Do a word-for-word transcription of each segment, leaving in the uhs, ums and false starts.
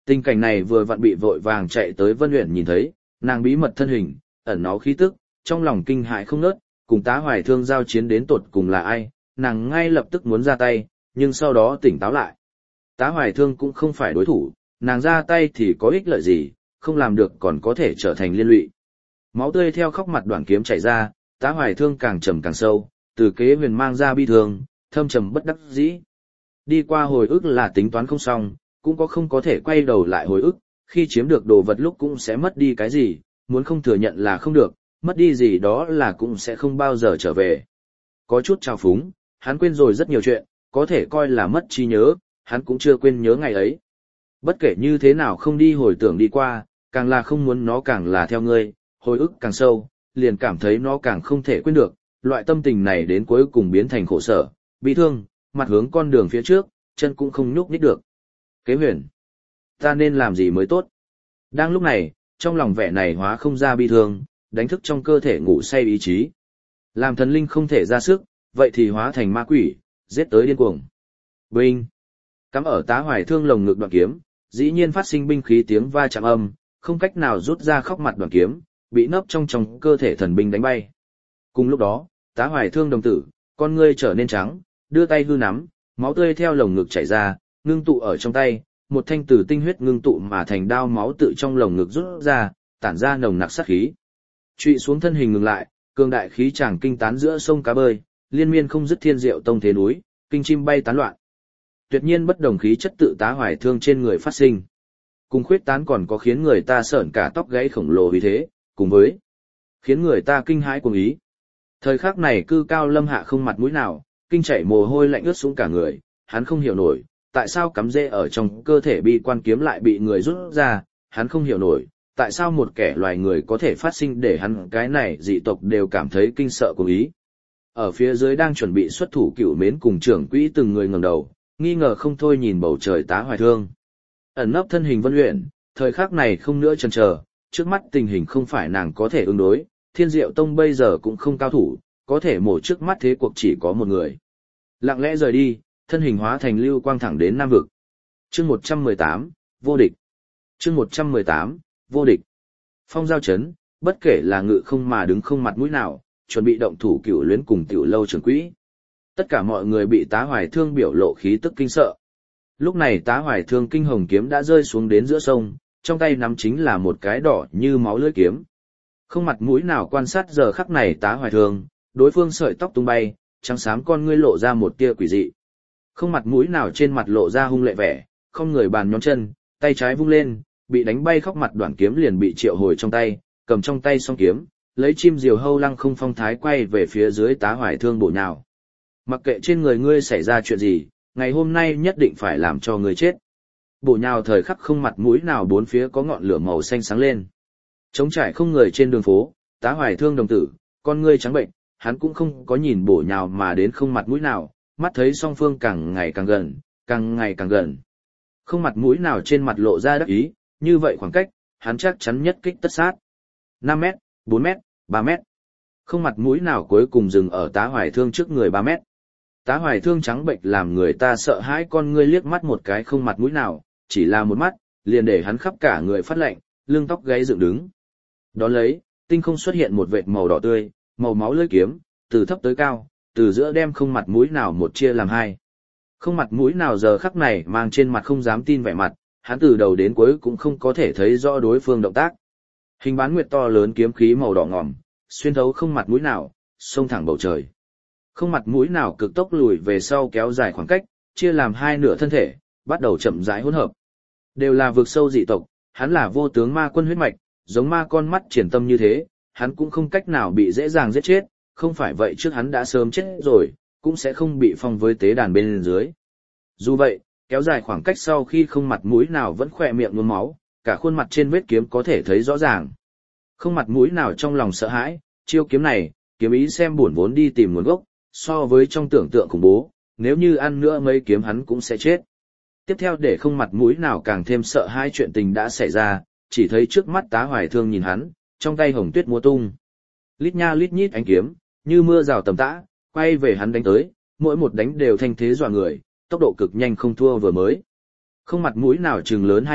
Tình cảnh này vừa vặn bị vội vàng chạy tới Vân Uyển nhìn thấy, nàng bí mật thân hình, ẩn náu khí tức, trong lòng kinh hãi không ngớt, cùng Tá Hoài Thương giao chiến đến tột cùng là ai, nàng ngay lập tức muốn ra tay, nhưng sau đó tỉnh táo lại. Tá Hoài Thương cũng không phải đối thủ, nàng ra tay thì có ích lợi gì, không làm được còn có thể trở thành liên lụy. Máu tươi theo khóc mặt đoạn kiếm chảy ra, Tá Hoài Thương càng trầm càng sâu, từ kế huyền mang ra bi thương, thâm trầm bất đắc dĩ. Đi qua hồi ức là tính toán không xong, cũng có không có thể quay đầu lại hồi ức, khi chiếm được đồ vật lúc cũng sẽ mất đi cái gì, muốn không thừa nhận là không được, mất đi gì đó là cũng sẽ không bao giờ trở về. Có chút trào phúng, hắn quên rồi rất nhiều chuyện, có thể coi là mất trí nhớ, hắn cũng chưa quên nhớ ngày ấy. Bất kể như thế nào không đi hồi tưởng đi qua, càng là không muốn nó càng là theo ngươi, hồi ức càng sâu, liền cảm thấy nó càng không thể quên được, loại tâm tình này đến cuối cùng biến thành khổ sở, bi thương, mặt hướng con đường phía trước, chân cũng không nhúc nhích được. Kế huyền, ta nên làm gì mới tốt? Đang lúc này, trong lòng vẻ này hóa không ra bi thương, đánh thức trong cơ thể ngủ say ý chí. Làm thần linh không thể ra sức, vậy thì hóa thành ma quỷ, giết tới điên cuồng. Binh! Cắm ở Tá Hoài Thương lồng ngực đoạn kiếm, dĩ nhiên phát sinh binh khí tiếng va chạm âm, không cách nào rút ra khóc mặt đoạn kiếm, bị nấp trong trong cơ thể thần binh đánh bay. Cùng lúc đó, Tá Hoài Thương đồng tử, con ngươi trở nên trắng, đưa tay hư nắm, máu tươi theo lồng ngực chảy ra, ngưng tụ ở trong tay, một thanh tử tinh huyết ngưng tụ mà thành đao máu tự trong lồng ngực rút ra, tản ra nồng nặc sát khí. Trụy xuống thân hình ngừng lại, cường đại khí chàng kinh tán giữa sông cá bơi, liên miên không dứt thiên diệu tông thế núi, kinh chim bay tán loạn. Tuyệt nhiên bất đồng khí chất tự Tá Hoài Thương trên người phát sinh. Cùng khuyết tán còn có khiến người ta sởn cả tóc gáy khổng lồ vì thế, cùng với khiến người ta kinh hãi cuồng ý. Thời khắc này cư cao lâm hạ không mặt mũi nào, kinh chảy mồ hôi lạnh ướt xuống cả người, hắn không hiểu nổi, tại sao cắm rễ ở trong cơ thể bi quan kiếm lại bị người rút ra, hắn không hiểu nổi, tại sao một kẻ loài người có thể phát sinh để hắn cái này dị tộc đều cảm thấy kinh sợ cuồng ý. Ở phía dưới đang chuẩn bị xuất thủ Cửu Mến cùng trưởng quỹ từng người ngẩng đầu, nghi ngờ không thôi nhìn bầu trời Tá Hoài Thương. Ẩn nấp thân hình Vân Uyển, thời khắc này không nữa chần chờ, trước mắt tình hình không phải nàng có thể ứng đối, Thiên Diệu Tông bây giờ cũng không cao thủ, có thể mổ trước mắt thế cuộc chỉ có một người. Lặng lẽ rời đi, thân hình hóa thành lưu quang thẳng đến Nam vực. Chương một trăm mười tám, vô địch. Chương một trăm mười tám, vô địch. Phong giao chấn, bất kể là ngự không mà đứng không mặt mũi nào, chuẩn bị động thủ Cửu Luyến cùng Tiểu Lâu trưởng quỹ. Tất cả mọi người bị Tá Hoài Thương biểu lộ khí tức kinh sợ. Lúc này Tá Hoài Thương kinh hồng kiếm đã rơi xuống đến giữa sông, trong tay nắm chính là một cái đỏ như máu lưỡi kiếm. Không mặt mũi nào quan sát giờ khắc này Tá Hoài Thương, đối phương sợi tóc tung bay, trắng xám con ngươi lộ ra một tia quỷ dị. Không mặt mũi nào trên mặt lộ ra hung lệ vẻ, không người bàn nhón chân, tay trái vung lên, bị đánh bay khóc mặt đoạn kiếm liền bị triệu hồi trong tay, cầm trong tay song kiếm, lấy chim diều hâu lăng không phong thái quay về phía dưới Tá Hoài Thương bổ nhào. Mặc kệ trên người ngươi xảy ra chuyện gì, ngày hôm nay nhất định phải làm cho ngươi chết. Bổ nhào thời khắc không mặt mũi nào bốn phía có ngọn lửa màu xanh sáng lên. Trống trải không người trên đường phố, Tá Hoài Thương đồng tử, con ngươi trắng bệnh, hắn cũng không có nhìn bổ nhào mà đến không mặt mũi nào, mắt thấy song phương càng ngày càng gần, càng ngày càng gần. Không mặt mũi nào trên mặt lộ ra đắc ý, như vậy khoảng cách, hắn chắc chắn nhất kích tất sát. năm mét, bốn mét, ba mét. Không mặt mũi nào cuối cùng dừng ở Tá Hoài Thương trước người ba mét. Tá Hoài Thương trắng bệnh làm người ta sợ hãi, con ngươi liếc mắt một cái không mặt mũi nào, chỉ là một mắt, liền để hắn khắp cả người phát lạnh, lưng tóc gáy dựng đứng. Đón lấy, tinh không xuất hiện một vệt màu đỏ tươi, màu máu lưỡi kiếm, từ thấp tới cao, từ giữa đem không mặt mũi nào một chia làm hai. Không mặt mũi nào giờ khắc này mang trên mặt không dám tin vẻ mặt, hắn từ đầu đến cuối cũng không có thể thấy rõ đối phương động tác. Hình bán nguyệt to lớn kiếm khí màu đỏ ngòm, xuyên thấu không mặt mũi nào, xông thẳng bầu trời. Không mặt mũi nào cực tốc lùi về sau kéo dài khoảng cách, chia làm hai nửa thân thể, bắt đầu chậm rãi hỗn hợp. Đều là vực sâu dị tộc, hắn là vô tướng ma quân huyết mạch, giống ma con mắt triển tâm như thế, hắn cũng không cách nào bị dễ dàng giết chết, không phải vậy trước hắn đã sớm chết rồi, cũng sẽ không bị phong với tế đàn bên dưới. Dù vậy, kéo dài khoảng cách sau khi không mặt mũi nào vẫn khỏe miệng nhuốm máu, cả khuôn mặt trên vết kiếm có thể thấy rõ ràng. Không mặt mũi nào trong lòng sợ hãi, chiêu kiếm này, kiếm ý xem buồn vốn đi tìm nguồn gốc, so với trong tưởng tượng khủng bố, nếu như ăn nữa mấy kiếm hắn cũng sẽ chết. Tiếp theo để không mặt mũi nào càng thêm sợ hai chuyện tình đã xảy ra, chỉ thấy trước mắt Tá Hoài Thương nhìn hắn, trong tay hồng tuyết múa tung. Lít nha lít nhít ánh kiếm, như mưa rào tầm tã, quay về hắn đánh tới, mỗi một đánh đều thanh thế dọa người, tốc độ cực nhanh không thua vừa mới. Không mặt mũi nào trừng lớn hai mắt,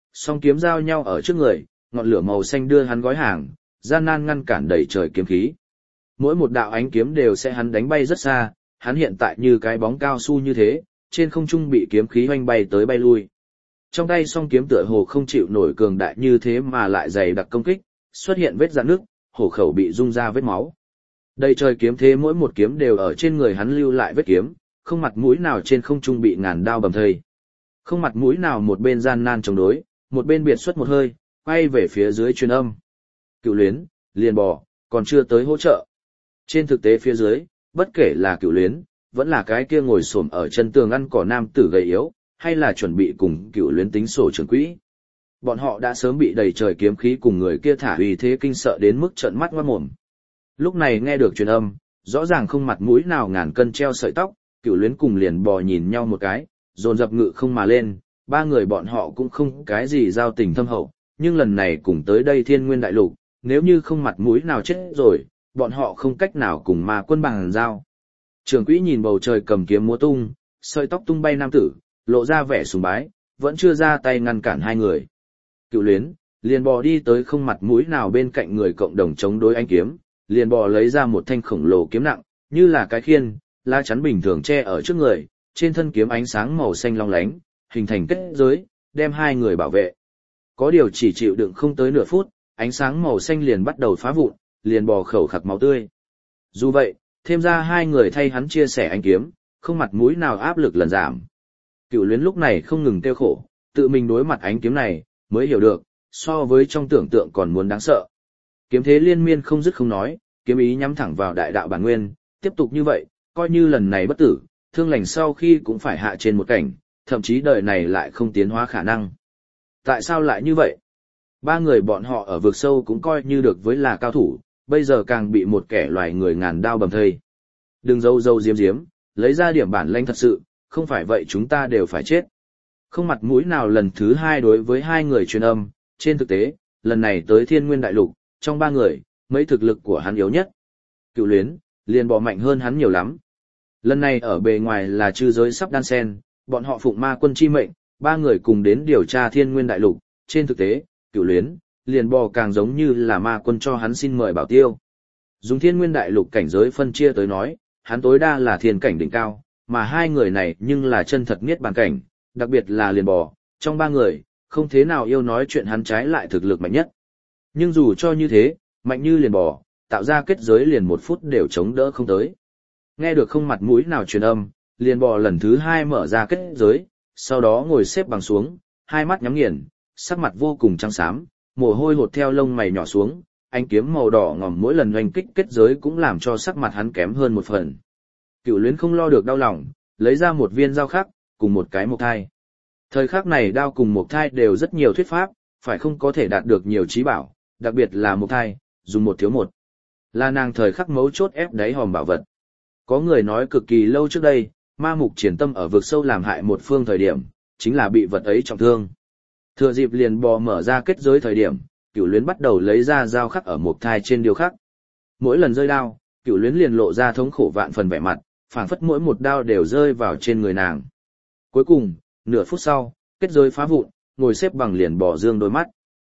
song kiếm giao nhau ở trước người, ngọn lửa màu xanh đưa hắn gói hàng, gian nan ngăn cản đầy trời kiếm khí. Mỗi một đạo ánh kiếm đều sẽ hắn đánh bay rất xa, hắn hiện tại như cái bóng cao su như thế, trên không trung bị kiếm khí hoành bay tới bay lui. Trong tay song kiếm tựa hồ không chịu nổi cường đại như thế mà lại dày đặc công kích, xuất hiện vết rạn nước, hổ khẩu bị rung ra vết máu. Đầy trời kiếm thế mỗi một kiếm đều ở trên người hắn lưu lại vết kiếm, không mặt mũi nào trên không trung bị ngàn đao bầm thây. Không mặt mũi nào một bên gian nan chống đối, một bên biệt xuất một hơi, quay về phía dưới truyền âm. Cựu luyến, liền bò, còn chưa tới hỗ trợ. Trên thực tế phía dưới, bất kể là cựu luyến, vẫn là cái kia ngồi xổm ở chân tường ăn cỏ nam tử gầy yếu, hay là chuẩn bị cùng cựu luyến tính sổ trưởng quỹ. Bọn họ đã sớm bị đầy trời kiếm khí cùng người kia thả uy thế kinh sợ đến mức trợn mắt ngoát mồm. Lúc này nghe được truyền âm, rõ ràng không mặt mũi nào ngàn cân treo sợi tóc, cựu luyến cùng liền bò nhìn nhau một cái, dồn dập ngự không mà lên, ba người bọn họ cũng không cái gì giao tình thâm hậu, nhưng lần này cùng tới đây Thiên Nguyên Đại Lục, nếu như không mặt mũi nào chết rồi, bọn họ không cách nào cùng ma quân bằng giao. Trưởng quỹ nhìn bầu trời cầm kiếm múa tung, sợi tóc tung bay nam tử, lộ ra vẻ sùng bái, vẫn chưa ra tay ngăn cản hai người. Cựu luyến, liền bò đi tới không mặt mũi nào bên cạnh người cộng đồng chống đối anh kiếm, liền bò lấy ra một thanh khổng lồ kiếm nặng, như là cái khiên, lá chắn bình thường che ở trước người, trên thân kiếm ánh sáng màu xanh long lánh, hình thành kết giới, đem hai người bảo vệ. Có điều chỉ chịu đựng không tới nửa phút, ánh sáng màu xanh liền bắt đầu phá vụn, liền bò khẩu khạc máu tươi. Dù vậy, thêm ra hai người thay hắn chia sẻ anh kiếm, không mặt mũi nào áp lực lần giảm. Cựu luyến lúc này không ngừng tiêu khổ, tự mình đối mặt ánh kiếm này, mới hiểu được, so với trong tưởng tượng còn muốn đáng sợ. Kiếm thế liên miên không dứt không nói, kiếm ý nhắm thẳng vào đại đạo bản nguyên, tiếp tục như vậy, coi như lần này bất tử, thương lành sau khi cũng phải hạ trên một cảnh, thậm chí đời này lại không tiến hóa khả năng. Tại sao lại như vậy? Ba người bọn họ ở vực sâu cũng coi như được với là cao thủ, bây giờ càng bị một kẻ loài người ngàn đao bầm thây. Đừng dâu dâu diếm diếm, lấy ra điểm bản lĩnh thật sự, không phải vậy chúng ta đều phải chết. Không mặt mũi nào lần thứ hai đối với hai người truyền âm, trên thực tế, lần này tới Thiên Nguyên Đại Lục, trong ba người, mấy thực lực của hắn yếu nhất. Cựu luyến, liền bò mạnh hơn hắn nhiều lắm. Lần này ở bề ngoài là chư giới sắp đan sen, bọn họ phụng ma quân chi mệnh, ba người cùng đến điều tra Thiên Nguyên Đại Lục, trên thực tế, cựu luyến, liền bò càng giống như là ma quân cho hắn xin mời bảo tiêu. Dùng Thiên Nguyên Đại Lục cảnh giới phân chia tới nói, hắn tối đa là thiên cảnh đỉnh cao, mà hai người này nhưng là chân thật niết bàn cảnh, đặc biệt là liền bò, trong ba người, không thế nào yêu nói chuyện hắn trái lại thực lực mạnh nhất. Nhưng dù cho như thế, mạnh như liền bò, tạo ra kết giới liền một phút đều chống đỡ không tới. Nghe được không mặt mũi nào truyền âm, liền bò lần thứ hai mở ra kết giới, sau đó ngồi xếp bằng xuống, hai mắt nhắm nghiền, sắc mặt vô cùng trắng xám, mồ hôi hột theo lông mày nhỏ xuống, ánh kiếm màu đỏ ngòm mỗi lần oanh kích kết giới cũng làm cho sắc mặt hắn kém hơn một phần. Cựu luyến không lo được đau lòng, lấy ra một viên dao khắc, cùng một cái mộc thai. Thời khắc này đao cùng mộc thai đều rất nhiều thuyết pháp, phải không có thể đạt được nhiều trí bảo, đặc biệt là mộc thai, dùng một thiếu một. Là nàng thời khắc mấu chốt ép đáy hòm bảo vật. Có người nói cực kỳ lâu trước đây, ma mục triển tâm ở vực sâu làm hại một phương thời điểm, chính là bị vật ấy trọng thương. Thừa dịp liền bò mở ra kết giới thời điểm, Cửu Luyến bắt đầu lấy ra dao khắc ở mộc thai trên điêu khắc. Mỗi lần rơi đao, Cửu Luyến liền lộ ra thống khổ vạn phần vẻ mặt, phảng phất mỗi một đao đều rơi vào trên người nàng. Cuối cùng, nửa phút sau, kết giới phá vụn, ngồi xếp bằng liền bò dương đôi mắt.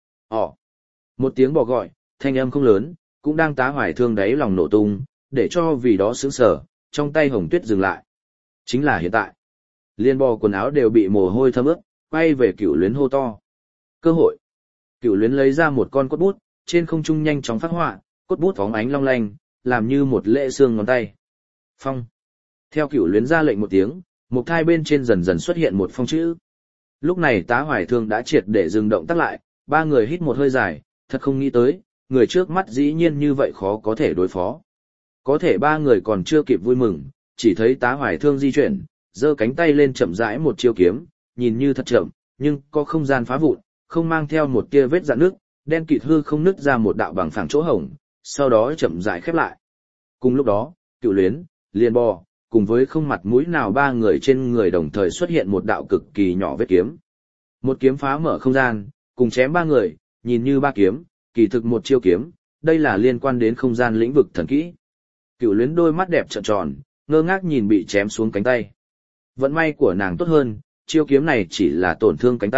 Ồ! Một tiếng bò gọi, thanh âm không lớn, cũng đang tá hoài thương đáy lòng nổ tung, để cho vì đó sững sờ, trong tay Hồng Tuyết dừng lại. Chính là hiện tại. Liên bò quần áo đều bị mồ hôi thấm ướt, quay về Cửu Luyến hô to. Cơ hội. Cửu Luyến lấy ra một con cốt bút, trên không trung nhanh chóng phát họa, cốt bút phóng ánh long lanh, làm như một lễ xương ngón tay. Phong. Theo Cửu Luyến ra lệnh một tiếng, một thai bên trên dần dần xuất hiện một phong chữ. Lúc này Tá Hoài Thương đã triệt để dừng động tác lại, ba người hít một hơi dài, thật không nghĩ tới, người trước mắt dĩ nhiên như vậy khó có thể đối phó. Có thể ba người còn chưa kịp vui mừng, chỉ thấy Tá Hoài Thương di chuyển, giơ cánh tay lên chậm rãi một chiêu kiếm, nhìn như thật chậm, nhưng có không gian phá vụn, không mang theo một tia vết rạn nước, đen kịt hư không nứt ra một đạo bằng phẳng chỗ hổng, sau đó chậm rãi khép lại. Cùng lúc đó, Cửu Luyến, liền bò, cùng với không mặt mũi nào ba người trên người đồng thời xuất hiện một đạo cực kỳ nhỏ vết kiếm. Một kiếm phá mở không gian, cùng chém ba người, nhìn như ba kiếm, kỳ thực một chiêu kiếm, đây là liên quan đến không gian lĩnh vực thần kỹ. Cửu Luyến đôi mắt đẹp trợn tròn, ngơ ngác nhìn bị chém xuống cánh tay. Vận may của nàng tốt hơn, chiêu kiếm này chỉ là tổn thương cánh tay,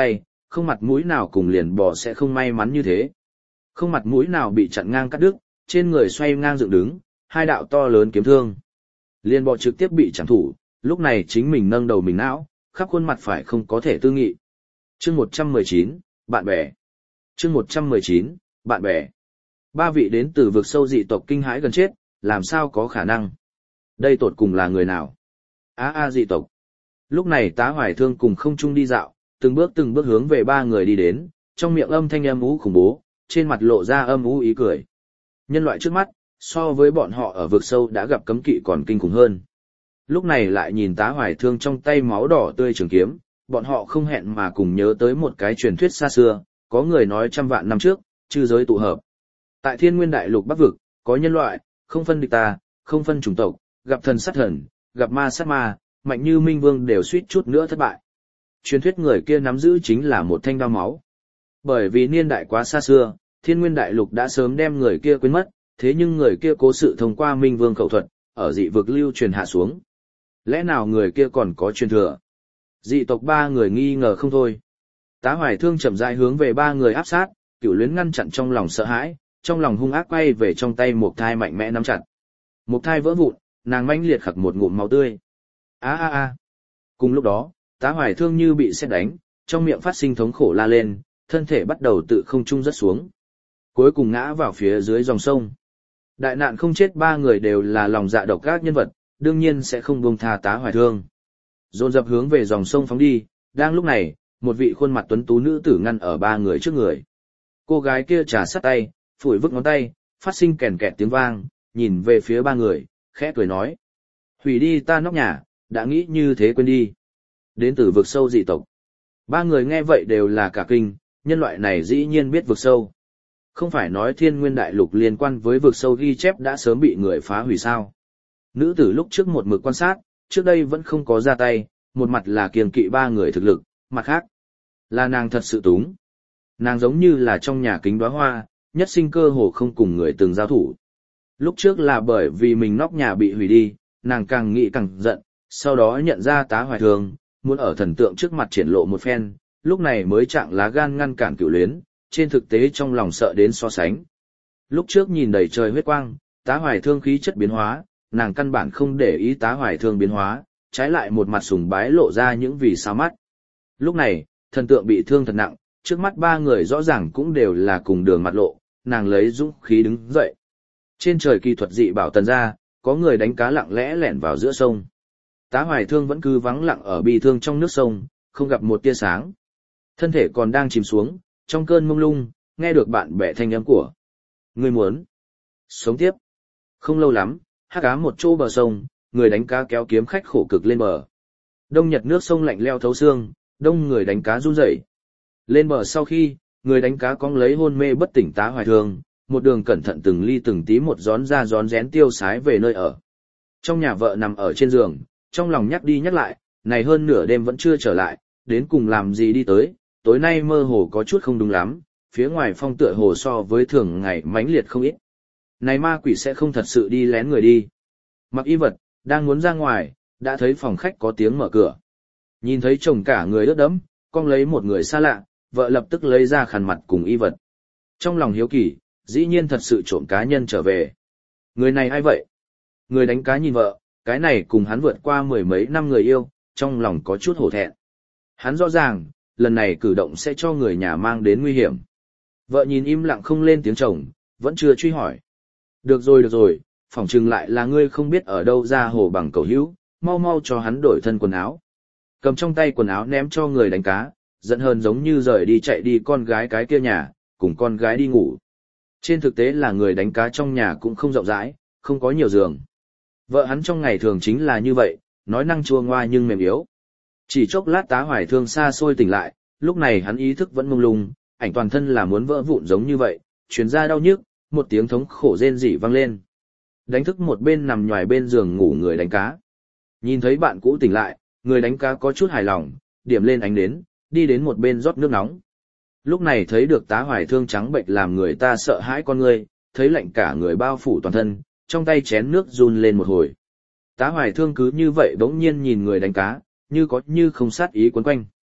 không mặt mũi nào cùng liền bò sẽ không may mắn như thế. Không mặt mũi nào bị chặn ngang cắt đứt, trên người xoay ngang dựng đứng, hai đạo to lớn kiếm thương. Liền bò trực tiếp bị chạm thủ, lúc này chính mình nâng đầu mình não, khắp khuôn mặt phải không có thể tư nghị. Chương một trăm mười chín, bạn bè. Chương một trăm mười chín, bạn bè. Ba vị đến từ vực sâu dị tộc kinh hãi gần chết, làm sao có khả năng? Đây tột cùng là người nào? Á a dị tộc. Lúc này Tá Hoài Thương cùng không trung đi dạo, từng bước từng bước hướng về ba người đi đến, trong miệng âm thanh âm ú khủng bố, trên mặt lộ ra âm ú ý cười. Nhân loại trước mắt, so với bọn họ ở vực sâu đã gặp cấm kỵ còn kinh khủng hơn. Lúc này lại nhìn Tá Hoài Thương trong tay máu đỏ tươi trường kiếm, bọn họ không hẹn mà cùng nhớ tới một cái truyền thuyết xa xưa, có người nói trăm vạn năm trước, chư giới tụ hợp. Tại Thiên Nguyên Đại Lục Bắc vực, có nhân loại, không phân địch ta, không phân chủng tộc, gặp thần sát thần, gặp ma sát ma, mạnh như Minh Vương đều suýt chút nữa thất bại. Truyền thuyết người kia nắm giữ chính là một thanh đao máu. Bởi vì niên đại quá xa xưa, Thiên Nguyên Đại Lục đã sớm đem người kia quên mất, thế nhưng người kia cố sự thông qua Minh Vương khẩu thuật, ở dị vực lưu truyền hạ xuống. Lẽ nào người kia còn có truyền thừa? Dị tộc ba người nghi ngờ không thôi. Tá Hoài Thương chậm rãi hướng về ba người áp sát, Cửu Luyến ngăn chặn trong lòng sợ hãi, trong lòng hung ác quay về trong tay một thai mạnh mẽ nắm chặt. Một thai vỡ vụn, nàng mãnh liệt khặc một ngụm máu tươi. A a a. Cùng lúc đó, Tá Hoài Thương như bị sét đánh, trong miệng phát sinh thống khổ la lên, thân thể bắt đầu tự không trung rớt xuống. Cuối cùng ngã vào phía dưới dòng sông. Đại nạn không chết ba người đều là lòng dạ độc ác nhân vật, đương nhiên sẽ không buông tha Tá Hoài Thương. Dồn dập hướng về dòng sông phóng đi, đang lúc này, một vị khuôn mặt tuấn tú nữ tử ngăn ở ba người trước người. Cô gái kia trà sát tay, phủi vứt ngón tay, phát sinh kèn kẹt tiếng vang, nhìn về phía ba người, khẽ cười nói. Hủy đi ta nóc nhà, đã nghĩ như thế quên đi. Đến từ vực sâu dị tộc. Ba người nghe vậy đều là cả kinh, nhân loại này dĩ nhiên biết vực sâu. Không phải nói Thiên Nguyên Đại Lục liên quan với vực sâu ghi chép đã sớm bị người phá hủy sao. Nữ tử lúc trước một mực quan sát, trước đây vẫn không có ra tay, một mặt là kiêng kỵ ba người thực lực, mặt khác là nàng thật sự túng. Nàng giống như là trong nhà kính đóa hoa, nhất sinh cơ hồ không cùng người từng giao thủ. Lúc trước là bởi vì mình nóc nhà bị hủy đi, nàng càng nghĩ càng giận, sau đó nhận ra Tá Hoài Thương, muốn ở thần tượng trước mặt triển lộ một phen, lúc này mới trạng lá gan ngăn cản Cửu Luyến, trên thực tế trong lòng sợ đến so sánh. Lúc trước nhìn đầy trời huyết quang, Tá Hoài Thương khí chất biến hóa, nàng căn bản không để ý Tá Hoài Thương biến hóa, trái lại một mặt sùng bái lộ ra những vì sao mắt. Lúc này, thần tượng bị thương thật nặng, trước mắt ba người rõ ràng cũng đều là cùng đường mặt lộ, nàng lấy dũng khí đứng dậy. Trên trời kỳ thuật dị bảo tần ra, có người đánh cá lặng lẽ lẻn vào giữa sông. Tá Hoài Thương vẫn cứ vắng lặng ở bi thương trong nước sông, không gặp một tia sáng. Thân thể còn đang chìm xuống, trong cơn mông lung, nghe được bạn bè thanh âm của. Người muốn sống tiếp. Không lâu lắm, hắc cá một chỗ bờ sông, người đánh cá kéo kiếm khách khổ cực lên bờ. Đông nhật nước sông lạnh leo thấu xương, đông người đánh cá run rẩy. Lên bờ sau khi, người đánh cá cong lấy hôn mê bất tỉnh Tá Hoài Thương, một đường cẩn thận từng ly từng tí một gión ra gión rén tiêu sái về nơi ở. Trong nhà vợ nằm ở trên giường, trong lòng nhắc đi nhắc lại, này hơn nửa đêm vẫn chưa trở lại, đến cùng làm gì đi tới, tối nay mơ hồ có chút không đúng lắm, phía ngoài phong tựa hồ so với thường ngày mãnh liệt không ít. Này ma quỷ sẽ không thật sự đi lén người đi. Mặc y vật, đang muốn ra ngoài, đã thấy phòng khách có tiếng mở cửa. Nhìn thấy chồng cả người ướt đẫm, cong lấy một người xa lạ, vợ lập tức lấy ra khăn mặt cùng y vật. Trong lòng hiếu kỳ, dĩ nhiên thật sự trộm cá nhân trở về. Người này ai vậy? Người đánh cá nhìn vợ, cái này cùng hắn vượt qua mười mấy năm người yêu, trong lòng có chút hổ thẹn. Hắn rõ ràng, lần này cử động sẽ cho người nhà mang đến nguy hiểm. Vợ nhìn im lặng không lên tiếng chồng, vẫn chưa truy hỏi. Được rồi được rồi, phỏng chừng lại là ngươi không biết ở đâu ra hồ bằng cầu hữu, mau mau cho hắn đổi thân quần áo. Cầm trong tay quần áo ném cho người đánh cá, giận hơn giống như rời đi chạy đi con gái cái kia nhà, cùng con gái đi ngủ. Trên thực tế là người đánh cá trong nhà cũng không rộng rãi, không có nhiều giường. Vợ hắn trong ngày thường chính là như vậy, nói năng chua ngoa nhưng mềm yếu. Chỉ chốc lát Tá Hoài Thương xa xôi tỉnh lại, lúc này hắn ý thức vẫn mông lung, ảnh toàn thân là muốn vỡ vụn giống như vậy, truyền ra đau nhức, một tiếng thống khổ rên rỉ vang lên. Đánh thức một bên nằm nhòi bên giường ngủ người đánh cá. Nhìn thấy bạn cũ tỉnh lại, người đánh cá có chút hài lòng, điểm lên ánh nến, đi đến một bên rót nước nóng. Lúc này thấy được Tá Hoài Thương trắng bệnh làm người ta sợ hãi con người, thấy lạnh cả người bao phủ toàn thân, trong tay chén nước run lên một hồi. Tá Hoài Thương cứ như vậy bỗng nhiên nhìn người đánh cá, như có như không sát ý quấn quanh.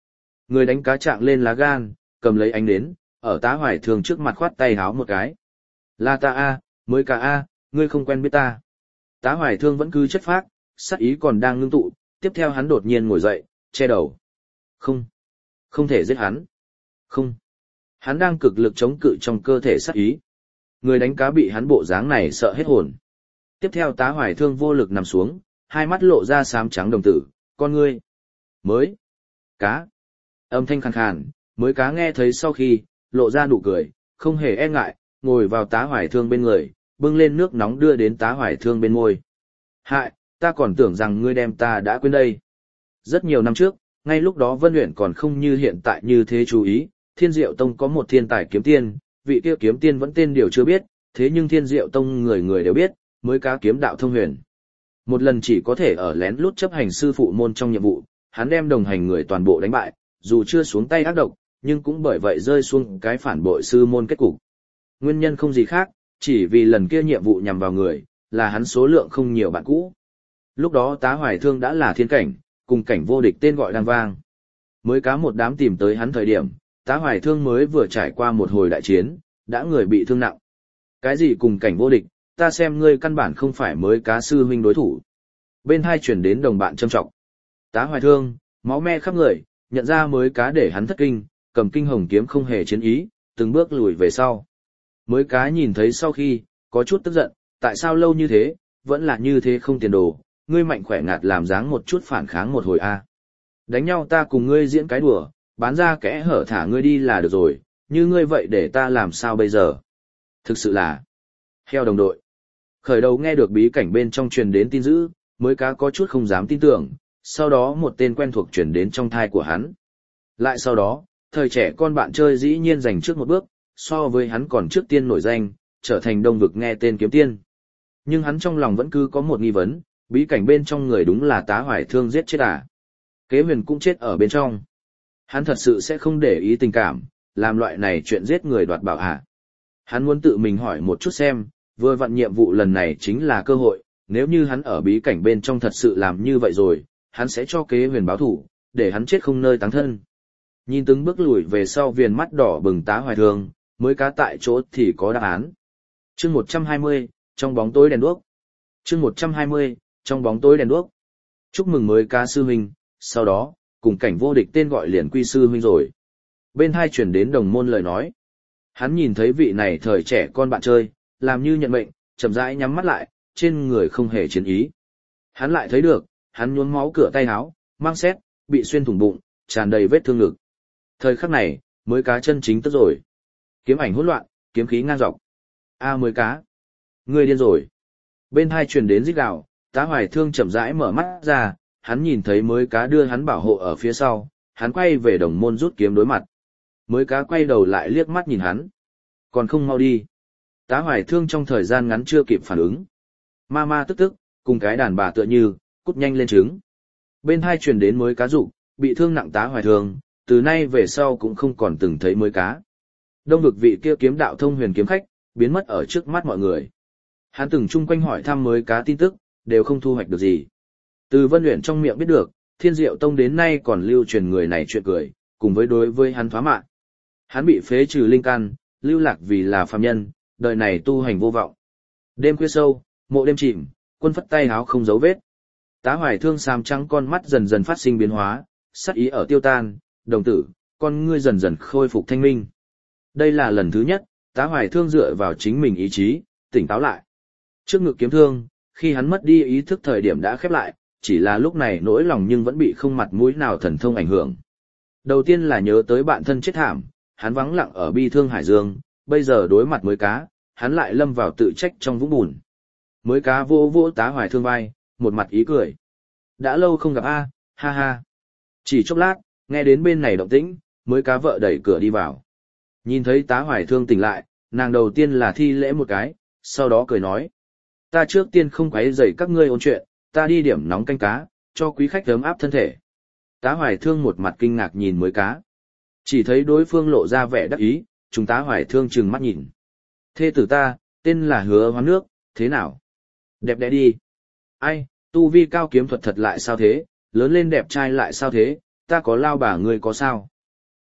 Người đánh cá trạng lên lá gan, cầm lấy ánh nến, ở tá hoài thương trước mặt khoát tay háo một cái. Là ta a, mới cá a, ngươi không quen biết ta. Tá hoài thương vẫn cứ chất phác, sát ý còn đang ngưng tụ, tiếp theo hắn đột nhiên ngồi dậy, che đầu. Không, không thể giết hắn. Không. Hắn đang cực lực chống cự trong cơ thể sát ý. Người đánh cá bị hắn bộ dáng này sợ hết hồn. Tiếp theo tá hoài thương vô lực nằm xuống, hai mắt lộ ra xám trắng đồng tử, con ngươi. Mới. Cá. Âm thanh khàn khàn, mới cá nghe thấy sau khi, lộ ra nụ cười, không hề e ngại, ngồi vào tá hoài thương bên người, bưng lên nước nóng đưa đến tá hoài thương bên môi. Hại, ta còn tưởng rằng ngươi đem ta đã quên đây. Rất nhiều năm trước, ngay lúc đó Vân Uyển còn không như hiện tại như thế chú ý, Thiên Diệu Tông có một thiên tài kiếm tiên, vị kia kiếm tiên vẫn tên điều chưa biết, thế nhưng Thiên Diệu Tông người người đều biết, mới cá kiếm đạo thông huyền. Một lần chỉ có thể ở lén lút chấp hành sư phụ môn trong nhiệm vụ, hắn đem đồng hành người toàn bộ đánh bại, dù chưa xuống tay ác độc, nhưng cũng bởi vậy rơi xuống cái phản bội sư môn kết cục. Nguyên nhân không gì khác, chỉ vì lần kia nhiệm vụ nhằm vào người, là hắn số lượng không nhiều bạn cũ. Lúc đó tá hoài thương đã là thiên cảnh, cùng cảnh vô địch tên gọi đang vang. Mới cá một đám tìm tới hắn thời điểm, tá hoài thương mới vừa trải qua một hồi đại chiến, đã người bị thương nặng. Cái gì cùng cảnh vô địch, ta xem ngươi căn bản không phải mới cá sư huynh đối thủ. Bên hai chuyển đến đồng bạn châm trọng. Tá hoài thương, máu me khắp người, nhận ra mới cá để hắn thất kinh, cầm kinh hồng kiếm không hề chiến ý, từng bước lùi về sau. Mới cá nhìn thấy sau khi, có chút tức giận, tại sao lâu như thế, vẫn là như thế không tiền đồ, ngươi mạnh khỏe ngạt làm dáng một chút phản kháng một hồi a. Đánh nhau ta cùng ngươi diễn cái đùa, bán ra kẽ hở thả ngươi đi là được rồi, như ngươi vậy để ta làm sao bây giờ? Thực sự là heo đồng đội. Khởi đầu nghe được bí cảnh bên trong truyền đến tin dữ, mới cá có chút không dám tin tưởng, sau đó một tên quen thuộc truyền đến trong thai của hắn. Lại sau đó, thời trẻ con bạn chơi dĩ nhiên giành trước một bước, so với hắn còn trước tiên nổi danh, trở thành đông vực nghe tên kiếm tiên. Nhưng hắn trong lòng vẫn cứ có một nghi vấn, bí cảnh bên trong người đúng là tá hoài thương giết chết à? Kế huyền cũng chết ở bên trong. Hắn thật sự sẽ không để ý tình cảm, làm loại này chuyện giết người đoạt bảo à? Hắn muốn tự mình hỏi một chút xem, vừa vặn nhiệm vụ lần này chính là cơ hội, nếu như hắn ở bí cảnh bên trong thật sự làm như vậy rồi, hắn sẽ cho kế huyền báo thủ, để hắn chết không nơi táng thân. Nhìn từng bước lùi về sau viền mắt đỏ bừng tá hoài thương, mới cá tại chỗ thì có đáp án. Chương một trăm hai mươi, trong bóng tối đèn đuốc. Chương một trăm hai mươi, trong bóng tối đèn đuốc. Chúc mừng mới cá sư huynh, sau đó, cùng cảnh vô địch tên gọi liền quy sư huynh rồi. Bên hai chuyển đến đồng môn lời nói. Hắn nhìn thấy vị này thời trẻ con bạn chơi, làm như nhận mệnh, chậm rãi nhắm mắt lại, trên người không hề chiến ý. Hắn lại thấy được, hắn nhuốm máu cửa tay áo, mang xét, bị xuyên thủng bụng, tràn đầy vết thương ngực. Thời khắc này, mới cá chân chính tức rồi. Kiếm ảnh hỗn loạn, kiếm khí ngang dọc. A mới cá, ngươi điên rồi. Bên hai truyền đến rít gào, tá hoài thương chậm rãi mở mắt ra, hắn nhìn thấy mới cá đưa hắn bảo hộ ở phía sau, hắn quay về đồng môn rút kiếm đối mặt. Mới cá quay đầu lại liếc mắt nhìn hắn. Còn không mau đi. Tá hoài thương trong thời gian ngắn chưa kịp phản ứng. Ma ma tức tức, cùng cái đàn bà tựa như, cút nhanh lên trứng. Bên hai truyền đến mới cá rụng, bị thương nặng tá hoài thương, từ nay về sau cũng không còn từng thấy mới cá. Đông vực vị kia kiếm đạo thông huyền kiếm khách, biến mất ở trước mắt mọi người. Hắn từng chung quanh hỏi thăm mới cá tin tức, đều không thu hoạch được gì. Từ Vân Uyển trong miệng biết được, Thiên Diệu Tông đến nay còn lưu truyền người này chuyện cười, cùng với đối với hắn thoá mạ. Hắn bị phế trừ linh căn, lưu lạc vì là phàm nhân, đời này tu hành vô vọng. Đêm khuya sâu, mộ đêm chìm, quân phất tay háo không dấu vết. Tá hoài thương xám trắng con mắt dần dần phát sinh biến hóa, sắc ý ở tiêu tan, đồng tử, con ngươi dần dần khôi phục thanh minh. Đây là lần thứ nhất, tá hoài thương dựa vào chính mình ý chí, tỉnh táo lại. Trước ngực kiếm thương, khi hắn mất đi ý thức thời điểm đã khép lại, chỉ là lúc này nỗi lòng nhưng vẫn bị không mặt mũi nào thần thông ảnh hưởng. Đầu tiên là nhớ tới bạn thân chết thảm, hắn vắng lặng ở bi thương hải dương, bây giờ đối mặt mới cá, hắn lại lâm vào tự trách trong vũng bùn. Mới cá vô vô tá hoài thương vai, một mặt ý cười. Đã lâu không gặp a, ha ha. Chỉ chốc lát, nghe đến bên này động tĩnh, mới cá vợ đẩy cửa đi vào. Nhìn thấy tá hoài thương tỉnh lại, nàng đầu tiên là thi lễ một cái, sau đó cười nói. Ta trước tiên không quấy rầy các ngươi ôn chuyện, ta đi điểm nóng canh cá, cho quý khách ấm áp thân thể. Tá hoài thương một mặt kinh ngạc nhìn mới cá. Chỉ thấy đối phương lộ ra vẻ đắc ý, chúng tá hoài thương trừng mắt nhìn. Thê tử ta, tên là Hứa Hoán Nước, thế nào? Đẹp đẽ đi. Ai, tu vi cao kiếm thuật thật lại sao thế, lớn lên đẹp trai lại sao thế, ta có lao bà ngươi có sao?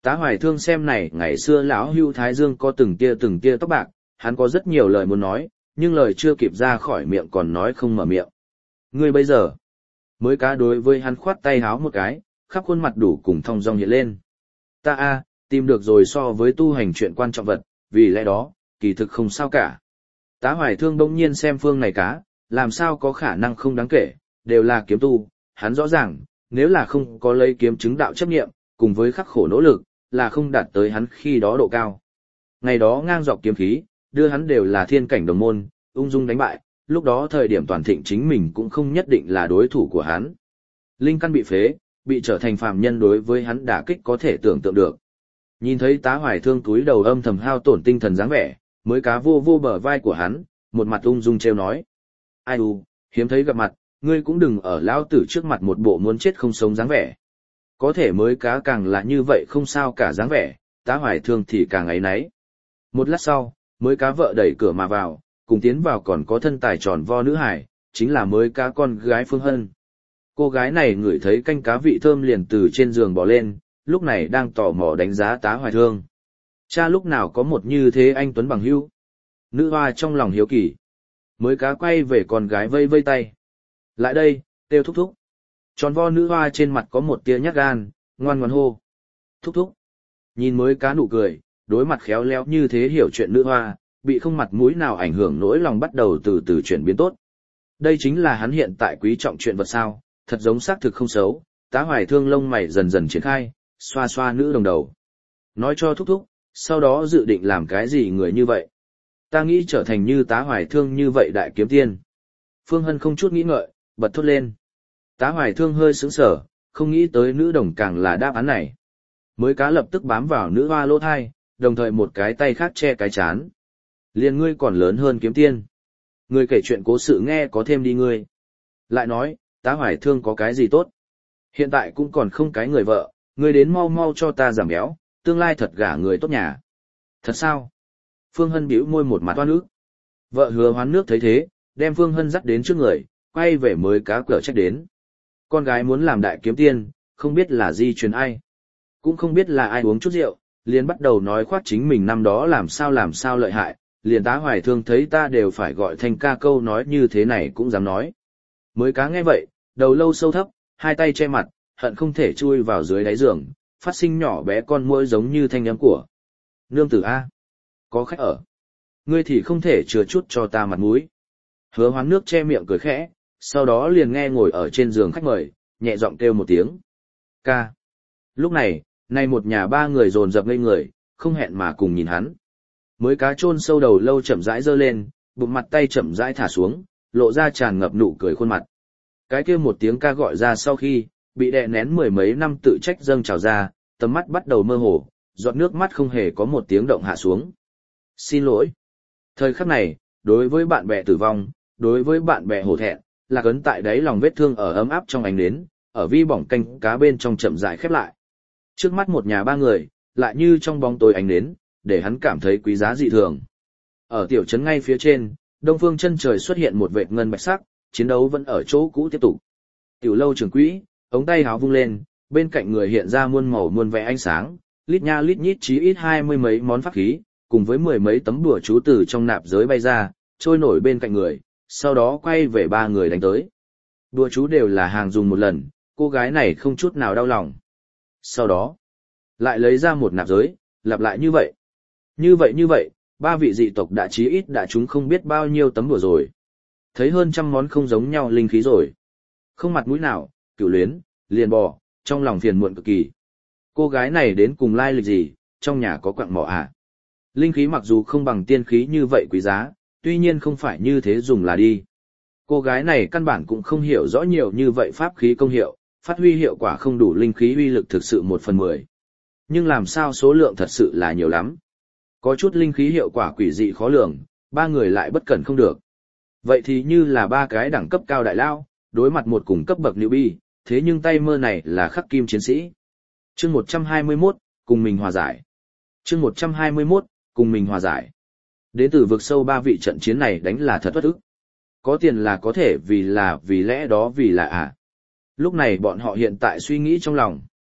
Tá Hoài Thương xem này, ngày xưa lão Hưu Thái Dương có từng tia từng tia tóc bạc, hắn có rất nhiều lời muốn nói, nhưng lời chưa kịp ra khỏi miệng còn nói không mở miệng. Ngươi bây giờ, mới cá đối với hắn khoát tay háo một cái, khắp khuôn mặt đủ cùng thong dong hiện lên. Ta a, tìm được rồi so với tu hành chuyện quan trọng vật, vì lẽ đó, kỳ thực không sao cả. Tá Hoài Thương bỗng nhiên xem phương này cá, làm sao có khả năng không đáng kể, đều là kiếm tu, hắn rõ ràng, nếu là không có lấy kiếm chứng đạo chấp nghiệm, cùng với khắc khổ nỗ lực, là không đạt tới hắn khi đó độ cao. Ngày đó ngang dọc kiếm khí, đưa hắn đều là thiên cảnh đồng môn, ung dung đánh bại, lúc đó thời điểm toàn thịnh chính mình cũng không nhất định là đối thủ của hắn. Linh căn bị phế, bị trở thành phàm nhân đối với hắn đả kích có thể tưởng tượng được. Nhìn thấy Tá Hoài Thương túi đầu âm thầm hao tổn tinh thần dáng vẻ, mới cá vô vô bờ vai của hắn, một mặt ung dung trêu nói. Ai u, hiếm thấy gặp mặt, ngươi cũng đừng ở lão tử trước mặt một bộ muốn chết không sống dáng vẻ. Có thể mới cá càng là như vậy không sao cả dáng vẻ, Tá Hoài Thương thì càng ấy nấy. Một lát sau, mới cá vợ đẩy cửa mà vào, cùng tiến vào còn có thân tài tròn vo nữ hải, chính là mới cá con gái Phương Hân. Cô gái này ngửi thấy canh cá vị thơm liền từ trên giường bỏ lên, lúc này đang tò mò đánh giá Tá Hoài Thương. Cha lúc nào có một như thế anh Tuấn bằng hữu. Nữ hoa trong lòng hiếu kỳ. Mới cá quay về con gái vây vây tay. Lại đây, kêu thúc thúc. Tròn vo nữ hoa trên mặt có một tia nhát gan, ngoan ngoãn hô. Thúc thúc. Nhìn mới cá nụ cười, đối mặt khéo léo như thế hiểu chuyện nữ hoa, bị không mặt mũi nào ảnh hưởng nỗi lòng bắt đầu từ từ chuyển biến tốt. Đây chính là hắn hiện tại quý trọng chuyện vật sao, thật giống xác thực không xấu. Tá Hoài Thương lông mày dần dần triển khai, xoa xoa nữ đồng đầu. Nói cho thúc thúc, sau đó dự định làm cái gì người như vậy? Ta nghĩ trở thành như Tá Hoài Thương như vậy đại kiếm tiên. Phương Hân không chút nghĩ ngợi, bật thốt lên. Tá Hoài Thương hơi sững sờ, không nghĩ tới nữ đồng càng là đáp án này. Mới cá lập tức bám vào nữ hoa lỗ thai, đồng thời một cái tay khác che cái chán. Liền ngươi còn lớn hơn kiếm tiên. Ngươi kể chuyện cố sự nghe có thêm đi ngươi. Lại nói, Tá Hoài Thương có cái gì tốt? Hiện tại cũng còn không cái người vợ, ngươi đến mau mau cho ta giảm béo, tương lai thật gả người tốt nhà. Thật sao? Phương Hân bĩu môi một mặt toan ức. Vợ Hứa Hoán Nước thấy thế, đem Phương Hân dắt đến trước người, quay về mới cá cửa trách đến. Con gái muốn làm đại kiếm tiên, không biết là di truyền ai. Cũng không biết là ai uống chút rượu, liền bắt đầu nói khoác chính mình năm đó làm sao làm sao lợi hại, liền Tá Hoài Thương thấy ta đều phải gọi thành ca câu nói như thế này cũng dám nói. Mới cá nghe vậy, đầu lâu sâu thấp, hai tay che mặt, hận không thể chui vào dưới đáy giường, phát sinh nhỏ bé con muỗi giống như thanh âm của. Nương tử A. Có khách ở. Ngươi thì không thể chừa chút cho ta mặt mũi. Hứa Hoán Nước che miệng cười khẽ, sau đó liền nghe ngồi ở trên giường khách mời, nhẹ giọng kêu một tiếng. Ca. Lúc này, nay một nhà ba người dồn dập ngây người, không hẹn mà cùng nhìn hắn. Mới cá chôn sâu đầu lâu chậm rãi giơ lên, bụng mặt tay chậm rãi thả xuống, lộ ra tràn ngập nụ cười khuôn mặt. Cái kia một tiếng ca gọi ra sau khi, bị đè nén mười mấy năm tự trách dâng trào ra, tầm mắt bắt đầu mơ hồ, giọt nước mắt không hề có một tiếng động hạ xuống. Xin lỗi. Thời khắc này, đối với bạn bè tử vong, đối với bạn bè hổ thẹn, là cấn tại đáy lòng vết thương ở ấm áp trong ánh nến, ở vi bỏng canh cá bên trong chậm rãi khép lại. Trước mắt một nhà ba người, lại như trong bóng tối ánh nến, để hắn cảm thấy quý giá dị thường. Ở tiểu trấn ngay phía trên, đông phương chân trời xuất hiện một vệt ngân bạch sắc, chiến đấu vẫn ở chỗ cũ tiếp tục. Tiểu lâu trường quỹ, ống tay háo vung lên, bên cạnh người hiện ra muôn màu muôn vẻ ánh sáng, lít nha lít nhít chí ít hai mươi mấy món pháp khí, cùng với mười mấy tấm đùa chú từ trong nạp giới bay ra, trôi nổi bên cạnh người, sau đó quay về ba người đánh tới. Đùa chú đều là hàng dùng một lần, cô gái này không chút nào đau lòng. Sau đó, lại lấy ra một nạp giới, lặp lại như vậy. Như vậy như vậy, ba vị dị tộc đã chí ít đã chúng không biết bao nhiêu tấm đùa rồi. Thấy hơn trăm món không giống nhau linh khí rồi. Không mặt mũi nào, cửu luyến, liền bò, trong lòng phiền muộn cực kỳ. Cô gái này đến cùng lai lịch gì, trong nhà có quặng mỏ à? Linh khí mặc dù không bằng tiên khí như vậy quý giá, tuy nhiên không phải như thế dùng là đi. Cô gái này căn bản cũng không hiểu rõ nhiều như vậy pháp khí công hiệu, phát huy hiệu quả không đủ linh khí uy lực thực sự một phần mười. Nhưng làm sao số lượng thật sự là nhiều lắm. Có chút linh khí hiệu quả quỷ dị khó lường, ba người lại bất cẩn không được. Vậy thì như là ba cái đẳng cấp cao đại lao, đối mặt một cùng cấp bậc newbie, thế nhưng tay mơ này là khắc kim chiến sĩ. Chương một trăm hai mươi mốt, cùng mình hòa giải. Chương một trăm hai mươi mốt, cùng mình hòa giải. Đến từ vực sâu ba vị trận chiến này đánh là thật bất ức. Có tiền là có thể vì là vì lẽ đó vì là à. Lúc này bọn họ hiện tại suy nghĩ trong lòng.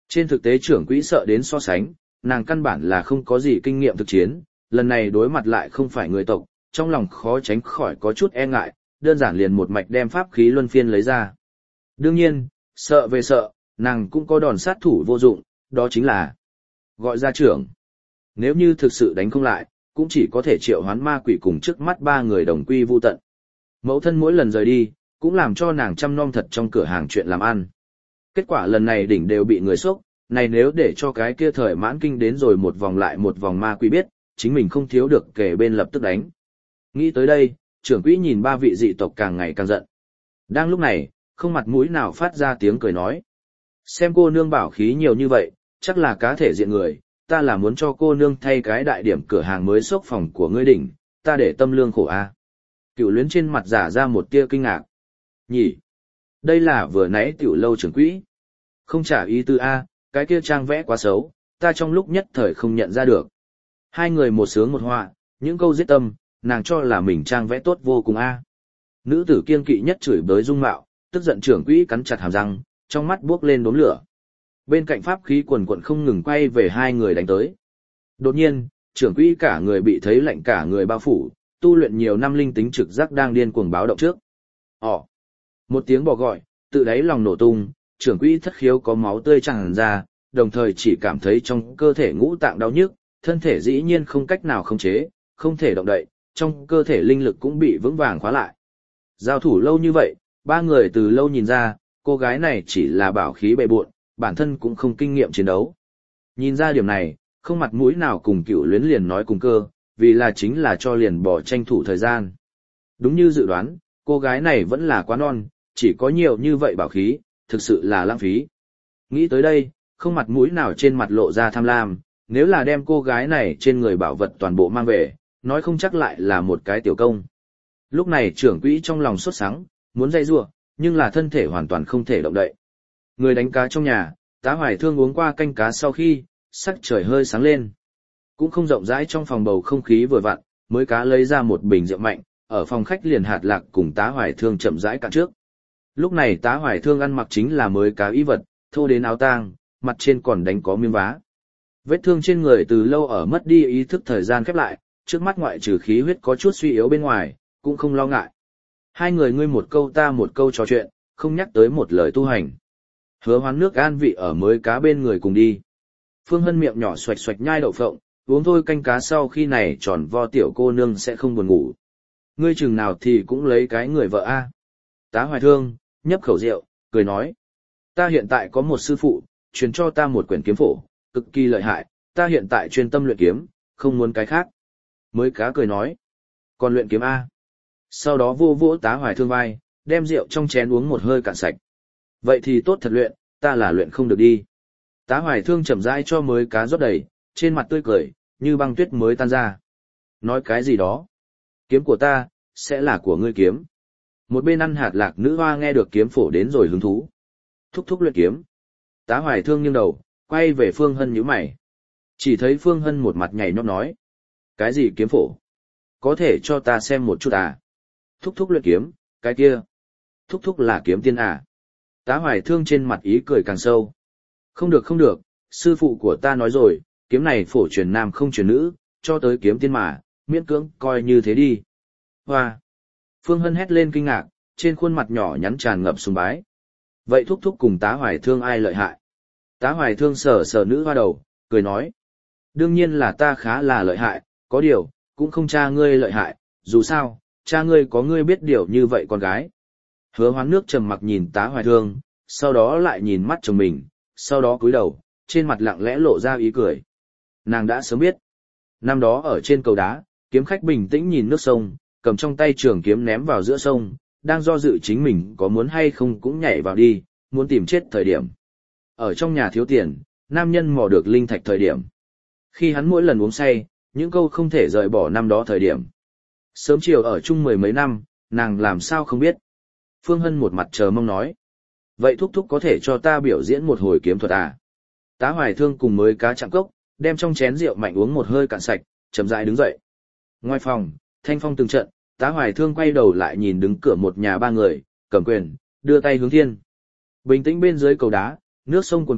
Trên thực tế trưởng quỹ sợ đến so sánh, nàng căn bản là không có gì kinh nghiệm thực chiến, lần này đối mặt lại không phải người tộc, trong lòng khó tránh khỏi có chút e ngại, đơn giản liền một mạch đem pháp khí luân phiên lấy ra. Đương nhiên, sợ về sợ, nàng cũng có đòn sát thủ vô dụng, đó chính là gọi ra trưởng. Nếu như thực sự đánh không lại, cũng chỉ có thể triệu hoán ma quỷ cùng trước mắt ba người đồng quy vu tận. Mẫu thân mỗi lần rời đi, cũng làm cho nàng chăm nom thật trong cửa hàng chuyện làm ăn. Kết quả lần này đỉnh đều bị người sốc, này nếu để cho cái kia thời mãn kinh đến rồi một vòng lại một vòng ma quỷ biết, chính mình không thiếu được kể bên lập tức đánh. Nghĩ tới đây, trưởng quỹ nhìn ba vị dị tộc càng ngày càng giận. Đang lúc này, không mặt mũi nào phát ra tiếng cười nói. Xem cô nương bảo khí nhiều như vậy, chắc là cá thể diện người, ta là muốn cho cô nương thay cái đại điểm cửa hàng mới sốc phòng của ngươi đỉnh, ta để tâm lương khổ a. Cựu luyến trên mặt giả ra một tia kinh ngạc. Nhỉ? Đây là vừa nãy tiểu lâu trưởng quỹ. Không trả ý tư a, cái kia trang vẽ quá xấu, ta trong lúc nhất thời không nhận ra được. Hai người một sướng một họa, những câu giết tâm, nàng cho là mình trang vẽ tốt vô cùng a. Nữ tử kiên kỵ nhất chửi bới dung mạo, tức giận trưởng quỹ cắn chặt hàm răng, trong mắt buốc lên đốm lửa. Bên cạnh pháp khí quần quần không ngừng quay về hai người đánh tới. Đột nhiên, trưởng quỹ cả người bị thấy lạnh cả người bao phủ, tu luyện nhiều năm linh tính trực giác đang điên cuồng báo động trước. Ồ! Một tiếng bò gọi, tự đáy lòng nổ tung, trưởng quỹ thất khiếu có máu tươi tràn ra, đồng thời chỉ cảm thấy trong cơ thể ngũ tạng đau nhức, thân thể dĩ nhiên không cách nào khống chế, không thể động đậy, trong cơ thể linh lực cũng bị vững vàng khóa lại. Giao thủ lâu như vậy, ba người từ lâu nhìn ra, cô gái này chỉ là bảo khí bề bộn, bản thân cũng không kinh nghiệm chiến đấu. Nhìn ra điểm này, không mặt mũi nào cùng Cựu Luyến liền nói cùng cơ, vì là chính là cho liền bỏ tranh thủ thời gian. Đúng như dự đoán, cô gái này vẫn là quá non, chỉ có nhiều như vậy bảo khí, thực sự là lãng phí. Nghĩ tới đây, không mặt mũi nào trên mặt lộ ra tham lam, nếu là đem cô gái này trên người bảo vật toàn bộ mang về, nói không chắc lại là một cái tiểu công. Lúc này trưởng quỹ trong lòng sốt sắng, muốn dây rua, nhưng là thân thể hoàn toàn không thể động đậy. Người đánh cá trong nhà, Tá Hoài Thương uống qua canh cá sau khi, sắc trời hơi sáng lên. Cũng không rộng rãi trong phòng bầu không khí vừa vặn, mới cá lấy ra một bình rượu mạnh, ở phòng khách liền hạt lạc cùng Tá Hoài Thương chậm rãi cạn trước. Lúc này Tá Hoài Thương ăn mặc chính là mới cá y vật, thô đến áo tang, mặt trên còn đánh có miếng vá. Vết thương trên người từ lâu ở mất đi ý thức thời gian khép lại, trước mắt ngoại trừ khí huyết có chút suy yếu bên ngoài, cũng không lo ngại. Hai người ngươi một câu ta một câu trò chuyện, không nhắc tới một lời tu hành. Hứa Hoán nước an vị ở mới cá bên người cùng đi. Phương Hân miệng nhỏ xoạch xoạch nhai đậu phộng, uống thôi canh cá sau khi này tròn vo tiểu cô nương sẽ không buồn ngủ. Ngươi chừng nào thì cũng lấy cái người vợ a. Tá Hoài Thương nhấp khẩu rượu, cười nói: ta hiện tại có một sư phụ, truyền cho ta một quyển kiếm phổ, cực kỳ lợi hại, ta hiện tại chuyên tâm luyện kiếm, không muốn cái khác. Mới cá cười nói: còn luyện kiếm a? Sau đó vô vỗ Tá Hoài Thương vai, đem rượu trong chén uống một hơi cạn sạch. Vậy thì tốt thật luyện, ta là luyện không được đi. Tá Hoài Thương chậm rãi cho mới cá rót đầy, trên mặt tươi cười, như băng tuyết mới tan ra. Nói cái gì đó? Kiếm của ta, sẽ là của ngươi kiếm. Một bên ăn hạt lạc nữ hoa nghe được kiếm phổ đến rồi hứng thú. Thúc thúc luyện kiếm. Tá Hoài Thương nghiêng đầu, quay về Phương Hân nhíu mày. Chỉ thấy Phương Hân một mặt nhảy nhót nói: cái gì kiếm phổ? Có thể cho ta xem một chút à? Thúc thúc luyện kiếm, cái kia. Thúc thúc là kiếm tiên à? Tá Hoài Thương trên mặt ý cười càng sâu. Không được không được, sư phụ của ta nói rồi, kiếm này phổ truyền nam không truyền nữ, cho tới kiếm tiên mà, miễn cưỡng coi như thế đi. Hoa! Phương Hân hét lên kinh ngạc, trên khuôn mặt nhỏ nhắn tràn ngập sùng bái. Vậy thúc thúc cùng Tá Hoài Thương ai lợi hại? Tá Hoài Thương sờ sờ nữ hoa đầu, cười nói: đương nhiên là ta khá là lợi hại, có điều, cũng không cha ngươi lợi hại, dù sao, cha ngươi có ngươi biết điều như vậy con gái. Hứa Hoán nước trầm mặc nhìn Tá Hoài Thương, sau đó lại nhìn mắt chồng mình, sau đó cúi đầu, trên mặt lặng lẽ lộ ra ý cười. Nàng đã sớm biết. Năm đó ở trên cầu đá, kiếm khách bình tĩnh nhìn nước sông, cầm trong tay trường kiếm ném vào giữa sông, đang do dự chính mình có muốn hay không cũng nhảy vào đi, muốn tìm chết thời điểm. Ở trong nhà thiếu tiền, nam nhân mò được linh thạch thời điểm. Khi hắn mỗi lần uống say, những câu không thể rời bỏ năm đó thời điểm. Sớm chiều ở chung mười mấy năm, nàng làm sao không biết. Phương Hân một mặt chờ mong nói: vậy thúc thúc có thể cho ta biểu diễn một hồi kiếm thuật à? Tá Hoài Thương cùng mới cá chạm cốc, đem trong chén rượu mạnh uống một hơi cạn sạch, chậm rãi đứng dậy. Ngoài phòng, thanh phong từng trận, Tá Hoài Thương quay đầu lại nhìn đứng cửa một nhà ba người, cầm quyền, đưa tay hướng thiên. Bình tĩnh bên dưới cầu đá, nước sông cuồn cuộn,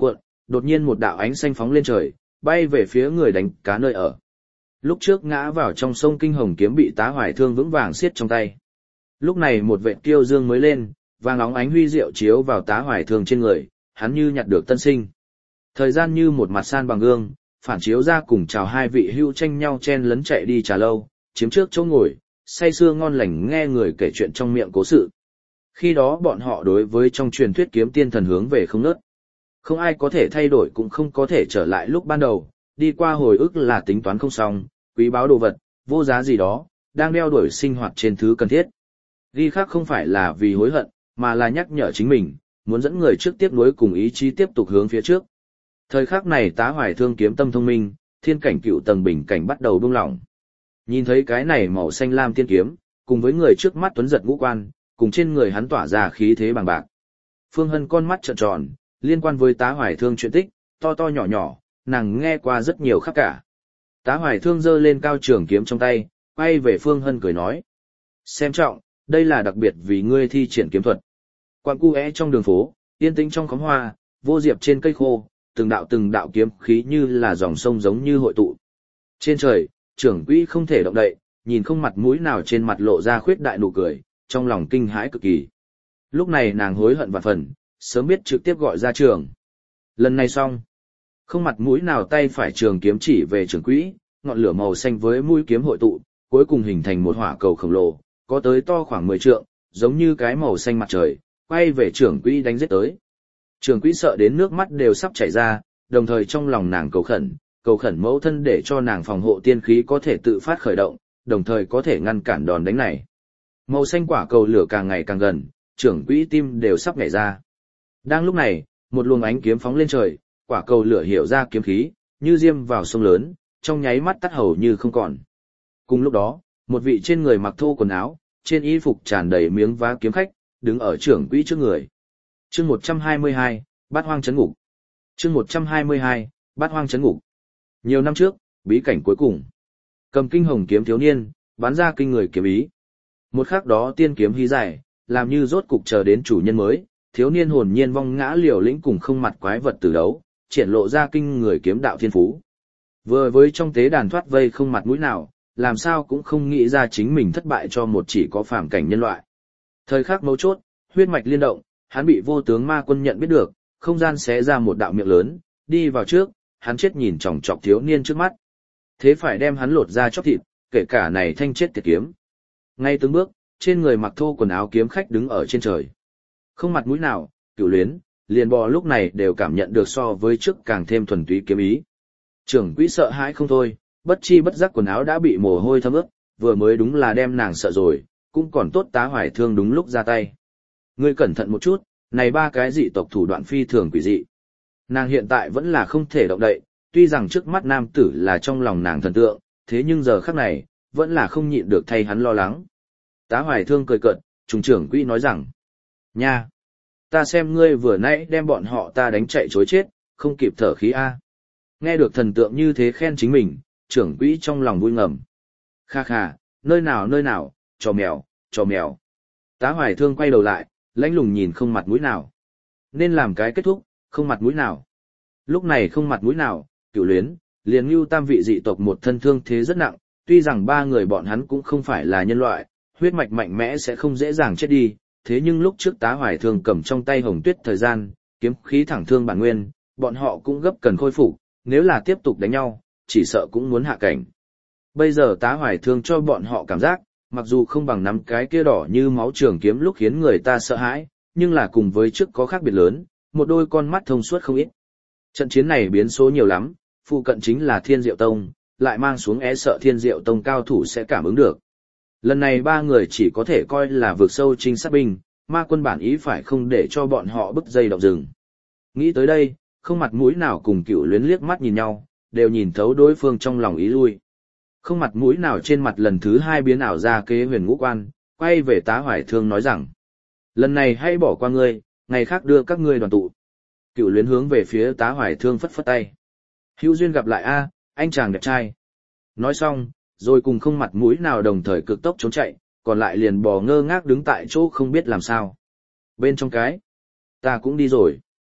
đột nhiên một đạo ánh xanh phóng lên trời, bay về phía người đánh cá nơi ở. Lúc trước ngã vào trong sông kinh hồng kiếm bị Tá Hoài Thương vững vàng siết trong tay. Lúc này một vệt kiêu dương mới lên, vàng óng ánh huy diệu chiếu vào Tá Hoài Thương trên người, hắn như nhặt được tân sinh. Thời gian như một mặt san bằng gương, phản chiếu ra cùng chào hai vị hưu tranh nhau chen lấn chạy đi trà lâu, chiếm trước chỗ ngồi, say sưa ngon lành nghe người kể chuyện trong miệng cố sự. Khi đó bọn họ đối với trong truyền thuyết kiếm tiên thần hướng về không nớt. Không ai có thể thay đổi cũng không có thể trở lại lúc ban đầu, đi qua hồi ức là tính toán không xong, quý báu đồ vật, vô giá gì đó, đang đeo đuổi sinh hoạt trên thứ cần thiết. Ghi khác không phải là vì hối hận, mà là nhắc nhở chính mình, muốn dẫn người trước tiếp nối cùng ý chí tiếp tục hướng phía trước. Thời khắc này Tá Hoài Thương kiếm tâm thông minh, thiên cảnh cựu tầng bình cảnh bắt đầu buông lỏng. Nhìn thấy cái này màu xanh lam tiên kiếm, cùng với người trước mắt tuấn giật ngũ quan, cùng trên người hắn tỏa ra khí thế bằng bạc. Phương Hân con mắt trợn tròn, liên quan với Tá Hoài Thương chuyện tích, to to nhỏ nhỏ, nàng nghe qua rất nhiều khắp cả. Tá Hoài Thương giơ lên cao trường kiếm trong tay, quay về Phương Hân cười nói: "Xem trọng, đây là đặc biệt vì ngươi thi triển kiếm thuật." Quán cu é trong đường phố, yên tĩnh trong khóm hoa, vô diệp trên cây khô, từng đạo từng đạo kiếm khí như là dòng sông giống như hội tụ. Trên trời, trưởng quỹ không thể động đậy, nhìn không mặt mũi nào trên mặt lộ ra khuyết đại nụ cười, trong lòng kinh hãi cực kỳ. Lúc này nàng hối hận vạn phần, sớm biết trực tiếp gọi ra trường. Lần này xong, không mặt mũi nào tay phải trường kiếm chỉ về trưởng quỹ, ngọn lửa màu xanh với mũi kiếm hội tụ, cuối cùng hình thành một hỏa cầu khổng lồ, có tới to khoảng mười trượng, giống như cái màu xanh mặt trời, quay về trưởng quỹ đánh giết tới. Trưởng quỹ sợ đến nước mắt đều sắp chảy ra, đồng thời trong lòng nàng cầu khẩn, cầu khẩn mẫu thân để cho nàng phòng hộ tiên khí có thể tự phát khởi động, đồng thời có thể ngăn cản đòn đánh này. Màu xanh quả cầu lửa càng ngày càng gần, trưởng quỹ tim đều sắp nhảy ra. Đang lúc này, một luồng ánh kiếm phóng lên trời, quả cầu lửa hiểu ra kiếm khí, như diêm vào sông lớn, trong nháy mắt tắt hầu như không còn. Cùng lúc đó, một vị trên người mặc thô quần áo, trên y phục tràn đầy miếng vá kiếm khách, đứng ở trưởng quỹ trước người. Chương một trăm hai mươi hai, Bát Hoang Trấn Ngục. Chương một trăm hai mươi hai, Bát Hoang Trấn Ngục. Nhiều năm trước, bí cảnh cuối cùng. Cầm kinh hồng kiếm thiếu niên, bắn ra kinh người kiếm ý. Một khắc đó tiên kiếm hí dài, làm như rốt cục chờ đến chủ nhân mới, thiếu niên hồn nhiên vong ngã liều lĩnh cùng không mặt quái vật tử đấu, triển lộ ra kinh người kiếm đạo thiên phú. Vừa với trong tế đàn thoát vây không mặt mũi nào, làm sao cũng không nghĩ ra chính mình thất bại cho một chỉ có phàm cảnh nhân loại. Thời khắc mấu chốt, huyết mạch liên động, hắn bị vô tướng ma quân nhận biết được, không gian xé ra một đạo miệng lớn, đi vào trước, hắn chết nhìn chòng chọc thiếu niên trước mắt. Thế phải đem hắn lột ra chóc thịt, kể cả này thanh chết tiệt kiếm. Ngay từng bước, trên người mặc thô quần áo kiếm khách đứng ở trên trời. Không mặt mũi nào, Cửu Luyến, liền bò lúc này đều cảm nhận được so với trước càng thêm thuần túy kiếm ý. Trưởng quỹ sợ hãi không thôi, bất chi bất giác quần áo đã bị mồ hôi thấm ướt, vừa mới đúng là đem nàng sợ rồi, cũng còn tốt Tá Hoài Thương đúng lúc ra tay. Ngươi cẩn thận một chút, này ba cái dị tộc thủ đoạn phi thường quỷ dị. Nàng hiện tại vẫn là không thể động đậy, tuy rằng trước mắt nam tử là trong lòng nàng thần tượng, thế nhưng giờ khắc này, vẫn là không nhịn được thay hắn lo lắng. Tá Hoài Thương cười cợt, trùng trưởng quỹ nói rằng: "Nha, ta xem ngươi vừa nãy đem bọn họ ta đánh chạy chối chết, không kịp thở khí a." Nghe được thần tượng như thế khen chính mình, trưởng quỹ trong lòng vui ngầm. Kha kha, nơi nào nơi nào, trò mèo, trò mèo. Tá Hoài Thương quay đầu lại, lãnh lùng nhìn không mặt mũi nào. Nên làm cái kết thúc, không mặt mũi nào. Lúc này không mặt mũi nào, Cửu Luyến, liền Ngưu tam vị dị tộc một thân thương thế rất nặng, tuy rằng ba người bọn hắn cũng không phải là nhân loại, huyết mạch mạnh mẽ sẽ không dễ dàng chết đi, thế nhưng lúc trước Tá Hoài Thương cầm trong tay hồng tuyết thời gian, kiếm khí thẳng thương bản nguyên, bọn họ cũng gấp cần khôi phục, nếu là tiếp tục đánh nhau, chỉ sợ cũng muốn hạ cảnh. Bây giờ Tá Hoài Thương cho bọn họ cảm giác, mặc dù không bằng nắm cái kia đỏ như máu trường kiếm lúc khiến người ta sợ hãi, nhưng là cùng với trước có khác biệt lớn, một đôi con mắt thông suốt không ít. Trận chiến này biến số nhiều lắm, phụ cận chính là Thiên Diệu Tông, lại mang xuống é sợ Thiên Diệu Tông cao thủ sẽ cảm ứng được. Lần này ba người chỉ có thể coi là vượt sâu trinh sát binh, ma quân bản ý phải không để cho bọn họ bứt dây động rừng. Nghĩ tới đây, không mặt mũi nào cùng Cửu Luyến liếc mắt nhìn nhau, đều nhìn thấu đối phương trong lòng ý lui. Không mặt mũi nào trên mặt lần thứ hai biến ảo ra kế huyền ngũ quan, quay về Tá Hoài Thương nói rằng: "Lần này hãy bỏ qua ngươi, ngày khác đưa các ngươi đoàn tụ." Cửu Luyến hướng về phía Tá Hoài Thương phất phất tay. "Hữu duyên gặp lại a, anh chàng đẹp trai." Nói xong, rồi cùng không mặt mũi nào đồng thời cực tốc trốn chạy, còn lại liền bò ngơ ngác đứng tại chỗ không biết làm sao. Bên trong cái, ta cũng đi rồi.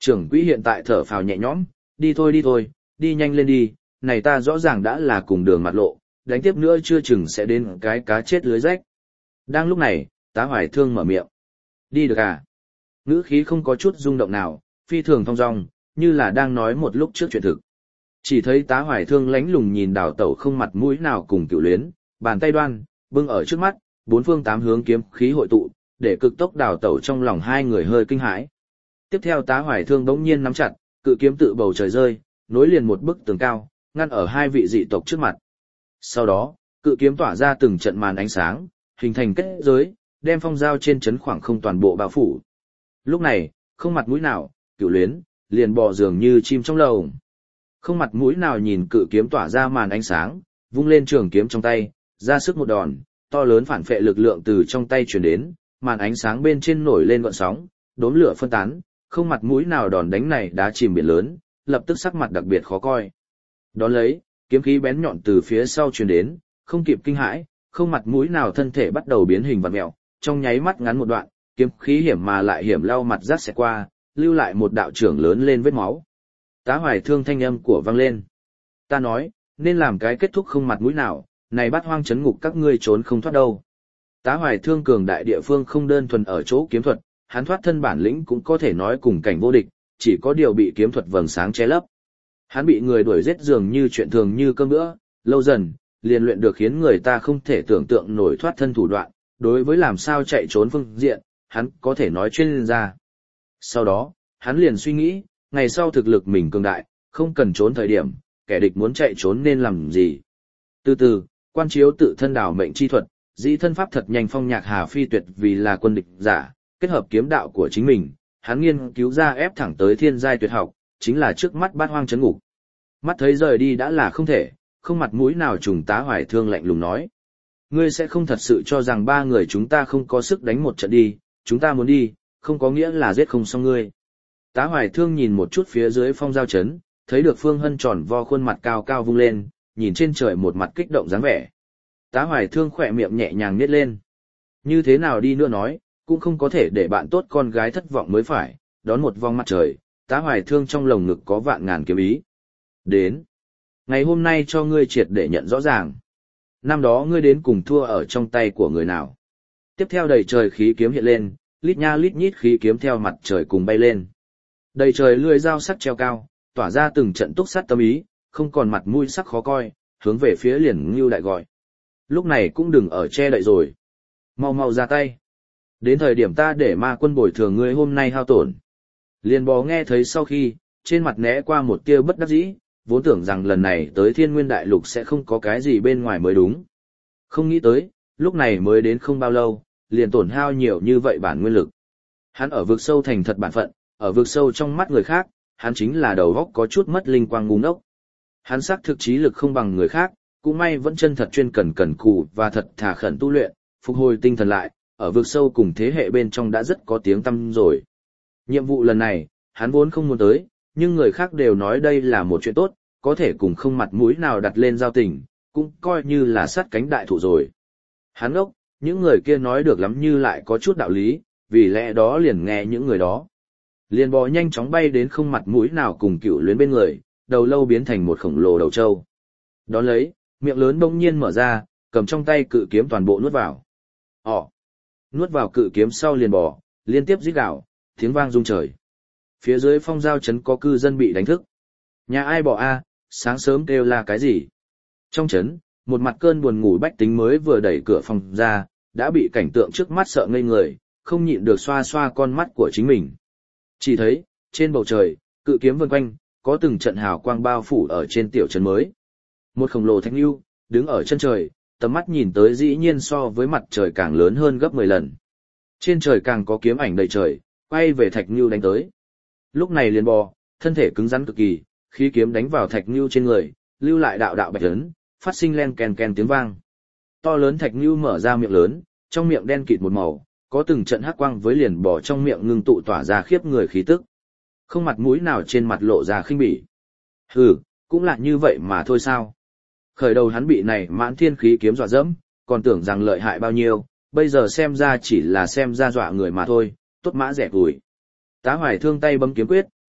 Trưởng quỹ hiện tại thở phào nhẹ nhõm, đi thôi đi thôi, đi nhanh lên đi, này ta rõ ràng đã là cùng đường mặt lộ, đánh tiếp nữa chưa chừng sẽ đến cái cá chết lưới rách. Đang lúc này, tá hoài thương mở miệng. Đi được à? Ngữ khí không có chút rung động nào, phi thường thong dong, như là đang nói một lúc trước chuyện thực. Chỉ thấy tá hoài thương lánh lùng nhìn đào tẩu không mặt mũi nào cùng cựu luyến, bàn tay đoan, bưng ở trước mắt, bốn phương tám hướng kiếm khí hội tụ, để cực tốc đào tẩu trong lòng hai người hơi kinh hãi. Tiếp theo tá hoài thương bỗng nhiên nắm chặt, cự kiếm tự bầu trời rơi, nối liền một bức tường cao, ngăn ở hai vị dị tộc trước mặt. Sau đó, cự kiếm tỏa ra từng trận màn ánh sáng, hình thành kết giới, đem phong giao trên chấn khoảng không toàn bộ bao phủ. Lúc này, không mặt mũi nào, cựu luyến, liền bò dường như chim trong lồng. Không mặt mũi nào nhìn cự kiếm tỏa ra màn ánh sáng, vung lên trường kiếm trong tay, ra sức một đòn, to lớn phản phệ lực lượng từ trong tay truyền đến, màn ánh sáng bên trên nổi lên gợn sóng, đốm lửa phân tán, không mặt mũi nào đòn đánh này đá chìm biển lớn, lập tức sắc mặt đặc biệt khó coi. Đón lấy, kiếm khí bén nhọn từ phía sau truyền đến, không kịp kinh hãi, không mặt mũi nào thân thể bắt đầu biến hình vặn mèo, trong nháy mắt ngắn một đoạn, kiếm khí hiểm mà lại hiểm lau mặt rát xẹt qua, lưu lại một đạo trưởng lớn lên vết máu. Tá hoài thương thanh âm của vang lên. Ta nói, nên làm cái kết thúc không mặt mũi nào, này bắt hoang chấn ngục các ngươi trốn không thoát đâu. Tá hoài thương cường đại địa phương không đơn thuần ở chỗ kiếm thuật, hắn thoát thân bản lĩnh cũng có thể nói cùng cảnh vô địch, chỉ có điều bị kiếm thuật vầng sáng che lấp. Hắn bị người đuổi giết dường như chuyện thường như cơm bữa, lâu dần, liền luyện được khiến người ta không thể tưởng tượng nổi thoát thân thủ đoạn, đối với làm sao chạy trốn phương diện, hắn có thể nói chuyên gia. Sau đó, hắn liền suy nghĩ, ngày sau thực lực mình cường đại, không cần trốn thời điểm, kẻ địch muốn chạy trốn nên làm gì. Từ từ, quan chiếu tự thân đảo mệnh chi thuật, dĩ thân pháp thật nhanh phong nhạc hà phi tuyệt vì là quân địch giả, kết hợp kiếm đạo của chính mình, hắn nghiên cứu ra ép thẳng tới thiên giai tuyệt học, chính là trước mắt bát hoang chấn ngục. Mắt thấy rời đi đã là không thể, không mặt mũi nào trùng tá hoài thương lạnh lùng nói. Ngươi sẽ không thật sự cho rằng ba người chúng ta không có sức đánh một trận đi, chúng ta muốn đi, không có nghĩa là giết không xong ngươi. Tá hoài thương nhìn một chút phía dưới phong giao chấn, thấy được Phương Hân tròn vo khuôn mặt cao cao vung lên, nhìn trên trời một mặt kích động dáng vẻ. Tá hoài thương khỏe miệng nhẹ nhàng nhếch lên. Như thế nào đi nữa nói, cũng không có thể để bạn tốt con gái thất vọng mới phải, đón một vòng mặt trời, tá hoài thương trong lồng ngực có vạn ngàn kiếm ý. Đến. Ngày hôm nay cho ngươi triệt để nhận rõ ràng. Năm đó ngươi đến cùng thua ở trong tay của người nào. Tiếp theo đầy trời khí kiếm hiện lên, lít nha lít nhít khí kiếm theo mặt trời cùng bay lên. Đầy trời lưỡi dao sắc treo cao, tỏa ra từng trận túc sát tâm ý, không còn mặt mũi sắc khó coi, hướng về phía liền Ngưu đại gọi. Lúc này cũng đừng ở che đậy rồi. Mau mau ra tay. Đến thời điểm ta để ma quân bồi thường ngươi hôm nay hao tổn. Liền bò nghe thấy sau khi, trên mặt né qua một tia bất đắc dĩ, vốn tưởng rằng lần này tới thiên nguyên đại lục sẽ không có cái gì bên ngoài mới đúng. Không nghĩ tới, lúc này mới đến không bao lâu, liền tổn hao nhiều như vậy bản nguyên lực. Hắn ở vực sâu thành thật bản phận, ở vực sâu trong mắt người khác, hắn chính là đầu óc có chút mất linh quang ngu ngốc. Hắn xác thực trí lực không bằng người khác, cũng may vẫn chân thật chuyên cần cần cù và thật thà khẩn tu luyện, phục hồi tinh thần lại, ở vực sâu cùng thế hệ bên trong đã rất có tiếng tăm rồi. Nhiệm vụ lần này, hắn vốn không muốn tới, nhưng người khác đều nói đây là một chuyện tốt, có thể cùng không mặt mũi nào đặt lên giao tình, cũng coi như là sát cánh đại thụ rồi. Hắn ốc, những người kia nói được lắm như lại có chút đạo lý, vì lẽ đó liền nghe những người đó. Liền bò nhanh chóng bay đến không mặt mũi nào cùng cựu luyến bên người, đầu lâu biến thành một khổng lồ đầu trâu. Đón lấy, miệng lớn bỗng nhiên mở ra, cầm trong tay cự kiếm toàn bộ nuốt vào. Ồ! Nuốt vào cự kiếm sau liền bò, liên tiếp rít gào, tiếng vang rung trời. Phía dưới phong giao trấn có cư dân bị đánh thức. Nhà ai bỏ a, sáng sớm kêu là cái gì? Trong trấn, một mặt cơn buồn ngủ bách tính mới vừa đẩy cửa phòng ra, đã bị cảnh tượng trước mắt sợ ngây người, không nhịn được xoa xoa con mắt của chính mình. Chỉ thấy, trên bầu trời, cự kiếm vần quanh, có từng trận hào quang bao phủ ở trên tiểu trấn mới. Một khổng lồ thạch lưu, đứng ở chân trời, tầm mắt nhìn tới dĩ nhiên so với mặt trời càng lớn hơn gấp mười lần. Trên trời càng có kiếm ảnh đầy trời, quay về thạch lưu đánh tới. Lúc này liền bò, thân thể cứng rắn cực kỳ, khí kiếm đánh vào thạch lưu trên người, lưu lại đạo đạo bạch ấn, phát sinh len ken ken tiếng vang. To lớn thạch lưu mở ra miệng lớn, trong miệng đen kịt một màu, có từng trận hắc quang với liền bò trong miệng ngưng tụ tỏa ra khiếp người khí tức. Không mặt mũi nào trên mặt lộ ra khinh bỉ. Hừ, cũng là như vậy mà thôi sao. Khởi đầu hắn bị này mãn thiên khí kiếm dọa dẫm, còn tưởng rằng lợi hại bao nhiêu, bây giờ xem ra chỉ là xem ra dọa người mà thôi, tốt mã rẻ gùi. Tá hoài thương tay bấm kiếm quyết,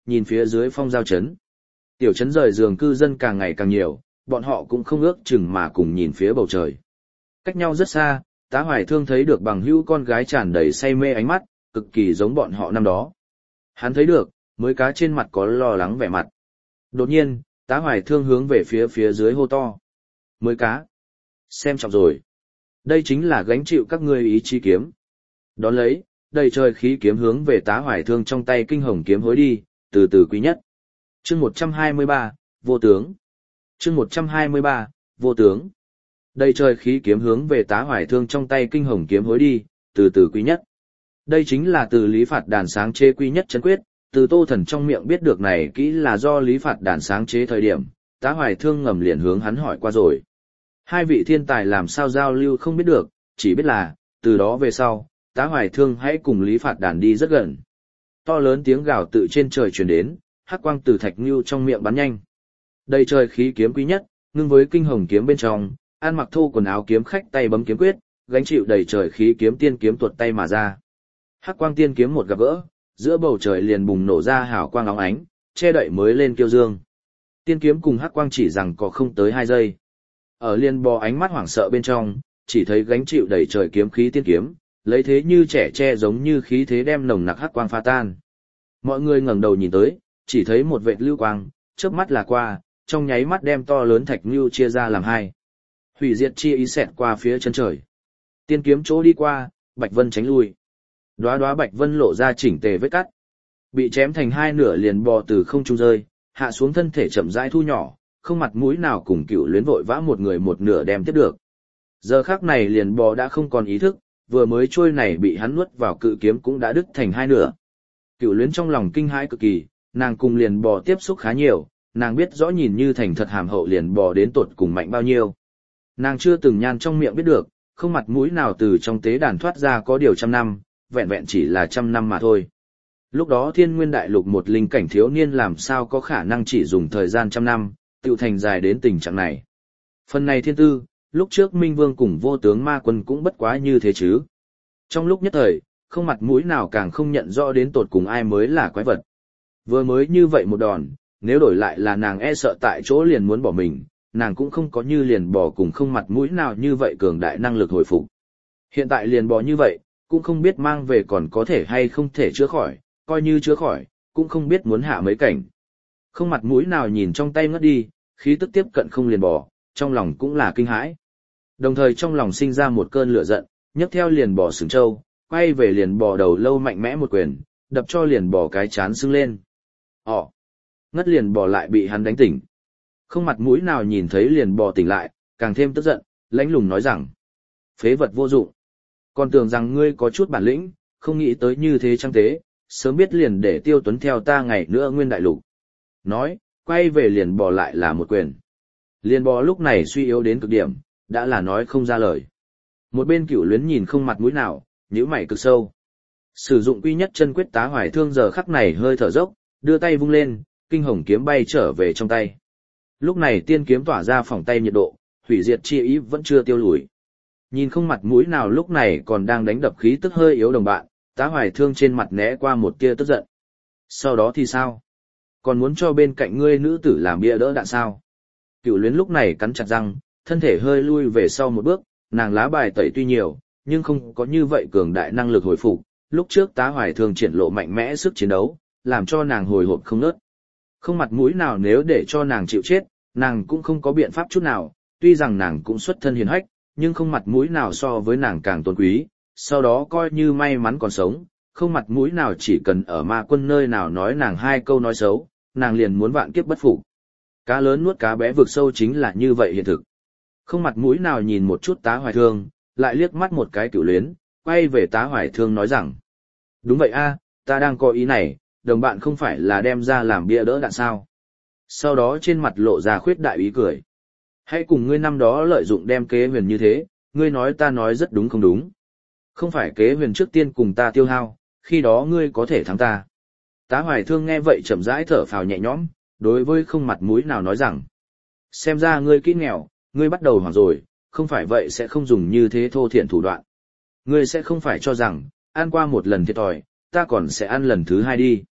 nhìn phía dưới phong giao trấn. Tiểu trấn rời giường cư dân càng ngày càng nhiều, bọn họ cũng không ước chừng mà cùng nhìn phía bầu trời. Cách nhau rất xa, Tá Hoài Thương thấy được bằng hữu con gái tràn đầy say mê ánh mắt, cực kỳ giống bọn họ năm đó. Hắn thấy được, mới cá trên mặt có lo lắng vẻ mặt. Đột nhiên, Tá Hoài Thương hướng về phía phía dưới hô to. Mới cá. Xem trọng rồi. Đây chính là gánh chịu các ngươi ý chí kiếm. Đón lấy, đầy trời khí kiếm hướng về Tá Hoài Thương trong tay kinh hồng kiếm hối đi, từ từ quý nhất. Chương một trăm hai mươi ba, vô tướng. Chương một trăm hai mươi ba, vô tướng. Đầy trời khí kiếm hướng về Tá Hoài Thương trong tay kinh hồng kiếm hối đi, từ từ quý nhất. Đây chính là từ Lý Phạt Đàn sáng chế quý nhất chân quyết, từ Tô Thần trong miệng biết được này kỹ là do Lý Phạt Đàn sáng chế thời điểm, Tá Hoài Thương ngầm liền hướng hắn hỏi qua rồi. Hai vị thiên tài làm sao giao lưu không biết được, chỉ biết là, từ đó về sau, Tá Hoài Thương hãy cùng Lý Phạt Đàn đi rất gần. To lớn tiếng gào tự trên trời truyền đến, hắc quang từ thạch nhu trong miệng bắn nhanh. Đầy trời khí kiếm quý nhất, ngưng với kinh hồng kiếm bên trong, an mặc thô quần áo kiếm khách tay bấm kiếm quyết, gánh chịu đầy trời khí kiếm tiên kiếm tuột tay mà ra. Hắc quang tiên kiếm một gặp gỡ, giữa bầu trời liền bùng nổ ra hào quang óng ánh, che đậy mới lên kiêu dương. Tiên kiếm cùng hắc quang chỉ rằng có không tới hai giây. Ở liên bò ánh mắt hoảng sợ bên trong, chỉ thấy gánh chịu đầy trời kiếm khí tiên kiếm, lấy thế như trẻ tre giống như khí thế đem nồng nặc hắc quang pha tan. Mọi người ngẩng đầu nhìn tới, chỉ thấy một vệt lưu quang, chớp mắt là qua, trong nháy mắt đem to lớn thạch lưu chia ra làm hai. Hủy diệt chi ý xẹt qua phía chân trời. Tiên kiếm chỗ đi qua, Bạch Vân tránh lui. Đóa đóa Bạch Vân lộ ra chỉnh tề vết cắt. Bị chém thành hai nửa liền bò từ không trung rơi, hạ xuống thân thể chậm rãi thu nhỏ, không mặt mũi nào cùng Cựu Luyến vội vã một người một nửa đem tiếp được. Giờ khắc này liền bò đã không còn ý thức, vừa mới trôi này bị hắn nuốt vào cự kiếm cũng đã đứt thành hai nửa. Cựu Luyến trong lòng kinh hãi cực kỳ, nàng cùng liền bò tiếp xúc khá nhiều, nàng biết rõ nhìn như thành thật hàm hậu liền bò đến tột cùng mạnh bao nhiêu. Nàng chưa từng nhan trong miệng biết được, không mặt mũi nào từ trong tế đàn thoát ra có điều trăm năm, vẹn vẹn chỉ là trăm năm mà thôi. Lúc đó Thiên Nguyên Đại Lục một linh cảnh thiếu niên làm sao có khả năng chỉ dùng thời gian trăm năm, tự thành dài đến tình trạng này. Phần này thiên tư, lúc trước Minh Vương cùng vô tướng ma quân cũng bất quá như thế chứ. Trong lúc nhất thời, không mặt mũi nào càng không nhận rõ đến tột cùng ai mới là quái vật. Vừa mới như vậy một đòn, nếu đổi lại là nàng e sợ tại chỗ liền muốn bỏ mình, nàng cũng không có như liền bò cùng không mặt mũi nào như vậy cường đại năng lực hồi phục. Hiện tại liền bò như vậy, cũng không biết mang về còn có thể hay không thể chữa khỏi, coi như chữa khỏi, cũng không biết muốn hạ mấy cảnh. Không mặt mũi nào nhìn trong tay ngất đi, khí tức tiếp cận không liền bò, trong lòng cũng là kinh hãi. Đồng thời trong lòng sinh ra một cơn lửa giận, nhấc theo liền bò sừng trâu, quay về liền bò đầu lâu mạnh mẽ một quyền, đập cho liền bò cái chán sưng lên. Ồ! Ngất liền bò lại bị hắn đánh tỉnh. Không mặt mũi nào nhìn thấy liền bò tỉnh lại, càng thêm tức giận, lãnh lùng nói rằng: phế vật vô dụng. Còn tưởng rằng ngươi có chút bản lĩnh, không nghĩ tới như thế trăng tế, sớm biết liền để Tiêu Tuấn theo ta ngày nữa nguyên đại lục. Nói, quay về liền bò lại là một quyền. Liền bò lúc này suy yếu đến cực điểm, đã là nói không ra lời. Một bên Cửu Luyến nhìn không mặt mũi nào, nhíu mày cực sâu. Sử dụng quy nhất chân quyết Tá Hoài Thương giờ khắc này hơi thở dốc, đưa tay vung lên, kinh hồng kiếm bay trở về trong tay. Lúc này tiên kiếm tỏa ra phỏng tay nhiệt độ, hủy diệt chi ý vẫn chưa tiêu lùi. Nhìn không mặt mũi nào lúc này còn đang đánh đập khí tức hơi yếu đồng bạn, Tá Hoài Thương trên mặt né qua một tia tức giận. Sau đó thì sao? Còn muốn cho bên cạnh ngươi nữ tử làm bia đỡ đạn sao? Cửu Luyến lúc này cắn chặt răng, thân thể hơi lui về sau một bước, nàng lá bài tẩy tuy nhiều, nhưng không có như vậy cường đại năng lực hồi phục. Lúc trước Tá Hoài Thương triển lộ mạnh mẽ sức chiến đấu, làm cho nàng hồi hộp không nớt. Không mặt mũi nào nếu để cho nàng chịu chết, nàng cũng không có biện pháp chút nào, tuy rằng nàng cũng xuất thân hiền hách, nhưng không mặt mũi nào so với nàng càng tôn quý, sau đó coi như may mắn còn sống, không mặt mũi nào chỉ cần ở ma quân nơi nào nói nàng hai câu nói xấu, nàng liền muốn vạn kiếp bất phục. Cá lớn nuốt cá bé vực sâu chính là như vậy hiện thực. Không mặt mũi nào nhìn một chút Tá Hoài Thương, lại liếc mắt một cái Cửu Luyến, quay về Tá Hoài Thương nói rằng: đúng vậy a, ta đang có ý này, đồng bạn không phải là đem ra làm bia đỡ đạn sao. Sau đó trên mặt lộ ra khuyết đại ý cười. Hãy cùng ngươi năm đó lợi dụng đem kế huyền như thế, ngươi nói ta nói rất đúng không đúng. Không phải kế huyền trước tiên cùng ta tiêu hao, khi đó ngươi có thể thắng ta. Tá Hoài Thương nghe vậy chậm rãi thở phào nhẹ nhõm, đối với không mặt mũi nào nói rằng: xem ra ngươi kỹ nghèo, ngươi bắt đầu hoảng rồi, không phải vậy sẽ không dùng như thế thô thiện thủ đoạn. Ngươi sẽ không phải cho rằng, ăn qua một lần thiệt thòi, ta còn sẽ ăn lần thứ hai đi.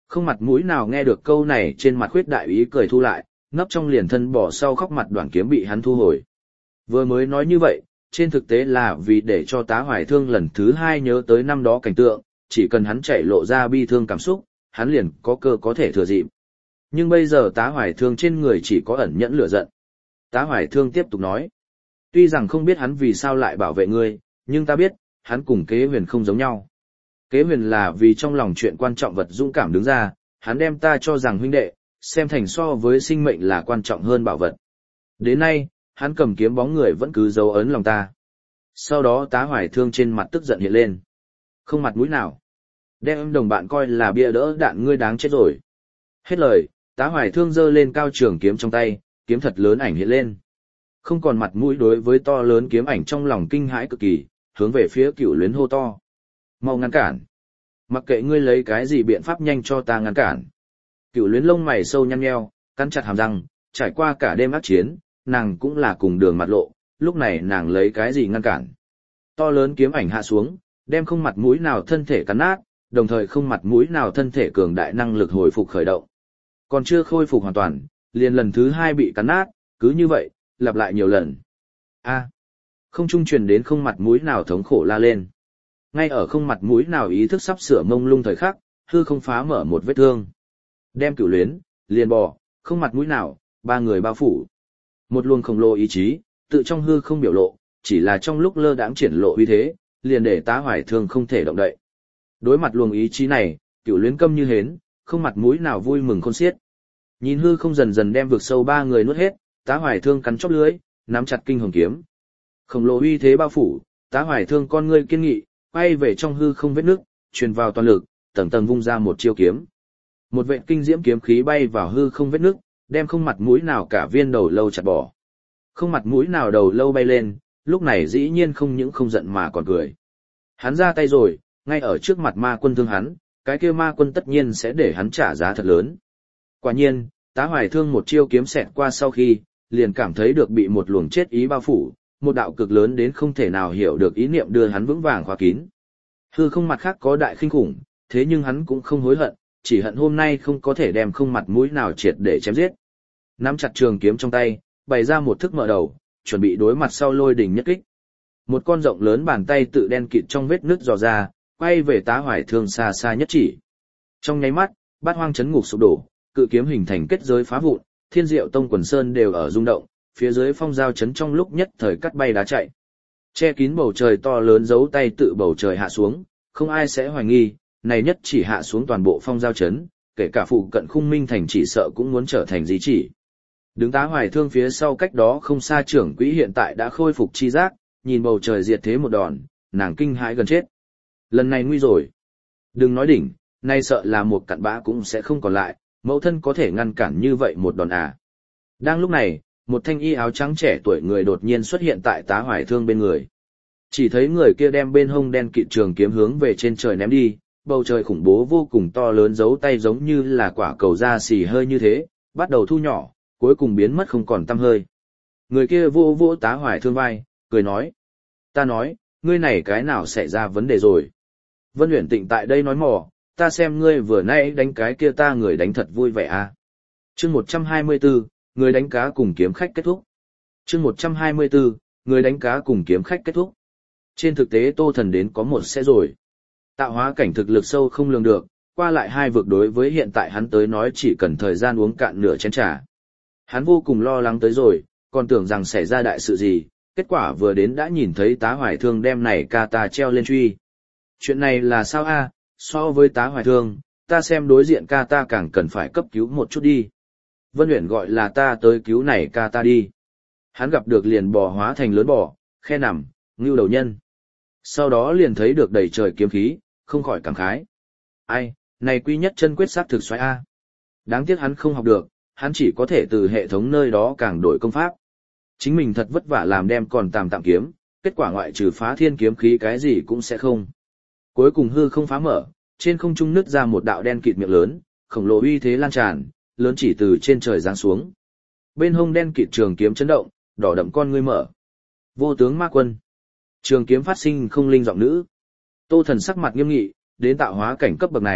Không mặt mũi nào nghe được câu này, trên mặt khuyết đại ý cười thu lại, nấp trong liền thân bỏ sau khóc, mặt đoạn kiếm bị hắn thu hồi. Vừa mới nói như vậy, trên thực tế là vì để cho Tá Hoài Thương lần thứ hai nhớ tới năm đó cảnh tượng, chỉ cần hắn chạy lộ ra bi thương cảm xúc, hắn liền có cơ có thể thừa dịp. Nhưng bây giờ Tá Hoài Thương trên người chỉ có ẩn nhẫn lửa giận. Tá Hoài Thương tiếp tục nói, tuy rằng không biết hắn vì sao lại bảo vệ ngươi, nhưng ta biết, hắn cùng Kế Huyền không giống nhau. Kế Huyền là vì trong lòng chuyện quan trọng vật dũng cảm đứng ra, hắn đem ta cho rằng huynh đệ, xem thành so với sinh mệnh là quan trọng hơn bảo vật. Đến nay, hắn cầm kiếm bóng người vẫn cứ dấu ấn lòng ta. Sau đó Tá Hoài Thương trên mặt tức giận hiện lên. Không mặt mũi nào. Đem đồng bạn coi là bia đỡ đạn, ngươi đáng chết rồi. Hết lời, Tá Hoài Thương giơ lên cao trường kiếm trong tay, kiếm thật lớn ảnh hiện lên. Không còn mặt mũi đối với to lớn kiếm ảnh, trong lòng kinh hãi cực kỳ, hướng về phía Cửu Luyến hô to. Mau ngăn cản. Mặc kệ ngươi lấy cái gì biện pháp, nhanh cho ta ngăn cản. Cửu Luyến lông mày sâu nhăn nheo, cắn chặt hàm răng, trải qua cả đêm ác chiến, nàng cũng là cùng đường mặt lộ, lúc này nàng lấy cái gì ngăn cản. To lớn kiếm ảnh hạ xuống, đem không mặt mũi nào thân thể cắn nát, đồng thời không mặt mũi nào thân thể cường đại năng lực hồi phục khởi động. Còn chưa khôi phục hoàn toàn, liền lần thứ hai bị cắn nát, cứ như vậy, lặp lại nhiều lần. A. Không trung truyền đến không mặt mũi nào thống khổ la lên. Ngay ở không mặt mũi nào ý thức sắp sửa mông lung thời khắc, hư không phá mở một vết thương. Đem Cửu Luyến, liền bò, không mặt mũi nào, ba người bao phủ. Một luồng khổng lồ ý chí, tự trong hư không biểu lộ, chỉ là trong lúc lơ đãng triển lộ uy thế, liền để Tá Hoài Thương không thể động đậy. Đối mặt luồng ý chí này, Cửu Luyến câm như hến, không mặt mũi nào vui mừng khôn xiết. Nhìn hư không dần dần đem vực sâu ba người nuốt hết, Tá Hoài Thương cắn chóp lưỡi, nắm chặt kinh hồng kiếm. Khổng lồ uy thế bao phủ, Tá Hoài Thương con ngươi kiên nghị, quay về trong hư không vết nước, truyền vào toàn lực, tầng tầng vung ra một chiêu kiếm. Một vệt kinh diễm kiếm khí bay vào hư không vết nước, đem không mặt mũi nào cả viên đầu lâu chặt bỏ. Không mặt mũi nào đầu lâu bay lên, lúc này dĩ nhiên không những không giận mà còn cười. Hắn ra tay rồi, ngay ở trước mặt ma quân thương hắn, cái kia ma quân tất nhiên sẽ để hắn trả giá thật lớn. Quả nhiên, Tá Hoài Thương một chiêu kiếm xẹt qua sau khi, liền cảm thấy được bị một luồng chết ý bao phủ, một đạo cực lớn đến không thể nào hiểu được ý niệm đưa hắn vững vàng khóa kín. Hư không mặt khác có đại khinh khủng, thế nhưng hắn cũng không hối hận, chỉ hận hôm nay không có thể đem không mặt mũi nào triệt để chém giết. Nắm chặt trường kiếm trong tay, bày ra một thức mở đầu, chuẩn bị đối mặt sau lôi đỉnh nhất kích. Một con rộng lớn bàn tay tự đen kịt trong vết nước dò ra, quay về Tá Hoài Thương xa xa nhất chỉ. Trong nháy mắt, bát hoang chấn ngục sụp đổ, cự kiếm hình thành kết giới phá vụn, Thiên Diệu Tông quần sơn đều ở rung động, phía dưới phong giao chấn trong lúc nhất thời cắt bay đá chạy. Che kín bầu trời to lớn giấu tay tự bầu trời hạ xuống, không ai sẽ hoài nghi, này nhất chỉ hạ xuống toàn bộ phong giao chấn, kể cả phụ cận Khung Minh thành chỉ sợ cũng muốn trở thành di chỉ. Đứng Tá Hoài Thương phía sau cách đó không xa trưởng quỹ hiện tại đã khôi phục chi giác, nhìn bầu trời diệt thế một đòn, nàng kinh hãi gần chết. Lần này nguy rồi. Đừng nói đỉnh, nay sợ là một cặn bã cũng sẽ không còn lại, mẫu thân có thể ngăn cản như vậy một đòn à. Đang lúc này, một thanh y áo trắng trẻ tuổi người đột nhiên xuất hiện tại Tá Hoài Thương bên người. Chỉ thấy người kia đem bên hông đen kịt trường kiếm hướng về trên trời ném đi, bầu trời khủng bố vô cùng to lớn giấu tay giống như là quả cầu da xì hơi như thế, bắt đầu thu nhỏ, cuối cùng biến mất không còn tăm hơi. Người kia vô vô Tá Hoài Thương vai, cười nói. Ta nói, ngươi này cái nào xảy ra vấn đề rồi. Vân Uyển Tịnh tại đây nói mò, ta xem ngươi vừa nãy đánh cái kia ta người đánh thật vui vẻ à. Chương một trăm hai mươi tư, người đánh cá cùng kiếm khách kết thúc. Chương một trăm hai mươi tư, người đánh cá cùng kiếm khách kết thúc. Trên thực tế Tô Thần đến có một sẽ rồi. Tạo hóa cảnh thực lực sâu không lường được, qua lại hai vực đối với hiện tại hắn tới nói chỉ cần thời gian uống cạn nửa chén trà. Hắn vô cùng lo lắng tới rồi, còn tưởng rằng xảy ra đại sự gì, kết quả vừa đến đã nhìn thấy Tá Hoài Thương đem này ca ta treo lên truy. Chuyện này là sao a? So với Tá Hoài Thương, ta xem đối diện ca ta càng cần phải cấp cứu một chút đi. Vân Uyển gọi là ta tới cứu này ca ta đi. Hắn gặp được liền bò hóa thành lớn bò, khe nằm, ngưu đầu nhân. Sau đó liền thấy được đầy trời kiếm khí, không khỏi cảm khái. Ai, này quy nhất chân quyết sát thực xoáy a. Đáng tiếc hắn không học được, hắn chỉ có thể từ hệ thống nơi đó càng đổi công pháp. Chính mình thật vất vả làm đem còn tạm tạm kiếm, kết quả ngoại trừ phá thiên kiếm khí cái gì cũng sẽ không. Cuối cùng hư không phá mở, trên không trung nứt ra một đạo đen kịt miệng lớn, khổng lồ uy thế lan tràn, lớn chỉ từ trên trời giáng xuống. Bên hông đen kịt trường kiếm chấn động, đỏ đậm con ngươi mở. Vô tướng ma quân. Trường kiếm phát sinh không linh giọng nữ. Tô Thần sắc mặt nghiêm nghị, đến tạo hóa cảnh cấp bậc này,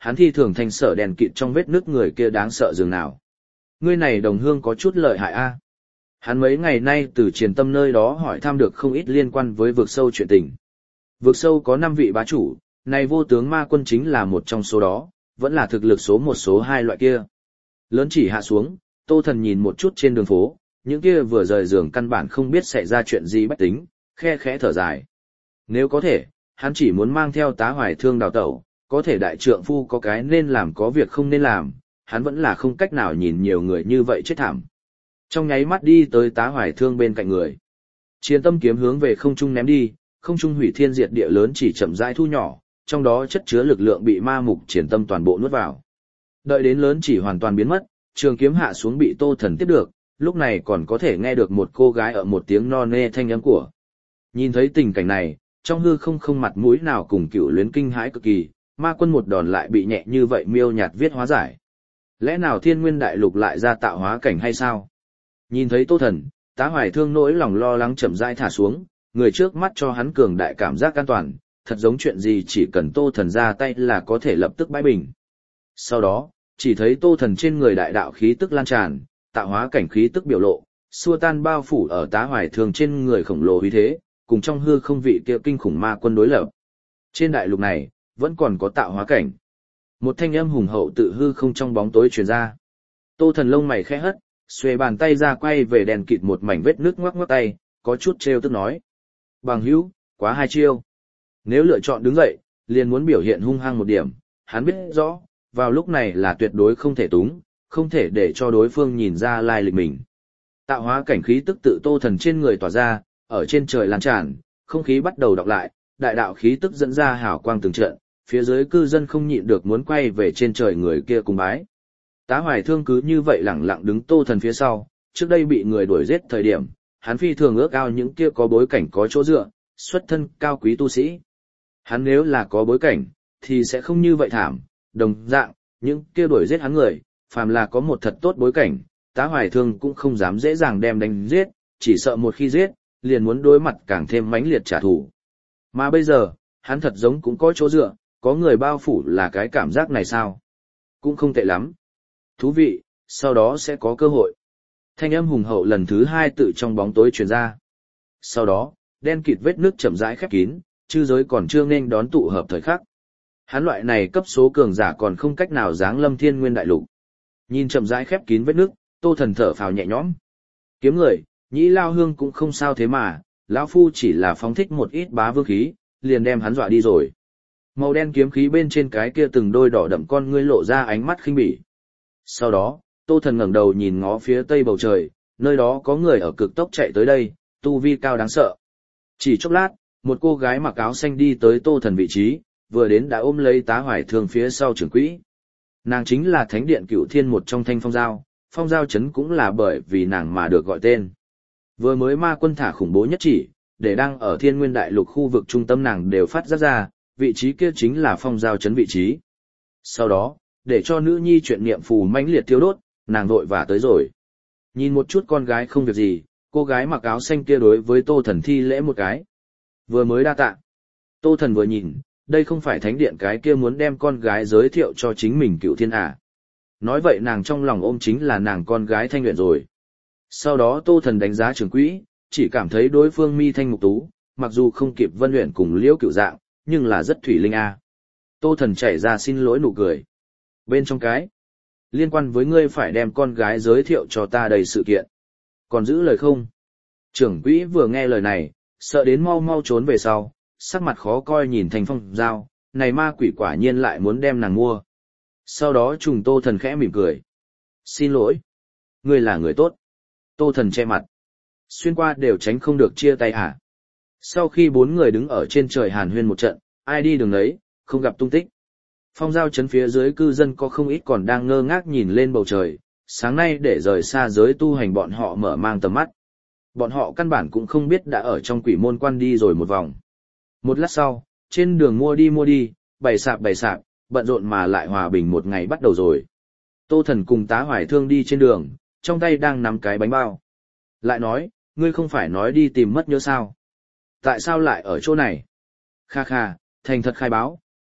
hắn thi thường thành sở đèn kịt trong vết nước người kia đáng sợ dường nào. Ngươi này đồng hương có chút lợi hại a. Hắn mấy ngày nay từ Triền Tâm nơi đó hỏi thăm được không ít liên quan với vực sâu chuyện tình. Vực sâu có năm vị bá chủ, này vô tướng ma quân chính là một trong số đó, vẫn là thực lực số một số hai loại kia. Lớn chỉ hạ xuống, Tô Thần nhìn một chút trên đường phố, những kia vừa rời giường căn bản không biết xảy ra chuyện gì bách tính, khe khẽ thở dài. Nếu có thể, hắn chỉ muốn mang theo Tá Hoài Thương đào tẩu, có thể đại trượng phu có cái nên làm có việc không nên làm, hắn vẫn là không cách nào nhìn nhiều người như vậy chết thảm. Trong nháy mắt đi tới Tá Hoài Thương bên cạnh người. Chiến tâm kiếm hướng về không trung ném đi, không trung hủy thiên diệt địa lớn chỉ chậm rãi thu nhỏ, trong đó chất chứa lực lượng bị ma mục triển tâm toàn bộ nuốt vào. Đợi đến lớn chỉ hoàn toàn biến mất, trường kiếm hạ xuống bị Tô Thần tiếp được, lúc này còn có thể nghe được một cô gái ở một tiếng no nê thanh âm của. Nhìn thấy tình cảnh này, trong hư không không mặt mũi nào cùng cựu luyến kinh hãi cực kỳ, ma quân một đòn lại bị nhẹ như vậy miêu nhạt viết hóa giải. Lẽ nào thiên nguyên đại lục lại ra tạo hóa cảnh hay sao? Nhìn thấy Tô Thần, Tá Hoài Thương nỗi lòng lo lắng chậm rãi thả xuống, người trước mắt cho hắn cường đại cảm giác an toàn, thật giống chuyện gì chỉ cần Tô Thần ra tay là có thể lập tức bãi bình. Sau đó, chỉ thấy Tô Thần trên người đại đạo khí tức lan tràn, tạo hóa cảnh khí tức biểu lộ, xua tan bao phủ ở Tá Hoài Thương trên người khổng lồ uy thế, cùng trong hư không vị kia kinh khủng ma quân đối lập. Trên đại lục này, vẫn còn có tạo hóa cảnh. Một thanh âm hùng hậu tự hư không trong bóng tối truyền ra. Tô Thần lông mày khẽ hất, xuề bàn tay ra quay về đèn kịt một mảnh vết nước ngoắc ngoắc tay, có chút trêu tức nói. Bằng hữu, quá hai chiêu. Nếu lựa chọn đứng dậy, liền muốn biểu hiện hung hăng một điểm, hắn biết rõ, vào lúc này là tuyệt đối không thể túng, không thể để cho đối phương nhìn ra lai lịch mình. Tạo hóa cảnh khí tức tự Tô Thần trên người tỏa ra, ở trên trời lan tràn, không khí bắt đầu đọc lại, đại đạo khí tức dẫn ra hào quang từng trận, phía dưới cư dân không nhịn được muốn quay về trên trời người kia cùng bái. Tá Hoài Thương cứ như vậy lẳng lặng đứng Tô Thần phía sau, trước đây bị người đuổi giết thời điểm, hắn phi thường ước ao những kia có bối cảnh có chỗ dựa, xuất thân cao quý tu sĩ. Hắn nếu là có bối cảnh, thì sẽ không như vậy thảm, đồng dạng, những kia đuổi giết hắn người, phàm là có một thật tốt bối cảnh, Tá Hoài Thương cũng không dám dễ dàng đem đánh giết, chỉ sợ một khi giết, liền muốn đối mặt càng thêm mãnh liệt trả thù. Mà bây giờ, hắn thật giống cũng có chỗ dựa, có người bao phủ là cái cảm giác này sao? Cũng không tệ lắm. Thú vị, sau đó sẽ có cơ hội. Thanh âm hùng hậu lần thứ hai tự trong bóng tối truyền ra. Sau đó, đen kịt vết nước chậm rãi khép kín, chư giới còn chưa nên đón tụ hợp thời khắc. Hắn loại này cấp số cường giả còn không cách nào giáng lâm thiên nguyên đại lục. Nhìn chậm rãi khép kín vết nước, Tô Thần thở phào nhẹ nhõm. Kiếm người, nhĩ lao hương cũng không sao thế mà, lão phu chỉ là phóng thích một ít bá vương khí, liền đem hắn dọa đi rồi. Màu đen kiếm khí bên trên cái kia từng đôi đỏ đậm con ngươi lộ ra ánh mắt khinh bỉ. Sau đó, Tô Thần ngẩng đầu nhìn ngó phía tây bầu trời, nơi đó có người ở cực tốc chạy tới đây, tu vi cao đáng sợ. Chỉ chốc lát, một cô gái mặc áo xanh đi tới Tô Thần vị trí, vừa đến đã ôm lấy Tá Hoài Thương phía sau trưởng quỹ. Nàng chính là Thánh điện Cửu Thiên một trong Thanh Phong Giao, Phong Giao Trấn cũng là bởi vì nàng mà được gọi tên. Vừa mới ma quân thả khủng bố nhất chỉ, để đang ở Thiên Nguyên Đại Lục khu vực trung tâm nàng đều phát giác ra, vị trí kia chính là Phong Giao Trấn vị trí. Sau đó, để cho nữ nhi chuyện niệm phù mãnh liệt thiêu đốt, nàng vội vã tới rồi. Nhìn một chút con gái không việc gì, cô gái mặc áo xanh kia đối với Tô Thần thi lễ một cái. Vừa mới đa tạ. Tô Thần vừa nhìn, đây không phải thánh điện cái kia muốn đem con gái giới thiệu cho chính mình Cựu Thiên à. Nói vậy nàng trong lòng ôm chính là nàng con gái Thanh Luyện rồi. Sau đó Tô Thần đánh giá trưởng quỹ, chỉ cảm thấy đối phương mi thanh mục tú, mặc dù không kịp Vân Luyện cùng Liễu Cửu Dạng, nhưng là rất thủy linh a. Tô Thần chảy ra xin lỗi nụ cười. Bên trong cái, liên quan với ngươi phải đem con gái giới thiệu cho ta đầy sự kiện. Còn giữ lời không? Trưởng quỹ vừa nghe lời này, sợ đến mau mau trốn về sau, sắc mặt khó coi nhìn Thanh Phong Giao, này ma quỷ quả nhiên lại muốn đem nàng mua. Sau đó trùng Tô Thần khẽ mỉm cười. Xin lỗi. Ngươi là người tốt. Tô Thần che mặt. Xuyên qua đều tránh không được chia tay hả? Sau khi bốn người đứng ở trên trời hàn huyên một trận, ai đi đường đấy, không gặp tung tích. Phong Giao Trấn phía dưới cư dân có không ít còn đang ngơ ngác nhìn lên bầu trời, sáng nay để rời xa giới tu hành bọn họ mở mang tầm mắt. Bọn họ căn bản cũng không biết đã ở trong quỷ môn quan đi rồi một vòng. Một lát sau, trên đường mua đi mua đi, bày sạp bày sạp, bận rộn mà lại hòa bình một ngày bắt đầu rồi. Tô Thần cùng Tá Hoài Thương đi trên đường, trong tay đang nắm cái bánh bao. Lại nói, ngươi không phải nói đi tìm mất nhớ sao? Tại sao lại ở chỗ này? Kha kha, thành thật khai báo,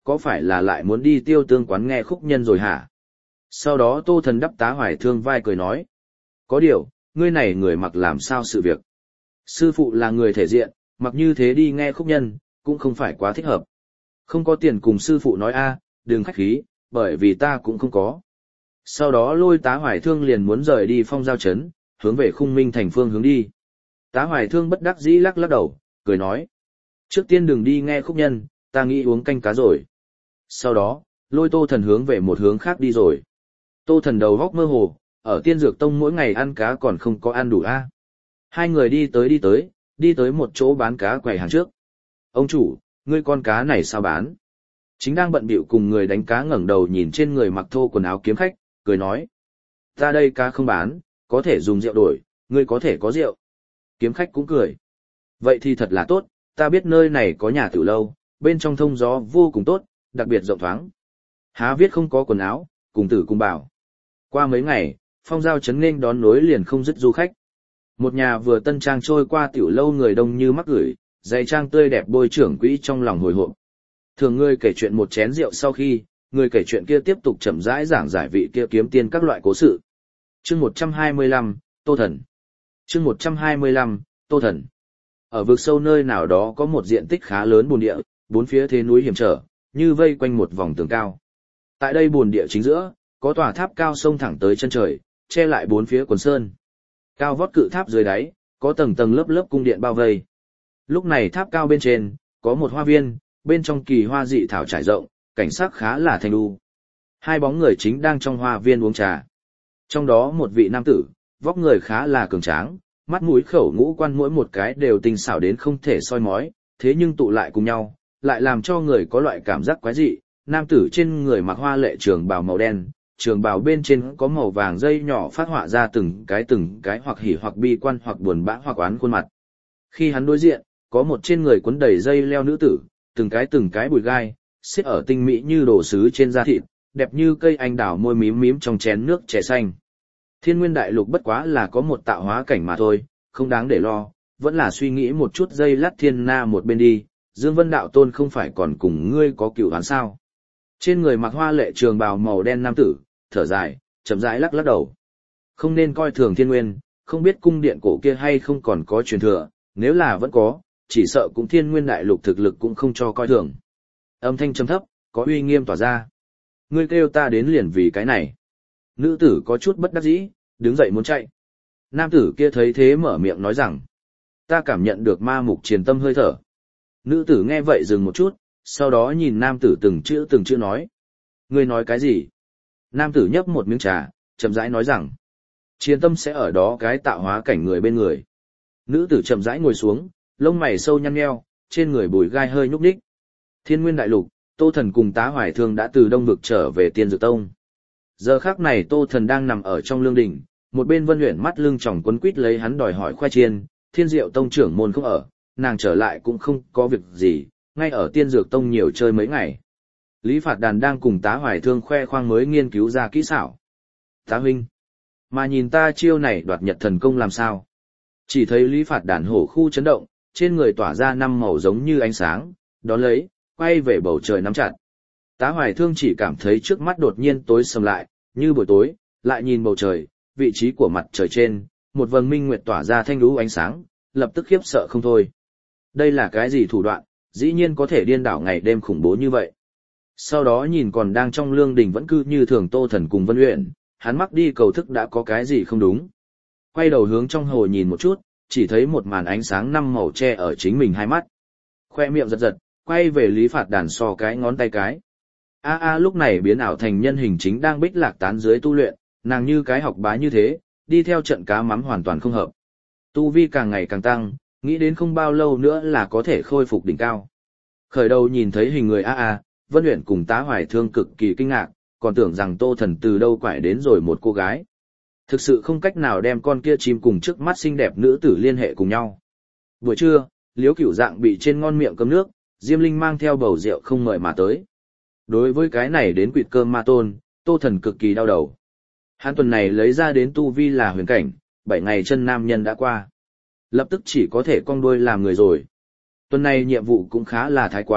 có phải là lại muốn đi Tiêu Tương quán nghe khúc nhân rồi hả? Sau đó Tô Thần đắp Tá Hoài Thương vai cười nói. Có điều, ngươi này người mặc làm sao sự việc? Sư phụ là người thể diện, mặc như thế đi nghe khúc nhân, cũng không phải quá thích hợp. Không có tiền cùng sư phụ nói a, đừng khách khí, bởi vì ta cũng không có. Sau đó lôi Tá Hoài Thương liền muốn rời đi Phong Giao trấn, hướng về Khung Minh thành phương hướng đi. Tá Hoài Thương bất đắc dĩ lắc lắc đầu, cười nói. Trước tiên đừng đi nghe khúc nhân, ta nghĩ uống canh cá rồi. Sau đó, lôi Tô Thần hướng về một hướng khác đi rồi. Tô Thần đầu góc mơ hồ, ở Tiên Dược Tông mỗi ngày ăn cá còn không có ăn đủ a. Hai người đi tới đi tới, đi tới một chỗ bán cá quầy hàng trước. Ông chủ, ngươi con cá này sao bán? Chính đang bận bịu cùng người đánh cá ngẩng đầu nhìn trên người mặc thô quần áo kiếm khách, cười nói. Ta đây cá không bán, có thể dùng rượu đổi, ngươi có thể có rượu. Kiếm khách cũng cười. Vậy thì thật là tốt, ta biết nơi này có nhà tiểu lâu, bên trong thông gió vô cùng tốt, đặc biệt rộng thoáng. Há viết không có quần áo, cùng tử cùng bảo. Qua mấy ngày, Phong Giao trấn nên đón nối liền không dứt du khách. Một nhà vừa tân trang trôi qua tiểu lâu người đông như mắc gửi, giày trang tươi đẹp bôi trưởng quỹ trong lòng hồi hộp. Thường người kể chuyện một chén rượu sau khi, người kể chuyện kia tiếp tục chậm rãi giảng giải vị kia kiếm tiên các loại cố sự. Chương một trăm hai mươi lăm, Tô Thần. Chương một trăm hai mươi lăm, Tô Thần. Ở vực sâu nơi nào đó có một diện tích khá lớn bùn địa, bốn phía thế núi hiểm trở, như vây quanh một vòng tường cao. Tại đây bùn địa chính giữa, có tòa tháp cao sông thẳng tới chân trời, che lại bốn phía quần sơn. Cao vót cự tháp dưới đáy, có tầng tầng lớp lớp cung điện bao vây. Lúc này tháp cao bên trên, có một hoa viên, bên trong kỳ hoa dị thảo trải rộng, cảnh sắc khá là thanh đu. Hai bóng người chính đang trong hoa viên uống trà. Trong đó một vị nam tử, vóc người khá là cường tráng, mắt mũi khẩu ngũ quan mỗi một cái đều tinh xảo đến không thể soi mói, thế nhưng tụ lại cùng nhau, lại làm cho người có loại cảm giác quái dị. Nam tử trên người mặc hoa lệ trường bào màu đen, trường bào bên trên có màu vàng dây nhỏ phát họa ra từng cái từng cái hoặc hỉ hoặc bi quan hoặc buồn bã hoặc oán khuôn mặt. Khi hắn đối diện, có một trên người cuốn đầy dây leo nữ tử, từng cái từng cái bùi gai, xếp ở tinh mỹ như đồ sứ trên da thịt, đẹp như cây anh đào môi mím mím trong chén nước chè xanh. Thiên Nguyên Đại Lục bất quá là có một tạo hóa cảnh mà thôi, không đáng để lo, vẫn là suy nghĩ một chút giây lát thiên na một bên đi, Dương Vân Đạo Tôn không phải còn cùng ngươi có cựu oán sao. Trên người mặc hoa lệ trường bào màu đen nam tử, thở dài, chậm rãi lắc lắc đầu. Không nên coi thường Thiên Nguyên, không biết cung điện cổ kia hay không còn có truyền thừa, nếu là vẫn có, chỉ sợ cũng Thiên Nguyên Đại Lục thực lực cũng không cho coi thường. Âm thanh trầm thấp, có uy nghiêm tỏa ra. Ngươi kêu ta đến liền vì cái này. Nữ tử có chút bất đắc dĩ, đứng dậy muốn chạy. Nam tử kia thấy thế mở miệng nói rằng, ta cảm nhận được ma mục triền tâm hơi thở. Nữ tử nghe vậy dừng một chút, sau đó nhìn nam tử từng chữ từng chữ nói. Ngươi nói cái gì? Nam tử nhấp một miếng trà, chậm rãi nói rằng, triền tâm sẽ ở đó cái tạo hóa cảnh người bên người. Nữ tử chậm rãi ngồi xuống, lông mày sâu nhăn nheo, trên người bùi gai hơi nhúc nhích. Thiên Nguyên Đại Lục, Tô Thần cùng Tá Hoài Thương đã từ Đông Vực trở về Tiên Dược Tông. Giờ khắc này Tô Thần đang nằm ở trong lương đình, một bên Vân Uyển mắt lưng tròng quấn quýt lấy hắn đòi hỏi khoai chiên, Thiên Diệu Tông trưởng môn không ở, nàng trở lại cũng không có việc gì, ngay ở Tiên Dược Tông nhiều chơi mấy ngày. Lý Phạt Đàn đang cùng Tá Hoài Thương khoe khoang mới nghiên cứu ra kỹ xảo. Tá huynh, mà nhìn ta chiêu này đoạt nhật thần công làm sao? Chỉ thấy Lý Phạt Đàn hổ khu chấn động, trên người tỏa ra năm màu giống như ánh sáng, đón lấy, quay về bầu trời nắm chặt. Tá Hoài Thương chỉ cảm thấy trước mắt đột nhiên tối sầm lại, như buổi tối, lại nhìn bầu trời, vị trí của mặt trời trên, một vầng minh nguyệt tỏa ra thanh lũ ánh sáng, lập tức khiếp sợ không thôi. Đây là cái gì thủ đoạn, dĩ nhiên có thể điên đảo ngày đêm khủng bố như vậy. Sau đó nhìn còn đang trong lương đình vẫn cứ như thường Tô Thần cùng Vân Uyển, hắn mắc đi cầu thức đã có cái gì không đúng. Quay đầu hướng trong hồ nhìn một chút, chỉ thấy một màn ánh sáng năm màu che ở chính mình hai mắt. Khoe miệng giật giật, quay về Lý Phạt Đàn so cái ngón tay cái. A a lúc này biến ảo thành nhân hình chính đang bích lạc tán dưới tu luyện, nàng như cái học bá như thế, đi theo trận cá mắm hoàn toàn không hợp. Tu vi càng ngày càng tăng, nghĩ đến không bao lâu nữa là có thể khôi phục đỉnh cao. Khởi đầu nhìn thấy hình người a a, Vân Uyển cùng Tá Hoài Thương cực kỳ kinh ngạc, còn tưởng rằng Tô Thần từ đâu quải đến rồi một cô gái. Thực sự không cách nào đem con kia chim cùng trước mắt xinh đẹp nữ tử liên hệ cùng nhau. Buổi trưa, Liễu Cửu Dạng bị trên ngon miệng cơm nước, Diêm Linh mang theo bầu rượu không mời mà tới. Đối với cái này đến quỵt cơm ma tôn, Tô Thần cực kỳ đau đầu. Hắn tuần này lấy ra đến tu vi là huyền cảnh, bảy ngày chân nam nhân đã qua. Lập tức chỉ có thể cong đuôi làm người rồi. Tuần này nhiệm vụ cũng khá là thái quá,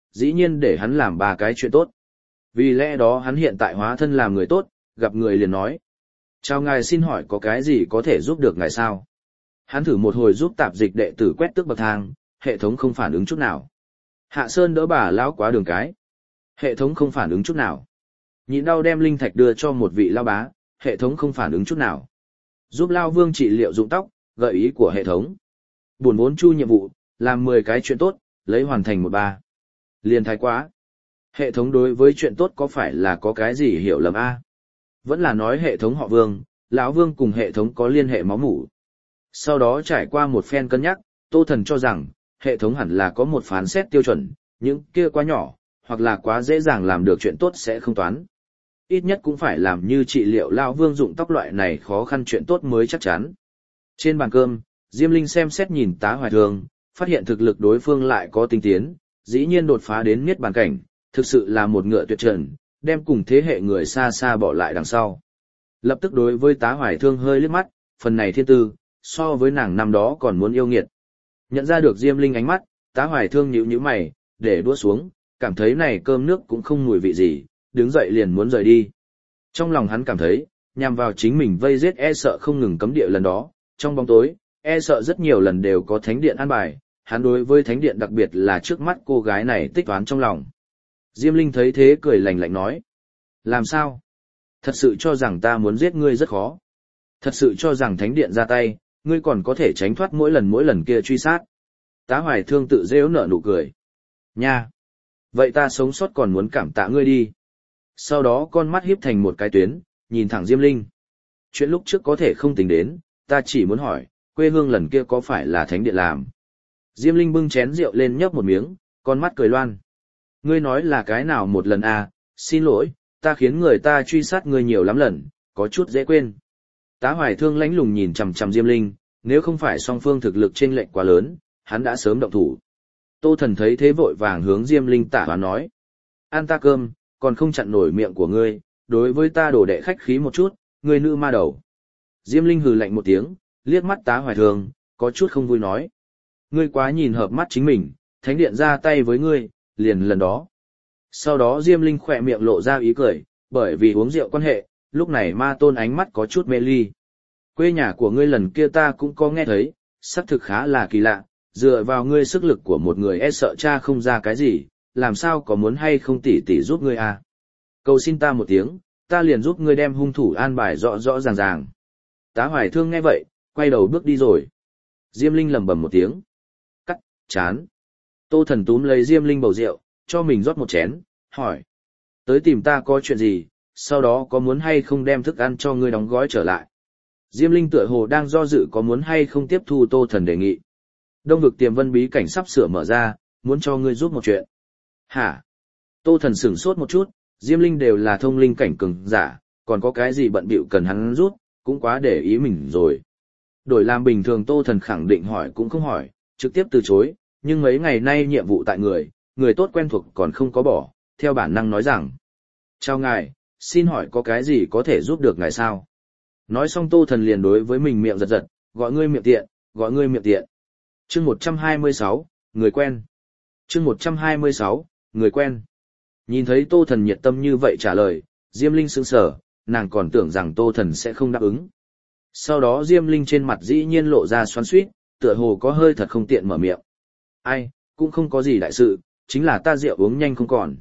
dĩ nhiên để hắn làm ba cái chuyện tốt. Vì lẽ đó hắn hiện tại hóa thân làm người tốt, gặp người liền nói. Chào ngài, xin hỏi có cái gì có thể giúp được ngài sao? Hắn thử một hồi giúp tạp dịch đệ tử quét tước bậc thang, hệ thống không phản ứng chút nào. Hạ Sơn đỡ bà lão quá đường cái. Hệ thống không phản ứng chút nào. Nhịn đau đem linh thạch đưa cho một vị lao bá, hệ thống không phản ứng chút nào. Giúp Lao Vương trị liệu dụng tóc, gợi ý của hệ thống. Buồn vốn chu nhiệm vụ, làm mười cái chuyện tốt, lấy hoàn thành một ba. Liền thái quá. Hệ thống đối với chuyện tốt có phải là có cái gì hiểu lầm a? Vẫn là nói hệ thống họ Vương, lão Vương cùng hệ thống có liên hệ máu mủ. Sau đó trải qua một phen cân nhắc, Tô Thần cho rằng, hệ thống hẳn là có một phán xét tiêu chuẩn, những kia quá nhỏ, hoặc là quá dễ dàng làm được chuyện tốt sẽ không toán. Ít nhất cũng phải làm như trị liệu lão Vương dụng tóc loại này khó khăn chuyện tốt mới chắc chắn. Trên bàn cơm, Diêm Linh xem xét nhìn Tá Hoài Thương, phát hiện thực lực đối phương lại có tinh tiến, dĩ nhiên đột phá đến niết bàn cảnh, thực sự là một ngựa tuyệt trần, đem cùng thế hệ người xa xa bỏ lại đằng sau. Lập tức đối với Tá Hoài Thương hơi liếc mắt, phần này thiên tư, so với nàng năm đó còn muốn yêu nghiệt. Nhận ra được Diêm Linh ánh mắt, Tá Hoài Thương nhíu nhíu mày, để đũa xuống, cảm thấy này cơm nước cũng không mùi vị gì, đứng dậy liền muốn rời đi. Trong lòng hắn cảm thấy, nhằm vào chính mình vây giết e sợ không ngừng cấm địa lần đó, trong bóng tối, e sợ rất nhiều lần đều có thánh điện an bài, hắn đối với thánh điện đặc biệt là trước mắt cô gái này tích toán trong lòng. Diêm Linh thấy thế cười lạnh lạnh nói. Làm sao? Thật sự cho rằng ta muốn giết ngươi rất khó. Thật sự cho rằng thánh điện ra tay, ngươi còn có thể tránh thoát mỗi lần mỗi lần kia truy sát. Tá Hoài Thương tự rêu nở nụ cười. Nha! Vậy ta sống sót còn muốn cảm tạ ngươi đi. Sau đó con mắt híp thành một cái tuyến, nhìn thẳng Diêm Linh. Chuyện lúc trước có thể không tính đến, ta chỉ muốn hỏi, quê hương lần kia có phải là thánh điện làm? Diêm Linh bưng chén rượu lên nhấp một miếng, con mắt cười loan. Ngươi nói là cái nào một lần à, xin lỗi, ta khiến người ta truy sát ngươi nhiều lắm lần, có chút dễ quên. Tá Hoài Thương lãnh lùng nhìn chằm chằm Diêm Linh, nếu không phải song phương thực lực chênh lệch quá lớn, hắn đã sớm động thủ. Tô Thần thấy thế vội vàng hướng Diêm Linh tả hoán nói. Ăn ta cơm, còn không chặn nổi miệng của ngươi, đối với ta đổ đệ khách khí một chút, ngươi nữ ma đầu. Diêm Linh hừ lạnh một tiếng, liếc mắt Tá Hoài Thương, có chút không vui nói. Ngươi quá nhìn hợp mắt chính mình, thánh điện ra tay với ngươi, liền lần đó. Sau đó Diêm Linh khỏe miệng lộ ra ý cười, bởi vì uống rượu quan hệ, lúc này ma tôn ánh mắt có chút mê ly. Quê nhà của ngươi lần kia ta cũng có nghe thấy, xác thực khá là kỳ lạ, dựa vào ngươi sức lực của một người e sợ cha không ra cái gì, làm sao có muốn hay không tỉ tỉ giúp ngươi à. Cầu xin ta một tiếng, ta liền giúp ngươi đem hung thủ an bài rõ rõ ràng ràng. Tá Hoài Thương nghe vậy, quay đầu bước đi rồi. Diêm Linh lẩm bẩm một tiếng. Cắt, chán. Tô Thần túm lấy Diêm Linh bầu rượu, cho mình rót một chén, hỏi. Tới tìm ta có chuyện gì, sau đó có muốn hay không đem thức ăn cho ngươi đóng gói trở lại. Diêm Linh tựa hồ đang do dự có muốn hay không tiếp thu Tô Thần đề nghị. Đông vực tiềm vân bí cảnh sắp sửa mở ra, muốn cho ngươi giúp một chuyện. Hả? Tô Thần sửng sốt một chút, Diêm Linh đều là thông linh cảnh cường giả, còn có cái gì bận bịu cần hắn giúp, cũng quá để ý mình rồi. Đổi làm bình thường Tô Thần khẳng định hỏi cũng không hỏi, trực tiếp từ chối, nhưng mấy ngày nay nhiệm vụ tại người, người tốt quen thuộc còn không có bỏ, theo bản năng nói rằng. Chào ngài, xin hỏi có cái gì có thể giúp được ngài sao? Nói xong Tô Thần liền đối với mình miệng giật giật, gọi ngươi miệng tiện, gọi ngươi miệng tiện. Chương một trăm hai mươi sáu, người quen. Chương một trăm hai mươi sáu, người quen. Nhìn thấy Tô Thần nhiệt tâm như vậy trả lời, Diêm Linh sững sờ, nàng còn tưởng rằng Tô Thần sẽ không đáp ứng. Sau đó Diêm Linh trên mặt dĩ nhiên lộ ra xoắn xuýt, tựa hồ có hơi thật không tiện mở miệng. Ai, cũng không có gì đại sự, chính là ta rượu uống nhanh không còn.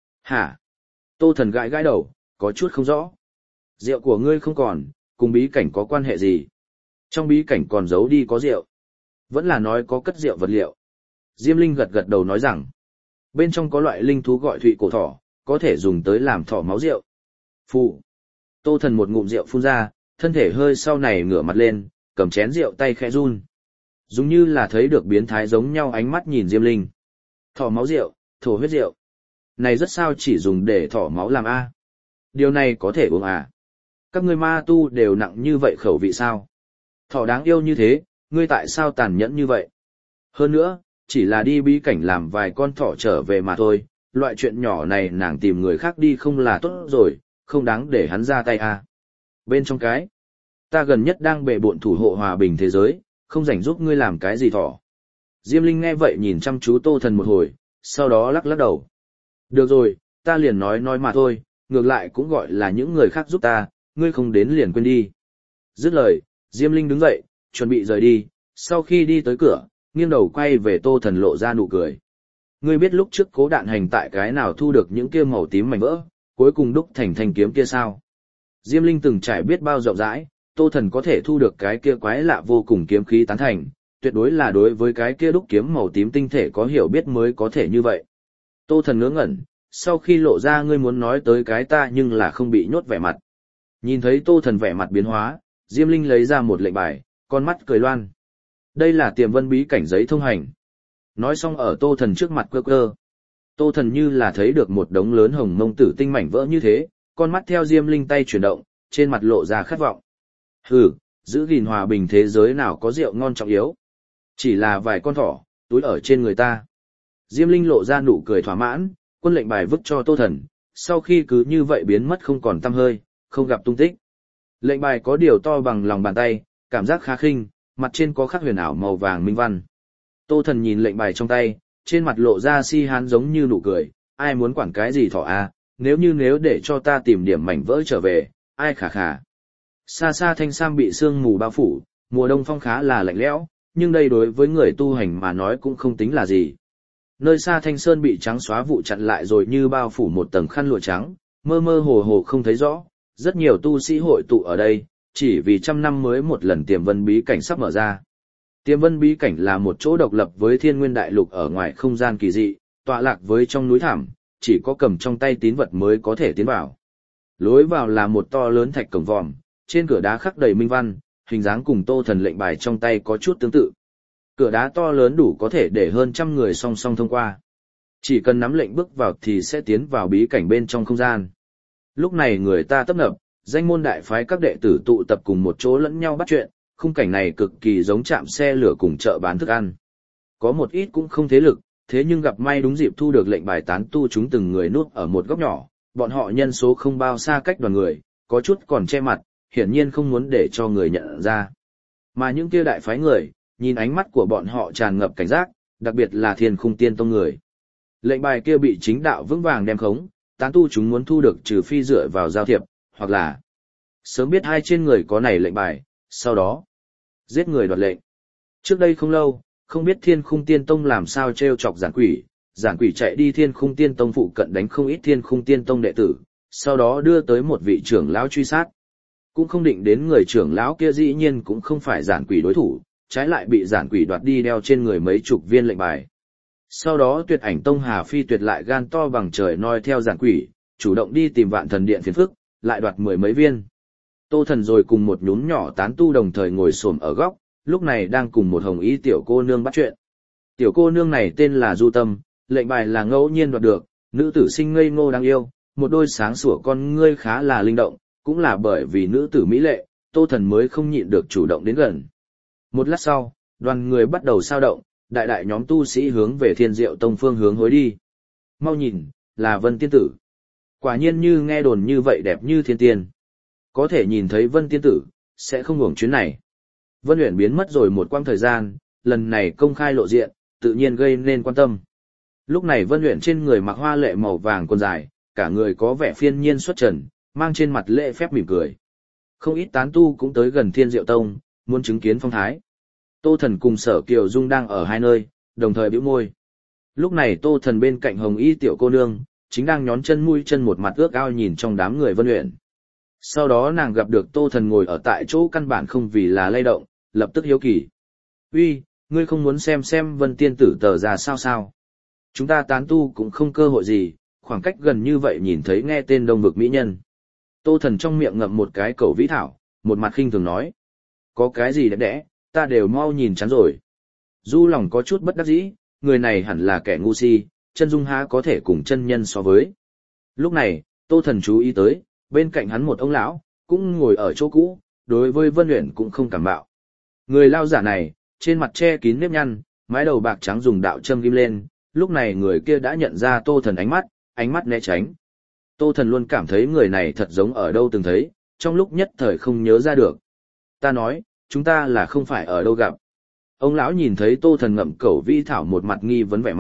Hả? Tô Thần gãi gãi đầu, có chút không rõ. Rượu của ngươi không còn, cùng bí cảnh có quan hệ gì? Trong bí cảnh còn giấu đi có rượu. Vẫn là nói có cất rượu vật liệu. Diêm Linh gật gật đầu nói rằng, bên trong có loại linh thú gọi thụy cổ thỏ, có thể dùng tới làm thỏ máu rượu. Phụ. Tô Thần một ngụm rượu phun ra, thân thể hơi sau này ngửa mặt lên, cầm chén rượu tay khẽ run. Giống như là thấy được biến thái giống nhau ánh mắt nhìn Diêm Linh. Thỏ máu rượu, thổ huyết rượu. Này rất sao chỉ dùng để thỏ máu làm a? Điều này có thể uống à? Các ngươi ma tu đều nặng như vậy khẩu vị sao? Thỏ đáng yêu như thế, ngươi tại sao tàn nhẫn như vậy? Hơn nữa, chỉ là đi bí cảnh làm vài con thỏ trở về mà thôi, loại chuyện nhỏ này nàng tìm người khác đi không là tốt rồi, không đáng để hắn ra tay à. Bên trong cái, ta gần nhất đang bệ bộn thủ hộ hòa bình thế giới, không rảnh giúp ngươi làm cái gì thỏ. Diêm Linh nghe vậy nhìn chăm chú Tô Thần một hồi, sau đó lắc lắc đầu. Được rồi, ta liền nói nói mà thôi, ngược lại cũng gọi là những người khác giúp ta, ngươi không đến liền quên đi. Dứt lời, Diêm Linh đứng dậy, chuẩn bị rời đi, sau khi đi tới cửa, nghiêng đầu quay về Tô Thần lộ ra nụ cười. Ngươi biết lúc trước Cố Đạn Hành tại cái nào thu được những kia màu tím mảnh vỡ, cuối cùng đúc thành thanh kiếm kia sao? Diêm Linh từng trải biết bao rộng rãi, Tô Thần có thể thu được cái kia quái lạ vô cùng kiếm khí tán thành, tuyệt đối là đối với cái kia đúc kiếm màu tím tinh thể có hiểu biết mới có thể như vậy. Tô Thần ngớ ngẩn, sau khi lộ ra ngươi muốn nói tới cái ta nhưng là không bị nhốt vẻ mặt. Nhìn thấy Tô Thần vẻ mặt biến hóa, Diêm Linh lấy ra một lệnh bài, con mắt cười loan. Đây là Tiềm Vân bí cảnh giấy thông hành. Nói xong ở Tô Thần trước mặt cơ cơ. Tô Thần như là thấy được một đống lớn hồng mông tử tinh mảnh vỡ như thế, con mắt theo Diêm Linh tay chuyển động, trên mặt lộ ra khát vọng. Hừ, giữ gìn hòa bình thế giới nào có rượu ngon trọng yếu. Chỉ là vài con thỏ, túi ở trên người ta. Diêm Linh lộ ra nụ cười thỏa mãn, quân lệnh bài vứt cho Tô Thần, sau khi cứ như vậy biến mất không còn tăm hơi, không gặp tung tích. Lệnh bài có điều to bằng lòng bàn tay, cảm giác khá khinh, mặt trên có khắc huyền ảo màu vàng minh văn. Tô Thần nhìn lệnh bài trong tay, trên mặt lộ ra si hán giống như nụ cười, ai muốn quản cái gì thỏ a, nếu như nếu để cho ta tìm điểm mảnh vỡ trở về, ai khả khả. Xa xa thanh sam bị sương mù bao phủ, mùa đông phong khá là lạnh lẽo, nhưng đây đối với người tu hành mà nói cũng không tính là gì. Nơi xa thanh sơn bị trắng xóa vụ chặn lại rồi như bao phủ một tầng khăn lụa trắng, mơ mơ hồ hồ không thấy rõ, rất nhiều tu sĩ hội tụ ở đây, chỉ vì trăm năm mới một lần Tiềm Vân bí cảnh sắp mở ra. Tiềm Vân bí cảnh là một chỗ độc lập với Thiên Nguyên Đại Lục ở ngoài không gian kỳ dị, tọa lạc với trong núi thảm, chỉ có cầm trong tay tín vật mới có thể tiến vào. Lối vào là một to lớn thạch cổng vòm, trên cửa đá khắc đầy minh văn, hình dáng cùng Tô Thần lệnh bài trong tay có chút tương tự. Cửa đá to lớn đủ có thể để hơn trăm người song song thông qua. Chỉ cần nắm lệnh bước vào thì sẽ tiến vào bí cảnh bên trong không gian. Lúc này người ta tấp nập, danh môn đại phái các đệ tử tụ tập cùng một chỗ lẫn nhau bắt chuyện, khung cảnh này cực kỳ giống trạm xe lửa cùng chợ bán thức ăn. Có một ít cũng không thế lực, thế nhưng gặp may đúng dịp thu được lệnh bài tán tu chúng từng người núp ở một góc nhỏ, bọn họ nhân số không bao xa cách đoàn người, có chút còn che mặt, hiển nhiên không muốn để cho người nhận ra. Mà những kia đại phái người, nhìn ánh mắt của bọn họ tràn ngập cảnh giác, đặc biệt là Thiên Khung Tiên Tông người. Lệnh bài kia bị chính đạo vững vàng đem khống, tán tu chúng muốn thu được trừ phi dựa vào giao thiệp, hoặc là sớm biết hai trên người có này lệnh bài, sau đó giết người đoạt lệnh. Trước đây không lâu, không biết Thiên Khung Tiên Tông làm sao trêu chọc giản quỷ, giản quỷ chạy đi Thiên Khung Tiên Tông phụ cận đánh không ít Thiên Khung Tiên Tông đệ tử, sau đó đưa tới một vị trưởng lão truy sát. Cũng không định đến người trưởng lão kia dĩ nhiên cũng không phải giản quỷ đối thủ, trái lại bị giản quỷ đoạt đi đeo trên người mấy chục viên lệnh bài. Sau đó Tuyệt Ảnh Tông Hà Phi Tuyệt lại gan to bằng trời noi theo giản quỷ, chủ động đi tìm Vạn Thần Điện phiền phức, lại đoạt mười mấy viên. Tô Thần rồi cùng một nhún nhỏ tán tu đồng thời ngồi xổm ở góc, lúc này đang cùng một hồng y tiểu cô nương bắt chuyện. Tiểu cô nương này tên là Du Tâm, lệnh bài là ngẫu nhiên đoạt được, nữ tử sinh ngây ngô đáng yêu, một đôi sáng sủa con ngươi khá là linh động, cũng là bởi vì nữ tử mỹ lệ, Tô Thần mới không nhịn được chủ động đến gần. Một lát sau, đoàn người bắt đầu sao động, đại đại nhóm tu sĩ hướng về Thiên Diệu Tông phương hướng hối đi. Mau nhìn, là Vân Tiên Tử. Quả nhiên như nghe đồn như vậy đẹp như thiên tiên. Có thể nhìn thấy Vân Tiên Tử, sẽ không hưởng chuyến này. Vân Uyển biến mất rồi một quãng thời gian, lần này công khai lộ diện, tự nhiên gây nên quan tâm. Lúc này Vân Uyển trên người mặc hoa lệ màu vàng quần dài, cả người có vẻ phiên nhiên xuất trần, mang trên mặt lễ phép mỉm cười. Không ít tán tu cũng tới gần Thiên Diệu Tông, muốn chứng kiến phong thái. Tô Thần cùng Sở Kiều Dung đang ở hai nơi, đồng thời bĩu môi. Lúc này Tô Thần bên cạnh hồng y tiểu cô nương, chính đang nhón chân mũi chân một mặt ước ao nhìn trong đám người Vân Uyển. Sau đó nàng gặp được Tô Thần ngồi ở tại chỗ căn bản không vì là lay động, lập tức hiếu kỳ. Uy, ngươi không muốn xem xem Vân Tiên Tử tờ ra sao sao? Chúng ta tán tu cũng không cơ hội gì, khoảng cách gần như vậy nhìn thấy nghe tên Đông Vực mỹ nhân. Tô Thần trong miệng ngậm một cái cẩu vĩ thảo, một mặt khinh thường nói. Có cái gì đẹp đẽ, ta đều mau nhìn chán rồi. Du lòng có chút bất đắc dĩ, người này hẳn là kẻ ngu si, chân dung há có thể cùng chân nhân so với. Lúc này, Tô Thần chú ý tới, bên cạnh hắn một ông lão, cũng ngồi ở chỗ cũ, đối với Vân Uyển cũng không cảm bạo. Người lao giả này, trên mặt che kín nếp nhăn, mái đầu bạc trắng dùng đạo châm ghim lên, lúc này người kia đã nhận ra Tô Thần ánh mắt, ánh mắt né tránh. Tô Thần luôn cảm thấy người này thật giống ở đâu từng thấy, trong lúc nhất thời không nhớ ra được. Ta nói, chúng ta là không phải ở đâu gặp. Ông lão nhìn thấy Tô Thần ngậm cẩu vi thảo một mặt nghi vấn vẻ mặt,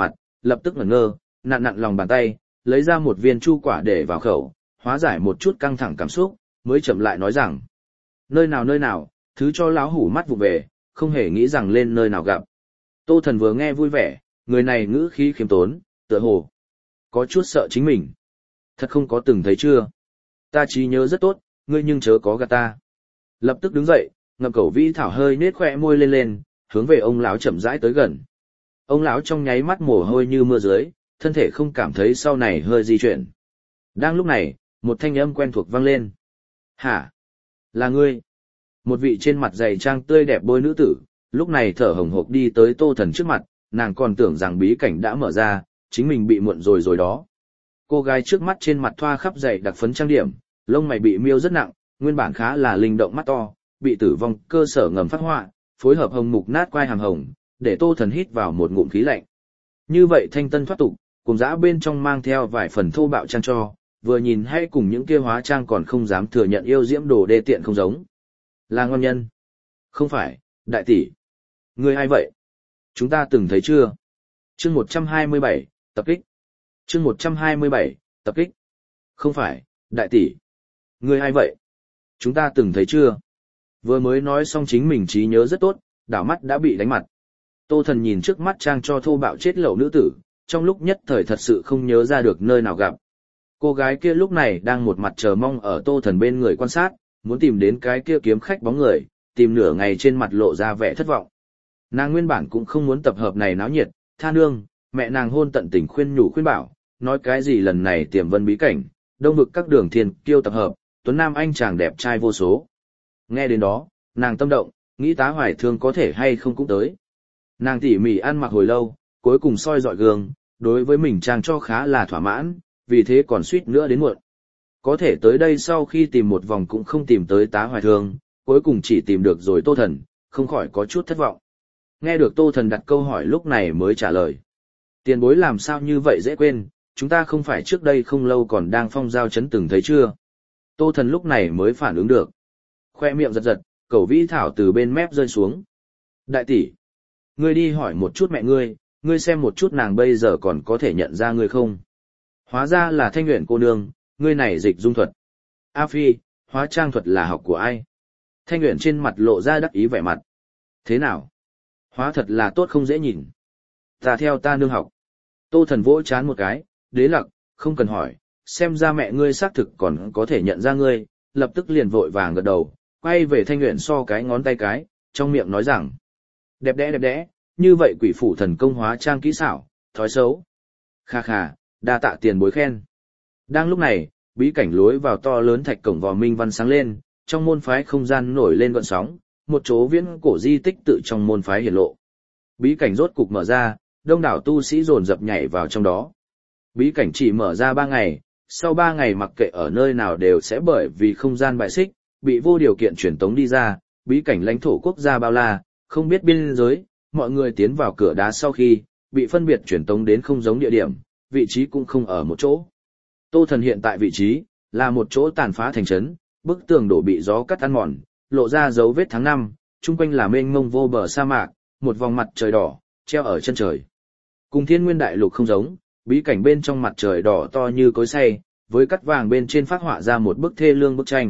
lập tức ngẩn ngơ, nặn nặn lòng bàn tay, lấy ra một viên chu quả để vào khẩu, hóa giải một chút căng thẳng cảm xúc, mới chậm lại nói rằng: nơi nào nơi nào, thứ cho lão hủ mắt vụ về, không hề nghĩ rằng lên nơi nào gặp. Tô Thần vừa nghe vui vẻ, người này ngữ khí khiêm tốn, tựa hồ có chút sợ chính mình. Thật không có từng thấy chưa? Ta trí nhớ rất tốt, ngươi nhưng chớ có gạt ta. Lập tức đứng dậy, ngậm cẩu vĩ thảo hơi nết khỏe môi lên lên, hướng về ông lão chậm rãi tới gần. Ông lão trong nháy mắt mồ hôi như mưa dưới, thân thể không cảm thấy sau này hơi di chuyển. Đang lúc này, một thanh âm quen thuộc vang lên. Hả? Là ngươi? Một vị trên mặt dày trang tươi đẹp bôi nữ tử, lúc này thở hồng hộc đi tới Tô Thần trước mặt, nàng còn tưởng rằng bí cảnh đã mở ra, chính mình bị muộn rồi rồi đó. Cô gái trước mắt trên mặt thoa khắp dày đặc phấn trang điểm, lông mày bị miêu rất nặng, nguyên bản khá là linh động mắt to, bị tử vong cơ sở ngầm phát họa, phối hợp hồng mục nát quai hàm hồng, để Tô Thần hít vào một ngụm khí lạnh. Như vậy thanh tân thoát tục, cùng dã bên trong mang theo vài phần thô bạo trang cho, vừa nhìn hay cùng những kia hóa trang còn không dám thừa nhận yêu diễm đồ đê tiện không giống. Là ngon nhân. Không phải, đại tỷ. Người ai vậy? Chúng ta từng thấy chưa? Chương một trăm hai mươi bảy, tập kích. Chương một trăm hai mươi bảy, tập kích. Không phải, đại tỷ. Người ai vậy? Chúng ta từng thấy chưa? Vừa mới nói xong chính mình trí nhớ rất tốt, đảo mắt đã bị đánh mặt. Tô Thần nhìn trước mắt trang cho thô bạo chết lậu nữ tử, trong lúc nhất thời thật sự không nhớ ra được nơi nào gặp. Cô gái kia lúc này đang một mặt chờ mong ở Tô Thần bên người quan sát, muốn tìm đến cái kia kiếm khách bóng người, tìm nửa ngày trên mặt lộ ra vẻ thất vọng. Nàng nguyên bản cũng không muốn tập hợp này náo nhiệt, tha nương, mẹ nàng hôn tận tình khuyên nhủ khuyên bảo, nói cái gì lần này tiềm vân bí cảnh, đông vực các đường thiên kiêu tập hợp, tuấn nam anh chàng đẹp trai vô số. Nghe đến đó, nàng tâm động, nghĩ Tá Hoài Thương có thể hay không cũng tới. Nàng tỉ mỉ ăn mặc hồi lâu, cuối cùng soi dọi gương, đối với mình trang cho khá là thỏa mãn, vì thế còn suýt nữa đến muộn. Có thể tới đây sau khi tìm một vòng cũng không tìm tới Tá Hoài Thương, cuối cùng chỉ tìm được rồi Tô Thần, không khỏi có chút thất vọng. Nghe được Tô Thần đặt câu hỏi lúc này mới trả lời. Tiền bối làm sao như vậy dễ quên, chúng ta không phải trước đây không lâu còn đang phong giao chấn từng thấy chưa? Tô Thần lúc này mới phản ứng được. Khoe miệng giật giật, cẩu vĩ thảo từ bên mép rơi xuống. Đại tỷ, ngươi đi hỏi một chút mẹ ngươi, ngươi xem một chút nàng bây giờ còn có thể nhận ra ngươi không? Hóa ra là Thanh Uyển cô nương, ngươi này dịch dung thuật. A Phi, hóa trang thuật là học của ai? Thanh Uyển trên mặt lộ ra đắc ý vẻ mặt. Thế nào? Hóa thật là tốt không dễ nhìn. Ta theo ta nương học. Tô Thần vỗ chán một cái, đế lặc, không cần hỏi, xem ra mẹ ngươi xác thực còn có thể nhận ra ngươi, lập tức liền vội vàng gật đầu, quay về Thanh Uyển so cái ngón tay cái, trong miệng nói rằng. Đẹp đẽ đẹp đẽ, như vậy quỷ phủ thần công hóa trang kỹ xảo, thói xấu. Kha kha, đa tạ tiền bối khen. Đang lúc này, bí cảnh lối vào to lớn thạch cổng vò minh văn sáng lên, trong môn phái không gian nổi lên gợn sóng, một chỗ viễn cổ di tích tự trong môn phái hiển lộ. Bí cảnh rốt cục mở ra, đông đảo tu sĩ dồn dập nhảy vào trong đó. Bí cảnh chỉ mở ra ba ngày, sau ba ngày mặc kệ ở nơi nào đều sẽ bởi vì không gian bại xích, bị vô điều kiện truyền tống đi ra, bí cảnh lãnh thổ quốc gia bao la, không biết biên giới, mọi người tiến vào cửa đá sau khi, bị phân biệt truyền tống đến không giống địa điểm, vị trí cũng không ở một chỗ. Tô Thần hiện tại vị trí, là một chỗ tàn phá thành trấn, bức tường đổ bị gió cắt ăn mòn, lộ ra dấu vết tháng năm, chung quanh là mênh mông vô bờ sa mạc, một vòng mặt trời đỏ, treo ở chân trời. Cùng thiên nguyên đại lục không giống, bí cảnh bên trong mặt trời đỏ to như cối xay, với cắt vàng bên trên phát họa ra một bức thê lương bức tranh.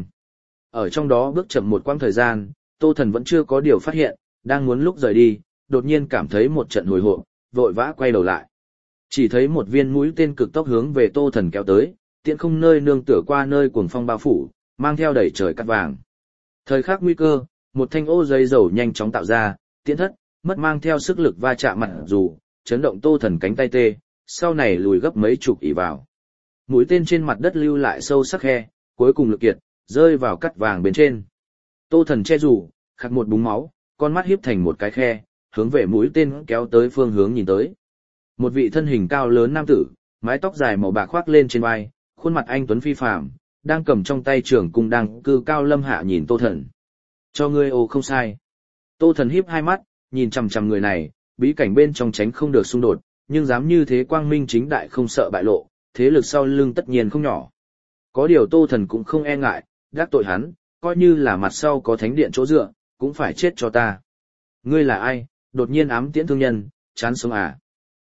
Ở trong đó bước chậm một quãng thời gian, Tô Thần vẫn chưa có điều phát hiện, đang muốn lúc rời đi, đột nhiên cảm thấy một trận hồi hộp, vội vã quay đầu lại. Chỉ thấy một viên mũi tên cực tốc hướng về Tô Thần kéo tới, tiện không nơi nương tựa qua nơi cuồng phong bao phủ, mang theo đầy trời cắt vàng. Thời khắc nguy cơ, một thanh ô dây dầu nhanh chóng tạo ra, tiễn thất, mất mang theo sức lực va chạm mặt dù, chấn động Tô Thần cánh tay tê, sau này lùi gấp mấy chục ỷ vào. Mũi tên trên mặt đất lưu lại sâu sắc khe, cuối cùng lực kiệt, rơi vào cắt vàng bên trên. Tô Thần che dù, khạc một búng máu, con mắt hiếp thành một cái khe, hướng về mũi tên kéo tới phương hướng nhìn tới. Một vị thân hình cao lớn nam tử, mái tóc dài màu bạc khoác lên trên vai, khuôn mặt anh tuấn phi phàm, đang cầm trong tay trường cung đang cư cao lâm hạ nhìn Tô Thần. Cho ngươi ô không sai. Tô Thần híp hai mắt, nhìn chằm chằm người này, bí cảnh bên trong tránh không được xung đột, nhưng dám như thế quang minh chính đại không sợ bại lộ, thế lực sau lưng tất nhiên không nhỏ. Có điều Tô Thần cũng không e ngại, đắc tội hắn, coi như là mặt sau có thánh điện chỗ dựa, cũng phải chết cho ta. Ngươi là ai, đột nhiên ám tiễn thương nhân, chán sống à.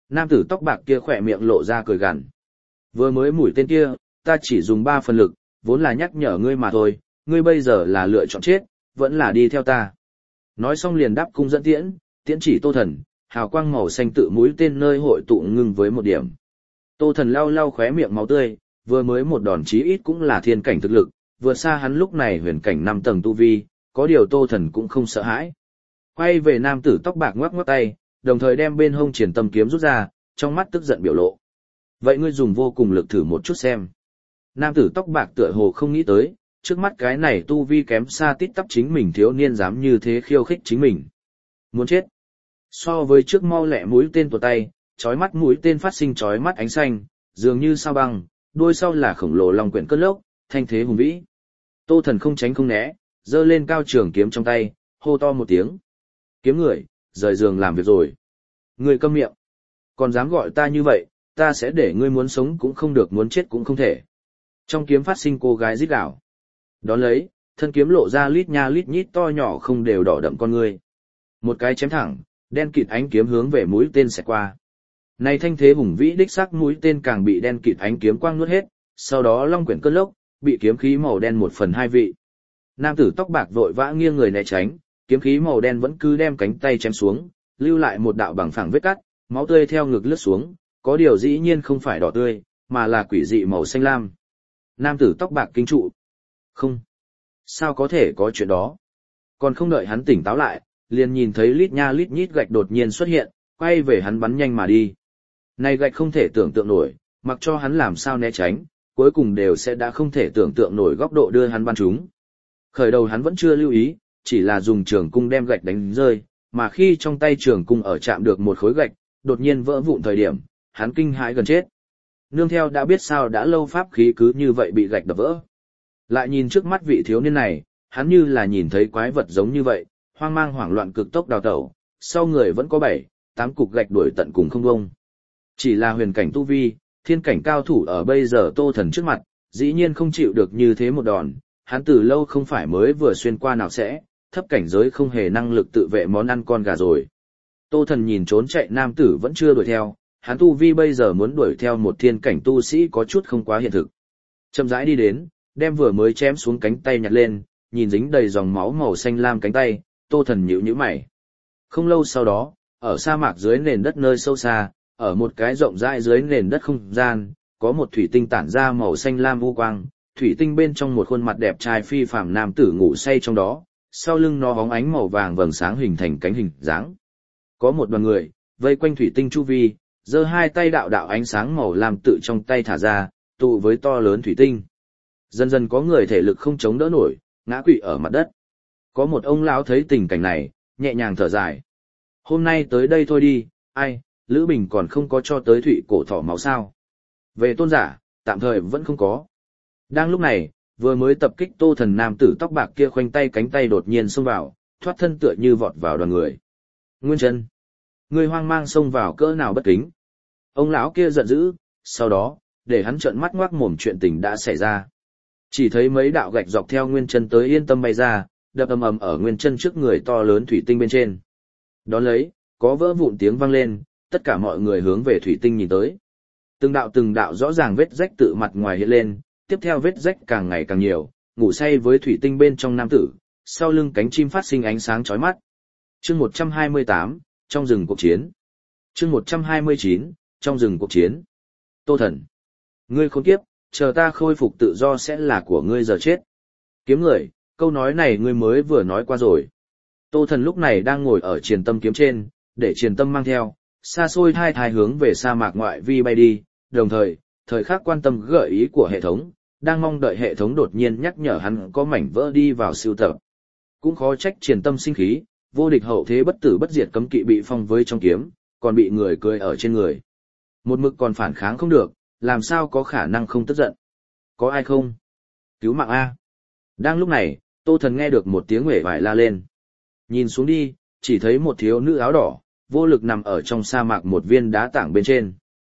Nam tử tóc bạc kia khỏe miệng lộ ra cười gằn. Vừa mới mũi tên kia, ta chỉ dùng ba phần lực, vốn là nhắc nhở ngươi mà thôi, ngươi bây giờ là lựa chọn chết, vẫn là đi theo ta. Nói xong liền đáp cung dẫn tiễn, tiễn chỉ Tô Thần, hào quang màu xanh tự mũi tên nơi hội tụ ngưng với một điểm. Tô Thần lau lau khóe miệng máu tươi, vừa mới một đòn chí ít cũng là thiên cảnh thực lực, vượt xa hắn lúc này huyền cảnh năm tầng tu vi, có điều Tô Thần cũng không sợ hãi. Quay về nam tử tóc bạc ngoắc ngoắc tay, đồng thời đem bên hông triển tâm kiếm rút ra, trong mắt tức giận biểu lộ. Vậy ngươi dùng vô cùng lực thử một chút xem. Nam tử tóc bạc tựa hồ không nghĩ tới, trước mắt cái này tu vi kém xa tít tắp chính mình thiếu niên dám như thế khiêu khích chính mình. Muốn chết. So với trước mau lẹ mũi tên tuột tay, chói mắt mũi tên phát sinh chói mắt ánh xanh, dường như sao băng, đuôi sau là khổng lồ long quyển cơn lốc, thanh thế hùng vĩ. Tô Thần không tránh không né, giơ lên cao trường kiếm trong tay, hô to một tiếng. Kiếm người, rời giường làm việc rồi. Ngươi câm miệng. Còn dám gọi ta như vậy, ta sẽ để ngươi muốn sống cũng không được, muốn chết cũng không thể. Trong kiếm phát sinh cô gái rít gào. Đón lấy, thân kiếm lộ ra lít nha lít nhít to nhỏ không đều đỏ đậm con ngươi. Một cái chém thẳng, đen kịt ánh kiếm hướng về mũi tên xẹt qua. Này thanh thế hùng vĩ đích xác mũi tên càng bị đen kịt ánh kiếm quang nuốt hết, sau đó long quyển cơn lốc, bị kiếm khí màu đen một phần hai vị. Nam tử tóc bạc vội vã nghiêng người né tránh, kiếm khí màu đen vẫn cứ đem cánh tay chém xuống, lưu lại một đạo bằng phẳng vết cắt, máu tươi theo ngực lướt xuống, có điều dĩ nhiên không phải đỏ tươi, mà là quỷ dị màu xanh lam. Nam tử tóc bạc kinh trụ. Không. Sao có thể có chuyện đó? Còn không đợi hắn tỉnh táo lại, liền nhìn thấy lít nha lít nhít gạch đột nhiên xuất hiện, quay về hắn bắn nhanh mà đi. Này gạch không thể tưởng tượng nổi, mặc cho hắn làm sao né tránh, cuối cùng đều sẽ đã không thể tưởng tượng nổi góc độ đưa hắn bắn trúng. Khởi đầu hắn vẫn chưa lưu ý, chỉ là dùng trường cung đem gạch đánh rơi, mà khi trong tay trường cung ở chạm được một khối gạch, đột nhiên vỡ vụn thời điểm, hắn kinh hãi gần chết. Nương theo đã biết sao đã lâu pháp khí cứ như vậy bị gạch đập vỡ. Lại nhìn trước mắt vị thiếu niên này, hắn như là nhìn thấy quái vật giống như vậy, hoang mang hoảng loạn cực tốc đào tẩu, sau người vẫn có bảy, tám cục gạch đuổi tận cùng không bông. Chỉ là huyền cảnh tu vi, thiên cảnh cao thủ ở bây giờ Tô Thần trước mặt, dĩ nhiên không chịu được như thế một đòn, hắn từ lâu không phải mới vừa xuyên qua nào sẽ, thấp cảnh giới không hề năng lực tự vệ món ăn con gà rồi. Tô Thần nhìn trốn chạy nam tử vẫn chưa đuổi theo, hắn tu vi bây giờ muốn đuổi theo một thiên cảnh tu sĩ có chút không quá hiện thực. Chậm rãi đi đến, đem vừa mới chém xuống cánh tay nhặt lên, nhìn dính đầy dòng máu màu xanh lam cánh tay, Tô Thần nhíu nhíu mày. Không lâu sau đó, ở sa mạc dưới nền đất nơi sâu xa, ở một cái rộng rãi dưới nền đất không gian, có một thủy tinh tản ra màu xanh lam u quang, thủy tinh bên trong một khuôn mặt đẹp trai phi phàm nam tử ngủ say trong đó, sau lưng nó bóng ánh màu vàng vầng sáng hình thành cánh hình dáng. Có một đoàn người vây quanh thủy tinh chu vi, giơ hai tay đạo đạo ánh sáng màu lam tự trong tay thả ra, tụ với to lớn thủy tinh. Dần dần có người thể lực không chống đỡ nổi, ngã quỵ ở mặt đất. Có một ông lão thấy tình cảnh này, nhẹ nhàng thở dài. Hôm nay tới đây thôi đi, ai, Lữ Bình còn không có cho tới thụy cổ thỏ máu sao. Về tôn giả, tạm thời vẫn không có. Đang lúc này, vừa mới tập kích Tô Thần nam tử tóc bạc kia khoanh tay cánh tay đột nhiên xông vào, thoát thân tựa như vọt vào đoàn người. Nguyên Chân, người hoang mang xông vào cỡ nào bất kính. Ông lão kia giận dữ, sau đó, để hắn trợn mắt ngoác mồm chuyện tình đã xảy ra. Chỉ thấy mấy đạo gạch dọc theo Nguyên Chân tới yên tâm bay ra, đập ầm ầm ở Nguyên Chân trước người to lớn thủy tinh bên trên. Đón lấy, có vỡ vụn tiếng vang lên, tất cả mọi người hướng về thủy tinh nhìn tới. Từng đạo từng đạo rõ ràng vết rách tự mặt ngoài hiện lên, tiếp theo vết rách càng ngày càng nhiều, ngủ say với thủy tinh bên trong nam tử, sau lưng cánh chim phát sinh ánh sáng chói mắt. Chương một trăm hai mươi tám, trong rừng cuộc chiến. Chương một trăm hai mươi chín, trong rừng cuộc chiến. Tô Thần, ngươi khốn kiếp, chờ ta khôi phục tự do sẽ là của ngươi giờ chết. Kiếm người, câu nói này ngươi mới vừa nói qua rồi. Tô Thần lúc này đang ngồi ở triền tâm kiếm trên, để triền tâm mang theo, xa xôi hai thai hướng về sa mạc ngoại vi bay đi, đồng thời, thời khắc quan tâm gợi ý của hệ thống, đang mong đợi hệ thống đột nhiên nhắc nhở hắn có mảnh vỡ đi vào siêu tập. Cũng khó trách triền tâm sinh khí, vô địch hậu thế bất tử bất diệt cấm kỵ bị phong với trong kiếm, còn bị người cười ở trên người. Một mực còn phản kháng không được, làm sao có khả năng không tức giận. Có ai không? Cứu mạng A. Đang lúc này, Tô Thần nghe được một tiếng uể oải la lên. Nhìn xuống đi, chỉ thấy một thiếu nữ áo đỏ, vô lực nằm ở trong sa mạc một viên đá tảng bên trên.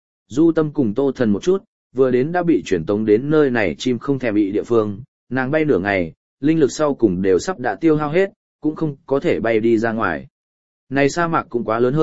Du Tâm cùng Tô Thần một chút, vừa đến đã bị chuyển tống đến nơi này chim không thèm bị địa phương, nàng bay nửa ngày, linh lực sau cùng đều sắp đã tiêu hao hết, cũng không có thể bay đi ra ngoài. Này sa mạc cũng quá lớn hơn,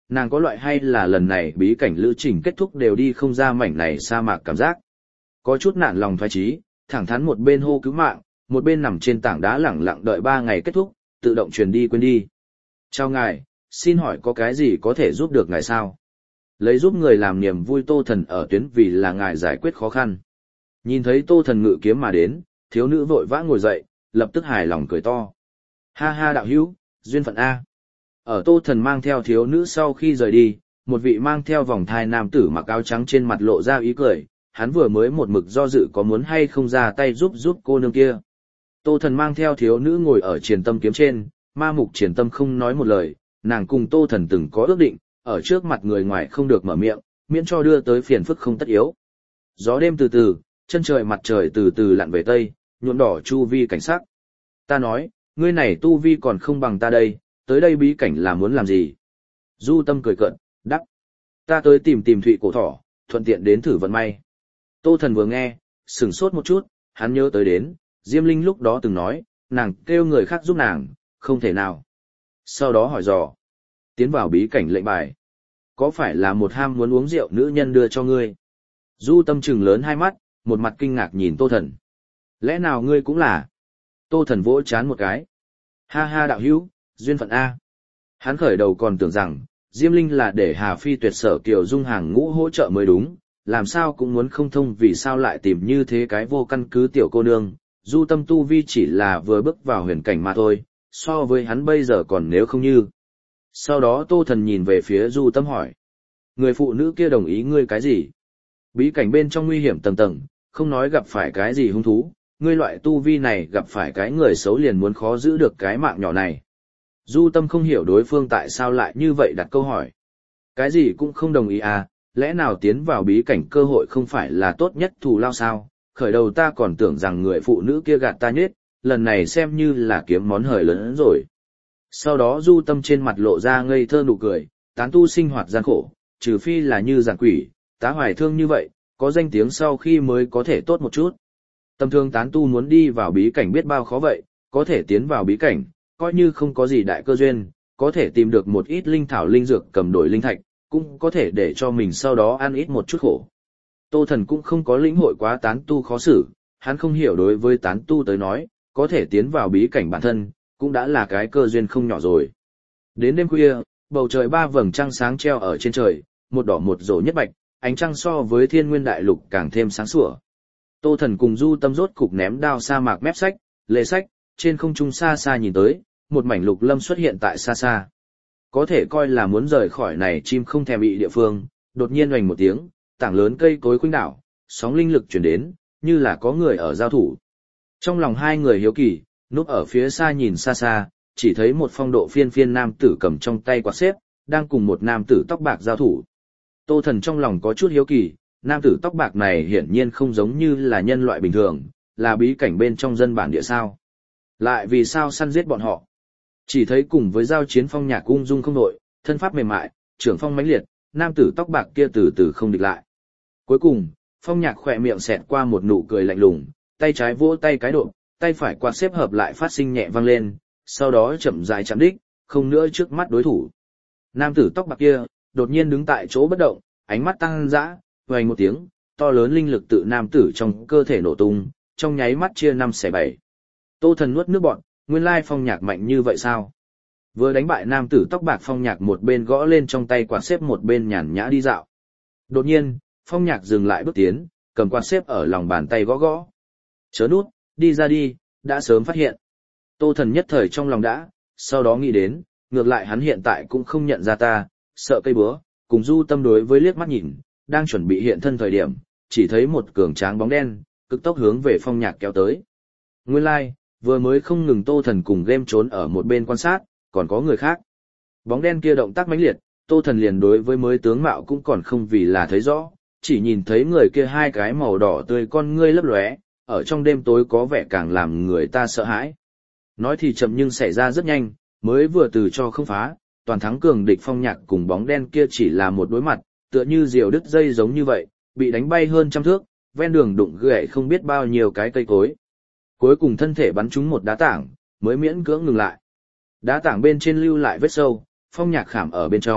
nàng có loại hay là lần này bí cảnh lữ trình kết thúc đều đi không ra mảnh này sa mạc cảm giác. Có chút nản lòng thoái chí, thẳng thắn một bên hô cứu mạng, một bên nằm trên tảng đá lẳng lặng đợi ba ngày kết thúc, tự động truyền đi quên đi. Chào ngài, xin hỏi có cái gì có thể giúp được ngài sao? Lấy giúp người làm niềm vui Tô Thần ở tuyến vì là ngài giải quyết khó khăn. Nhìn thấy Tô Thần ngự kiếm mà đến, thiếu nữ vội vã ngồi dậy, lập tức hài lòng cười to. Ha ha đạo hữu, duyên phận A. Ở Tô Thần mang theo thiếu nữ sau khi rời đi, một vị mang theo vòng thai nam tử mặc áo trắng trên mặt lộ ra ý cười, hắn vừa mới một mực do dự có muốn hay không ra tay giúp giúp cô nương kia. Tô Thần mang theo thiếu nữ ngồi ở triền tâm kiếm trên, ma mục triền tâm không nói một lời, nàng cùng Tô Thần từng có ước định, ở trước mặt người ngoài không được mở miệng, miễn cho đưa tới phiền phức không tất yếu. Gió đêm từ từ, chân trời mặt trời từ từ lặn về tây, nhuộm đỏ chu vi cảnh sắc. Ta nói, ngươi này tu vi còn không bằng ta đây, tới đây bí cảnh là muốn làm gì? Du Tâm cười cợt, đáp. Ta tới tìm tìm Thụy Cổ Thỏ, thuận tiện đến thử vận may. Tô Thần vừa nghe, sửng sốt một chút, hắn nhớ tới đến, Diêm Linh lúc đó từng nói, nàng kêu người khác giúp nàng, không thể nào. Sau đó hỏi dò, tiến vào bí cảnh lệnh bài. Có phải là một ham muốn uống rượu nữ nhân đưa cho ngươi? Du Tâm trừng lớn hai mắt, một mặt kinh ngạc nhìn Tô Thần. Lẽ nào ngươi cũng là? Tô Thần vỗ chán một cái. Ha ha đạo hữu, duyên phận A. Hắn khởi đầu còn tưởng rằng, Diêm Linh là để Hà Phi Tuyệt sở Kiều Dung hàng ngũ hỗ trợ mới đúng, làm sao cũng muốn không thông vì sao lại tìm như thế cái vô căn cứ tiểu cô nương. Du Tâm tu vi chỉ là vừa bước vào huyền cảnh mà thôi, so với hắn bây giờ còn nếu không như. Sau đó Tô Thần nhìn về phía Du Tâm hỏi. Người phụ nữ kia đồng ý ngươi cái gì? Bí cảnh bên trong nguy hiểm tầng tầng, không nói gặp phải cái gì hung thú, ngươi loại tu vi này gặp phải cái người xấu liền muốn khó giữ được cái mạng nhỏ này. Du Tâm không hiểu đối phương tại sao lại như vậy đặt câu hỏi. Cái gì cũng không đồng ý à, lẽ nào tiến vào bí cảnh cơ hội không phải là tốt nhất thù lao sao? Khởi đầu ta còn tưởng rằng người phụ nữ kia gạt ta nhết, lần này xem như là kiếm món hời lớn rồi. Sau đó Du Tâm trên mặt lộ ra ngây thơ nụ cười, tán tu sinh hoạt gian khổ, trừ phi là như giàn quỷ, tá hoài thương như vậy, có danh tiếng sau khi mới có thể tốt một chút. Tầm thường tán tu muốn đi vào bí cảnh biết bao khó vậy, có thể tiến vào bí cảnh, coi như không có gì đại cơ duyên, có thể tìm được một ít linh thảo linh dược cầm đổi linh thạch, cũng có thể để cho mình sau đó ăn ít một chút khổ. Tô Thần cũng không có lĩnh hội quá tán tu khó xử, hắn không hiểu đối với tán tu tới nói, có thể tiến vào bí cảnh bản thân, cũng đã là cái cơ duyên không nhỏ rồi. Đến đêm khuya, bầu trời ba vầng trăng sáng treo ở trên trời, một đỏ một rổ nhất bạch, ánh trăng so với thiên nguyên đại lục càng thêm sáng sủa. Tô Thần cùng Du Tâm rốt cục ném đao sa mạc mép sách, lề sách, trên không trung xa xa nhìn tới, một mảnh lục lâm xuất hiện tại xa xa. Có thể coi là muốn rời khỏi này chim không thèm bị địa phương, đột nhiên oanh một tiếng, tảng lớn cây cối khuynh đảo, sóng linh lực chuyển đến, như là có người ở giao thủ. Trong lòng hai người hiếu kỳ, núp ở phía xa nhìn xa xa, chỉ thấy một phong độ phiên phiên nam tử cầm trong tay quạt xếp, đang cùng một nam tử tóc bạc giao thủ. Tô Thần trong lòng có chút hiếu kỳ, nam tử tóc bạc này hiển nhiên không giống như là nhân loại bình thường, là bí cảnh bên trong dân bản địa sao. Lại vì sao săn giết bọn họ? Chỉ thấy cùng với giao chiến phong nhạc ung dung không đội, thân pháp mềm mại, trưởng phong mãnh liệt, nam tử tóc bạc kia từ từ không địch lại. Cuối cùng, phong nhạc khỏe miệng xẹt qua một nụ cười lạnh lùng, tay trái vỗ tay cái độ, tay phải quạt xếp hợp lại phát sinh nhẹ vang lên, sau đó chậm rãi chạm đích, không nữa trước mắt đối thủ. Nam tử tóc bạc kia, đột nhiên đứng tại chỗ bất động, ánh mắt tăng dã, vang một tiếng, to lớn linh lực tự nam tử trong cơ thể nổ tung, trong nháy mắt chia năm xẻ bảy. Tô Thần nuốt nước bọt, nguyên lai phong nhạc mạnh như vậy sao? Vừa đánh bại nam tử tóc bạc phong nhạc một bên gõ lên trong tay quạt xếp một bên nhàn nhã đi dạo. Đột nhiên, phong nhạc dừng lại bước tiến, cầm quạt xếp ở lòng bàn tay gõ gõ. Chớ nút, đi ra đi, đã sớm phát hiện. Tô Thần nhất thời trong lòng đã, sau đó nghĩ đến, ngược lại hắn hiện tại cũng không nhận ra ta, sợ cây búa, cùng Du Tâm đối với liếc mắt nhìn, đang chuẩn bị hiện thân thời điểm, chỉ thấy một cường tráng bóng đen, cực tốc hướng về phong nhạc kéo tới. Nguyên lai, like, vừa mới không ngừng Tô Thần cùng game trốn ở một bên quan sát, còn có người khác. Bóng đen kia động tác mãnh liệt, Tô Thần liền đối với mới tướng mạo cũng còn không vì là thấy rõ, chỉ nhìn thấy người kia hai cái màu đỏ tươi con ngươi lấp lóe, ở trong đêm tối có vẻ càng làm người ta sợ hãi. Nói thì chậm nhưng xảy ra rất nhanh, mới vừa từ cho không phá, toàn thắng cường địch phong nhạc cùng bóng đen kia chỉ là một đối mặt, tựa như diều đứt dây giống như vậy, bị đánh bay hơn trăm thước, ven đường đụng gãy không biết bao nhiêu cái cây cối. Cuối cùng thân thể bắn trúng một đá tảng, mới miễn cưỡng ngừng lại. Đá tảng bên trên lưu lại vết sâu, phong nhạc khảm ở bên trong,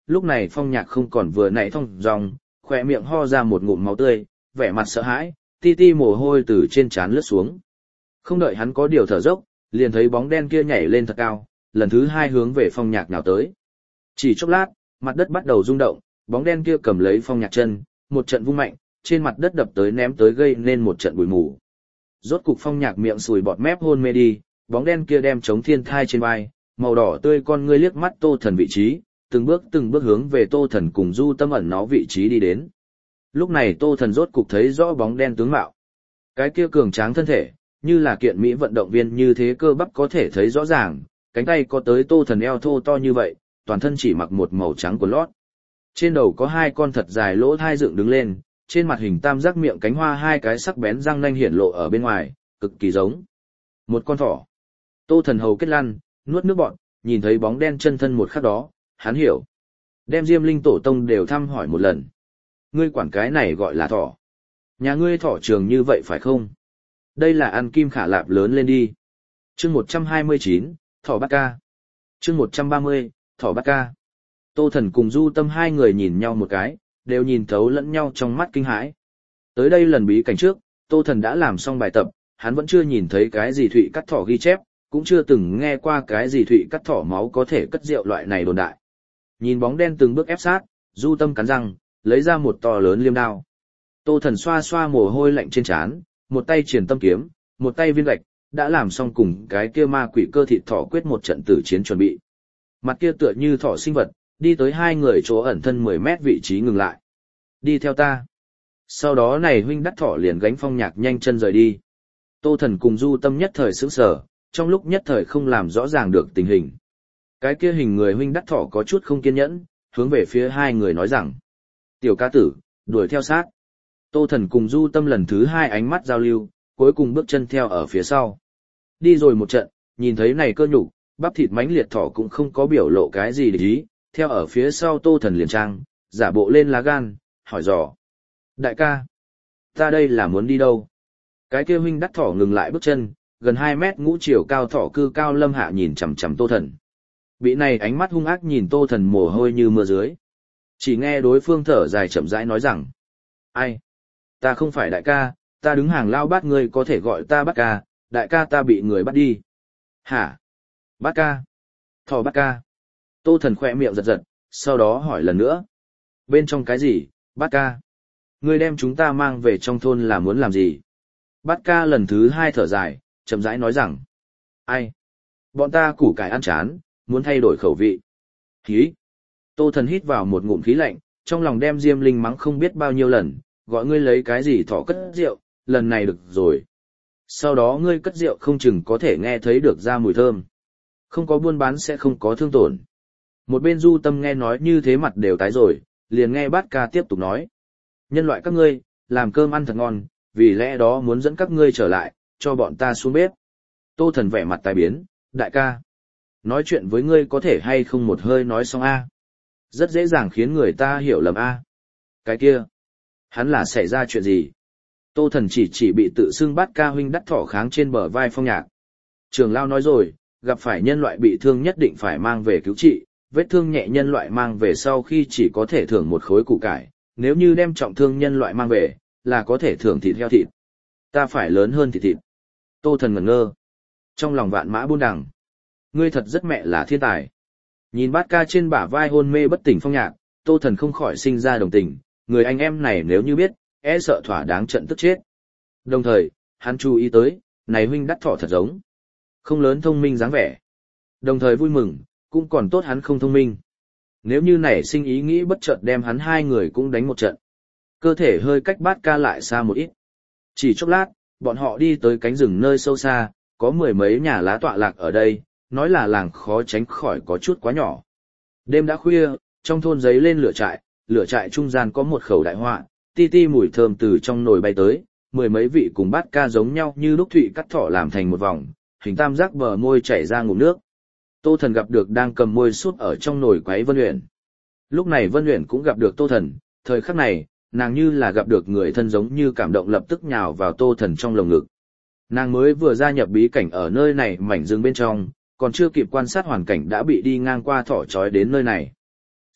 Lúc này Phong Nhạc không còn vừa nãy thong dong, khỏe miệng ho ra một ngụm máu tươi, vẻ mặt sợ hãi, ti ti mồ hôi từ trên trán lướt xuống. Không đợi hắn có điều thở dốc, liền thấy bóng đen kia nhảy lên thật cao, lần thứ hai hướng về Phong Nhạc nào tới. Chỉ chốc lát, mặt đất bắt đầu rung động, bóng đen kia cầm lấy Phong Nhạc chân, một trận vung mạnh, trên mặt đất đập tới ném tới gây nên một trận bụi mù. Rốt cục Phong Nhạc miệng sùi bọt mép hôn mê đi, bóng đen kia đem chống thiên thai trên vai, màu đỏ tươi con ngươi liếc mắt Tô Thần vị trí, từng bước từng bước hướng về Tô Thần cùng Du Tâm ẩn nó vị trí đi đến. Lúc này Tô Thần rốt cục thấy rõ bóng đen tướng mạo. Cái kia cường tráng thân thể, như là kiện mỹ vận động viên như thế cơ bắp có thể thấy rõ ràng, cánh tay có tới Tô Thần eo thô to như vậy, toàn thân chỉ mặc một màu trắng quần lót. Trên đầu có hai con thật dài lỗ thai dựng đứng lên, trên mặt hình tam giác miệng cánh hoa hai cái sắc bén răng nanh hiển lộ ở bên ngoài, cực kỳ giống một con thỏ. Tô Thần hầu kết lăn, nuốt nước bọt, nhìn thấy bóng đen chân thân một khắc đó, hắn hiểu. Đem Diêm Linh tổ tông đều thăm hỏi một lần. Ngươi quản cái này gọi là thỏ. Nhà ngươi thỏ trường như vậy phải không? Đây là ăn kim khả lạp lớn lên đi. Chương một trăm hai mươi chín, thỏ bắt ca. Chương một trăm ba mươi, thỏ bắt ca. Tô Thần cùng Du Tâm hai người nhìn nhau một cái, đều nhìn thấu lẫn nhau trong mắt kinh hãi. Tới đây lần bí cảnh trước, Tô Thần đã làm xong bài tập, hắn vẫn chưa nhìn thấy cái gì thụy cắt thỏ ghi chép, cũng chưa từng nghe qua cái gì thụy cắt thỏ máu có thể cất rượu loại này đồn đại. Nhìn bóng đen từng bước ép sát, Du Tâm cắn răng, lấy ra một to lớn liêm đao. Tô Thần xoa xoa mồ hôi lạnh trên trán, một tay triển tâm kiếm, một tay viên gạch, đã làm xong cùng cái kia ma quỷ cơ thịt thỏ quyết một trận tử chiến chuẩn bị. Mặt kia tựa như thỏ sinh vật, đi tới hai người chỗ ẩn thân mười mét vị trí ngừng lại. Đi theo ta. Sau đó này huynh đắc thỏ liền gánh Phong Nhạc nhanh chân rời đi. Tô Thần cùng Du Tâm nhất thời sững sờ, trong lúc nhất thời không làm rõ ràng được tình hình. Cái kia hình người huynh đắc thỏ có chút không kiên nhẫn, hướng về phía hai người nói rằng: Tiểu ca tử, đuổi theo sát. Tô Thần cùng Du Tâm lần thứ hai ánh mắt giao lưu, cuối cùng bước chân theo ở phía sau. Đi rồi một trận, nhìn thấy này cơ nhục, bắp thịt mánh liệt thỏ cũng không có biểu lộ cái gì để ý, theo ở phía sau Tô Thần liền trang, giả bộ lên lá gan, hỏi dò: Đại ca, ta đây là muốn đi đâu? Cái kia huynh đắc thỏ ngừng lại bước chân, gần hai mét ngũ chiều cao thỏ cư cao lâm hạ nhìn chằm chằm Tô Thần. Bị này ánh mắt hung ác nhìn Tô Thần mồ hôi như mưa dưới. Chỉ nghe đối phương thở dài chậm rãi nói rằng: Ai? Ta không phải đại ca, ta đứng hàng lao bát ngươi có thể gọi ta bát ca, đại ca ta bị người bắt đi. Hả? Bát ca? Thỏ bát ca? Tô Thần khỏe miệng giật giật, sau đó hỏi lần nữa. Bên trong cái gì, bát ca? Ngươi đem chúng ta mang về trong thôn là muốn làm gì? Bát ca lần thứ hai thở dài, chậm rãi nói rằng: Ai? Bọn ta củ cải ăn chán, muốn thay đổi khẩu vị. Khí. Tô Thần hít vào một ngụm khí lạnh, trong lòng đem Diêm Linh mắng không biết bao nhiêu lần, gọi ngươi lấy cái gì thỏ cất rượu, lần này được rồi. Sau đó ngươi cất rượu không chừng có thể nghe thấy được ra mùi thơm. Không có buôn bán sẽ không có thương tổn. Một bên Du Tâm nghe nói như thế mặt đều tái rồi, liền nghe Bát ca tiếp tục nói. Nhân loại các ngươi, làm cơm ăn thật ngon, vì lẽ đó muốn dẫn các ngươi trở lại, cho bọn ta xuống bếp. Tô Thần vẻ mặt tai biến, đại ca. Nói chuyện với ngươi có thể hay không một hơi nói xong a? Rất dễ dàng khiến người ta hiểu lầm a. Cái kia, hắn là xảy ra chuyện gì? Tô Thần chỉ chỉ bị tự xưng Bát ca huynh đắc thỏ kháng trên bờ vai Phong Nhạc. Trường Lao nói rồi, gặp phải nhân loại bị thương nhất định phải mang về cứu trị, vết thương nhẹ nhân loại mang về sau khi chỉ có thể thưởng một khối củ cải, nếu như đem trọng thương nhân loại mang về, là có thể thưởng thịt heo thịt. Ta phải lớn hơn thịt thịt. Tô Thần ngẩn ngơ. Trong lòng vạn mã buôn đằng. Ngươi thật rất mẹ là thiên tài. Nhìn Bát ca trên bả vai hôn mê bất tỉnh Phong Nhạc, Tô Thần không khỏi sinh ra đồng tình, người anh em này nếu như biết, e sợ thỏa đáng trận tức chết. Đồng thời, hắn chú ý tới, này huynh đắc thỏ thật giống. Không lớn thông minh dáng vẻ. Đồng thời vui mừng, cũng còn tốt hắn không thông minh. Nếu như nảy sinh ý nghĩ bất chợt đem hắn hai người cũng đánh một trận. Cơ thể hơi cách Bát ca lại xa một ít. Chỉ chốc lát, bọn họ đi tới cánh rừng nơi sâu xa, có mười mấy nhà lá tọa lạc ở đây, nói là làng khó tránh khỏi có chút quá nhỏ. Đêm đã khuya, trong thôn giấy lên lửa trại, lửa trại trung gian có một khẩu đại họa, ti ti mùi thơm từ trong nồi bay tới, mười mấy vị cùng Bát ca giống nhau như lúc thụy cắt thỏ làm thành một vòng, hình tam giác bờ môi chảy ra ngụm nước. Tô Thần gặp được đang cầm môi sút ở trong nồi quấy Vân Uyển. Lúc này Vân Uyển cũng gặp được Tô Thần, thời khắc này, nàng như là gặp được người thân giống như cảm động lập tức nhào vào Tô Thần trong lồng ngực. Nàng mới vừa gia nhập bí cảnh ở nơi này mảnh rừng bên trong, còn chưa kịp quan sát hoàn cảnh đã bị đi ngang qua thỏ trói đến nơi này.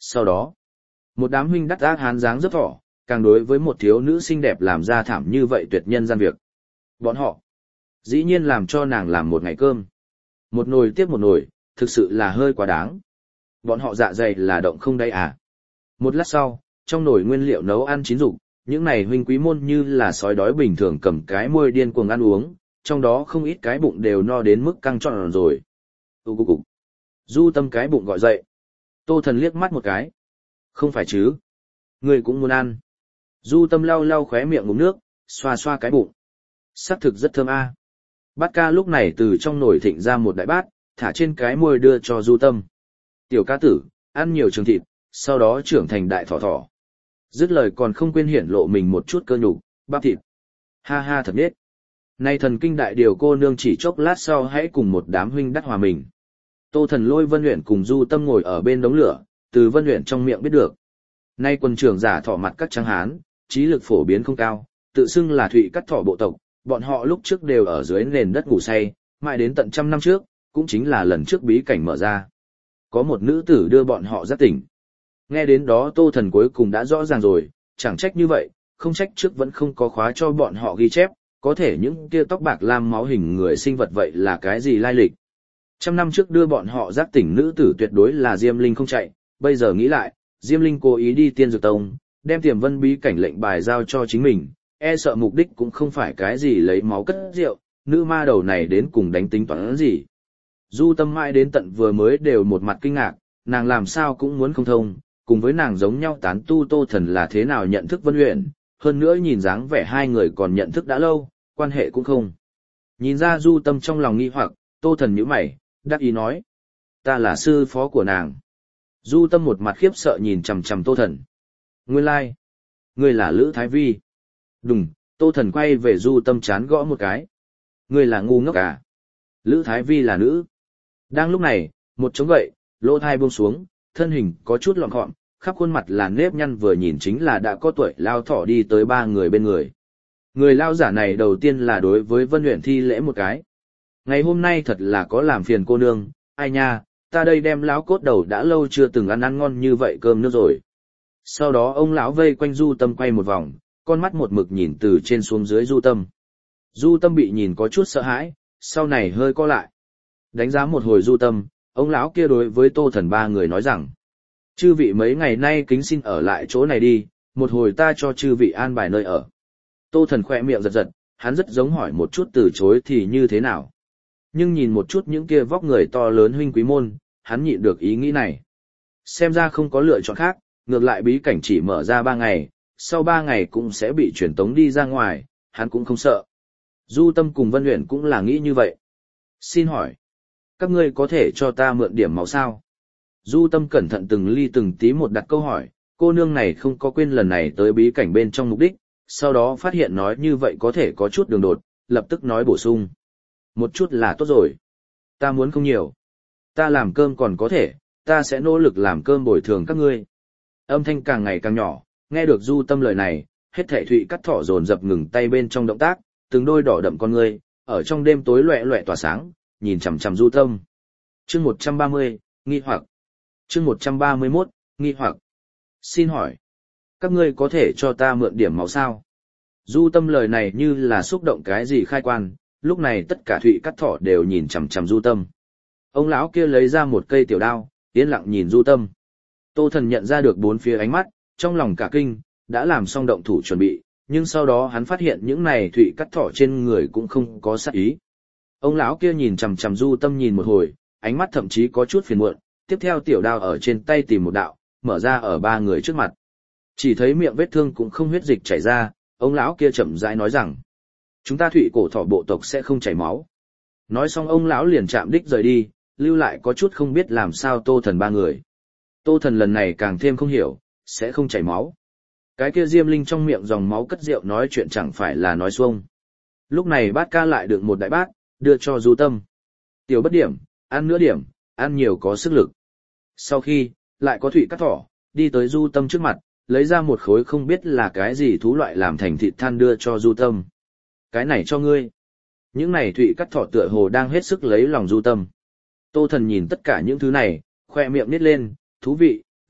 Sau đó, một đám huynh đắc ác hán dáng rất thỏ, càng đối với một thiếu nữ xinh đẹp làm ra thảm như vậy tuyệt nhân gian việc. Bọn họ, dĩ nhiên làm cho nàng làm một ngày cơm. Một nồi tiếp một nồi, thực sự là hơi quá đáng. Bọn họ dạ dày là động không đây à. Một lát sau, trong nồi nguyên liệu nấu ăn chín rục, những này huynh quý môn như là sói đói bình thường cầm cái môi điên cuồng ăn uống, trong đó không ít cái bụng đều no đến mức căng tròn rồi. Ú cục cục. Du Tâm cái bụng gọi dậy. Tô Thần liếc mắt một cái. Không phải chứ. Người cũng muốn ăn. Du Tâm lau lau khóe miệng ngụm nước, xoa xoa cái bụng. Sắc thực rất thơm a. Bát ca lúc này từ trong nồi thịnh ra một đại bát, thả trên cái môi đưa cho Du Tâm. Tiểu ca tử, ăn nhiều trường thịt, sau đó trưởng thành đại thỏ thỏ. Dứt lời còn không quên hiển lộ mình một chút cơ nhục, bắp thịt. Ha ha thật nết. Nay thần kinh đại điều cô nương chỉ chốc lát sau hãy cùng một đám huynh đắc hòa mình. Tô Thần lôi Vân Uyển cùng Du Tâm ngồi ở bên đống lửa, từ Vân Uyển trong miệng biết được. Nay quân trưởng giả thỏ mặt các trắng hán, trí lực phổ biến không cao, tự xưng là thụy cắt thỏ bộ tộc, bọn họ lúc trước đều ở dưới nền đất ngủ say, mãi đến tận trăm năm trước, cũng chính là lần trước bí cảnh mở ra. Có một nữ tử đưa bọn họ giác tỉnh. Nghe đến đó Tô Thần cuối cùng đã rõ ràng rồi, chẳng trách như vậy, không trách trước vẫn không có khóa cho bọn họ ghi chép, có thể những kia tóc bạc lam máu hình người sinh vật vậy là cái gì lai lịch. Trăm năm trước đưa bọn họ giác tỉnh nữ tử tuyệt đối là Diêm Linh không chạy, bây giờ nghĩ lại, Diêm Linh cố ý đi Tiên Dược Tông, đem Tiềm Vân bí cảnh lệnh bài giao cho chính mình, e sợ mục đích cũng không phải cái gì lấy máu cất rượu, nữ ma đầu này đến cùng đánh tính toán gì. Du Tâm mãi đến tận vừa mới đều một mặt kinh ngạc, nàng làm sao cũng muốn không thông, cùng với nàng giống nhau tán tu Tô Thần là thế nào nhận thức Vân Uyển, hơn nữa nhìn dáng vẻ hai người còn nhận thức đã lâu, quan hệ cũng không. Nhìn ra Du Tâm trong lòng nghi hoặc, Tô Thần nhíu mày, đắc ý nói. Ta là sư phó của nàng. Du Tâm một mặt khiếp sợ nhìn chằm chằm Tô Thần. Nguyên lai, like. Ngươi là Lữ Thái Vi. Đùng, Tô Thần quay về Du Tâm chán gõ một cái. Ngươi là ngu ngốc à? Lữ Thái Vi là nữ. Đang lúc này, một trống gậy, lỗ thai buông xuống, thân hình có chút lọn gọn, khắp khuôn mặt là nếp nhăn vừa nhìn chính là đã có tuổi lao thỏ đi tới ba người bên người. Người lao giả này đầu tiên là đối với Vân Uyển thi lễ một cái. Ngày hôm nay thật là có làm phiền cô nương, ai nha, ta đây đem lão cốt đầu đã lâu chưa từng ăn ăn ngon như vậy cơm nước rồi. Sau đó ông lão vây quanh Du Tâm quay một vòng, con mắt một mực nhìn từ trên xuống dưới Du Tâm. Du Tâm bị nhìn có chút sợ hãi, sau này hơi co lại. Đánh giá một hồi Du Tâm, ông lão kia đối với Tô Thần ba người nói rằng: chư vị mấy ngày nay kính xin ở lại chỗ này đi, một hồi ta cho chư vị an bài nơi ở. Tô Thần khỏe miệng giật giật, hắn rất giống hỏi một chút từ chối thì như thế nào. Nhưng nhìn một chút những kia vóc người to lớn huynh quý môn, hắn nhịn được ý nghĩ này. Xem ra không có lựa chọn khác, ngược lại bí cảnh chỉ mở ra ba ngày, sau ba ngày cũng sẽ bị chuyển tống đi ra ngoài, hắn cũng không sợ. Du Tâm cùng Vân Uyển cũng là nghĩ như vậy. Xin hỏi, các ngươi có thể cho ta mượn điểm máu sao? Du Tâm cẩn thận từng ly từng tí một đặt câu hỏi, cô nương này không có quên lần này tới bí cảnh bên trong mục đích, sau đó phát hiện nói như vậy có thể có chút đường đột, lập tức nói bổ sung. Một chút là tốt rồi. Ta muốn không nhiều. Ta làm cơm còn có thể, ta sẽ nỗ lực làm cơm bồi thường các ngươi. Âm thanh càng ngày càng nhỏ, nghe được Du Tâm lời này, hết thảy thụy cắt thỏ dồn dập ngừng tay bên trong động tác, từng đôi đỏ đậm con ngươi, ở trong đêm tối loẹ loẹ tỏa sáng, nhìn chằm chằm Du Tâm. Chương một trăm ba mươi, nghi hoặc. Chương một trăm ba mươi mốt, nghi hoặc. Xin hỏi, các ngươi có thể cho ta mượn điểm máu sao? Du Tâm lời này như là xúc động cái gì khai quan, lúc này tất cả thụy cắt thỏ đều nhìn chằm chằm Du Tâm. Ông lão kia lấy ra một cây tiểu đao, yên lặng nhìn Du Tâm. Tô Thần nhận ra được bốn phía ánh mắt, trong lòng cả kinh, đã làm xong động thủ chuẩn bị, nhưng sau đó hắn phát hiện những này thụy cắt thỏ trên người cũng không có sát ý. Ông lão kia nhìn chằm chằm Du Tâm nhìn một hồi, ánh mắt thậm chí có chút phiền muộn, tiếp theo tiểu đao ở trên tay tìm một đạo, mở ra ở ba người trước mặt. Chỉ thấy miệng vết thương cũng không huyết dịch chảy ra, ông lão kia chậm rãi nói rằng: chúng ta thụy cổ thỏ bộ tộc sẽ không chảy máu. Nói xong ông lão liền chạm đích rời đi, lưu lại có chút không biết làm sao Tô Thần ba người. Tô Thần lần này càng thêm không hiểu, sẽ không chảy máu. Cái kia Diêm Linh trong miệng dòng máu cất rượu nói chuyện chẳng phải là nói xuông. Lúc này bát ca lại được một đại bát, đưa cho Du Tâm. Tiểu bất điểm, ăn nửa điểm, ăn nhiều có sức lực. Sau khi, lại có thụy cắt thỏ, đi tới Du Tâm trước mặt, lấy ra một khối không biết là cái gì thú loại làm thành thịt than đưa cho Du Tâm. Cái này cho ngươi. Những này thụy cắt thỏ tựa hồ đang hết sức lấy lòng Du Tâm. Tô Thần nhìn tất cả những thứ này, khoe miệng nít lên, thú vị,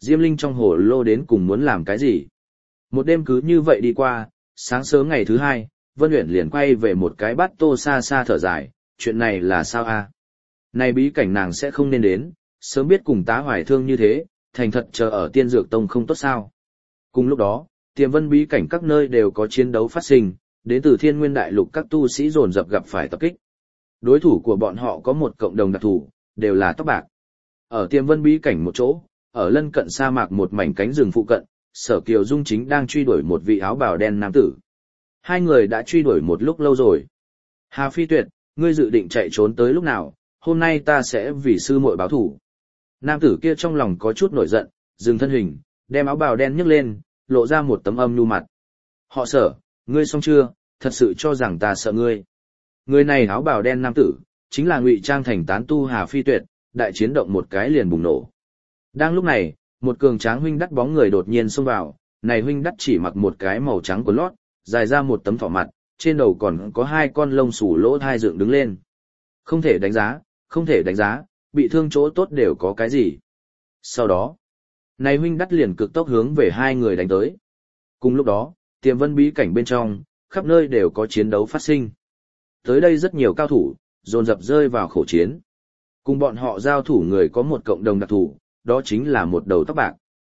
Diêm Linh trong hồ lô đến cùng muốn làm cái gì. Một đêm cứ như vậy đi qua, sáng sớm ngày thứ hai, Vân Uyển liền quay về một cái bát tô xa xa thở dài, chuyện này là sao a? Này bí cảnh nàng sẽ không nên đến, sớm biết cùng tá hoài thương như thế, thành thật chờ ở tiên dược tông không tốt sao. Cùng lúc đó, tiềm vân bí cảnh các nơi đều có chiến đấu phát sinh, đến từ thiên nguyên đại lục các tu sĩ dồn dập gặp phải tập kích. Đối thủ của bọn họ có một cộng đồng đặc thù, đều là tóc bạc. Ở tiềm vân bí cảnh một chỗ, ở lân cận sa mạc một mảnh cánh rừng phụ cận, Sở Kiều Dung chính đang truy đuổi một vị áo bào đen nam tử. Hai người đã truy đuổi một lúc lâu rồi. Hà Phi Tuyệt, ngươi dự định chạy trốn tới lúc nào, hôm nay ta sẽ vì sư muội báo thủ. Nam tử kia trong lòng có chút nổi giận, dừng thân hình, đem áo bào đen nhấc lên, lộ ra một tấm âm nhu mặt. Họ Sở, ngươi xong chưa, thật sự cho rằng ta sợ ngươi. Người này áo bào đen nam tử, chính là ngụy trang thành tán tu Hà Phi Tuyệt, đại chiến động một cái liền bùng nổ. Đang lúc này, một cường tráng huynh đắt bóng người đột nhiên xông vào, này huynh đắt chỉ mặc một cái màu trắng quần lót, dài ra một tấm thỏ mặt, trên đầu còn có hai con lông xù lỗ thai dựng đứng lên. Không thể đánh giá, không thể đánh giá, bị thương chỗ tốt đều có cái gì. Sau đó, này huynh đắt liền cực tốc hướng về hai người đánh tới. Cùng lúc đó, tiềm vân bí cảnh bên trong, khắp nơi đều có chiến đấu phát sinh. Tới đây rất nhiều cao thủ, dồn dập rơi vào khổ chiến. Cùng bọn họ giao thủ người có một cộng đồng đặc thù, đó chính là một đầu tóc bạc.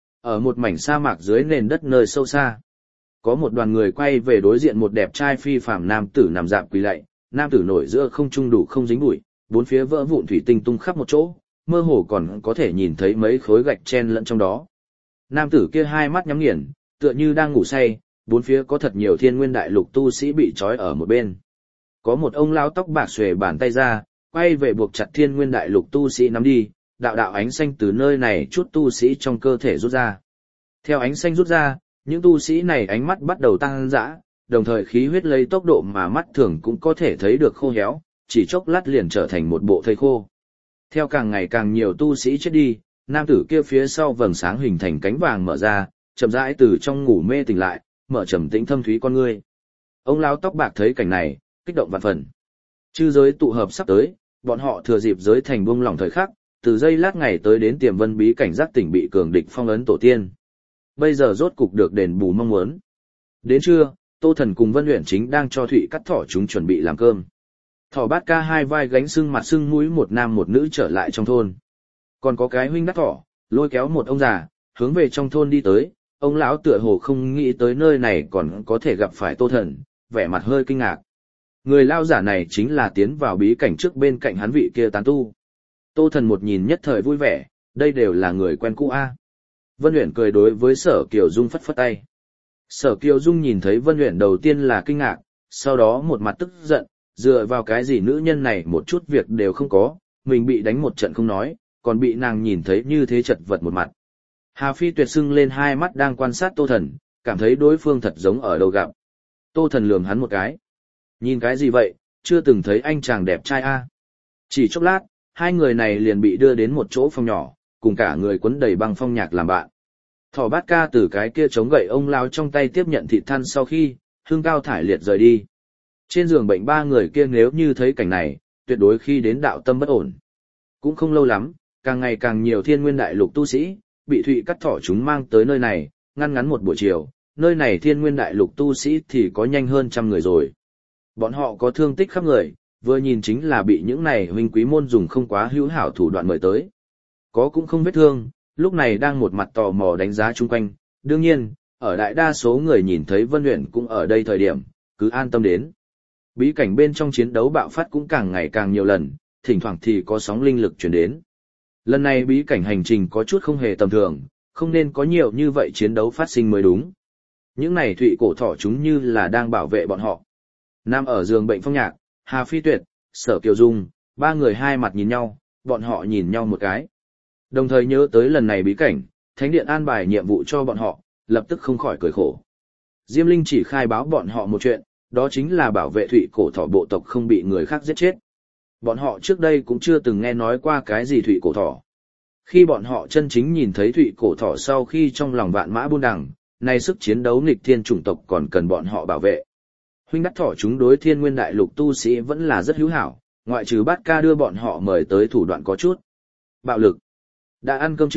Ở một mảnh sa mạc dưới nền đất nơi sâu xa, có một đoàn người quay về đối diện một đẹp trai phi phàm nam tử nằm dạp quỳ lạy, nam tử nổi giữa không trung đủ không dính bụi, bốn phía vỡ vụn thủy tinh tung khắp một chỗ, mơ hồ còn có thể nhìn thấy mấy khối gạch chen lẫn trong đó. Nam tử kia hai mắt nhắm nghiền, tựa như đang ngủ say, bốn phía có thật nhiều thiên nguyên đại lục tu sĩ bị trói ở một bên. Có một ông lão tóc bạc xuề bàn tay ra, quay về buộc chặt thiên nguyên đại lục tu sĩ nắm đi, đạo đạo ánh xanh từ nơi này chút tu sĩ trong cơ thể rút ra. Theo ánh xanh rút ra, những tu sĩ này ánh mắt bắt đầu tăng dã, đồng thời khí huyết lấy tốc độ mà mắt thường cũng có thể thấy được khô héo, chỉ chốc lát liền trở thành một bộ thây khô. Theo càng ngày càng nhiều tu sĩ chết đi, nam tử kia phía sau vầng sáng hình thành cánh vàng mở ra, chậm rãi từ trong ngủ mê tỉnh lại, mở trầm tĩnh thâm thúy con ngươi. Ông lão tóc bạc thấy cảnh này, kích động vạn phần. Chư giới tụ hợp sắp tới, bọn họ thừa dịp giới thành buông lỏng thời khắc, từ giây lát ngày tới đến tiềm vân bí cảnh giác tỉnh bị cường địch phong ấn tổ tiên. Bây giờ rốt cục được đền bù mong muốn. Đến trưa, Tô Thần cùng Vân Uyển chính đang cho Thụy cắt thỏ chúng chuẩn bị làm cơm. Thỏ bát ca hai vai gánh sưng mặt sưng mũi một nam một nữ trở lại trong thôn. Còn có cái huynh đắt thỏ, lôi kéo một ông già, hướng về trong thôn đi tới, ông lão tựa hồ không nghĩ tới nơi này còn có thể gặp phải Tô Thần, vẻ mặt hơi kinh ngạc. Người lao giả này chính là tiến vào bí cảnh trước bên cạnh hắn vị kia tán tu. Tô Thần một nhìn nhất thời vui vẻ, đây đều là người quen cũ a. Vân Uyển cười đối với Sở Kiều Dung phất phất tay. Sở Kiều Dung nhìn thấy Vân Uyển đầu tiên là kinh ngạc, sau đó một mặt tức giận, dựa vào cái gì nữ nhân này một chút việc đều không có, mình bị đánh một trận không nói, còn bị nàng nhìn thấy như thế chật vật một mặt. Hà Phi Tuyệt sưng lên hai mắt đang quan sát Tô Thần, cảm thấy đối phương thật giống ở đâu gặp. Tô Thần lườm hắn một cái. Nhìn cái gì vậy, chưa từng thấy anh chàng đẹp trai a. Chỉ chốc lát, hai người này liền bị đưa đến một chỗ phòng nhỏ, cùng cả người quấn đầy băng phong nhạc làm bạn. Thỏ bát ca từ cái kia chống gậy ông lao trong tay tiếp nhận thịt than sau khi, hương cao thải liệt rời đi. Trên giường bệnh ba người kia nếu như thấy cảnh này, tuyệt đối khi đến đạo tâm bất ổn. Cũng không lâu lắm, càng ngày càng nhiều thiên nguyên đại lục tu sĩ, bị Thụy cắt thỏ chúng mang tới nơi này, ngăn ngắn một buổi chiều, nơi này thiên nguyên đại lục tu sĩ thì có nhanh hơn trăm người rồi. Bọn họ có thương tích khắp người, vừa nhìn chính là bị những này huynh quý môn dùng không quá hữu hảo thủ đoạn mời tới. Có cũng không vết thương, lúc này đang một mặt tò mò đánh giá chung quanh, đương nhiên, ở đại đa số người nhìn thấy Vân Uyển cũng ở đây thời điểm, cứ an tâm đến. Bí cảnh bên trong chiến đấu bạo phát cũng càng ngày càng nhiều lần, thỉnh thoảng thì có sóng linh lực truyền đến. Lần này bí cảnh hành trình có chút không hề tầm thường, không nên có nhiều như vậy chiến đấu phát sinh mới đúng. Những này Thụy cổ thỏ chúng như là đang bảo vệ bọn họ. Nam ở giường bệnh Phong Nhạc, Hà Phi Tuyệt, Sở Kiều Dung, ba người hai mặt nhìn nhau, bọn họ nhìn nhau một cái. Đồng thời nhớ tới lần này bí cảnh, Thánh Điện an bài nhiệm vụ cho bọn họ, lập tức không khỏi cười khổ. Diêm Linh chỉ khai báo bọn họ một chuyện, đó chính là bảo vệ Thụy cổ thỏ bộ tộc không bị người khác giết chết. Bọn họ trước đây cũng chưa từng nghe nói qua cái gì Thụy cổ thỏ. Khi bọn họ chân chính nhìn thấy Thụy cổ thỏ sau khi trong lòng vạn mã buôn đằng, nay sức chiến đấu nghịch thiên chủng tộc còn cần bọn họ bảo vệ. Huynh đắc thỏ chúng đối thiên nguyên đại lục tu sĩ vẫn là rất hữu hảo, ngoại trừ bát ca đưa bọn họ mời tới thủ đoạn có chút bạo lực. Đã ăn cơm chưa,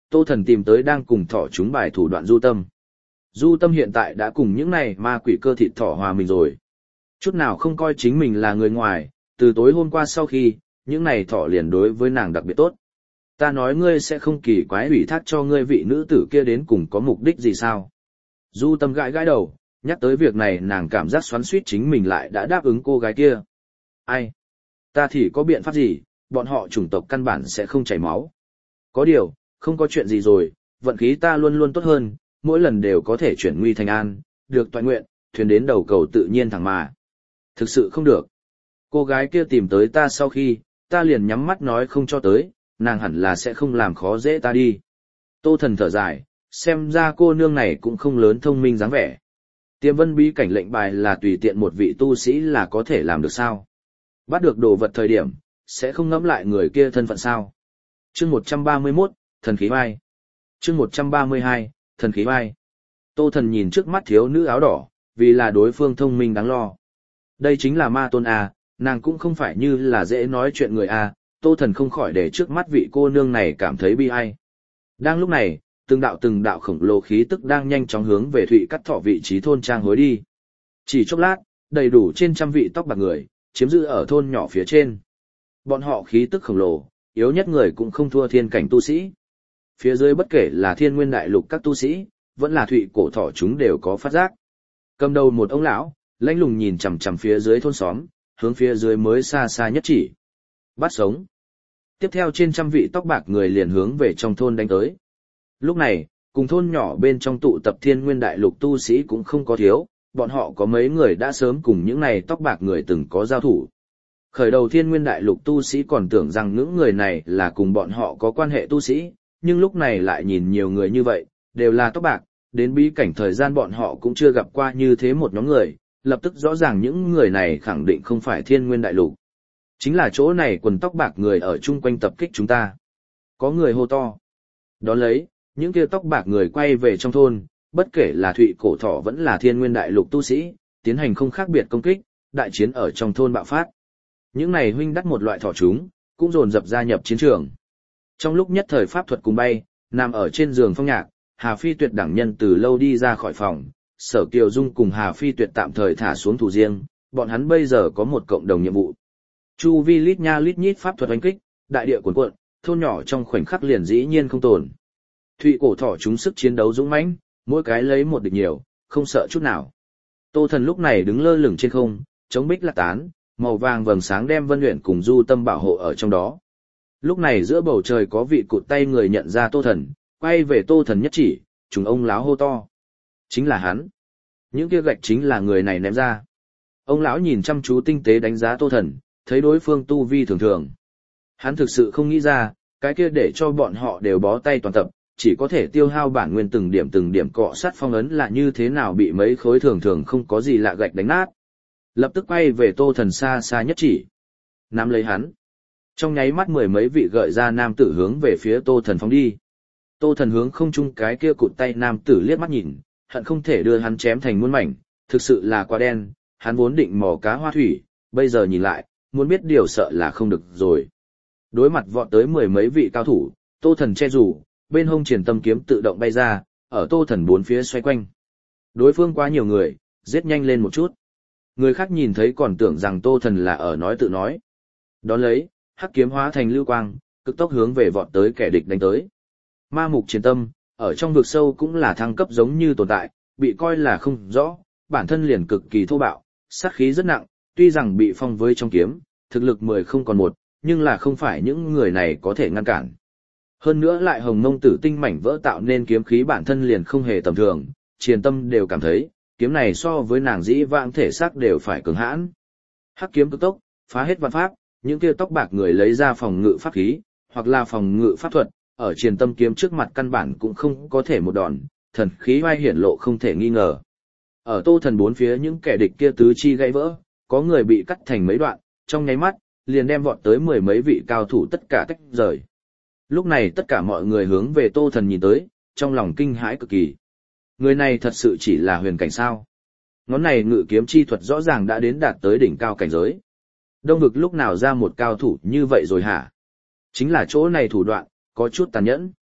Tô Thần tìm tới đang cùng thỏ chúng bài thủ đoạn Du Tâm. Du Tâm hiện tại đã cùng những này ma quỷ cơ thịt thỏ hòa mình rồi. Chút nào không coi chính mình là người ngoài, từ tối hôm qua sau khi, những này thỏ liền đối với nàng đặc biệt tốt. Ta nói ngươi sẽ không kỳ quái ủy thác cho ngươi vị nữ tử kia đến cùng có mục đích gì sao? Du Tâm gãi gãi đầu, nhắc tới việc này nàng cảm giác xoắn xuýt chính mình lại đã đáp ứng cô gái kia. Ai? Ta thì có biện pháp gì, bọn họ chủng tộc căn bản sẽ không chảy máu. Có điều, không có chuyện gì rồi, vận khí ta luôn luôn tốt hơn, mỗi lần đều có thể chuyển nguy thành an, được toại nguyện, thuyền đến đầu cầu tự nhiên thẳng mà. Thực sự không được. Cô gái kia tìm tới ta sau khi, ta liền nhắm mắt nói không cho tới, nàng hẳn là sẽ không làm khó dễ ta đi. Tô Thần thở dài, xem ra cô nương này cũng không lớn thông minh dáng vẻ. Tiềm vân bí cảnh lệnh bài là tùy tiện một vị tu sĩ là có thể làm được sao? Bắt được đồ vật thời điểm, sẽ không ngẫm lại người kia thân phận sao? Chương một trăm ba mươi mốt, Thần khí vai. Chương một trăm ba mươi hai, Thần khí vai. Tô Thần nhìn trước mắt thiếu nữ áo đỏ, vì là đối phương thông minh đáng lo. Đây chính là ma tôn A, nàng cũng không phải như là dễ nói chuyện người A, Tô Thần không khỏi để trước mắt vị cô nương này cảm thấy bi ai. Đang lúc này, từng đạo từng đạo khổng lồ khí tức đang nhanh chóng hướng về Thụy Cắt Thọ vị trí thôn trang hối đi. Chỉ chốc lát, đầy đủ trên trăm vị tóc bạc người, chiếm giữ ở thôn nhỏ phía trên. Bọn họ khí tức khổng lồ, yếu nhất người cũng không thua thiên cảnh tu sĩ. Phía dưới bất kể là thiên nguyên đại lục các tu sĩ, vẫn là Thụy cổ thọ chúng đều có phát giác. Cầm đầu một ông lão, lãnh lùng nhìn chằm chằm phía dưới thôn xóm, hướng phía dưới mới xa xa nhất chỉ. Bắt sống. Tiếp theo trên trăm vị tóc bạc người liền hướng về trong thôn đánh tới. Lúc này, cùng thôn nhỏ bên trong tụ tập thiên nguyên đại lục tu sĩ cũng không có thiếu, bọn họ có mấy người đã sớm cùng những này tóc bạc người từng có giao thủ. Khởi đầu thiên nguyên đại lục tu sĩ còn tưởng rằng những người này là cùng bọn họ có quan hệ tu sĩ, nhưng lúc này lại nhìn nhiều người như vậy, đều là tóc bạc, đến bí cảnh thời gian bọn họ cũng chưa gặp qua như thế một nhóm người, lập tức rõ ràng những người này khẳng định không phải thiên nguyên đại lục. Chính là chỗ này quần tóc bạc người ở chung quanh tập kích chúng ta. Có người hô to. Đón lấy, những kia tóc bạc người quay về trong thôn, bất kể là Thụy cổ thọ vẫn là thiên nguyên đại lục tu sĩ, tiến hành không khác biệt công kích, đại chiến ở trong thôn bạo phát. Những này huynh đắc một loại thỏ chúng, cũng dồn dập gia nhập chiến trường. Trong lúc nhất thời pháp thuật cùng bay, nằm ở trên giường phong nhạc, Hà Phi Tuyệt đẳng nhân từ lâu đi ra khỏi phòng, Sở Kiều Dung cùng Hà Phi Tuyệt tạm thời thả xuống thủ riêng, bọn hắn bây giờ có một cộng đồng nhiệm vụ. Chu vi lít nha lít nhít pháp thuật oanh kích, đại địa cuồn cuộn, thôn nhỏ trong khoảnh khắc liền dĩ nhiên không tồn. Thụy cổ thỏ chúng sức chiến đấu dũng mãnh, mỗi cái lấy một địch nhiều, không sợ chút nào. Tô Thần lúc này đứng lơ lửng trên không, chống bích lạc tán, màu vàng vầng sáng đem Vân Uyển cùng Du Tâm bảo hộ ở trong đó. Lúc này giữa bầu trời có vị cụt tay người nhận ra Tô Thần, quay về Tô Thần nhất chỉ, chúng ông lão hô to. Chính là hắn. Những kia gạch chính là người này ném ra. Ông lão nhìn chăm chú tinh tế đánh giá Tô Thần, thấy đối phương tu vi thường thường. Hắn thực sự không nghĩ ra, cái kia để cho bọn họ đều bó tay toàn tập, chỉ có thể tiêu hao bản nguyên từng điểm từng điểm cọ sát phong ấn là như thế nào bị mấy khối thường thường không có gì lạ gạch đánh nát. Lập tức quay về Tô Thần xa xa nhất chỉ. Nắm lấy hắn. Trong nháy mắt mười mấy vị gợi ra nam tử hướng về phía Tô Thần phóng đi. Tô Thần hướng không trung cái kia cụt tay nam tử liếc mắt nhìn, hận không thể đưa hắn chém thành muôn mảnh, thực sự là quá đen, hắn vốn định mò cá hoa thủy, bây giờ nhìn lại, muốn biết điều sợ là không được rồi. Đối mặt vọt tới mười mấy vị cao thủ, Tô Thần che rủ, bên hông triển tâm kiếm tự động bay ra, ở Tô Thần bốn phía xoay quanh. Đối phương quá nhiều người, giết nhanh lên một chút. Người khác nhìn thấy còn tưởng rằng Tô Thần là ở nói tự nói. Đón lấy, hắc kiếm hóa thành lưu quang, cực tốc hướng về vọt tới kẻ địch đánh tới. Ma mục chiến tâm, ở trong vực sâu cũng là thăng cấp giống như tồn tại, bị coi là không rõ, bản thân liền cực kỳ thô bạo, sát khí rất nặng, tuy rằng bị phong với trong kiếm, thực lực mười không còn một, nhưng là không phải những người này có thể ngăn cản. Hơn nữa lại hồng mông tử tinh mảnh vỡ tạo nên kiếm khí bản thân liền không hề tầm thường, triền tâm đều cảm thấy, kiếm này so với nàng dĩ vãng thể xác đều phải cường hãn. Hắc kiếm cực tốc, phá hết vạn pháp, những kia tóc bạc người lấy ra phòng ngự pháp khí, hoặc là phòng ngự pháp thuật, ở triền tâm kiếm trước mặt căn bản cũng không có thể một đòn, thần khí vai hiển lộ không thể nghi ngờ. Ở Tô Thần bốn phía những kẻ địch kia tứ chi gãy vỡ, có người bị cắt thành mấy đoạn, trong nháy mắt, liền đem vọt tới mười mấy vị cao thủ tất cả tách rời. Lúc này tất cả mọi người hướng về Tô Thần nhìn tới, trong lòng kinh hãi cực kỳ. Người này thật sự chỉ là huyền cảnh sao? Ngón này ngự kiếm chi thuật rõ ràng đã đến đạt tới đỉnh cao cảnh giới. Đông vực lúc nào ra một cao thủ như vậy rồi hả? Chính là chỗ này thủ đoạn, có chút tàn nhẫn.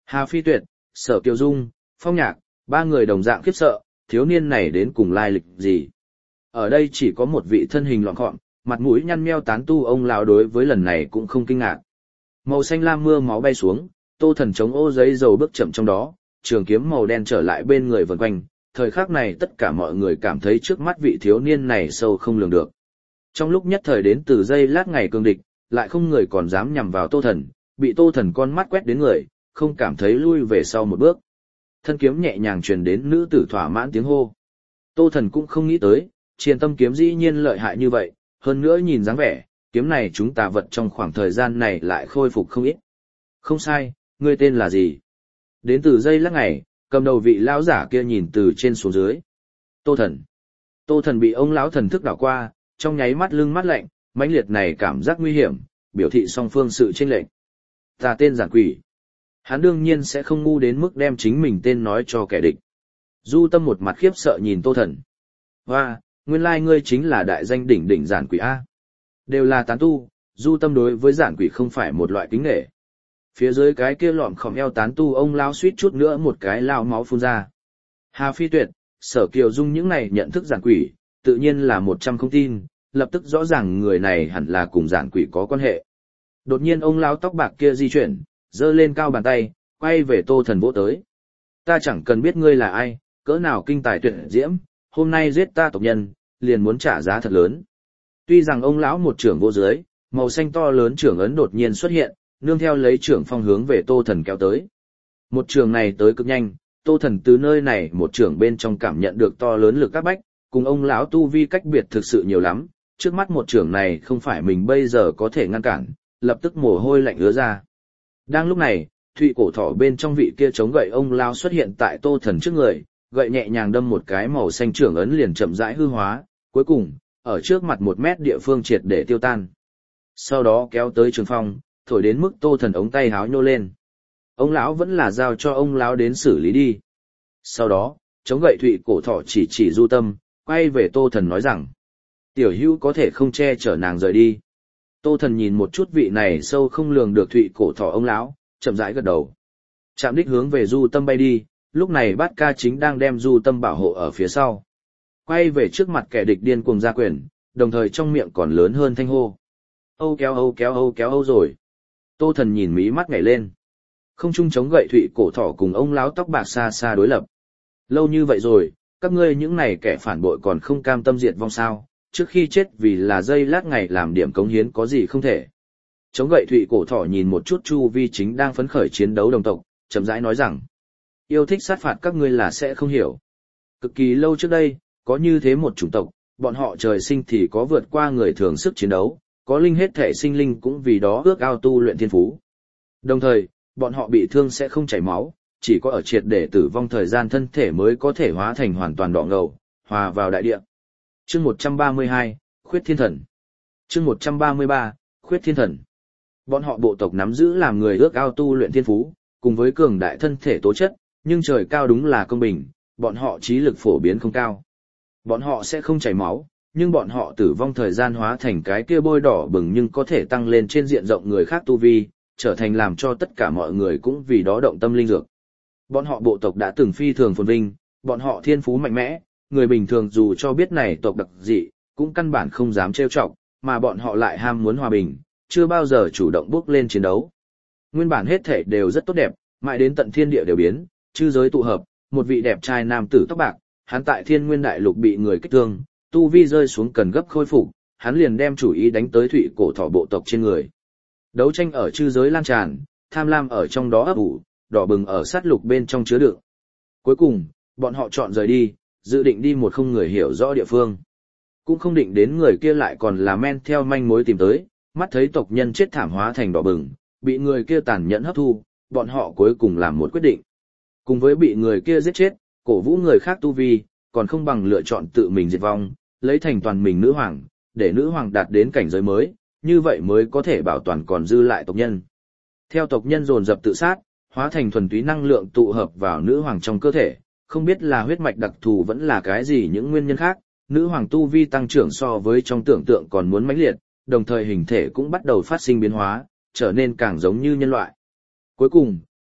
Hà Phi Tuyệt, Sở Kiều Dung, Phong Nhạc, ba người đồng dạng khiếp sợ, thiếu niên này đến cùng lai lịch gì. Ở đây chỉ có một vị thân hình loạn khọm, mặt mũi nhăn nheo tán tu ông lão đối với lần này cũng không kinh ngạc. Màu xanh lam mưa máu bay xuống, Tô Thần chống ô giấy dầu bước chậm trong đó, trường kiếm màu đen trở lại bên người vần quanh, thời khắc này tất cả mọi người cảm thấy trước mắt vị thiếu niên này sâu không lường được. Trong lúc nhất thời đến từ giây lát ngày cương địch, lại không người còn dám nhằm vào Tô Thần, bị Tô Thần con mắt quét đến người, không cảm thấy lui về sau một bước. Thân kiếm nhẹ nhàng truyền đến nữ tử thỏa mãn tiếng hô. Tô Thần cũng không nghĩ tới, Triền Tâm kiếm dĩ nhiên lợi hại như vậy, hơn nữa nhìn dáng vẻ, kiếm này chúng ta vật trong khoảng thời gian này lại khôi phục không ít. Không sai, ngươi tên là gì? Đến từ giây lát ngày, cầm đầu vị lão giả kia nhìn từ trên xuống dưới. Tô Thần. Tô Thần bị ông lão thần thức đảo qua, trong nháy mắt lưng mắt lạnh, mãnh liệt này cảm giác nguy hiểm, biểu thị song phương sự chênh lệch. Ta tên Giản Quỷ. Hắn đương nhiên sẽ không ngu đến mức đem chính mình tên nói cho kẻ địch. Du Tâm một mặt khiếp sợ nhìn Tô Thần. Hoa, nguyên lai ngươi chính là đại danh đỉnh đỉnh Giản Quỷ A. Đều là tán tu, Du Tâm đối với Giản Quỷ không phải một loại kính nể. Phía dưới cái kia lọm khom eo tán tu ông lao suýt chút nữa một cái lao máu phun ra. Hà Phi Tuyệt, Sở Kiều Dung những này nhận thức Giản Quỷ, tự nhiên là một trăm không tin, lập tức rõ ràng người này hẳn là cùng Giản Quỷ có quan hệ. Đột nhiên ông lao tóc bạc kia di chuyển, giơ lên cao bàn tay, quay về Tô Thần vỗ tới. Ta chẳng cần biết ngươi là ai, cỡ nào kinh tài tuyệt diễm, hôm nay giết ta tộc nhân, liền muốn trả giá thật lớn. Tuy rằng ông lão một trưởng vô dưới, màu xanh to lớn trưởng ấn đột nhiên xuất hiện, nương theo lấy trưởng phong hướng về Tô Thần kéo tới. Một trường này tới cực nhanh, Tô Thần từ nơi này một trưởng bên trong cảm nhận được to lớn lực các bách, cùng ông lão tu vi cách biệt thực sự nhiều lắm, trước mắt một trưởng này không phải mình bây giờ có thể ngăn cản, lập tức mồ hôi lạnh ứa ra. Đang lúc này, thụy cổ thỏ bên trong vị kia chống gậy ông lão xuất hiện tại Tô Thần trước người, gậy nhẹ nhàng đâm một cái màu xanh trưởng ấn liền chậm rãi hư hóa, cuối cùng, ở trước mặt một mét địa phương triệt để tiêu tan. Sau đó kéo tới trường phong, thổi đến mức Tô Thần ống tay háo nhô lên. Ông lão vẫn là giao cho ông lão đến xử lý đi. Sau đó, chống gậy thụy cổ thỏ chỉ chỉ Du Tâm, quay về Tô Thần nói rằng, tiểu hữu có thể không che chở nàng rời đi. Tô Thần nhìn một chút vị này sâu không lường được thụy cổ thỏ ông lão, chậm rãi gật đầu. Chạm đích hướng về Du Tâm bay đi, lúc này Bát Ca chính đang đem Du Tâm bảo hộ ở phía sau. Quay về trước mặt kẻ địch điên cuồng ra quyền, đồng thời trong miệng còn lớn hơn thanh hô. Âu kéo âu kéo âu kéo âu rồi. Tô Thần nhìn mí mắt nhảy lên. Không chung chống gậy thụy cổ thỏ cùng ông lão tóc bạc xa xa đối lập. Lâu như vậy rồi, các ngươi những này kẻ phản bội còn không cam tâm diệt vong sao, trước khi chết vì là giây lát ngày làm điểm cống hiến có gì không thể. Chống gậy thụy cổ thỏ nhìn một chút chu vi chính đang phấn khởi chiến đấu đồng tộc, chậm rãi nói rằng, yêu thích sát phạt các ngươi là sẽ không hiểu. Cực kỳ lâu trước đây, có như thế một chủng tộc, bọn họ trời sinh thì có vượt qua người thường sức chiến đấu, có linh hết thể sinh linh cũng vì đó ước ao tu luyện thiên phú. Đồng thời, bọn họ bị thương sẽ không chảy máu, chỉ có ở triệt để tử vong thời gian thân thể mới có thể hóa thành hoàn toàn đỏ ngầu, hòa vào đại địa. Chương một trăm ba mươi hai, Khuyết Thiên Thần. Chương một trăm ba mươi ba, Khuyết Thiên Thần. Bọn họ bộ tộc nắm giữ làm người ước ao tu luyện thiên phú, cùng với cường đại thân thể tố chất, nhưng trời cao đúng là công bình, bọn họ trí lực phổ biến không cao. Bọn họ sẽ không chảy máu, nhưng bọn họ tử vong thời gian hóa thành cái kia bôi đỏ bừng nhưng có thể tăng lên trên diện rộng người khác tu vi, trở thành làm cho tất cả mọi người cũng vì đó động tâm linh dược. Bọn họ bộ tộc đã từng phi thường phồn vinh, bọn họ thiên phú mạnh mẽ, người bình thường dù cho biết này tộc đặc dị, cũng căn bản không dám trêu chọc, mà bọn họ lại ham muốn hòa bình, chưa bao giờ chủ động bước lên chiến đấu. Nguyên bản hết thể đều rất tốt đẹp, mãi đến tận thiên địa đều biến, chư giới tụ hợp, một vị đẹp trai nam tử tóc bạc, hắn tại Thiên Nguyên Đại Lục bị người kích thương, tu vi rơi xuống cần gấp khôi phục, hắn liền đem chủ ý đánh tới thụy cổ thỏ bộ tộc trên người. Đấu tranh ở chư giới lan tràn, tham lam ở trong đó ấp ủ, đỏ bừng ở sát lục bên trong chứa đựng. Cuối cùng, bọn họ chọn rời đi, dự định đi một không người hiểu rõ địa phương. Cũng không định đến người kia lại còn là men theo manh mối tìm tới, mắt thấy tộc nhân chết thảm hóa thành đỏ bừng, bị người kia tàn nhẫn hấp thu, bọn họ cuối cùng làm một quyết định. Cùng với bị người kia giết chết, cổ vũ người khác tu vi, còn không bằng lựa chọn tự mình diệt vong, lấy thành toàn mình nữ hoàng, để nữ hoàng đạt đến cảnh giới mới, như vậy mới có thể bảo toàn còn dư lại tộc nhân. Theo tộc nhân dồn dập tự sát, hóa thành thuần túy năng lượng tụ hợp vào nữ hoàng trong cơ thể, không biết là huyết mạch đặc thù vẫn là cái gì những nguyên nhân khác, nữ hoàng tu vi tăng trưởng so với trong tưởng tượng còn muốn mãnh liệt, đồng thời hình thể cũng bắt đầu phát sinh biến hóa, trở nên càng giống như nhân loại. Cuối cùng,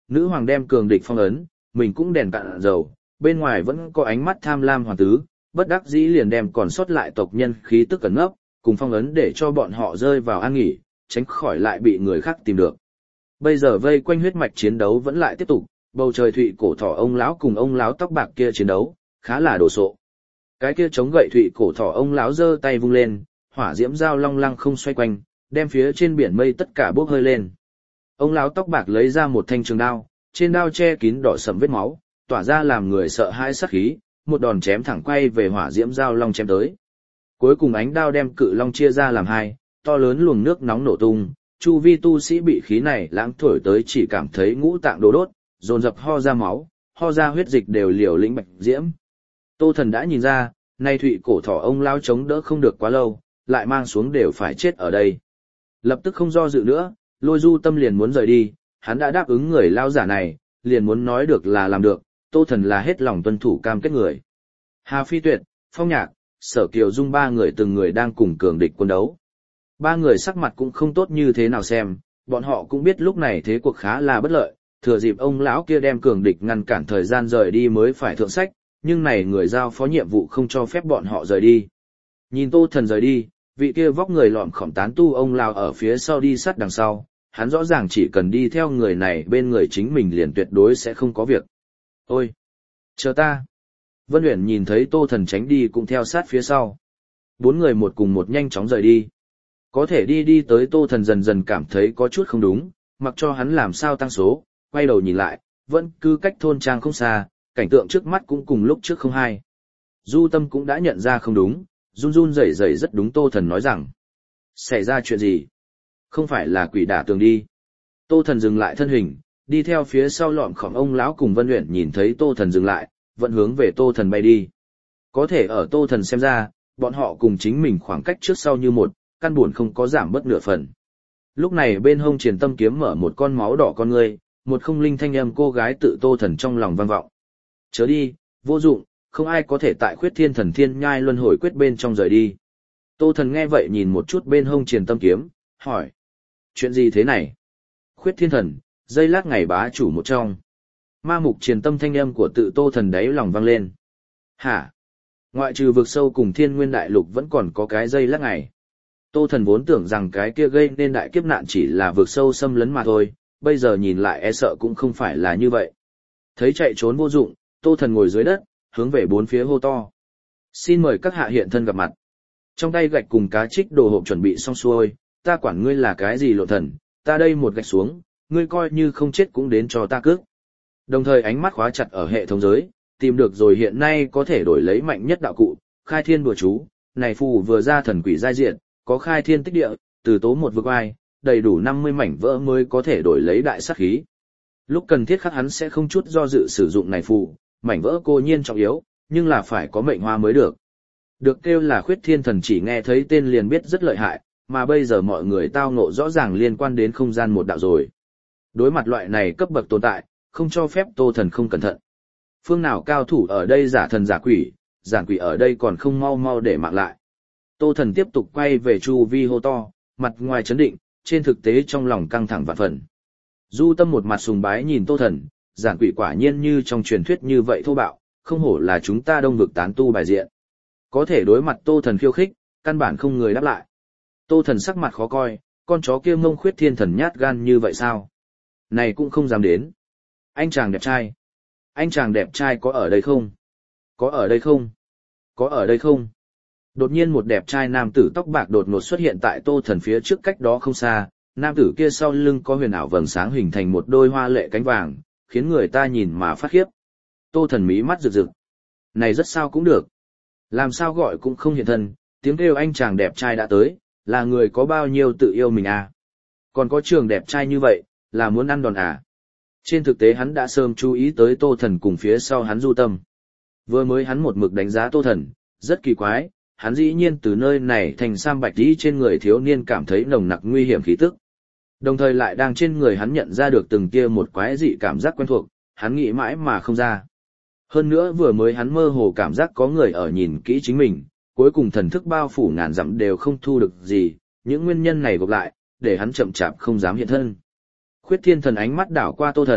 nữ hoàng đem cường địch phong ấn, mình cũng đèn cạn dầu, bên ngoài vẫn có ánh mắt tham lam hoàng tứ, bất đắc dĩ liền đem còn sót lại tộc nhân khí tức cẩn ngốc, cùng phong ấn để cho bọn họ rơi vào an nghỉ, tránh khỏi lại bị người khác tìm được. Bây giờ vây quanh huyết mạch chiến đấu vẫn lại tiếp tục, bầu trời thụy cổ thỏ ông lão cùng ông lão tóc bạc kia chiến đấu, khá là đồ sộ. Cái kia chống gậy thụy cổ thỏ ông lão giơ tay vung lên, hỏa diễm dao long lăng không xoay quanh, đem phía trên biển mây tất cả bốc hơi lên. Ông lão tóc bạc lấy ra một thanh trường đao, trên đao che kín đỏ sẫm vết máu, tỏa ra làm người sợ hãi sát khí, một đòn chém thẳng quay về hỏa diễm dao long chém tới. Cuối cùng ánh đao đem cự long chia ra làm hai, to lớn luồng nước nóng nổ tung, chu vi tu sĩ bị khí này lãng thổi tới chỉ cảm thấy ngũ tạng đổ đốt, dồn dập ho ra máu, ho ra huyết dịch đều liều lĩnh bạch diễm. Tô Thần đã nhìn ra, nay thụy cổ thỏ ông lao chống đỡ không được quá lâu, lại mang xuống đều phải chết ở đây. Lập tức không do dự nữa, Lôi Du Tâm liền muốn rời đi, hắn đã đáp ứng người lao giả này, liền muốn nói được là làm được, Tô Thần là hết lòng tuân thủ cam kết người. Hà Phi Tuyệt, Phong Nhạc, Sở Kiều Dung ba người từng người đang cùng cường địch quân đấu. Ba người sắc mặt cũng không tốt như thế nào xem, bọn họ cũng biết lúc này thế cuộc khá là bất lợi, thừa dịp ông lão kia đem cường địch ngăn cản thời gian rời đi mới phải thượng sách, nhưng này người giao phó nhiệm vụ không cho phép bọn họ rời đi. Nhìn Tô Thần rời đi, vị kia vóc người lọm khỏm tán tu ông lão ở phía sau đi sát đằng sau, hắn rõ ràng chỉ cần đi theo người này bên người chính mình liền tuyệt đối sẽ không có việc. Ôi! Chờ ta! Vân Uyển nhìn thấy Tô Thần tránh đi cũng theo sát phía sau. Bốn người một cùng một nhanh chóng rời đi. Có thể đi đi tới Tô Thần dần dần cảm thấy có chút không đúng, mặc cho hắn làm sao tăng số, quay đầu nhìn lại, vẫn cứ cách thôn trang không xa, cảnh tượng trước mắt cũng cùng lúc trước không hai. Du Tâm cũng đã nhận ra không đúng, run run rẩy rẩy rất đúng Tô Thần nói rằng. Xảy ra chuyện gì? Không phải là quỷ đả tường đi. Tô Thần dừng lại thân hình, đi theo phía sau lọm khỏm ông lão cùng Vân Uyển nhìn thấy Tô Thần dừng lại, vẫn hướng về Tô Thần bay đi. Có thể ở Tô Thần xem ra, bọn họ cùng chính mình khoảng cách trước sau như một, căn buồn không có giảm bất nửa phần. Lúc này bên hông Truyền Tâm kiếm mở một con máu đỏ con ngươi, một không linh thanh âm cô gái tự Tô Thần trong lòng vang vọng. Chớ đi, vô dụng, không ai có thể tại Khuyết Thiên Thần Thiên Nhai luân hồi quyết bên trong rời đi. Tô Thần nghe vậy nhìn một chút bên hông Truyền Tâm kiếm, hỏi. Chuyện gì thế này? Khuyết Thiên Thần, dây lát ngày bá chủ một trong. Ma mục Truyền Tâm thanh âm của tự Tô Thần đáy lòng vang lên. Hả? Ngoại trừ vực sâu cùng Thiên Nguyên Đại Lục vẫn còn có cái dây lát ngày. Tô Thần vốn tưởng rằng cái kia gây nên đại kiếp nạn chỉ là vực sâu xâm lấn mà thôi, bây giờ nhìn lại e sợ cũng không phải là như vậy. Thấy chạy trốn vô dụng, Tô Thần ngồi dưới đất, hướng về bốn phía hô to. Xin mời các hạ hiện thân gặp mặt. Trong tay gạch cùng cá trích đồ hộp chuẩn bị xong xuôi, ta quản ngươi là cái gì lộ thần, ta đây một gạch xuống, ngươi coi như không chết cũng đến cho ta cước. Đồng thời ánh mắt khóa chặt ở hệ thống giới, tìm được rồi hiện nay có thể đổi lấy mạnh nhất đạo cụ, khai thiên đùa chú, này phù vừa ra thần quỷ giai diện, có khai thiên tích địa, từ tố một vực ai, đầy đủ năm mươi mảnh vỡ mới có thể đổi lấy đại sát khí. Lúc cần thiết khắc hắn sẽ không chút do dự sử dụng này phù, mảnh vỡ cô nhiên trọng yếu, nhưng là phải có mệnh hoa mới được. Được kêu là Khuyết Thiên Thần chỉ nghe thấy tên liền biết rất lợi hại, mà bây giờ mọi người tao ngộ rõ ràng liên quan đến không gian một đạo rồi. Đối mặt loại này cấp bậc tồn tại, không cho phép Tô Thần không cẩn thận. Phương nào cao thủ ở đây giả thần giả quỷ, giản quỷ ở đây còn không mau mau để mạng lại. Tô Thần tiếp tục quay về chu vi hô to, mặt ngoài chấn định, trên thực tế trong lòng căng thẳng vạn phần. Du Tâm một mặt sùng bái nhìn Tô Thần, giản quỷ quả nhiên như trong truyền thuyết như vậy thô bạo, không hổ là chúng ta đông vực tán tu bài diện. Có thể đối mặt Tô Thần khiêu khích, căn bản không người đáp lại. Tô Thần sắc mặt khó coi, con chó kia Mông Khuyết Thiên Thần nhát gan như vậy sao? Này cũng không dám đến. Anh chàng đẹp trai. Anh chàng đẹp trai có ở đây không? Có ở đây không? Có ở đây không? Đột nhiên một đẹp trai nam tử tóc bạc đột ngột xuất hiện tại Tô Thần phía trước cách đó không xa, nam tử kia sau lưng có huyền ảo vầng sáng hình thành một đôi hoa lệ cánh vàng, khiến người ta nhìn mà phát khiếp. Tô Thần mí mắt rực rực. Này rất sao cũng được. Làm sao gọi cũng không hiện thân, tiếng kêu anh chàng đẹp trai đã tới, là người có bao nhiêu tự yêu mình à. Còn có trường đẹp trai như vậy, là muốn ăn đòn à. Trên thực tế hắn đã sớm chú ý tới Tô Thần cùng phía sau hắn Du Tâm. Vừa mới hắn một mực đánh giá Tô Thần, rất kỳ quái, hắn dĩ nhiên từ nơi này thành sam bạch tí trên người thiếu niên cảm thấy nồng nặc nguy hiểm khí tức. Đồng thời lại đang trên người hắn nhận ra được từng kia một quái dị cảm giác quen thuộc, hắn nghĩ mãi mà không ra. Hơn nữa vừa mới hắn mơ hồ cảm giác có người ở nhìn kỹ chính mình, cuối cùng thần thức bao phủ ngàn dặm đều không thu được gì, những nguyên nhân này gộp lại, để hắn chậm chạp không dám hiện thân. Khuyết Thiên Thần ánh mắt đảo qua Tô Thần,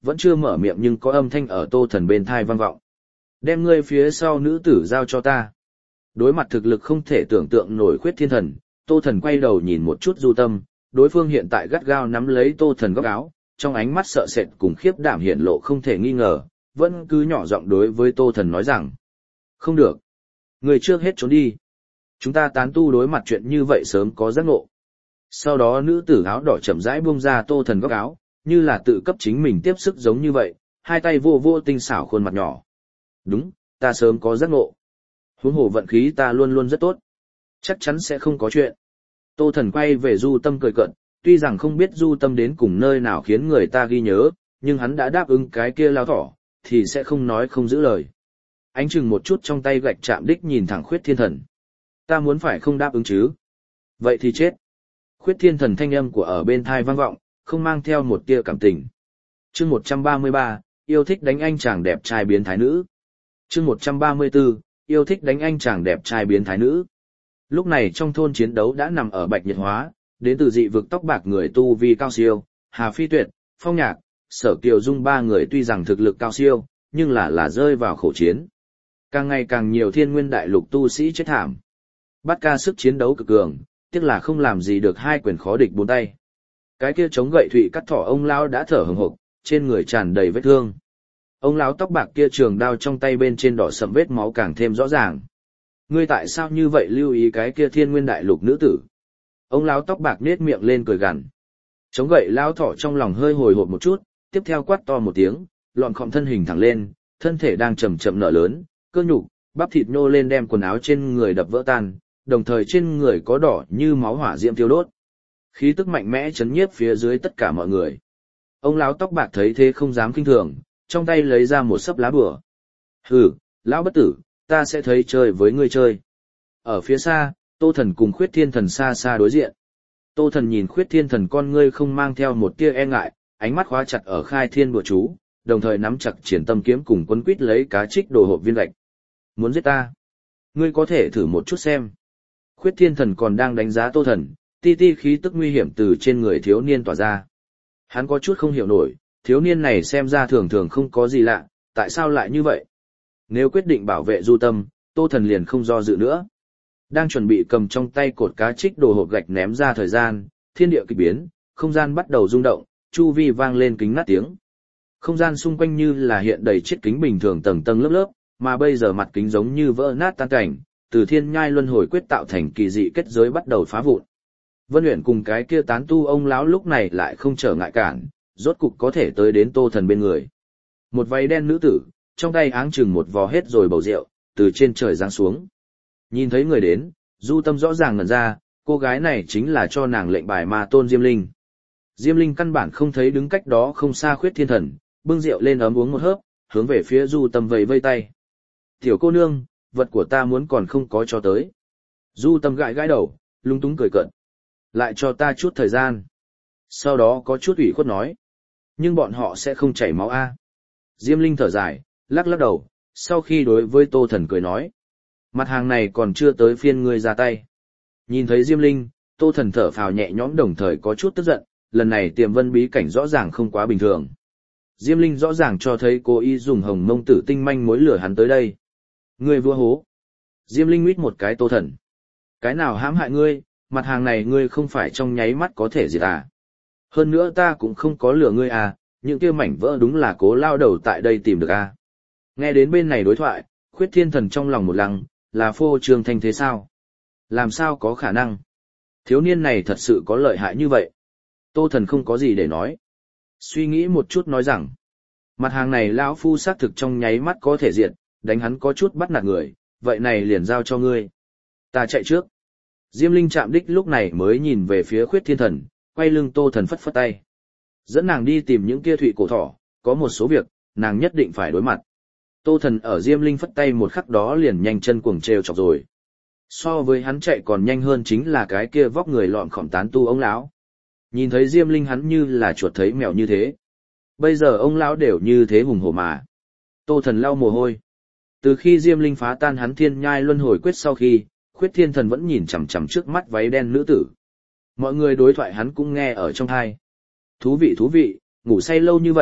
Vẫn chưa mở miệng nhưng có âm thanh ở Tô Thần bên thai vang vọng. Đem ngươi phía sau nữ tử giao cho ta. Đối mặt thực lực không thể tưởng tượng nổi Khuyết Thiên Thần, Tô Thần quay đầu nhìn một chút Du Tâm, đối phương hiện tại gắt gao nắm lấy Tô Thần góc áo, trong ánh mắt sợ sệt cùng khiếp đảm hiện lộ không thể nghi ngờ, vẫn cứ nhỏ giọng đối với Tô Thần nói rằng: "Không được, người trước hết trốn đi. Chúng ta tán tu đối mặt chuyện như vậy sớm có giác ngộ." Sau đó nữ tử áo đỏ chậm rãi buông ra Tô Thần góc áo, như là tự cấp chính mình tiếp sức giống như vậy, hai tay vô vô tinh xảo khuôn mặt nhỏ. "Đúng, ta sớm có giác ngộ. Huống hồ vận khí ta luôn luôn rất tốt. Chắc chắn sẽ không có chuyện." Tô Thần quay về Du Tâm cười cợt, tuy rằng không biết Du Tâm đến cùng nơi nào khiến người ta ghi nhớ, nhưng hắn đã đáp ứng cái kia lao thỏ, thì sẽ không nói không giữ lời. Ánh chừng một chút trong tay gạch chạm đích nhìn thẳng Khuyết Thiên Thần. "Ta muốn phải không đáp ứng chứ? Vậy thì chết." Khuyết Thiên Thần thanh âm của ở bên thai vang vọng, không mang theo một tia cảm tình. Chương một trăm ba mươi ba, yêu thích đánh anh chàng đẹp trai biến thái nữ. Chương một trăm ba mươi tư, yêu thích đánh anh chàng đẹp trai biến thái nữ. Lúc này trong thôn chiến đấu đã nằm ở Bạch Nhiệt Hóa, đến từ dị vực tóc bạc người tu vi cao siêu, Hà Phi Tuyệt, Phong Nhạc, Sở Kiều Dung ba người tuy rằng thực lực cao siêu, nhưng là là rơi vào khổ chiến. Càng ngày càng nhiều thiên nguyên đại lục tu sĩ chết thảm. Bát ca sức chiến đấu cực cường, tiếc là không làm gì được hai quyền khó địch bốn tay. Cái kia chống gậy thụy cắt thỏ ông lão đã thở hừng hực, trên người tràn đầy vết thương. Ông lão tóc bạc kia trường đao trong tay bên trên đỏ sẫm vết máu càng thêm rõ ràng. Ngươi tại sao như vậy lưu ý cái kia thiên nguyên đại lục nữ tử? Ông lão tóc bạc nết miệng lên cười gằn. Chống gậy lão thỏ trong lòng hơi hồi hộp một chút, tiếp theo quát to một tiếng, lọn khom thân hình thẳng lên, thân thể đang chậm chậm nở lớn, cơ nhục, bắp thịt nhô lên đem quần áo trên người đập vỡ tan, đồng thời trên người có đỏ như máu hỏa diễm thiêu đốt. Khí tức mạnh mẽ chấn nhiếp phía dưới tất cả mọi người. Ông lão tóc bạc thấy thế không dám kinh thường, trong tay lấy ra một sấp lá bùa. "Hừ, lão bất tử, ta sẽ thấy chơi với ngươi chơi." Ở phía xa, Tô Thần cùng Khuyết Thiên Thần xa xa đối diện. Tô Thần nhìn Khuyết Thiên Thần con ngươi không mang theo một tia e ngại, ánh mắt khóa chặt ở khai thiên bùa chú, đồng thời nắm chặt triển tâm kiếm cùng quấn quít lấy cá trích đồ hộp viên gạch. "Muốn giết ta? Ngươi có thể thử một chút xem." Khuyết Thiên Thần còn đang đánh giá Tô Thần, ti ti khí tức nguy hiểm từ trên người thiếu niên tỏa ra. Hắn có chút không hiểu nổi, thiếu niên này xem ra thường thường không có gì lạ, tại sao lại như vậy? Nếu quyết định bảo vệ Du Tâm, Tô Thần liền không do dự nữa. Đang chuẩn bị cầm trong tay cột cá trích đồ hộp gạch ném ra thời gian, thiên địa kỳ biến, không gian bắt đầu rung động, chu vi vang lên kính nát tiếng. Không gian xung quanh như là hiện đầy chiếc kính bình thường tầng tầng lớp lớp, mà bây giờ mặt kính giống như vỡ nát tan cảnh, từ thiên nhai luân hồi quyết tạo thành kỳ dị kết giới bắt đầu phá vụn. Vân Uyển cùng cái kia tán tu ông lão lúc này lại không trở ngại cản, rốt cục có thể tới đến Tô Thần bên người. Một váy đen nữ tử, trong tay áng chừng một vò hết rồi bầu rượu, từ trên trời giáng xuống. Nhìn thấy người đến, Du Tâm rõ ràng ngẩn ra, cô gái này chính là cho nàng lệnh bài ma tôn Diêm Linh. Diêm Linh căn bản không thấy đứng cách đó không xa Khuyết Thiên Thần, bưng rượu lên ấm uống một hớp, hướng về phía Du Tâm vẫy vây tay. "Tiểu cô nương, vật của ta muốn còn không có cho tới." Du Tâm gãi gãi đầu, lung túng cười cợt. "Lại cho ta chút thời gian." Sau đó có chút ủy khuất nói. "Nhưng bọn họ sẽ không chảy máu a." Diêm Linh thở dài, lắc lắc đầu, sau khi đối với Tô Thần cười nói. "Mặt hàng này còn chưa tới phiên ngươi ra tay." Nhìn thấy Diêm Linh, Tô Thần thở phào nhẹ nhõm đồng thời có chút tức giận, lần này Tiềm Vân bí cảnh rõ ràng không quá bình thường. Diêm Linh rõ ràng cho thấy cô y dùng hồng mông tử tinh manh mối lửa hắn tới đây. "Ngươi vua hố." Diêm Linh nguyết một cái Tô Thần. "Cái nào hãm hại ngươi, mặt hàng này ngươi không phải trong nháy mắt có thể diệt à. Hơn nữa ta cũng không có lừa ngươi à, những kia mảnh vỡ đúng là cố lao đầu tại đây tìm được à." Nghe đến bên này đối thoại, Khuyết Thiên Thần trong lòng một lăng, là phô trương thanh thế sao? Làm sao có khả năng? Thiếu niên này thật sự có lợi hại như vậy? Tô Thần không có gì để nói. Suy nghĩ một chút nói rằng, mặt hàng này lão phu xác thực trong nháy mắt có thể diệt, đánh hắn có chút bắt nạt người, vậy này liền giao cho ngươi. Ta chạy trước. Diêm Linh chạm đích lúc này mới nhìn về phía Khuyết Thiên Thần, quay lưng Tô Thần phất phất tay. Dẫn nàng đi tìm những kia thụy cổ thỏ, có một số việc, nàng nhất định phải đối mặt. Tô Thần ở Diêm Linh phất tay một khắc đó liền nhanh chân cuồng trêu chọc rồi. So với hắn chạy còn nhanh hơn chính là cái kia vóc người lọn khỏm tán tu ông lão. Nhìn thấy Diêm Linh hắn như là chuột thấy mèo như thế. Bây giờ ông lão đều như thế hùng hổ mà. Tô Thần lau mồ hôi. Từ khi Diêm Linh phá tan hắn thiên nhai luân hồi quyết sau khi, Khuyết Thiên Thần vẫn nhìn chằm chằm trước mắt váy đen nữ tử. Mọi người đối thoại hắn cũng nghe ở trong tai. Thú vị thú vị, ngủ say lâu như vậy,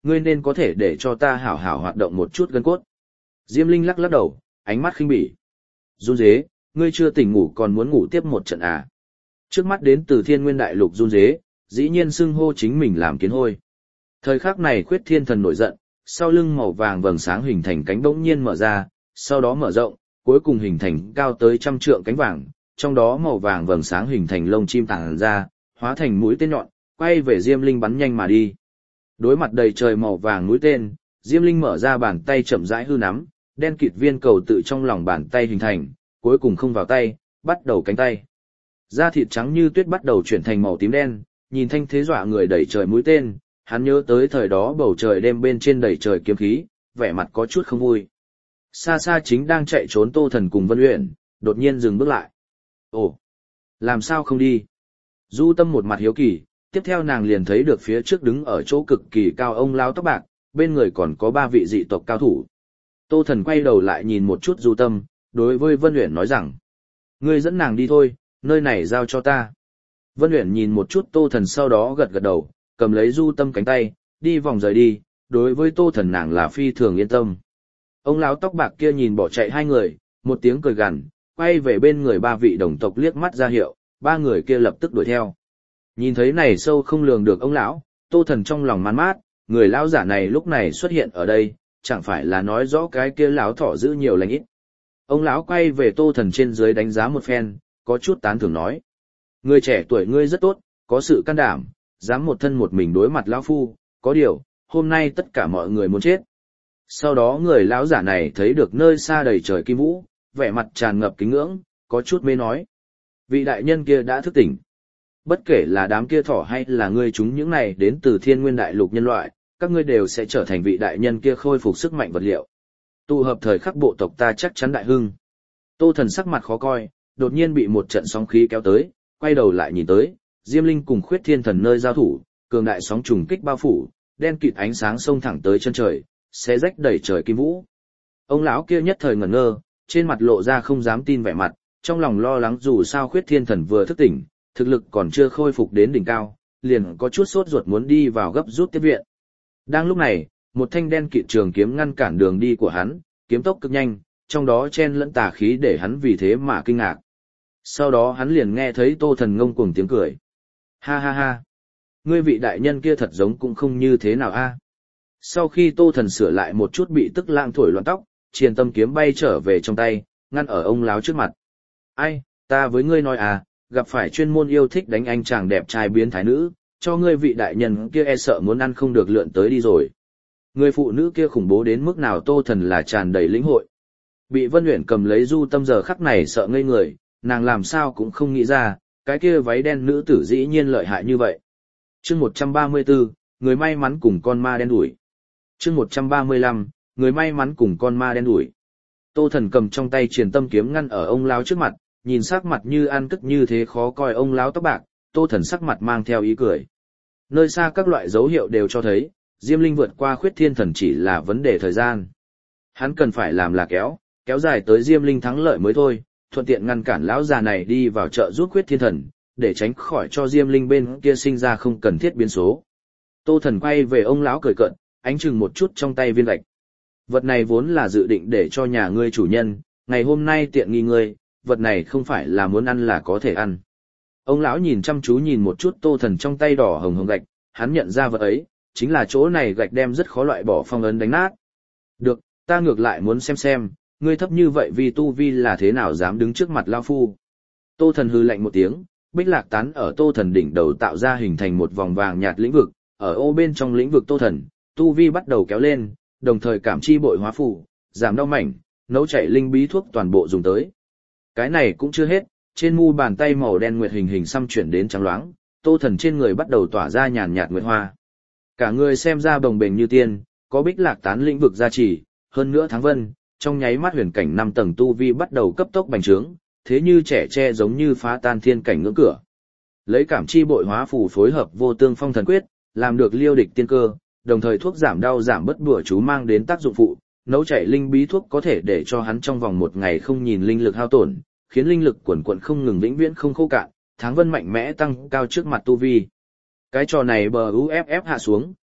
ngươi nên có thể để cho ta hảo hảo hoạt động một chút gân cốt. Diêm Linh lắc lắc đầu, ánh mắt khinh bỉ. Run Dế, ngươi chưa tỉnh ngủ còn muốn ngủ tiếp một trận à? Trước mắt đến từ Thiên Nguyên Đại Lục Run Dế, dĩ nhiên xưng hô chính mình làm kiến hôi. Thời khắc này Khuyết Thiên Thần nổi giận, sau lưng màu vàng vầng sáng hình thành cánh bỗng nhiên mở ra, sau đó mở rộng, cuối cùng hình thành cao tới trăm trượng cánh vàng, trong đó màu vàng vầng sáng hình thành lông chim tàng ra, hóa thành mũi tên nhọn, quay về Diêm Linh bắn nhanh mà đi. Đối mặt đầy trời màu vàng mũi tên, Diêm Linh mở ra bàn tay chậm rãi hư nắm, đen kịt viên cầu tự trong lòng bàn tay hình thành, cuối cùng không vào tay, bắt đầu cánh tay. Da thịt trắng như tuyết bắt đầu chuyển thành màu tím đen, nhìn thanh thế dọa người đầy trời mũi tên, hắn nhớ tới thời đó bầu trời đêm bên trên đầy trời kiếm khí, vẻ mặt có chút không vui. Xa xa chính đang chạy trốn Tô Thần cùng Vân Uyển, đột nhiên dừng bước lại. Ồ, làm sao không đi? Du Tâm một mặt hiếu kỳ, tiếp theo nàng liền thấy được phía trước đứng ở chỗ cực kỳ cao ông lão tóc bạc, bên người còn có ba vị dị tộc cao thủ. Tô Thần quay đầu lại nhìn một chút Du Tâm, đối với Vân Uyển nói rằng: ngươi dẫn nàng đi thôi, nơi này giao cho ta. Vân Uyển nhìn một chút Tô Thần sau đó gật gật đầu, cầm lấy Du Tâm cánh tay, đi vòng rời đi, đối với Tô Thần nàng là phi thường yên tâm. Ông lão tóc bạc kia nhìn bỏ chạy hai người, một tiếng cười gằn, quay về bên người ba vị đồng tộc liếc mắt ra hiệu, ba người kia lập tức đuổi theo. Nhìn thấy này sâu không lường được ông lão, Tô Thần trong lòng man mát, người lão giả này lúc này xuất hiện ở đây, chẳng phải là nói rõ cái kia lão thỏ giữ nhiều lành ít. Ông lão quay về Tô Thần trên dưới đánh giá một phen, có chút tán thưởng nói: người trẻ tuổi ngươi rất tốt, có sự can đảm, dám một thân một mình đối mặt lão phu, có điều, hôm nay tất cả mọi người muốn chết. Sau đó người lão giả này thấy được nơi xa đầy trời kim vũ, vẻ mặt tràn ngập kính ngưỡng, có chút mê nói: vị đại nhân kia đã thức tỉnh. Bất kể là đám kia thỏ hay là ngươi chúng những này đến từ Thiên Nguyên Đại Lục nhân loại, các ngươi đều sẽ trở thành vị đại nhân kia khôi phục sức mạnh vật liệu. Tụ hợp thời khắc bộ tộc ta chắc chắn đại hưng. Tô Thần sắc mặt khó coi, đột nhiên bị một trận sóng khí kéo tới, quay đầu lại nhìn tới, Diêm Linh cùng Khuyết Thiên Thần nơi giao thủ, cường đại sóng trùng kích bao phủ, đen kịt ánh sáng xông thẳng tới chân trời, xé rách đầy trời kim vũ. Ông lão kia nhất thời ngẩn ngơ, trên mặt lộ ra không dám tin vẻ mặt, trong lòng lo lắng dù sao Khuyết Thiên Thần vừa thức tỉnh, thực lực còn chưa khôi phục đến đỉnh cao, liền có chút sốt ruột muốn đi vào gấp rút tiếp viện. Đang lúc này, một thanh đen kịt trường kiếm ngăn cản đường đi của hắn, kiếm tốc cực nhanh, trong đó chen lẫn tà khí để hắn vì thế mà kinh ngạc. Sau đó hắn liền nghe thấy Tô Thần ngông cuồng tiếng cười. Ha ha ha, ngươi vị đại nhân kia thật giống cũng không như thế nào a. Sau khi Tô Thần sửa lại một chút bị tức lãng thổi loạn tóc, triền tâm kiếm bay trở về trong tay, ngăn ở ông lão trước mặt. Ai, ta với ngươi nói à, gặp phải chuyên môn yêu thích đánh anh chàng đẹp trai biến thái nữ, cho ngươi vị đại nhân kia e sợ muốn ăn không được lượn tới đi rồi. Người phụ nữ kia khủng bố đến mức nào Tô Thần là tràn đầy lĩnh hội. Bị Vân Uyển cầm lấy Du Tâm giờ khắc này sợ ngây người, nàng làm sao cũng không nghĩ ra, cái kia váy đen nữ tử dĩ nhiên lợi hại như vậy. Chương một trăm ba mươi tư, người may mắn cùng con ma đen đuổi. Chương một trăm ba mươi lăm, người may mắn cùng con ma đen đuổi. Tô Thần cầm trong tay Triền Tâm kiếm ngăn ở ông lão trước mặt, nhìn sắc mặt như ăn cất như thế khó coi ông lão tóc bạc, Tô Thần sắc mặt mang theo ý cười. Nơi xa các loại dấu hiệu đều cho thấy, Diêm Linh vượt qua Khuyết Thiên Thần chỉ là vấn đề thời gian. Hắn cần phải làm là kéo, kéo dài tới Diêm Linh thắng lợi mới thôi, thuận tiện ngăn cản lão già này đi vào trợ giúp Khuyết Thiên Thần, để tránh khỏi cho Diêm Linh bên kia sinh ra không cần thiết biến số. Tô Thần quay về ông lão cười cợt, ánh chừng một chút trong tay viên gạch. Vật này vốn là dự định để cho nhà ngươi chủ nhân, ngày hôm nay tiện nghi ngươi, vật này không phải là muốn ăn là có thể ăn. Ông lão nhìn chăm chú nhìn một chút Tô Thần trong tay đỏ hồng hồng gạch, hắn nhận ra vật ấy, chính là chỗ này gạch đem rất khó loại bỏ phong ấn đánh nát. Được, ta ngược lại muốn xem xem, ngươi thấp như vậy vì tu vi là thế nào dám đứng trước mặt lão phu. Tô Thần hư lạnh một tiếng, bích lạc tán ở Tô Thần đỉnh đầu tạo ra hình thành một vòng vàng nhạt lĩnh vực, ở ô bên trong lĩnh vực Tô Thần, tu vi bắt đầu kéo lên, đồng thời cảm chi bội hóa phù, giảm đau mảnh, nấu chảy linh bí thuốc toàn bộ dùng tới. Cái này cũng chưa hết, trên mu bàn tay màu đen nguyệt hình hình xăm chuyển đến trắng loáng, Tô Thần trên người bắt đầu tỏa ra nhàn nhạt nguyệt hoa. Cả người xem ra bồng bềnh như tiên, có bích lạc tán lĩnh vực gia trì, hơn nữa tháng vân, trong nháy mắt huyền cảnh năm tầng tu vi bắt đầu cấp tốc bành trướng, thế như trẻ tre giống như phá tan thiên cảnh ngưỡng cửa. Lấy cảm chi bội hóa phù phối hợp vô tương phong thần quyết, làm được liêu địch tiên cơ, đồng thời thuốc giảm đau giảm bất bủa chú mang đến tác dụng phụ, nấu chảy linh bí thuốc có thể để cho hắn trong vòng một ngày không nhìn linh lực hao tổn, khiến linh lực quần quần không ngừng vĩnh viễn không khô cạn, tháng vân mạnh mẽ tăng cao trước mặt tu vi. Cái trò này bờ u ép ép hạ xuống,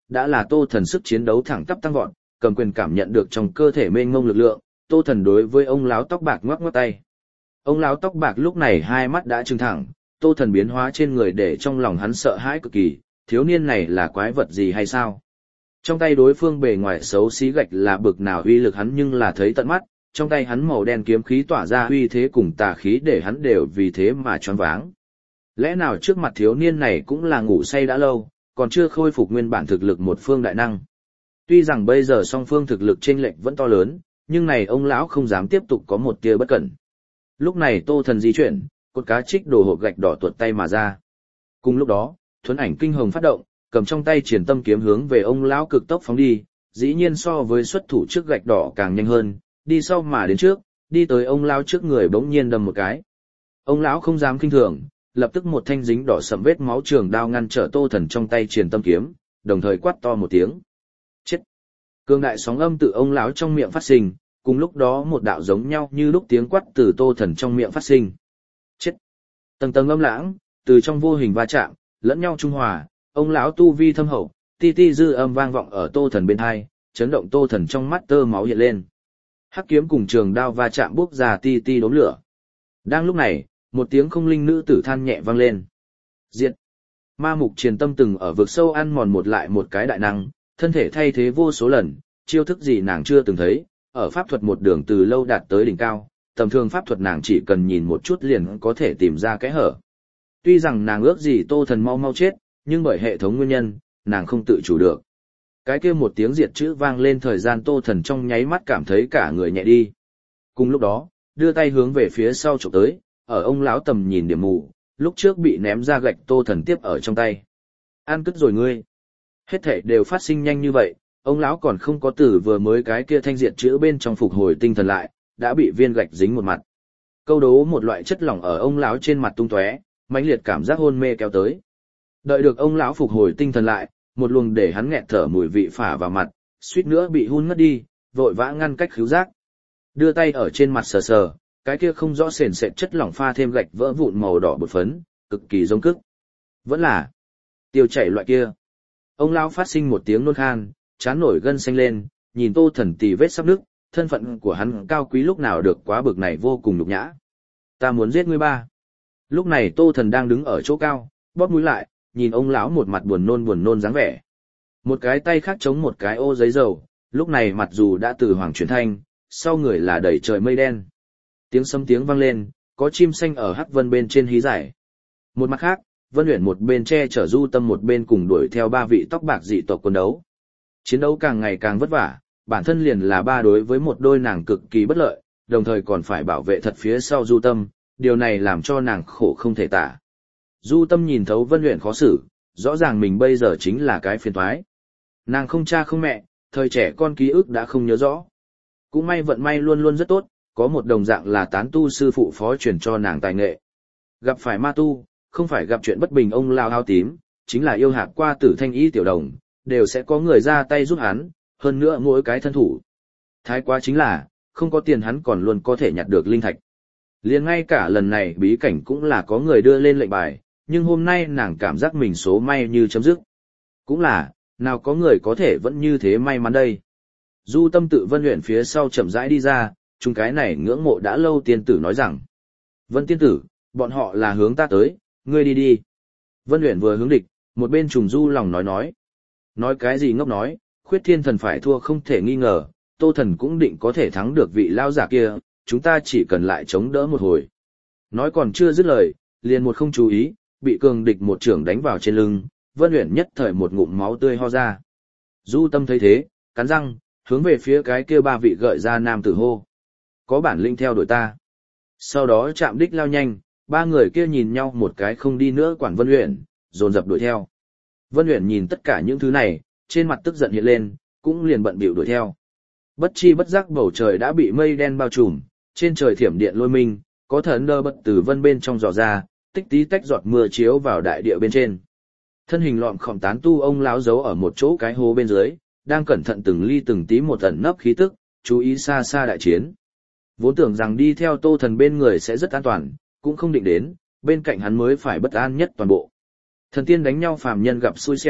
đã là Tô Thần sức chiến đấu thẳng tắp tăng vọt, cầm quyền cảm nhận được trong cơ thể mênh mông lực lượng, Tô Thần đối với ông lão tóc bạc ngoắc ngoắc tay. Ông lão tóc bạc lúc này hai mắt đã trừng thẳng, Tô Thần biến hóa trên người để trong lòng hắn sợ hãi cực kỳ, thiếu niên này là quái vật gì hay sao? Trong tay đối phương bề ngoài xấu xí gạch là bực nào uy lực hắn nhưng là thấy tận mắt, trong tay hắn màu đen kiếm khí tỏa ra uy thế cùng tà khí để hắn đều vì thế mà choáng váng. Lẽ nào trước mặt thiếu niên này cũng là ngủ say đã lâu, còn chưa khôi phục nguyên bản thực lực một phương đại năng. Tuy rằng bây giờ song phương thực lực chênh lệch vẫn to lớn, nhưng này ông lão không dám tiếp tục có một tia bất cẩn. Lúc này Tô Thần di chuyển, cột cá trích đồ hộp gạch đỏ tuột tay mà ra. Cùng lúc đó, thuấn ảnh kinh hồng phát động, cầm trong tay triển tâm kiếm hướng về ông lão cực tốc phóng đi, dĩ nhiên so với xuất thủ trước gạch đỏ càng nhanh hơn, đi sau mà đến trước, đi tới ông lão trước người bỗng nhiên đâm một cái. Ông lão không dám kinh thường, lập tức một thanh dính đỏ sẫm vết máu trường đao ngăn trở Tô Thần trong tay triển tâm kiếm, đồng thời quát to một tiếng. Chết! Cương đại sóng âm từ ông lão trong miệng phát sinh, cùng lúc đó một đạo giống nhau như lúc tiếng quát từ Tô Thần trong miệng phát sinh. Chết! Tầng tầng âm lãng, từ trong vô hình va chạm, lẫn nhau trung hòa, ông lão tu vi thâm hậu, ti ti dư âm vang vọng ở Tô Thần bên hai, chấn động Tô Thần trong mắt tơ máu hiện lên. Hắc kiếm cùng trường đao va chạm bốc ra ti ti đốm lửa. Đang lúc này, một tiếng không linh nữ tử than nhẹ vang lên. Diệt! Ma mục triền tâm từng ở vực sâu ăn mòn một lại một cái đại năng, thân thể thay thế vô số lần, chiêu thức gì nàng chưa từng thấy, ở pháp thuật một đường từ lâu đạt tới đỉnh cao, tầm thường pháp thuật nàng chỉ cần nhìn một chút liền có thể tìm ra cái hở. Tuy rằng nàng ước gì Tô Thần mau mau chết, nhưng bởi hệ thống nguyên nhân, nàng không tự chủ được. Cái kia một tiếng diệt chữ vang lên thời gian Tô Thần trong nháy mắt cảm thấy cả người nhẹ đi. Cùng lúc đó, đưa tay hướng về phía sau chụp tới, ở ông lão tầm nhìn điểm mù, lúc trước bị ném ra gạch Tô Thần tiếp ở trong tay. An cất rồi ngươi. Hết thảy đều phát sinh nhanh như vậy, ông lão còn không có từ vừa mới cái kia thanh diệt chữ bên trong phục hồi tinh thần lại, đã bị viên gạch dính một mặt. Câu đố một loại chất lỏng ở ông lão trên mặt tung tóe, mãnh liệt cảm giác hôn mê kéo tới. Đợi được ông lão phục hồi tinh thần lại, một luồng để hắn nghẹt thở mùi vị phả vào mặt, suýt nữa bị hun ngất đi, vội vã ngăn cách khứu giác. Đưa tay ở trên mặt sờ sờ, cái kia không rõ sền sệt chất lỏng pha thêm gạch vỡ vụn màu đỏ bột phấn, cực kỳ giống cức. Vẫn là tiêu chảy loại kia. Ông lão phát sinh một tiếng nôn khan, chán nổi gân xanh lên, nhìn Tô Thần tì vết sắp nứt, thân phận của hắn cao quý lúc nào được quá bực này vô cùng nhục nhã. Ta muốn giết ngươi ba. Lúc này Tô Thần đang đứng ở chỗ cao, bóp mũi lại, nhìn ông lão một mặt buồn nôn buồn nôn dáng vẻ. Một cái tay khác chống một cái ô giấy dầu, lúc này mặt dù đã từ hoàng chuyển thanh, sau người là đầy trời mây đen. Tiếng sấm tiếng vang lên, có chim xanh ở hắc vân bên trên hí giải. Một mặt khác, Vân Uyển một bên che chở Du Tâm một bên cùng đuổi theo ba vị tóc bạc dị tộc quân đấu. Chiến đấu càng ngày càng vất vả, bản thân liền là ba đối với một đôi nàng cực kỳ bất lợi, đồng thời còn phải bảo vệ thật phía sau Du Tâm, điều này làm cho nàng khổ không thể tả. Du Tâm nhìn thấu Vân Uyển khó xử, rõ ràng mình bây giờ chính là cái phiền toái. Nàng không cha không mẹ, thời trẻ con ký ức đã không nhớ rõ. Cũng may vận may luôn luôn rất tốt, có một đồng dạng là tán tu sư phụ phó truyền cho nàng tài nghệ. Gặp phải ma tu, không phải gặp chuyện bất bình ông lao áo tím, chính là yêu hạp qua tử thanh y tiểu đồng, đều sẽ có người ra tay giúp hắn, hơn nữa mỗi cái thân thủ. Thái quá chính là, không có tiền hắn còn luôn có thể nhặt được linh thạch. Liền ngay cả lần này bí cảnh cũng là có người đưa lên lệnh bài, nhưng hôm nay nàng cảm giác mình số may như chấm dứt. Cũng là, nào có người có thể vẫn như thế may mắn đây. Du Tâm tự Vân Uyển phía sau chậm rãi đi ra, chung cái này ngưỡng mộ đã lâu tiên tử nói rằng. Vân tiên tử, bọn họ là hướng ta tới, ngươi đi đi. Vân Uyển vừa hướng địch, một bên trùng du lòng nói nói. Nói cái gì ngốc nói, khuyết thiên thần phải thua không thể nghi ngờ, Tô Thần cũng định có thể thắng được vị lao giả kia, chúng ta chỉ cần lại chống đỡ một hồi. Nói còn chưa dứt lời, liền một không chú ý, bị cường địch một trưởng đánh vào trên lưng, Vân Uyển nhất thời một ngụm máu tươi ho ra. Du Tâm thấy thế, cắn răng, hướng về phía cái kia ba vị gợi ra nam tử hô. Có bản lĩnh theo đuổi ta. Sau đó chạm đích lao nhanh, ba người kia nhìn nhau một cái không đi nữa quản Vân Uyển, dồn dập đuổi theo. Vân Uyển nhìn tất cả những thứ này, trên mặt tức giận hiện lên, cũng liền bận bịu đuổi theo. Bất chi bất giác bầu trời đã bị mây đen bao trùm, trên trời thiểm điện lôi minh, có thần đơ bật từ vân bên trong dò ra, tích tí tách giọt mưa chiếu vào đại địa bên trên. Thân hình lọm khom tán tu ông lão giấu ở một chỗ cái hố bên dưới, đang cẩn thận từng ly từng tí một ẩn nấp khí tức, chú ý xa xa đại chiến. Vốn tưởng rằng đi theo Tô Thần bên người sẽ rất an toàn, cũng không định đến, bên cạnh hắn mới phải bất an nhất toàn bộ. Thần tiên đánh nhau phàm nhân gặp xui xẻo,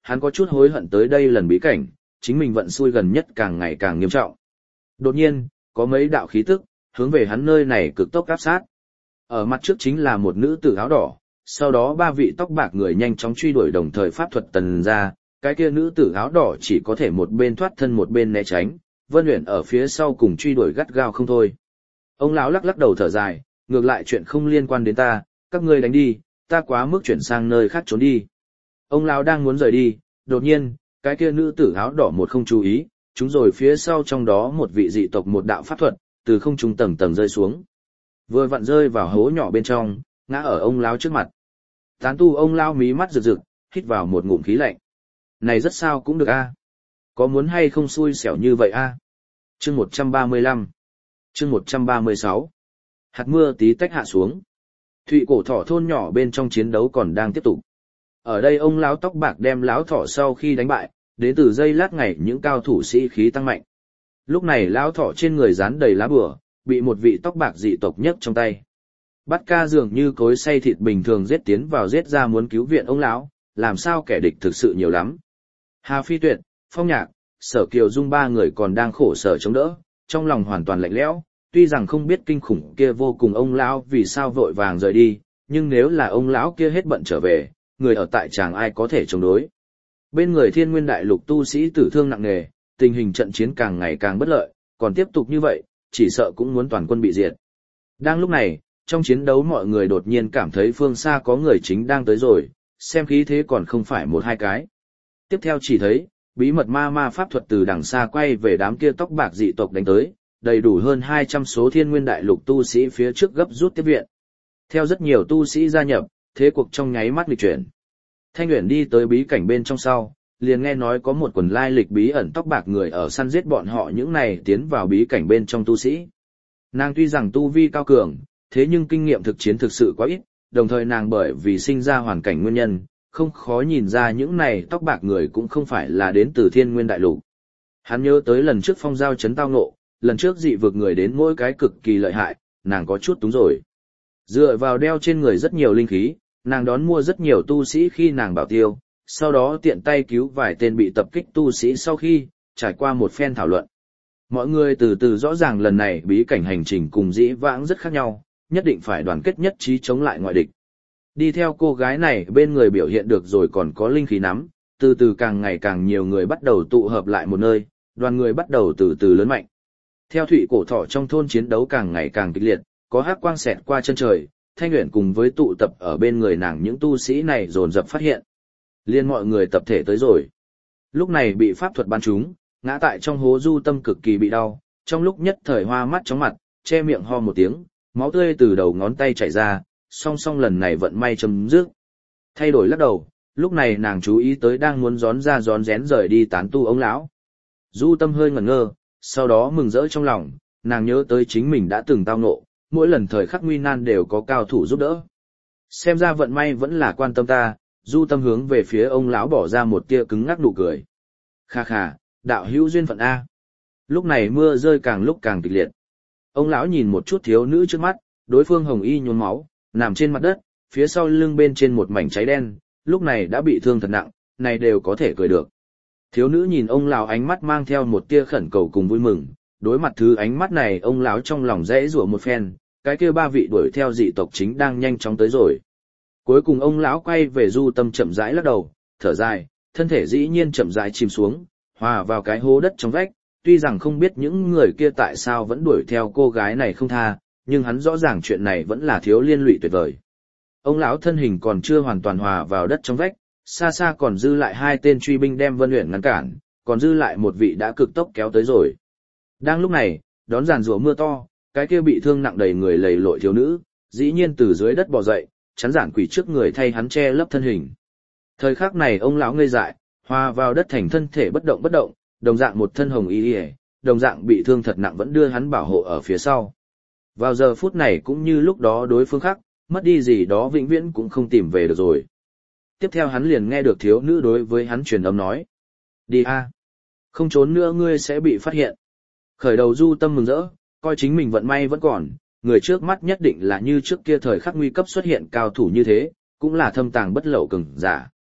hắn có chút hối hận tới đây lần bí cảnh, chính mình vận xui gần nhất càng ngày càng nghiêm trọng. Đột nhiên, có mấy đạo khí tức, hướng về hắn nơi này cực tốc áp sát. Ở mặt trước chính là một nữ tử áo đỏ, sau đó ba vị tóc bạc người nhanh chóng truy đuổi đồng thời pháp thuật tần ra, cái kia nữ tử áo đỏ chỉ có thể một bên thoát thân một bên né tránh, Vân Uyển ở phía sau cùng truy đuổi gắt gao không thôi. Ông lão lắc lắc đầu thở dài, ngược lại chuyện không liên quan đến ta, các ngươi đánh đi, ta quá mức chuyển sang nơi khác trốn đi. Ông lão đang muốn rời đi, đột nhiên, cái kia nữ tử áo đỏ một không chú ý, chúng rồi phía sau trong đó một vị dị tộc một đạo pháp thuật, từ không trung tầng tầng rơi xuống. Vừa vặn rơi vào hố nhỏ bên trong, ngã ở ông lão trước mặt. Tán tu ông lão mí mắt rực rực, hít vào một ngụm khí lạnh. Này rất sao cũng được a. Có muốn hay không xui xẻo như vậy a? Chương một trăm ba mươi lăm. Chương một trăm ba mươi sáu. Hạt mưa tí tách hạ xuống. Thụy cổ thỏ thôn nhỏ bên trong chiến đấu còn đang tiếp tục. Ở đây ông lão tóc bạc đem lão thỏ sau khi đánh bại, đến từ giây lát ngày những cao thủ sĩ khí tăng mạnh. Lúc này lão thỏ trên người dán đầy lá bùa, bị một vị tóc bạc dị tộc nhấc trong tay. Bắt ca dường như cối xay thịt bình thường giết tiến vào giết ra muốn cứu viện ông lão, làm sao kẻ địch thực sự nhiều lắm. Hà Phi Tuyệt, Phong Nhạc, Sở Kiều Dung ba người còn đang khổ sở chống đỡ, trong lòng hoàn toàn lạnh lẽo, tuy rằng không biết kinh khủng kia vô cùng ông lão vì sao vội vàng rời đi, nhưng nếu là ông lão kia hết bận trở về, người ở tại chàng ai có thể chống đối. Bên người Thiên Nguyên Đại Lục tu sĩ tử thương nặng nề, tình hình trận chiến càng ngày càng bất lợi, còn tiếp tục như vậy, chỉ sợ cũng muốn toàn quân bị diệt. Đang lúc này, trong chiến đấu mọi người đột nhiên cảm thấy phương xa có người chính đang tới rồi, xem khí thế còn không phải một hai cái. Tiếp theo chỉ thấy, bí mật ma ma pháp thuật từ đằng xa quay về đám kia tóc bạc dị tộc đánh tới, đầy đủ hơn hai trăm số Thiên Nguyên Đại Lục tu sĩ phía trước gấp rút tiếp viện. Theo rất nhiều tu sĩ gia nhập, thế cuộc trong nháy mắt nghịch chuyển. Thanh Uyển đi tới bí cảnh bên trong sau, liền nghe nói có một quần lai lịch bí ẩn tóc bạc người ở săn giết bọn họ những này tiến vào bí cảnh bên trong tu sĩ. Nàng tuy rằng tu vi cao cường, thế nhưng kinh nghiệm thực chiến thực sự quá ít, đồng thời nàng bởi vì sinh ra hoàn cảnh nguyên nhân, không khó nhìn ra những này tóc bạc người cũng không phải là đến từ Thiên Nguyên Đại Lục. Hắn nhớ tới lần trước phong giao chấn tao ngộ, lần trước dị vực người đến mỗi cái cực kỳ lợi hại, nàng có chút túng rồi. Dựa vào đeo trên người rất nhiều linh khí, nàng đón mua rất nhiều tu sĩ khi nàng bảo tiêu, sau đó tiện tay cứu vài tên bị tập kích tu sĩ sau khi, trải qua một phen thảo luận. Mọi người từ từ rõ ràng lần này bí cảnh hành trình cùng dĩ vãng rất khác nhau, nhất định phải đoàn kết nhất trí chống lại ngoại địch. Đi theo cô gái này bên người biểu hiện được rồi còn có linh khí nắm, từ từ càng ngày càng nhiều người bắt đầu tụ hợp lại một nơi, đoàn người bắt đầu từ từ lớn mạnh. Theo thụy cổ thỏ trong thôn chiến đấu càng ngày càng kịch liệt, có hắc quang xẹt qua chân trời, Thanh Uyển cùng với tụ tập ở bên người nàng những tu sĩ này dồn dập phát hiện. Liên mọi người tập thể tới rồi. Lúc này bị pháp thuật bắn trúng, ngã tại trong hố Du Tâm cực kỳ bị đau, trong lúc nhất thời hoa mắt chóng mặt, che miệng ho một tiếng, máu tươi từ đầu ngón tay chảy ra, song song lần này vận may chấm dứt. Thay đổi lắc đầu, lúc này nàng chú ý tới đang muốn gión ra gión rén rời đi tán tu ông lão. Du Tâm hơi ngẩn ngơ, sau đó mừng rỡ trong lòng, nàng nhớ tới chính mình đã từng tao ngộ, mỗi lần thời khắc nguy nan đều có cao thủ giúp đỡ. Xem ra vận may vẫn là quan tâm ta, Du Tâm hướng về phía ông lão bỏ ra một tia cứng ngắc nụ cười. Kha kha, đạo hữu duyên phận A. Lúc này mưa rơi càng lúc càng kịch liệt. Ông lão nhìn một chút thiếu nữ trước mắt, đối phương hồng y nhuốm máu, nằm trên mặt đất, phía sau lưng bên trên một mảnh cháy đen, lúc này đã bị thương thật nặng, này đều có thể cười được. Thiếu nữ nhìn ông lão ánh mắt mang theo một tia khẩn cầu cùng vui mừng, đối mặt thứ ánh mắt này ông lão trong lòng dễ rủa một phen, cái kia ba vị đuổi theo dị tộc chính đang nhanh chóng tới rồi. Cuối cùng ông lão quay về Du Tâm chậm rãi lắc đầu, thở dài, thân thể dĩ nhiên chậm rãi chìm xuống, hòa vào cái hố đất trong vách, tuy rằng không biết những người kia tại sao vẫn đuổi theo cô gái này không tha, nhưng hắn rõ ràng chuyện này vẫn là thiếu liên lụy tuyệt vời. Ông lão thân hình còn chưa hoàn toàn hòa vào đất trong vách, xa xa còn dư lại hai tên truy binh đem Vân Uyển ngăn cản, còn dư lại một vị đã cực tốc kéo tới rồi. Đang lúc này, đón giàn rủa mưa to, cái kia bị thương nặng đầy người lầy lội thiếu nữ, dĩ nhiên từ dưới đất bò dậy, chắn giản quỷ trước người thay hắn che lấp thân hình. Thời khắc này ông lão ngây dại, hòa vào đất thành thân thể bất động bất động, đồng dạng một thân hồng y, đồng dạng bị thương thật nặng vẫn đưa hắn bảo hộ ở phía sau. Vào giờ phút này cũng như lúc đó đối phương khác, mất đi gì đó vĩnh viễn cũng không tìm về được rồi. Tiếp theo hắn liền nghe được thiếu nữ đối với hắn truyền âm nói. Đi a, không trốn nữa ngươi sẽ bị phát hiện. Khởi đầu Du Tâm mừng rỡ, coi chính mình vận may vẫn còn, người trước mắt nhất định là như trước kia thời khắc nguy cấp xuất hiện cao thủ như thế, cũng là thâm tàng bất lậu cường giả.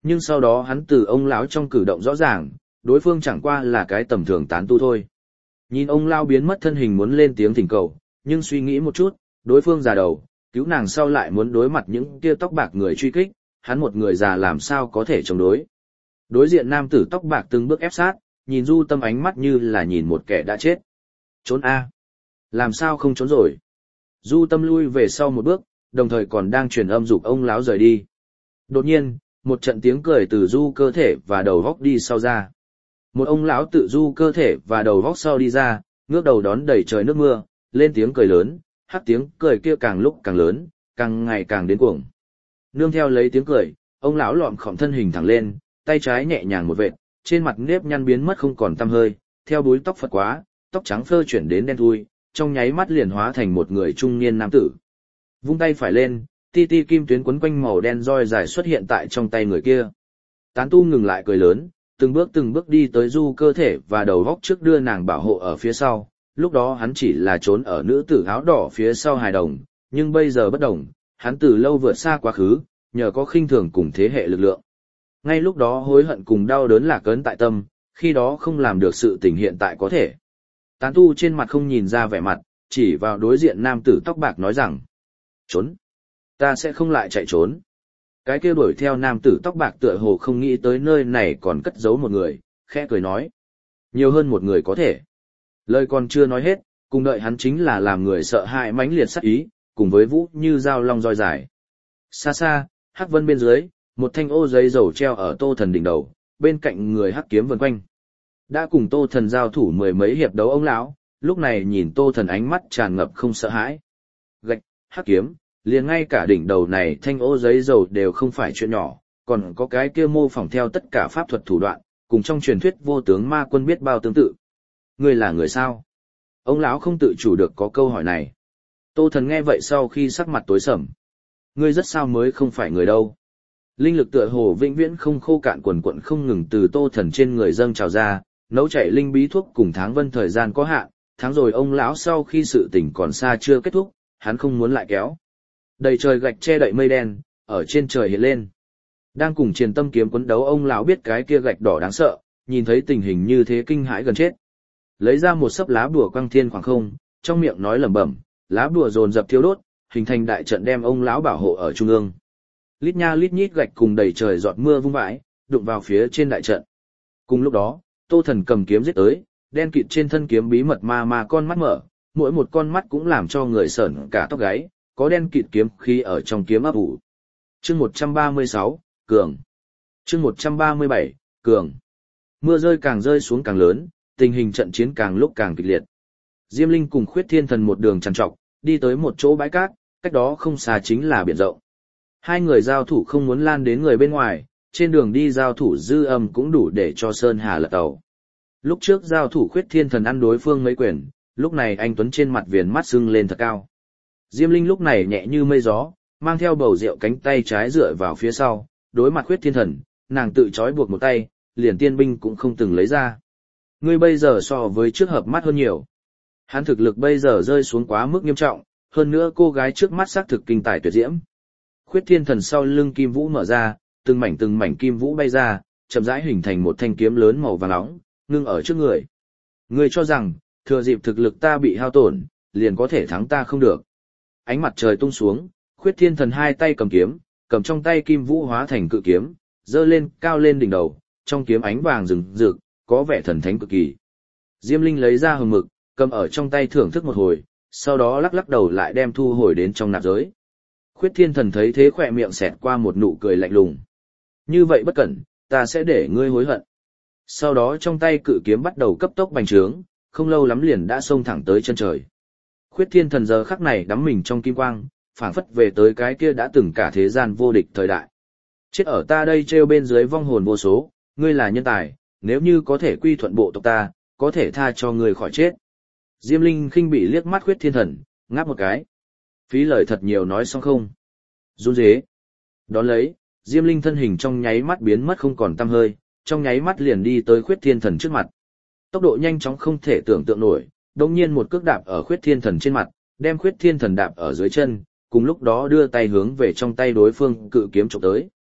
Nhưng sau đó hắn từ ông lão trong cử động rõ ràng, đối phương chẳng qua là cái tầm thường tán tu thôi. Nhìn ông lão biến mất thân hình muốn lên tiếng thỉnh cầu, nhưng suy nghĩ một chút, đối phương già đầu, cứu nàng sau lại muốn đối mặt những kia tóc bạc người truy kích, hắn một người già làm sao có thể chống đối. Đối diện nam tử tóc bạc từng bước ép sát, nhìn Du Tâm ánh mắt như là nhìn một kẻ đã chết. Trốn a? Làm sao không trốn rồi? Du Tâm lui về sau một bước, đồng thời còn đang truyền âm dục ông lão rời đi. Đột nhiên, một trận tiếng cười từ du cơ thể và đầu góc đi sau ra. Một ông lão tự du cơ thể và đầu góc sau đi ra, ngước đầu đón đầy trời nước mưa, lên tiếng cười lớn, hắc tiếng cười kia càng lúc càng lớn, càng ngày càng đến cuồng. Nương theo lấy tiếng cười, ông lão lọm khom thân hình thẳng lên, tay trái nhẹ nhàng một vệt, trên mặt nếp nhăn biến mất không còn tăm hơi, theo búi tóc phật quá, tóc trắng phơ chuyển đến đen thui, trong nháy mắt liền hóa thành một người trung niên nam tử. Vung tay phải lên, ti ti kim tuyến quấn quanh màu đen roi dài xuất hiện tại trong tay người kia. Tán tu ngừng lại cười lớn, từng bước từng bước đi tới du cơ thể và đầu góc trước đưa nàng bảo hộ ở phía sau. Lúc đó hắn chỉ là trốn ở nữ tử áo đỏ phía sau hài đồng, nhưng bây giờ bất đồng, hắn từ lâu vượt xa quá khứ, nhờ có khinh thường cùng thế hệ lực lượng. Ngay lúc đó hối hận cùng đau đớn lạc ấn tại tâm, khi đó không làm được sự tình hiện tại có thể. Tán tu trên mặt không nhìn ra vẻ mặt, chỉ vào đối diện nam tử tóc bạc nói rằng: Trốn! Ta sẽ không lại chạy trốn. Cái kia đuổi theo nam tử tóc bạc tựa hồ không nghĩ tới nơi này còn cất giấu một người, khẽ cười nói: Nhiều hơn một người có thể. Lời còn chưa nói hết, cùng đợi hắn chính là làm người sợ hãi mãnh liệt sát ý, cùng với vũ như dao long roi dài. Xa xa, hắc vân bên dưới, một thanh ô giấy dầu treo ở Tô Thần đỉnh đầu, bên cạnh người hắc kiếm vần quanh. Đã cùng Tô Thần giao thủ mười mấy hiệp đấu ông lão, lúc này nhìn Tô Thần ánh mắt tràn ngập không sợ hãi. Gạch, hắc kiếm, liền ngay cả đỉnh đầu này thanh ô giấy dầu đều không phải chuyện nhỏ, còn có cái kia mô phỏng theo tất cả pháp thuật thủ đoạn, cùng trong truyền thuyết vô tướng ma quân biết bao tương tự. Ngươi là người sao? Ông lão không tự chủ được có câu hỏi này. Tô Thần nghe vậy sau khi sắc mặt tối sầm. Ngươi rất sao mới không phải người đâu. Linh lực tựa hồ vĩnh viễn không khô cạn quần quận không ngừng từ Tô Thần trên người dâng trào ra, nấu chảy linh bí thuốc cùng tháng vân thời gian có hạn, tháng rồi ông lão sau khi sự tình còn xa chưa kết thúc, hắn không muốn lại kéo. Đầy trời gạch che đậy mây đen, ở trên trời hiện lên. Đang cùng Triền Tâm kiếm quấn đấu ông lão biết cái kia gạch đỏ đáng sợ, nhìn thấy tình hình như thế kinh hãi gần chết. Lấy ra một sấp lá bùa quang thiên khoảng không, trong miệng nói lẩm bẩm, lá bùa dồn dập thiêu đốt, hình thành đại trận đem ông lão bảo hộ ở trung ương. Lít nha lít nhít gạch cùng đầy trời giọt mưa vung vãi, đụng vào phía trên đại trận. Cùng lúc đó, Tô Thần cầm kiếm giết tới, đen kịt trên thân kiếm bí mật ma ma con mắt mở, mỗi một con mắt cũng làm cho người sởn cả tóc gáy, có đen kịt kiếm khí ở trong kiếm ấp ủ. Chương một trăm ba mươi sáu, Cường. Chương một trăm ba mươi bảy, Cường. Mưa rơi càng rơi xuống càng lớn, tình hình trận chiến càng lúc càng kịch liệt. Diêm Linh cùng Khuyết Thiên Thần một đường trằn trọc, đi tới một chỗ bãi cát, cách đó không xa chính là biển rộng. Hai người giao thủ không muốn lan đến người bên ngoài, trên đường đi giao thủ dư âm cũng đủ để cho Sơn Hà lật tàu. Lúc trước giao thủ Khuyết Thiên Thần ăn đối phương mấy quyền, lúc này anh Tuấn trên mặt viền mắt sưng lên thật cao. Diêm Linh lúc này nhẹ như mây gió, mang theo bầu rượu cánh tay trái dựa vào phía sau, đối mặt Khuyết Thiên Thần, nàng tự trói buộc một tay, liền tiên binh cũng không từng lấy ra. Ngươi bây giờ so với trước hợp mắt hơn nhiều. Hắn thực lực bây giờ rơi xuống quá mức nghiêm trọng, hơn nữa cô gái trước mắt xác thực kinh tài tuyệt diễm. Khuyết Thiên Thần sau lưng kim vũ mở ra, từng mảnh từng mảnh kim vũ bay ra, chậm rãi hình thành một thanh kiếm lớn màu vàng nóng, ngưng ở trước người. Ngươi cho rằng, thừa dịp thực lực ta bị hao tổn, liền có thể thắng ta không được. Ánh mặt trời tung xuống, Khuyết Thiên Thần hai tay cầm kiếm, cầm trong tay kim vũ hóa thành cự kiếm, dơ lên cao lên đỉnh đầu, trong kiếm ánh vàng rừng rực, có vẻ thần thánh cực kỳ. Diêm Linh lấy ra hồng mực, cầm ở trong tay thưởng thức một hồi, sau đó lắc lắc đầu lại đem thu hồi đến trong nạp giới. Khuyết Thiên Thần thấy thế khỏe miệng xẹt qua một nụ cười lạnh lùng. Như vậy bất cẩn, ta sẽ để ngươi hối hận. Sau đó trong tay cự kiếm bắt đầu cấp tốc bành trướng, không lâu lắm liền đã xông thẳng tới chân trời. Khuyết Thiên Thần giờ khắc này đắm mình trong kim quang, phảng phất về tới cái kia đã từng cả thế gian vô địch thời đại. Chết ở ta đây treo bên dưới vong hồn vô số, ngươi là nhân tài, nếu như có thể quy thuận bộ tộc ta, có thể tha cho ngươi khỏi chết. Diêm Linh khinh bị liếc mắt Khuyết Thiên Thần, ngáp một cái. Phí lời thật nhiều nói xong không? Run rế. Đón lấy, Diêm Linh thân hình trong nháy mắt biến mất không còn tăm hơi, trong nháy mắt liền đi tới Khuyết Thiên Thần trước mặt. Tốc độ nhanh chóng không thể tưởng tượng nổi, đột nhiên một cước đạp ở Khuyết Thiên Thần trên mặt, đem Khuyết Thiên Thần đạp ở dưới chân, cùng lúc đó đưa tay hướng về trong tay đối phương cự kiếm chụp tới.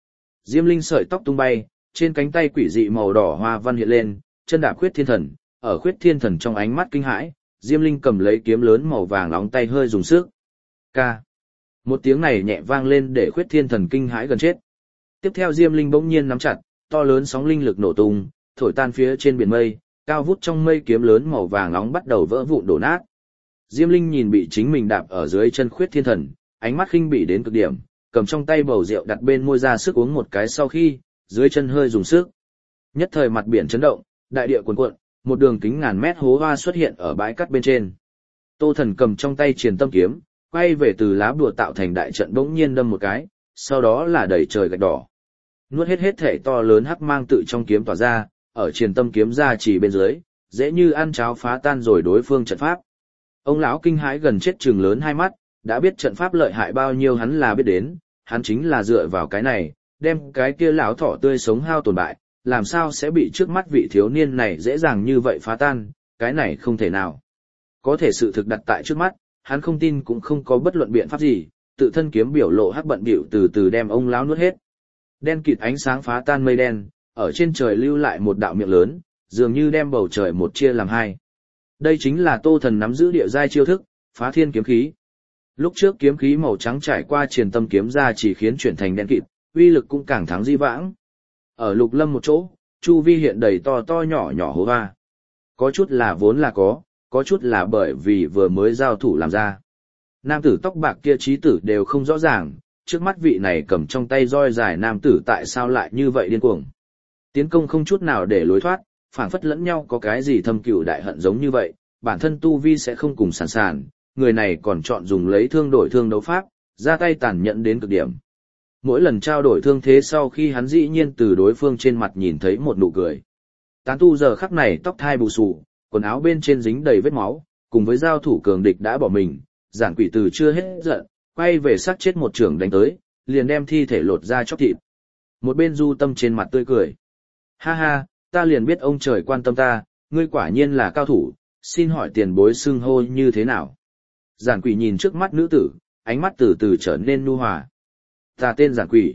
Diêm Linh sợi tóc tung bay, trên cánh tay quỷ dị màu đỏ hoa văn hiện lên, chân đạp Khuyết Thiên Thần, ở Khuyết Thiên Thần trong ánh mắt kinh hãi, Diêm Linh cầm lấy kiếm lớn màu vàng nóng tay hơi dùng sức. Ca. Một tiếng này nhẹ vang lên để Khuyết Thiên Thần kinh hãi gần chết. Tiếp theo Diêm Linh bỗng nhiên nắm chặt, to lớn sóng linh lực nổ tung, thổi tan phía trên biển mây, cao vút trong mây kiếm lớn màu vàng nóng bắt đầu vỡ vụn đổ nát. Diêm Linh nhìn bị chính mình đạp ở dưới chân Khuyết Thiên Thần, ánh mắt khinh bỉ đến cực điểm, cầm trong tay bầu rượu đặt bên môi ra sức uống một cái sau khi, dưới chân hơi dùng sức. Nhất thời mặt biển chấn động, đại địa cuồn cuộn, một đường kính ngàn mét hố hoa xuất hiện ở bãi cát bên trên. Tô Thần cầm trong tay Triền Tâm kiếm, quay về từ lá bùa tạo thành đại trận bỗng nhiên đâm một cái, sau đó là đẩy trời gạch đỏ. Nuốt hết hết thể to lớn hắc mang tự trong kiếm tỏa ra, ở Triền Tâm kiếm ra chỉ bên dưới, dễ như ăn cháo phá tan rồi đối phương trận pháp. Ông lão kinh hãi gần chết trừng lớn hai mắt, đã biết trận pháp lợi hại bao nhiêu hắn là biết đến, hắn chính là dựa vào cái này, đem cái kia lão thỏ tươi sống hao tồn bại, làm sao sẽ bị trước mắt vị thiếu niên này dễ dàng như vậy phá tan, cái này không thể nào. Có thể sự thực đặt tại trước mắt, hắn không tin cũng không có bất luận biện pháp gì, tự thân kiếm biểu lộ hắc bận bịu từ từ đem ông lão nuốt hết. Đen kịt ánh sáng phá tan mây đen, ở trên trời lưu lại một đạo miệng lớn, dường như đem bầu trời một chia làm hai. Đây chính là Tô Thần nắm giữ địa giai chiêu thức, Phá Thiên kiếm khí. Lúc trước kiếm khí màu trắng trải qua Triền Tâm kiếm ra chỉ khiến chuyển thành đen kịt, uy lực cũng càng thắng di vãng. Ở Lục Lâm một chỗ, chu vi hiện đầy to to nhỏ nhỏ hố hoa. Có chút là vốn là có, có chút là bởi vì vừa mới giao thủ làm ra. Nam tử tóc bạc kia trí tử đều không rõ ràng, trước mắt vị này cầm trong tay roi dài nam tử tại sao lại như vậy điên cuồng. Tiến công không chút nào để lối thoát, phảng phất lẫn nhau có cái gì thâm cừu đại hận giống như vậy, bản thân tu vi sẽ không cùng sàn sàn, người này còn chọn dùng lấy thương đổi thương đấu pháp, ra tay tàn nhẫn đến cực điểm. Mỗi lần trao đổi thương thế sau khi hắn dĩ nhiên từ đối phương trên mặt nhìn thấy một nụ cười. Tán tu giờ khắc này tóc thai bù xù, quần áo bên trên dính đầy vết máu, cùng với giao thủ cường địch đã bỏ mình, giản quỷ từ chưa hết giận, quay về sát chết một trưởng đánh tới, liền đem thi thể lột ra chóc thịt. Một bên Du Tâm trên mặt tươi cười. Ha ha, ta liền biết ông trời quan tâm ta, ngươi quả nhiên là cao thủ, xin hỏi tiền bối xưng hô như thế nào? Giản quỷ nhìn trước mắt nữ tử, ánh mắt từ từ trở nên nhu hòa. Ta tên Giản quỷ.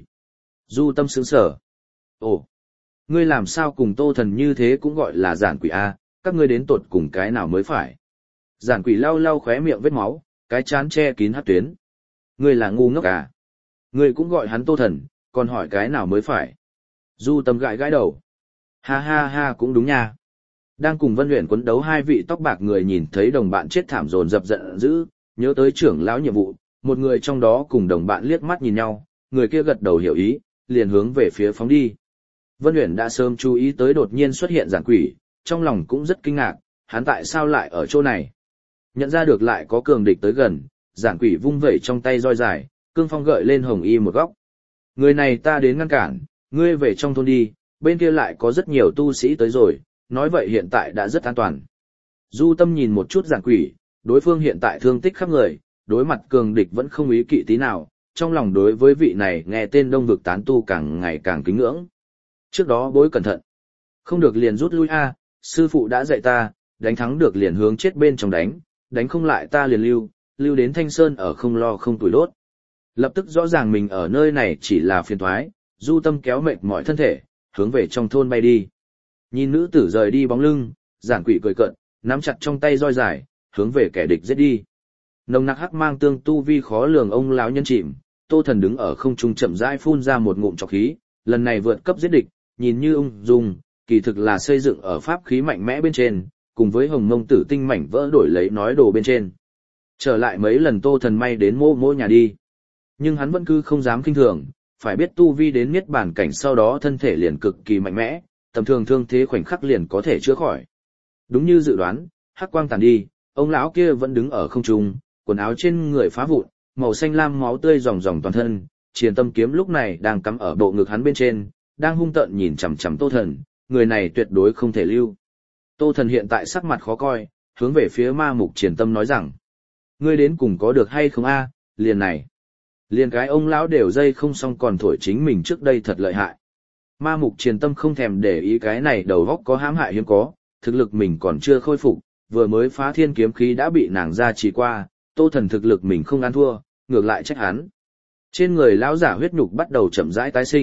Du Tâm sững sờ. Ồ, ngươi làm sao cùng Tô Thần như thế cũng gọi là Giản quỷ a? Các ngươi đến tột cùng cái nào mới phải? Giản quỷ lau lau khóe miệng vết máu, cái chán che kín hắc tuyến. Ngươi là ngu ngốc à? Ngươi cũng gọi hắn Tô Thần, còn hỏi cái nào mới phải? Du Tâm gãi gãi đầu. Ha ha ha, cũng đúng nha. Đang cùng Vân Uyển quấn đấu hai vị tóc bạc người nhìn thấy đồng bạn chết thảm dồn dập giận dữ, nhớ tới trưởng lão nhiệm vụ, một người trong đó cùng đồng bạn liếc mắt nhìn nhau, người kia gật đầu hiểu ý, liền hướng về phía phóng đi. Vân Uyển đã sớm chú ý tới đột nhiên xuất hiện Giản quỷ, trong lòng cũng rất kinh ngạc, hắn tại sao lại ở chỗ này? Nhận ra được lại có cường địch tới gần, Giản quỷ vung vẩy trong tay roi dài, cương phong gợi lên hồng y một góc. Người này ta đến ngăn cản, ngươi về trong thôn đi, bên kia lại có rất nhiều tu sĩ tới rồi, nói vậy hiện tại đã rất an toàn. Du Tâm nhìn một chút Giản quỷ, đối phương hiện tại thương tích khắp người, đối mặt cường địch vẫn không ý kỵ tí nào, trong lòng đối với vị này nghe tên Đông vực tán tu càng ngày càng kính ngưỡng. Trước đó bối cẩn thận, không được liền rút lui a, sư phụ đã dạy ta, đánh thắng được liền hướng chết bên trong đánh, đánh không lại ta liền lưu, lưu đến Thanh Sơn ở không lo không tuổi đốt. Lập tức rõ ràng mình ở nơi này chỉ là phiền toái, Du Tâm kéo mệt mỏi thân thể, hướng về trong thôn bay đi. Nhìn nữ tử rời đi bóng lưng, Giản quỷ cười cợt, nắm chặt trong tay roi dài, hướng về kẻ địch giết đi. Nồng nặc hắc mang tương tu vi khó lường ông lão nhân chìm, Tô Thần đứng ở không trung chậm rãi phun ra một ngụm trọc khí, lần này vượt cấp giết địch, nhìn như ung dung, kỳ thực là xây dựng ở pháp khí mạnh mẽ bên trên, cùng với hồng mông tử tinh mảnh vỡ đổi lấy nói đồ bên trên. Trở lại mấy lần Tô Thần may đến mô mô nhà đi. Nhưng hắn vẫn cứ không dám kinh thường, phải biết tu vi đến niết bàn cảnh sau đó thân thể liền cực kỳ mạnh mẽ, tầm thường thương thế khoảnh khắc liền có thể chữa khỏi. Đúng như dự đoán, hắc quang tàn đi, ông lão kia vẫn đứng ở không trung, quần áo trên người phá vụn, màu xanh lam máu tươi ròng ròng toàn thân, Triền Tâm kiếm lúc này đang cắm ở bộ ngực hắn bên trên, đang hung tợn nhìn chằm chằm Tô Thần, người này tuyệt đối không thể lưu. Tô Thần hiện tại sắc mặt khó coi, hướng về phía ma mục Triền Tâm nói rằng: ngươi đến cùng có được hay không a? Liền này, liền cái ông lão đều dây không xong còn thổi chính mình trước đây thật lợi hại. Ma mục Triền Tâm không thèm để ý cái này đầu óc có hãm hại hiếm có, thực lực mình còn chưa khôi phục, vừa mới phá thiên kiếm khí đã bị nàng ra trì qua, Tô Thần thực lực mình không ăn thua, ngược lại trách hắn. Trên người lão giả huyết nhục bắt đầu chậm rãi tái sinh,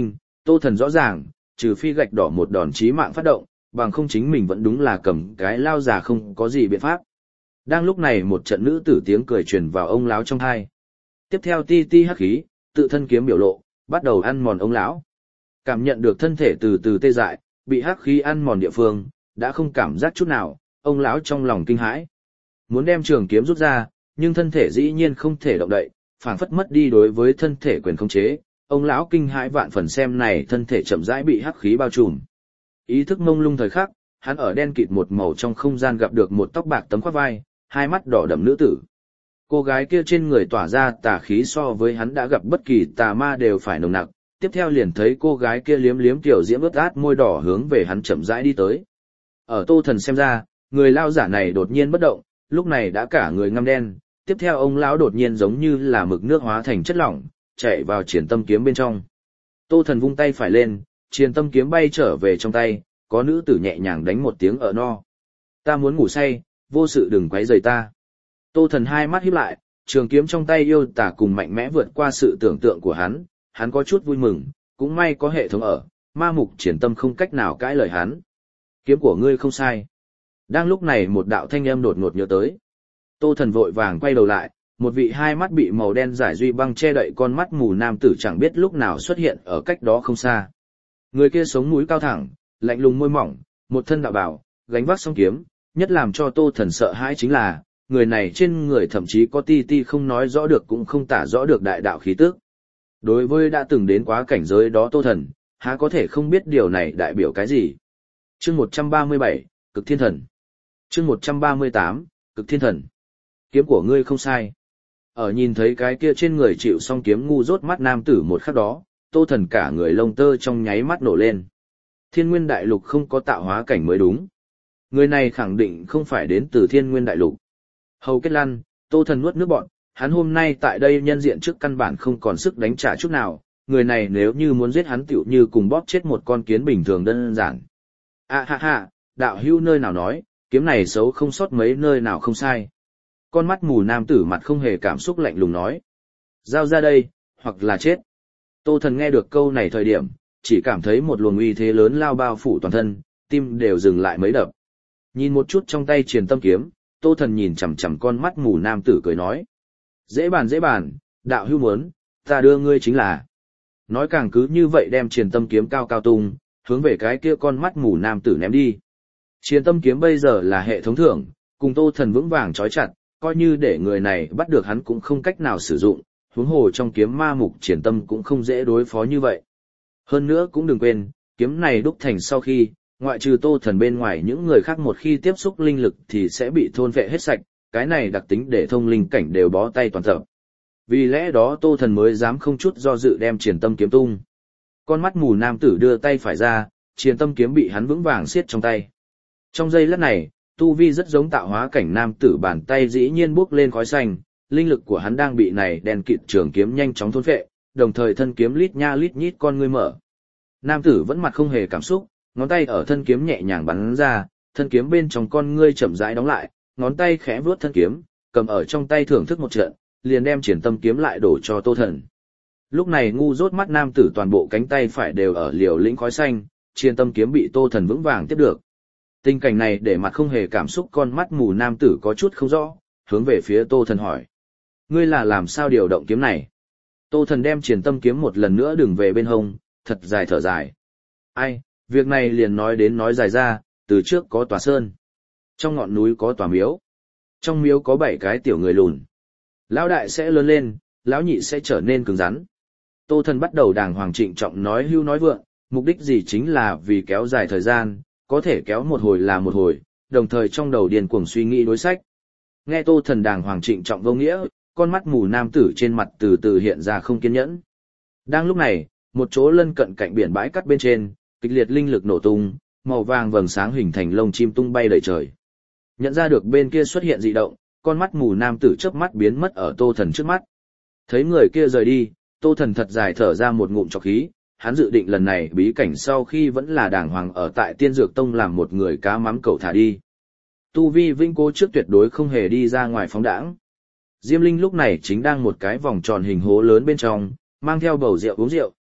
Tô Thần rõ ràng, trừ phi gạch đỏ một đòn chí mạng phát động, bằng không chính mình vẫn đúng là cầm cái lao già không có gì biện pháp. Đang lúc này một trận nữ tử tiếng cười truyền vào ông lão trong tai. Tiếp theo ti ti hắc khí, tự thân kiếm biểu lộ, bắt đầu ăn mòn ông lão. Cảm nhận được thân thể từ từ tê dại, bị hắc khí ăn mòn địa phương, đã không cảm giác chút nào, ông lão trong lòng kinh hãi. Muốn đem trường kiếm rút ra, nhưng thân thể dĩ nhiên không thể động đậy, phảng phất mất đi đối với thân thể quyền khống chế. Ông lão kinh hãi vạn phần xem này thân thể chậm rãi bị hắc khí bao trùm. Ý thức mông lung thời khắc, hắn ở đen kịt một màu trong không gian gặp được một tóc bạc tấm khoác vai, hai mắt đỏ đậm nữ tử. Cô gái kia trên người tỏa ra tà khí so với hắn đã gặp bất kỳ tà ma đều phải nồng nặc. Tiếp theo liền thấy cô gái kia liếm liếm tiểu diễm ướt át môi đỏ hướng về hắn chậm rãi đi tới. Ở Tô Thần xem ra, người lao giả này đột nhiên bất động, lúc này đã cả người ngăm đen. Tiếp theo ông lão đột nhiên giống như là mực nước hóa thành chất lỏng, chạy vào triển tâm kiếm bên trong. Tô Thần vung tay phải lên, triển tâm kiếm bay trở về trong tay, có nữ tử nhẹ nhàng đánh một tiếng ở no. Ta muốn ngủ say, vô sự đừng quấy rầy ta. Tô Thần hai mắt híp lại, trường kiếm trong tay yêu tả cùng mạnh mẽ vượt qua sự tưởng tượng của hắn, hắn có chút vui mừng, cũng may có hệ thống ở, ma mục triển tâm không cách nào cãi lời hắn. Kiếm của ngươi không sai. Đang lúc này một đạo thanh âm đột ngột nhớ tới. Tô Thần vội vàng quay đầu lại, một vị hai mắt bị màu đen giải duy băng che đậy con mắt mù nam tử chẳng biết lúc nào xuất hiện ở cách đó không xa. Người kia sống mũi cao thẳng, lạnh lùng môi mỏng, một thân đạo bào, gánh vác song kiếm, nhất làm cho Tô Thần sợ hãi chính là, người này trên người thậm chí có ti ti không nói rõ được cũng không tả rõ được đại đạo khí tức. Đối với đã từng đến quá cảnh giới đó Tô Thần, há có thể không biết điều này đại biểu cái gì. Chương một trăm ba mươi bảy, Cực Thiên Thần. Chương một trăm ba mươi tám, Cực Thiên Thần. Kiếm của ngươi không sai. Ở nhìn thấy cái kia trên người chịu song kiếm ngu dốt mắt nam tử một khắc đó, Tô Thần cả người lông tơ trong nháy mắt nổ lên. Thiên Nguyên Đại Lục không có tạo hóa cảnh mới đúng. Người này khẳng định không phải đến từ Thiên Nguyên Đại Lục. Hầu kết lăn, Tô Thần nuốt nước bọt, hắn hôm nay tại đây nhân diện trước căn bản không còn sức đánh trả chút nào, người này nếu như muốn giết hắn tựu như cùng bóp chết một con kiến bình thường đơn giản. À ha ha, đạo hưu nơi nào nói, kiếm này xấu không sót mấy nơi nào không sai. Con mắt mù nam tử mặt không hề cảm xúc lạnh lùng nói. Giao ra đây, hoặc là chết. Tô Thần nghe được câu này thời điểm, chỉ cảm thấy một luồng uy thế lớn lao bao phủ toàn thân, tim đều dừng lại mấy đập. Nhìn một chút trong tay truyền tâm kiếm, Tô Thần nhìn chằm chằm con mắt mù nam tử cười nói. Dễ bàn dễ bàn, đạo hưu muốn, ta đưa ngươi chính là. Nói càng cứ như vậy đem truyền tâm kiếm cao cao tung, hướng về cái kia con mắt mù nam tử ném đi. Truyền tâm kiếm bây giờ là hệ thống thưởng, cùng Tô Thần vững vàng trói chặt, coi như để người này bắt được hắn cũng không cách nào sử dụng, huống hồ trong kiếm ma mục truyền tâm cũng không dễ đối phó như vậy. Hơn nữa cũng đừng quên, kiếm này đúc thành sau khi, ngoại trừ Tô Thần bên ngoài những người khác một khi tiếp xúc linh lực thì sẽ bị thôn vệ hết sạch, cái này đặc tính để thông linh cảnh đều bó tay toàn tập. Vì lẽ đó Tô Thần mới dám không chút do dự đem truyền tâm kiếm tung. Con mắt mù nam tử đưa tay phải ra, truyền tâm kiếm bị hắn vững vàng siết trong tay. Trong giây lát này, tu vi rất giống tạo hóa cảnh nam tử bàn tay dĩ nhiên bốc lên khói xanh, linh lực của hắn đang bị này đèn kịt trường kiếm nhanh chóng thôn phệ, đồng thời thân kiếm lít nha lít nhít con ngươi mở. Nam tử vẫn mặt không hề cảm xúc, ngón tay ở thân kiếm nhẹ nhàng bắn ra, thân kiếm bên trong con ngươi chậm rãi đóng lại, ngón tay khẽ vuốt thân kiếm, cầm ở trong tay thưởng thức một trận, liền đem triển tâm kiếm lại đổ cho Tô Thần. Lúc này ngu dốt mắt nam tử toàn bộ cánh tay phải đều ở liều lĩnh khói xanh, triển tâm kiếm bị Tô Thần vững vàng tiếp được. Tình cảnh này để mặt không hề cảm xúc con mắt mù nam tử có chút không rõ, hướng về phía Tô Thần hỏi. Ngươi là làm sao điều động kiếm này? Tô Thần đem triển tâm kiếm một lần nữa đừng về bên hông, thật dài thở dài. Ai, việc này liền nói đến nói dài ra, từ trước có tòa sơn. Trong ngọn núi có tòa miếu. Trong miếu có bảy cái tiểu người lùn. Lão đại sẽ lớn lên, lão nhị sẽ trở nên cứng rắn. Tô Thần bắt đầu đàng hoàng trịnh trọng nói hưu nói vượng, mục đích gì chính là vì kéo dài thời gian, có thể kéo một hồi là một hồi, đồng thời trong đầu điên cuồng suy nghĩ đối sách. Nghe Tô Thần đàng hoàng trịnh trọng vô nghĩa, con mắt mù nam tử trên mặt từ từ hiện ra không kiên nhẫn. Đang lúc này, một chỗ lân cận cạnh biển bãi cát bên trên, kịch liệt linh lực nổ tung, màu vàng vầng sáng hình thành lông chim tung bay đầy trời. Nhận ra được bên kia xuất hiện dị động, con mắt mù nam tử chớp mắt biến mất ở Tô Thần trước mắt. Thấy người kia rời đi, Tô Thần thật dài thở ra một ngụm trọc khí, hắn dự định lần này bí cảnh sau khi vẫn là đàng hoàng ở tại Tiên Dược Tông làm một người cá mắm cậu thả đi. Tu vi vinh cố trước tuyệt đối không hề đi ra ngoài phóng đãng. Diêm Linh lúc này chính đang một cái vòng tròn hình hố lớn bên trong, mang theo bầu rượu uống rượu,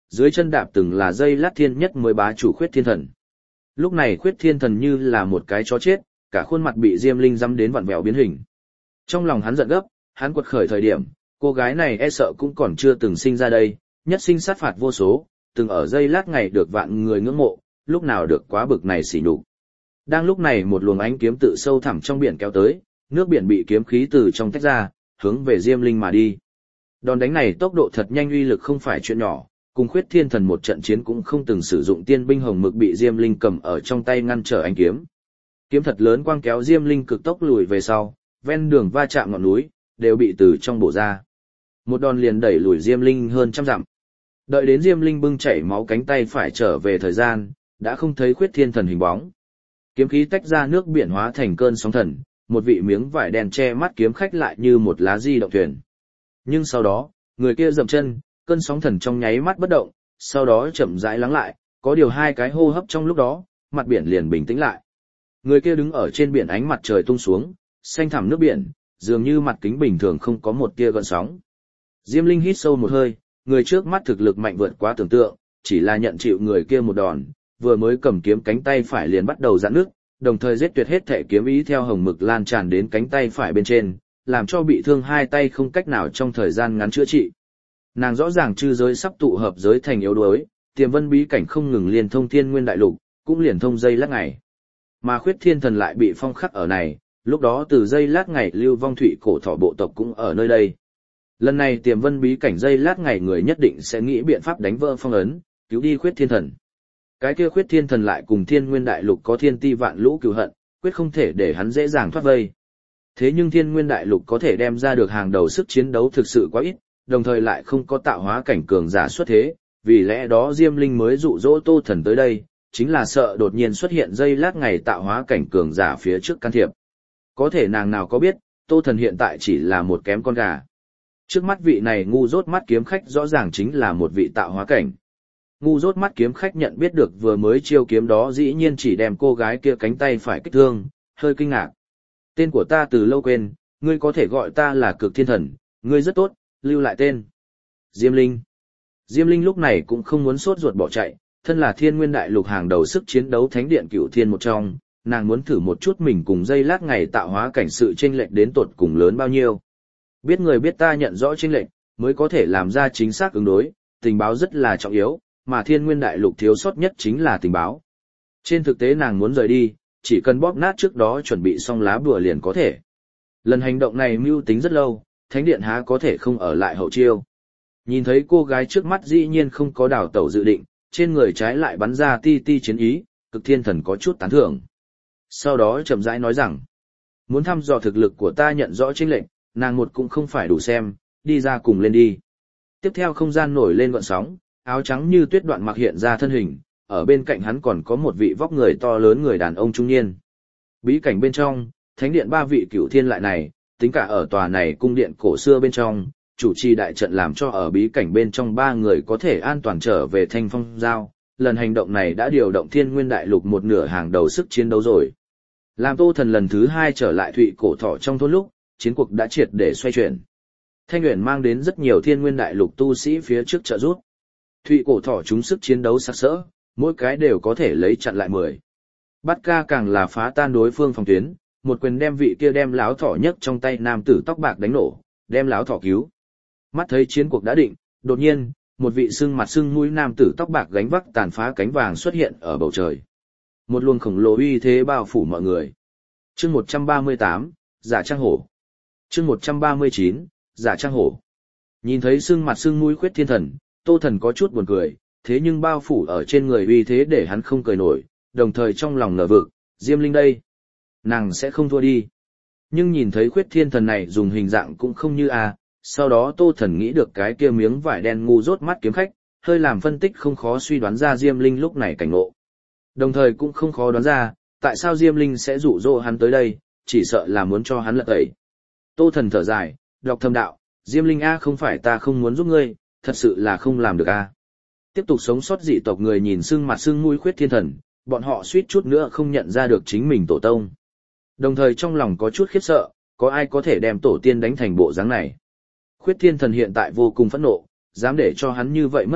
dưới chân đạp từng là dây lát thiên nhất mới bá chủ Khuyết Thiên Thần. Lúc này Khuyết Thiên Thần như là một cái chó chết, cả khuôn mặt bị Diêm Linh dăm đến vặn vẹo biến hình. Trong lòng hắn giận gấp, hắn quật khởi thời điểm, cô gái này e sợ cũng còn chưa từng sinh ra đây, nhất sinh sát phạt vô số, từng ở dây lát ngày được vạn người ngưỡng mộ, lúc nào được quá bực này xỉ nhục. Đang lúc này một luồng ánh kiếm tự sâu thẳm trong biển kéo tới, nước biển bị kiếm khí từ trong tách ra, hướng về Diêm Linh mà đi. Đòn đánh này tốc độ thật nhanh, uy lực không phải chuyện nhỏ, cùng Khuyết Thiên Thần một trận chiến cũng không từng sử dụng tiên binh hồng mực bị Diêm Linh cầm ở trong tay ngăn trở ánh kiếm. Kiếm thật lớn quang kéo Diêm Linh cực tốc lùi về sau, ven đường va chạm ngọn núi, đều bị từ trong bổ ra. Một đòn liền đẩy lùi Diêm Linh hơn trăm dặm. Đợi đến Diêm Linh bưng chảy máu cánh tay phải trở về thời gian, đã không thấy Khuyết Thiên Thần hình bóng. Kiếm khí tách ra nước biển hóa thành cơn sóng thần, một vị miếng vải đen che mắt kiếm khách lại như một lá di động thuyền. Nhưng sau đó, người kia dậm chân, cơn sóng thần trong nháy mắt bất động, sau đó chậm rãi lắng lại, có điều hai cái hô hấp trong lúc đó, mặt biển liền bình tĩnh lại. Người kia đứng ở trên biển, ánh mặt trời tung xuống, xanh thẳm nước biển, dường như mặt kính bình thường không có một tia gợn sóng. Diêm Linh hít sâu một hơi, người trước mắt thực lực mạnh vượt quá tưởng tượng, chỉ là nhận chịu người kia một đòn, vừa mới cầm kiếm cánh tay phải liền bắt đầu giãn nước, đồng thời giết tuyệt hết thể kiếm ý theo hồng mực lan tràn đến cánh tay phải bên trên, làm cho bị thương hai tay không cách nào trong thời gian ngắn chữa trị. Nàng rõ ràng chư giới sắp tụ hợp giới thành yếu đuối, tiềm vân bí cảnh không ngừng liên thông thiên nguyên đại lục, cũng liền thông dây lát ngày. Mà Khuyết Thiên Thần lại bị phong khắc ở này, lúc đó từ dây lát ngày lưu vong thủy cổ thỏ bộ tộc cũng ở nơi đây. Lần này tiềm vân bí cảnh dây lát ngày người nhất định sẽ nghĩ biện pháp đánh vỡ phong ấn, cứu đi Khuyết Thiên Thần. Cái kia Khuyết Thiên Thần lại cùng thiên nguyên đại lục có thiên ti vạn lũ cừu hận, quyết không thể để hắn dễ dàng thoát vây. Thế nhưng thiên nguyên đại lục có thể đem ra được hàng đầu sức chiến đấu thực sự quá ít, đồng thời lại không có tạo hóa cảnh cường giả xuất thế, vì lẽ đó Diêm Linh mới dụ dỗ Tô Thần tới đây, chính là sợ đột nhiên xuất hiện dây lát ngày tạo hóa cảnh cường giả phía trước can thiệp. Có thể nàng nào có biết, Tô Thần hiện tại chỉ là một kém con gà. Trước mắt vị này ngu dốt mắt kiếm khách rõ ràng chính là một vị tạo hóa cảnh. Ngu dốt mắt kiếm khách nhận biết được vừa mới chiêu kiếm đó dĩ nhiên chỉ đem cô gái kia cánh tay phải kích thương, hơi kinh ngạc. Tên của ta từ lâu quên, ngươi có thể gọi ta là Cực Thiên Thần, ngươi rất tốt, lưu lại tên. Diêm Linh. Diêm Linh lúc này cũng không muốn sốt ruột bỏ chạy, thân là thiên nguyên đại lục hàng đầu sức chiến đấu thánh điện cửu thiên một trong, nàng muốn thử một chút mình cùng dây lát ngày tạo hóa cảnh sự chênh lệch đến tột cùng lớn bao nhiêu. Biết người biết ta nhận rõ chênh lệch, mới có thể làm ra chính xác ứng đối, tình báo rất là trọng yếu, mà thiên nguyên đại lục thiếu sót nhất chính là tình báo. Trên thực tế nàng muốn rời đi, chỉ cần bóp nát trước đó chuẩn bị xong lá bùa liền có thể. Lần hành động này mưu tính rất lâu, thánh điện há có thể không ở lại hậu chiêu. Nhìn thấy cô gái trước mắt dĩ nhiên không có đảo tẩu dự định, trên người trái lại bắn ra ti ti chiến ý, Cực Thiên Thần có chút tán thưởng. Sau đó chậm rãi nói rằng, muốn thăm dò thực lực của ta nhận rõ chênh lệch, nàng một cũng không phải đủ xem, đi ra cùng lên đi. Tiếp theo không gian nổi lên gợn sóng, áo trắng như tuyết Đoạn Mặc hiện ra thân hình, ở bên cạnh hắn còn có một vị vóc người to lớn người đàn ông trung niên. Bí cảnh bên trong, thánh điện ba vị cửu thiên lại này, tính cả ở tòa này cung điện cổ xưa bên trong, chủ trì đại trận làm cho ở bí cảnh bên trong ba người có thể an toàn trở về Thanh Phong Giao. Lần hành động này đã điều động thiên nguyên đại lục một nửa hàng đầu sức chiến đấu rồi. Làm Tô Thần lần thứ hai trở lại Thụy Cổ Thỏ trong thôn lúc, chiến cuộc đã triệt để xoay chuyển. Thanh Uyển mang đến rất nhiều thiên nguyên đại lục tu sĩ phía trước trợ giúp. Thụy Cổ Thỏ chúng sức chiến đấu sắc sỡ, mỗi cái đều có thể lấy chặn lại mười. Bát Ca càng là phá tan đối phương phòng tuyến, một quyền đem vị kia đem láo thỏ nhấc trong tay nam tử tóc bạc đánh nổ, đem láo thỏ cứu. Mắt thấy chiến cuộc đã định, đột nhiên, một vị sưng mặt sưng mũi nam tử tóc bạc gánh vác tàn phá cánh vàng xuất hiện ở bầu trời. Một luồng khổng lồ uy thế bao phủ mọi người. Chương một trăm ba mươi tám, Giả Trang Hổ. Chương một trăm ba mươi chín, Giả Trang Hổ. Nhìn thấy sưng mặt sưng mũi Khuyết Thiên Thần, Tô Thần có chút buồn cười, thế nhưng bao phủ ở trên người uy thế để hắn không cười nổi, đồng thời trong lòng ngờ vực, Diêm Linh đây, nàng sẽ không thua đi. Nhưng nhìn thấy Khuyết Thiên Thần này dùng hình dạng cũng không như a, sau đó Tô Thần nghĩ được cái kia miếng vải đen ngu dốt mắt kiếm khách, hơi làm phân tích không khó suy đoán ra Diêm Linh lúc này cảnh ngộ. Đồng thời cũng không khó đoán ra, tại sao Diêm Linh sẽ dụ dỗ hắn tới đây, chỉ sợ là muốn cho hắn lật tẩy. Tô Thần thở dài, đọc thầm đạo, Diêm Linh a, không phải ta không muốn giúp ngươi, thật sự là không làm được a. Tiếp tục sống sót dị tộc người nhìn sưng mặt sưng mũi Khuyết Thiên Thần, bọn họ suýt chút nữa không nhận ra được chính mình tổ tông. Đồng thời trong lòng có chút khiếp sợ, có ai có thể đem tổ tiên đánh thành bộ dáng này. Khuyết Thiên Thần hiện tại vô cùng phẫn nộ, dám để cho hắn như vậy mất mặt,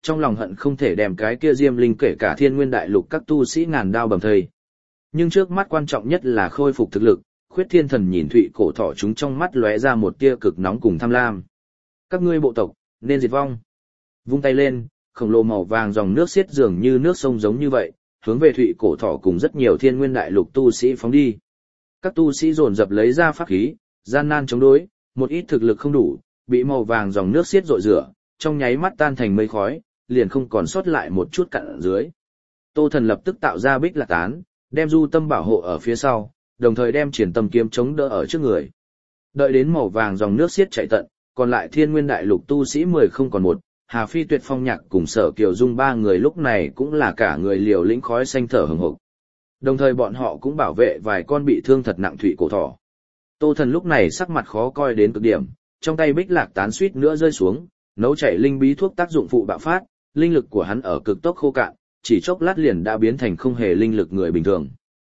trong lòng hận không thể đem cái kia Diêm Linh kể cả Thiên Nguyên Đại Lục các tu sĩ ngàn đao bầm thây. Nhưng trước mắt quan trọng nhất là khôi phục thực lực, Khuyết Thiên Thần nhìn Thụy Cổ Thỏ chúng trong mắt lóe ra một tia cực nóng cùng tham lam. Các ngươi bộ tộc nên diệt vong. Vung tay lên, khổng lồ màu vàng dòng nước xiết dường như nước sông giống như vậy, hướng về Thụy Cổ Thỏ cùng rất nhiều Thiên Nguyên Đại Lục tu sĩ phóng đi. Các tu sĩ dồn dập lấy ra pháp khí, gian nan chống đối, một ít thực lực không đủ, bị màu vàng dòng nước xiết rội rửa, trong nháy mắt tan thành mây khói, liền không còn sót lại một chút cặn ở dưới. Tô Thần lập tức tạo ra Bích Lạc Tán, đem Du Tâm bảo hộ ở phía sau, đồng thời đem Triển Tâm kiếm chống đỡ ở trước người. Đợi đến màu vàng dòng nước xiết chạy tận, còn lại Thiên Nguyên Đại Lục tu sĩ mười không còn một, Hà Phi Tuyệt, Phong Nhạc cùng Sở Kiều Dung ba người lúc này cũng là cả người liều lĩnh khói xanh thở hừng hực. Đồng thời bọn họ cũng bảo vệ vài con bị thương thật nặng Thụy Cổ Thỏ. Tô Thần lúc này sắc mặt khó coi đến cực điểm, trong tay Bích Lạc Tán suýt nữa rơi xuống, nấu chảy linh bí thuốc tác dụng phụ bạo phát, linh lực của hắn ở cực tốc khô cạn, chỉ chốc lát liền đã biến thành không hề linh lực người bình thường.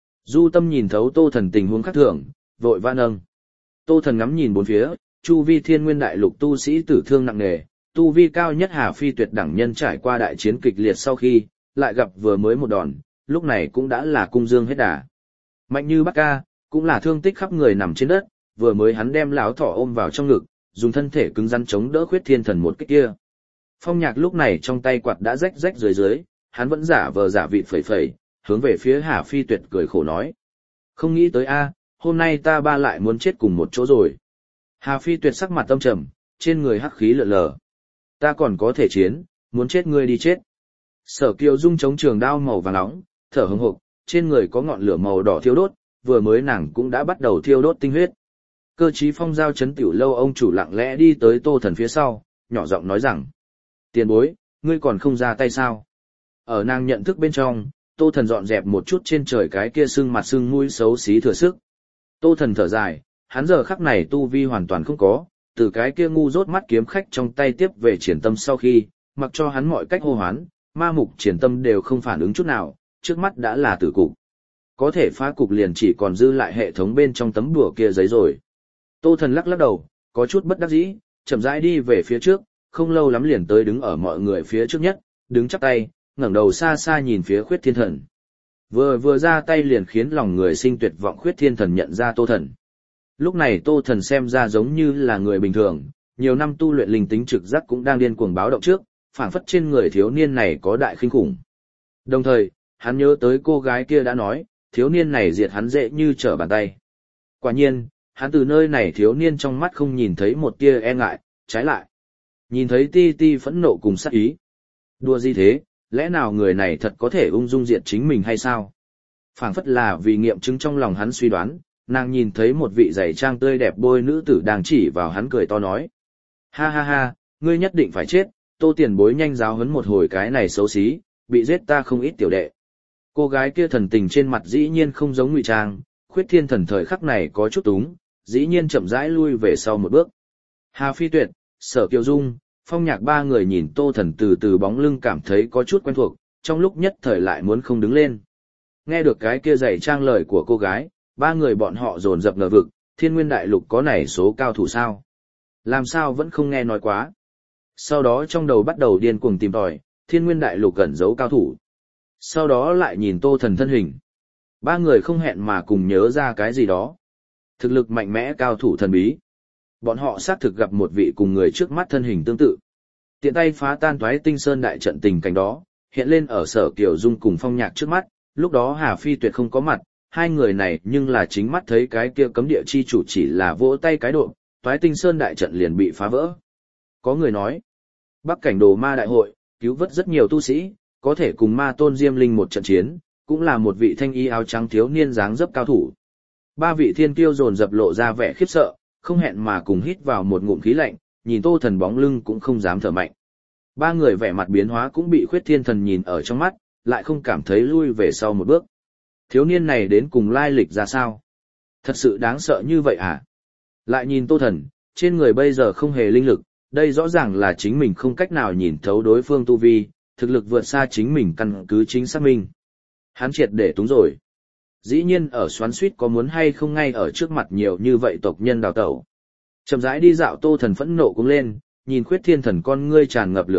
Du Tâm nhìn thấu Tô Thần tình huống khác thường, vội vã nâng. Tô Thần ngắm nhìn bốn phía, chu vi Thiên Nguyên Đại Lục tu sĩ tử thương nặng nề, tu vi cao nhất Hà Phi Tuyệt đẳng nhân trải qua đại chiến kịch liệt sau khi, lại gặp vừa mới một đòn, lúc này cũng đã là cung dương hết đà. Mạnh Như Bắc Ca, cũng là thương tích khắp người nằm trên đất, vừa mới hắn đem lão thỏ ôm vào trong ngực, dùng thân thể cứng rắn chống đỡ Khuyết Thiên Thần một kích kia. Phong Nhạc lúc này trong tay quạt đã rách rách dưới dưới, hắn vẫn giả vờ giả vịt phẩy phẩy, hướng về phía Hà Phi Tuyệt cười khổ nói: "Không nghĩ tới a, hôm nay ta ba lại muốn chết cùng một chỗ rồi." Hà Phi Tuyệt sắc mặt tâm trầm, trên người hắc khí lượn lờ. "Ta còn có thể chiến, muốn chết ngươi đi chết." Sở Kiều Dung chống trường đao màu vàng nóng, thở hổn hộc, trên người có ngọn lửa màu đỏ thiêu đốt, vừa mới nàng cũng đã bắt đầu thiêu đốt tinh huyết. Cơ Chí Phong giao chấn tiểu lâu ông chủ lặng lẽ đi tới Tô Thần phía sau, nhỏ giọng nói rằng: "Tiền bối, ngươi còn không ra tay sao?" Ở nàng nhận thức bên trong, Tô Thần dọn dẹp một chút trên trời cái kia sưng mặt sưng mũi xấu xí thừa sức. Tô Thần thở dài, hắn giờ khắc này tu vi hoàn toàn không có, từ cái kia ngu dốt mắt kiếm khách trong tay tiếp về Triển Tâm sau khi, mặc cho hắn mọi cách hô hoán, ma mục Triển Tâm đều không phản ứng chút nào, trước mắt đã là tử cục. Có thể phá cục liền chỉ còn dư lại hệ thống bên trong tấm đùa kia giấy rồi. Tô Thần lắc lắc đầu, có chút bất đắc dĩ, chậm rãi đi về phía trước, không lâu lắm liền tới đứng ở mọi người phía trước nhất, đứng chắp tay, ngẩng đầu xa xa nhìn phía Khuyết Thiên Thần. Vừa vừa ra tay liền khiến lòng người sinh tuyệt vọng Khuyết Thiên Thần nhận ra Tô Thần. Lúc này Tô Thần xem ra giống như là người bình thường, nhiều năm tu luyện linh tính trực giác cũng đang điên cuồng báo động trước, phảng phất trên người thiếu niên này có đại khinh khủng. Đồng thời, hắn nhớ tới cô gái kia đã nói, thiếu niên này diệt hắn dễ như trở bàn tay. Quả nhiên, hắn từ nơi này thiếu niên trong mắt không nhìn thấy một tia e ngại, trái lại. Nhìn thấy ti ti phẫn nộ cùng sát ý. Đùa gì thế, lẽ nào người này thật có thể ung dung diệt chính mình hay sao? Phảng phất là vì nghiệm chứng trong lòng hắn suy đoán, nàng nhìn thấy một vị giày trang tươi đẹp bôi nữ tử đang chỉ vào hắn cười to nói. Ha ha ha, ngươi nhất định phải chết, Tô tiền bối nhanh giáo huấn một hồi cái này xấu xí, bị giết ta không ít tiểu đệ. Cô gái kia thần tình trên mặt dĩ nhiên không giống ngụy trang, Khuyết Thiên Thần thời khắc này có chút túng, dĩ nhiên chậm rãi lui về sau một bước. Hà Phi Tuyệt, Sở Kiều Dung, Phong Nhạc ba người nhìn Tô Thần từ từ bóng lưng cảm thấy có chút quen thuộc, trong lúc nhất thời lại muốn không đứng lên. Nghe được cái kia dạy trang lời của cô gái, ba người bọn họ dồn dập ngờ vực, Thiên Nguyên Đại Lục có này số cao thủ sao? Làm sao vẫn không nghe nói quá? Sau đó trong đầu bắt đầu điên cuồng tìm tòi, Thiên Nguyên Đại Lục cẩn giấu cao thủ. Sau đó lại nhìn Tô Thần thân hình. Ba người không hẹn mà cùng nhớ ra cái gì đó. Thực lực mạnh mẽ cao thủ thần bí. Bọn họ xác thực gặp một vị cùng người trước mắt thân hình tương tự. Tiện tay phá tan toái tinh sơn đại trận tình cảnh đó, hiện lên ở Sở Kiều Dung cùng Phong Nhạc trước mắt, lúc đó Hà Phi Tuyệt không có mặt, hai người này nhưng là chính mắt thấy cái kia cấm địa chi chủ chỉ là vỗ tay cái độ, toái tinh sơn đại trận liền bị phá vỡ. Có người nói, Bắc cảnh đồ ma đại hội, cứu vớt rất nhiều tu sĩ, có thể cùng ma tôn Diêm Linh một trận chiến, cũng là một vị thanh y áo trắng thiếu niên dáng dấp cao thủ. Ba vị thiên kiêu dồn dập lộ ra vẻ khiếp sợ, không hẹn mà cùng hít vào một ngụm khí lạnh, nhìn Tô Thần bóng lưng cũng không dám thở mạnh. Ba người vẻ mặt biến hóa cũng bị Khuyết Thiên Thần nhìn ở trong mắt, lại không cảm thấy lui về sau một bước. Thiếu niên này đến cùng lai lịch ra sao? Thật sự đáng sợ như vậy à? Lại nhìn Tô Thần, trên người bây giờ không hề linh lực, đây rõ ràng là chính mình không cách nào nhìn thấu đối phương tu vi, thực lực vượt xa chính mình căn cứ chính xác minh. Hắn triệt để túng rồi. Dĩ nhiên ở xoắn suýt có muốn hay không ngay ở trước mặt nhiều như vậy tộc nhân đào tẩu. Chậm rãi đi dạo Tô Thần phẫn nộ cũng lên, nhìn Khuyết Thiên Thần con ngươi tràn ngập lửa giận,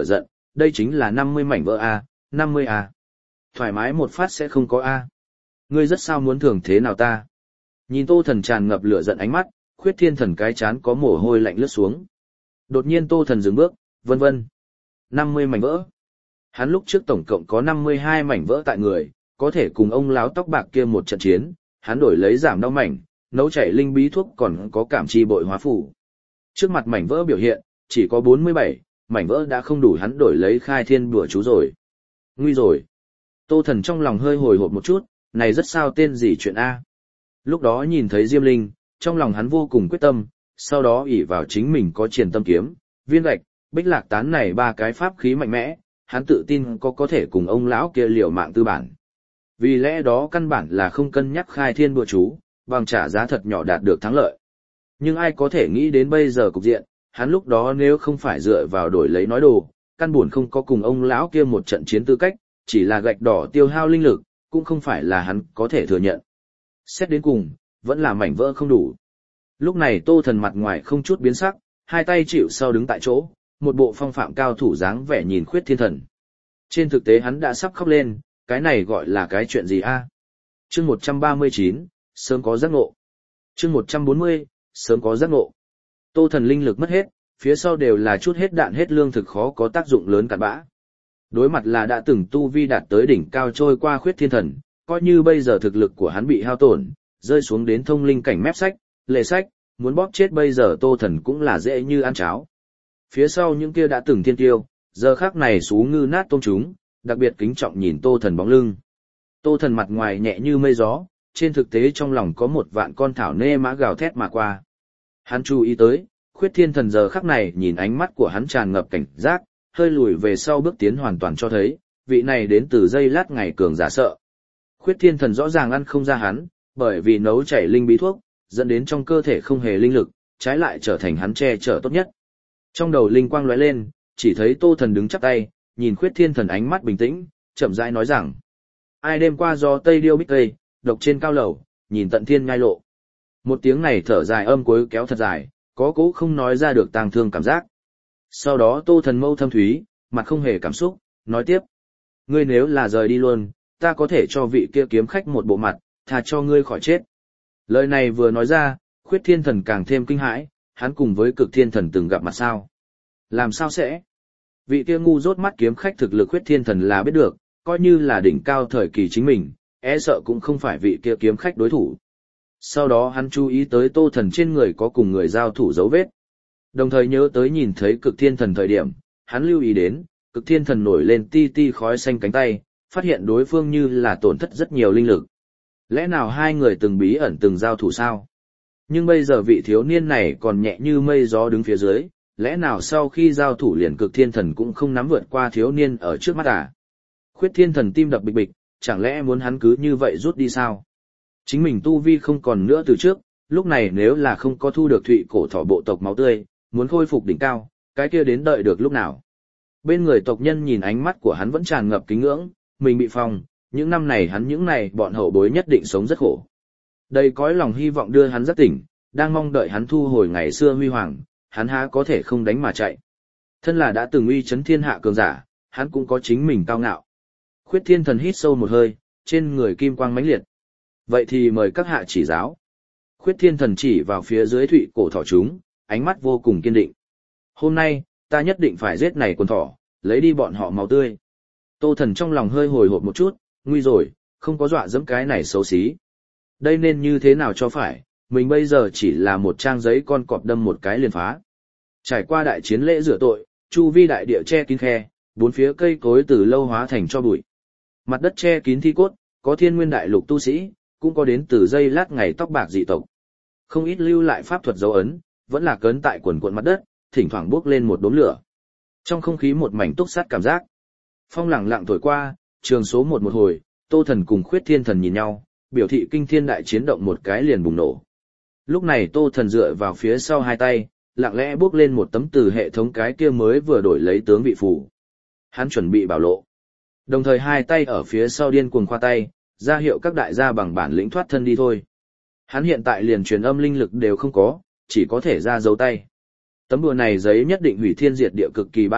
đây chính là năm mươi mảnh vỡ A, năm mươi A. Thoải mái một phát sẽ không có A. Ngươi rất sao muốn thưởng thế nào ta? Nhìn Tô Thần tràn ngập lửa giận ánh mắt, Khuyết Thiên Thần cái chán có mồ hôi lạnh lướt xuống. Đột nhiên Tô Thần dừng bước, vân vân. năm mươi mảnh vỡ. Hắn lúc trước tổng cộng có năm mươi hai mảnh vỡ tại người, có thể cùng ông láo tóc bạc kia một trận chiến, hắn đổi lấy giảm đau mảnh, nấu chảy linh bí thuốc còn có cảm chi bội hóa phủ. Trước mặt mảnh vỡ biểu hiện, chỉ có bốn mươi bảy, mảnh vỡ đã không đủ hắn đổi lấy khai thiên bùa chú rồi. Nguy rồi. Tô Thần trong lòng hơi hồi hộp một chút, này rất sao tên gì chuyện A. Lúc đó nhìn thấy Diêm Linh, trong lòng hắn vô cùng quyết tâm, sau đó ỷ vào chính mình có triền tâm kiếm, viên gạch, bích lạc tán này ba cái pháp khí mạnh mẽ, hắn tự tin có có thể cùng ông lão kia liều mạng tư bản. Vì lẽ đó căn bản là không cân nhắc khai thiên bùa chú, bằng trả giá thật nhỏ đạt được thắng lợi. Nhưng ai có thể nghĩ đến bây giờ cục diện, hắn lúc đó nếu không phải dựa vào đổi lấy nói đồ, căn buồn không có cùng ông lão kia một trận chiến tư cách, chỉ là gạch đỏ tiêu hao linh lực, cũng không phải là hắn có thể thừa nhận. Xét đến cùng, vẫn là mảnh vỡ không đủ. Lúc này Tô Thần mặt ngoài không chút biến sắc, hai tay chịu sau đứng tại chỗ, một bộ phong phạm cao thủ dáng vẻ nhìn Khuyết Thiên Thần. Trên thực tế hắn đã sắp khóc lên, cái này gọi là cái chuyện gì a? Chương một trăm ba mươi chín, sớm có giác ngộ. Chương một trăm bốn mươi, sớm có giác ngộ. Tô Thần linh lực mất hết, phía sau đều là chút hết đạn hết lương thực khó có tác dụng lớn cặn bã. Đối mặt là đã từng tu vi đạt tới đỉnh cao trôi qua Khuyết Thiên Thần, coi như bây giờ thực lực của hắn bị hao tổn, rơi xuống đến thông linh cảnh mép sách, lệ sách, muốn bóp chết bây giờ Tô Thần cũng là dễ như ăn cháo. Phía sau những kia đã từng thiên tiêu, giờ khắc này xú ngư nát tôm chúng, đặc biệt kính trọng nhìn Tô Thần bóng lưng. Tô Thần mặt ngoài nhẹ như mây gió, trên thực tế trong lòng có một vạn con thảo nê mã gào thét mà qua. Hắn chú ý tới, Khuyết Thiên Thần giờ khắc này nhìn ánh mắt của hắn tràn ngập cảnh giác, hơi lùi về sau bước tiến hoàn toàn cho thấy, vị này đến từ giây lát ngày cường giả sợ. Khuyết Thiên Thần rõ ràng ăn không ra hắn, bởi vì nấu chảy linh bí thuốc, dẫn đến trong cơ thể không hề linh lực, trái lại trở thành hắn che chở tốt nhất. Trong đầu linh quang lóe lên, chỉ thấy Tô Thần đứng chắp tay, nhìn Khuyết Thiên Thần ánh mắt bình tĩnh, chậm rãi nói rằng: ai đêm qua do Tây Điêu Bích Tây, độc trên cao lầu, nhìn tận thiên ngai lộ. Một tiếng này thở dài âm cuối kéo thật dài, có cố không nói ra được tang thương cảm giác. Sau đó Tô Thần mâu thâm thúy, mặt không hề cảm xúc, nói tiếp: ngươi nếu là rời đi luôn, ta có thể cho vị kia kiếm khách một bộ mặt, thà cho ngươi khỏi chết. Lời này vừa nói ra, Khuyết Thiên Thần càng thêm kinh hãi, hắn cùng với Cực Thiên Thần từng gặp mặt sao? Làm sao sẽ? Vị kia ngu dốt mắt kiếm khách thực lực Khuyết Thiên Thần là biết được, coi như là đỉnh cao thời kỳ chính mình, e sợ cũng không phải vị kia kiếm khách đối thủ. Sau đó hắn chú ý tới Tô Thần trên người có cùng người giao thủ dấu vết. Đồng thời nhớ tới nhìn thấy Cực Thiên Thần thời điểm, hắn lưu ý đến, Cực Thiên Thần nổi lên ti ti khói xanh cánh tay, phát hiện đối phương như là tổn thất rất nhiều linh lực. Lẽ nào hai người từng bí ẩn từng giao thủ sao? Nhưng bây giờ vị thiếu niên này còn nhẹ như mây gió đứng phía dưới, lẽ nào sau khi giao thủ liền Cực Thiên Thần cũng không nắm vượt qua thiếu niên ở trước mắt à? Khuyết Thiên Thần tim đập bịch bịch, chẳng lẽ muốn hắn cứ như vậy rút đi sao? Chính mình tu vi không còn nữa từ trước, lúc này nếu là không có thu được thụy cổ thỏ bộ tộc máu tươi, muốn khôi phục đỉnh cao, cái kia đến đợi được lúc nào? Bên người tộc nhân nhìn ánh mắt của hắn vẫn tràn ngập kính ngưỡng, mình bị phòng, những năm này hắn những này bọn hậu bối nhất định sống rất khổ. Đầy cõi lòng hy vọng đưa hắn giác tỉnh, đang mong đợi hắn thu hồi ngày xưa huy hoàng, hắn há có thể không đánh mà chạy. Thân là đã từng uy chấn thiên hạ cường giả, hắn cũng có chính mình cao ngạo. Khuyết Thiên Thần hít sâu một hơi, trên người kim quang mãnh liệt. Vậy thì mời các hạ chỉ giáo. Khuyết Thiên Thần chỉ vào phía dưới thụy cổ thỏ chúng, ánh mắt vô cùng kiên định. Hôm nay, ta nhất định phải giết này quần thỏ, lấy đi bọn họ máu tươi. Tô Thần trong lòng hơi hồi hộp một chút, nguy rồi, không có dọa dẫm cái này xấu xí. Đây nên như thế nào cho phải, mình bây giờ chỉ là một trang giấy con cọp đâm một cái liền phá. Trải qua đại chiến lễ rửa tội, chu vi đại địa che kín khe, bốn phía cây cối từ lâu hóa thành cho bụi. Mặt đất che kín thi cốt, có thiên nguyên đại lục tu sĩ, cũng có đến từ dây lát ngày tóc bạc dị tộc. Không ít lưu lại pháp thuật dấu ấn, vẫn là cấn tại quần cuộn mặt đất, thỉnh thoảng bốc lên một đốm lửa. Trong không khí một mảnh túc sát cảm giác. Phong lẳng lặng thổi qua, trường số một một hồi, Tô Thần cùng Khuyết Thiên Thần nhìn nhau, biểu thị kinh thiên đại chiến động một cái liền bùng nổ. Lúc này Tô Thần dựa vào phía sau hai tay, lặng lẽ bước lên một tấm từ hệ thống cái kia mới vừa đổi lấy tướng vị phù. Hắn chuẩn bị bảo lộ. Đồng thời hai tay ở phía sau điên cuồng khoa tay, ra hiệu các đại gia bằng bản lĩnh thoát thân đi thôi. Hắn hiện tại liền truyền âm linh lực đều không có, chỉ có thể ra dấu tay. Tấm bùa này giấy nhất định hủy thiên diệt địa cực kỳ bá đạo,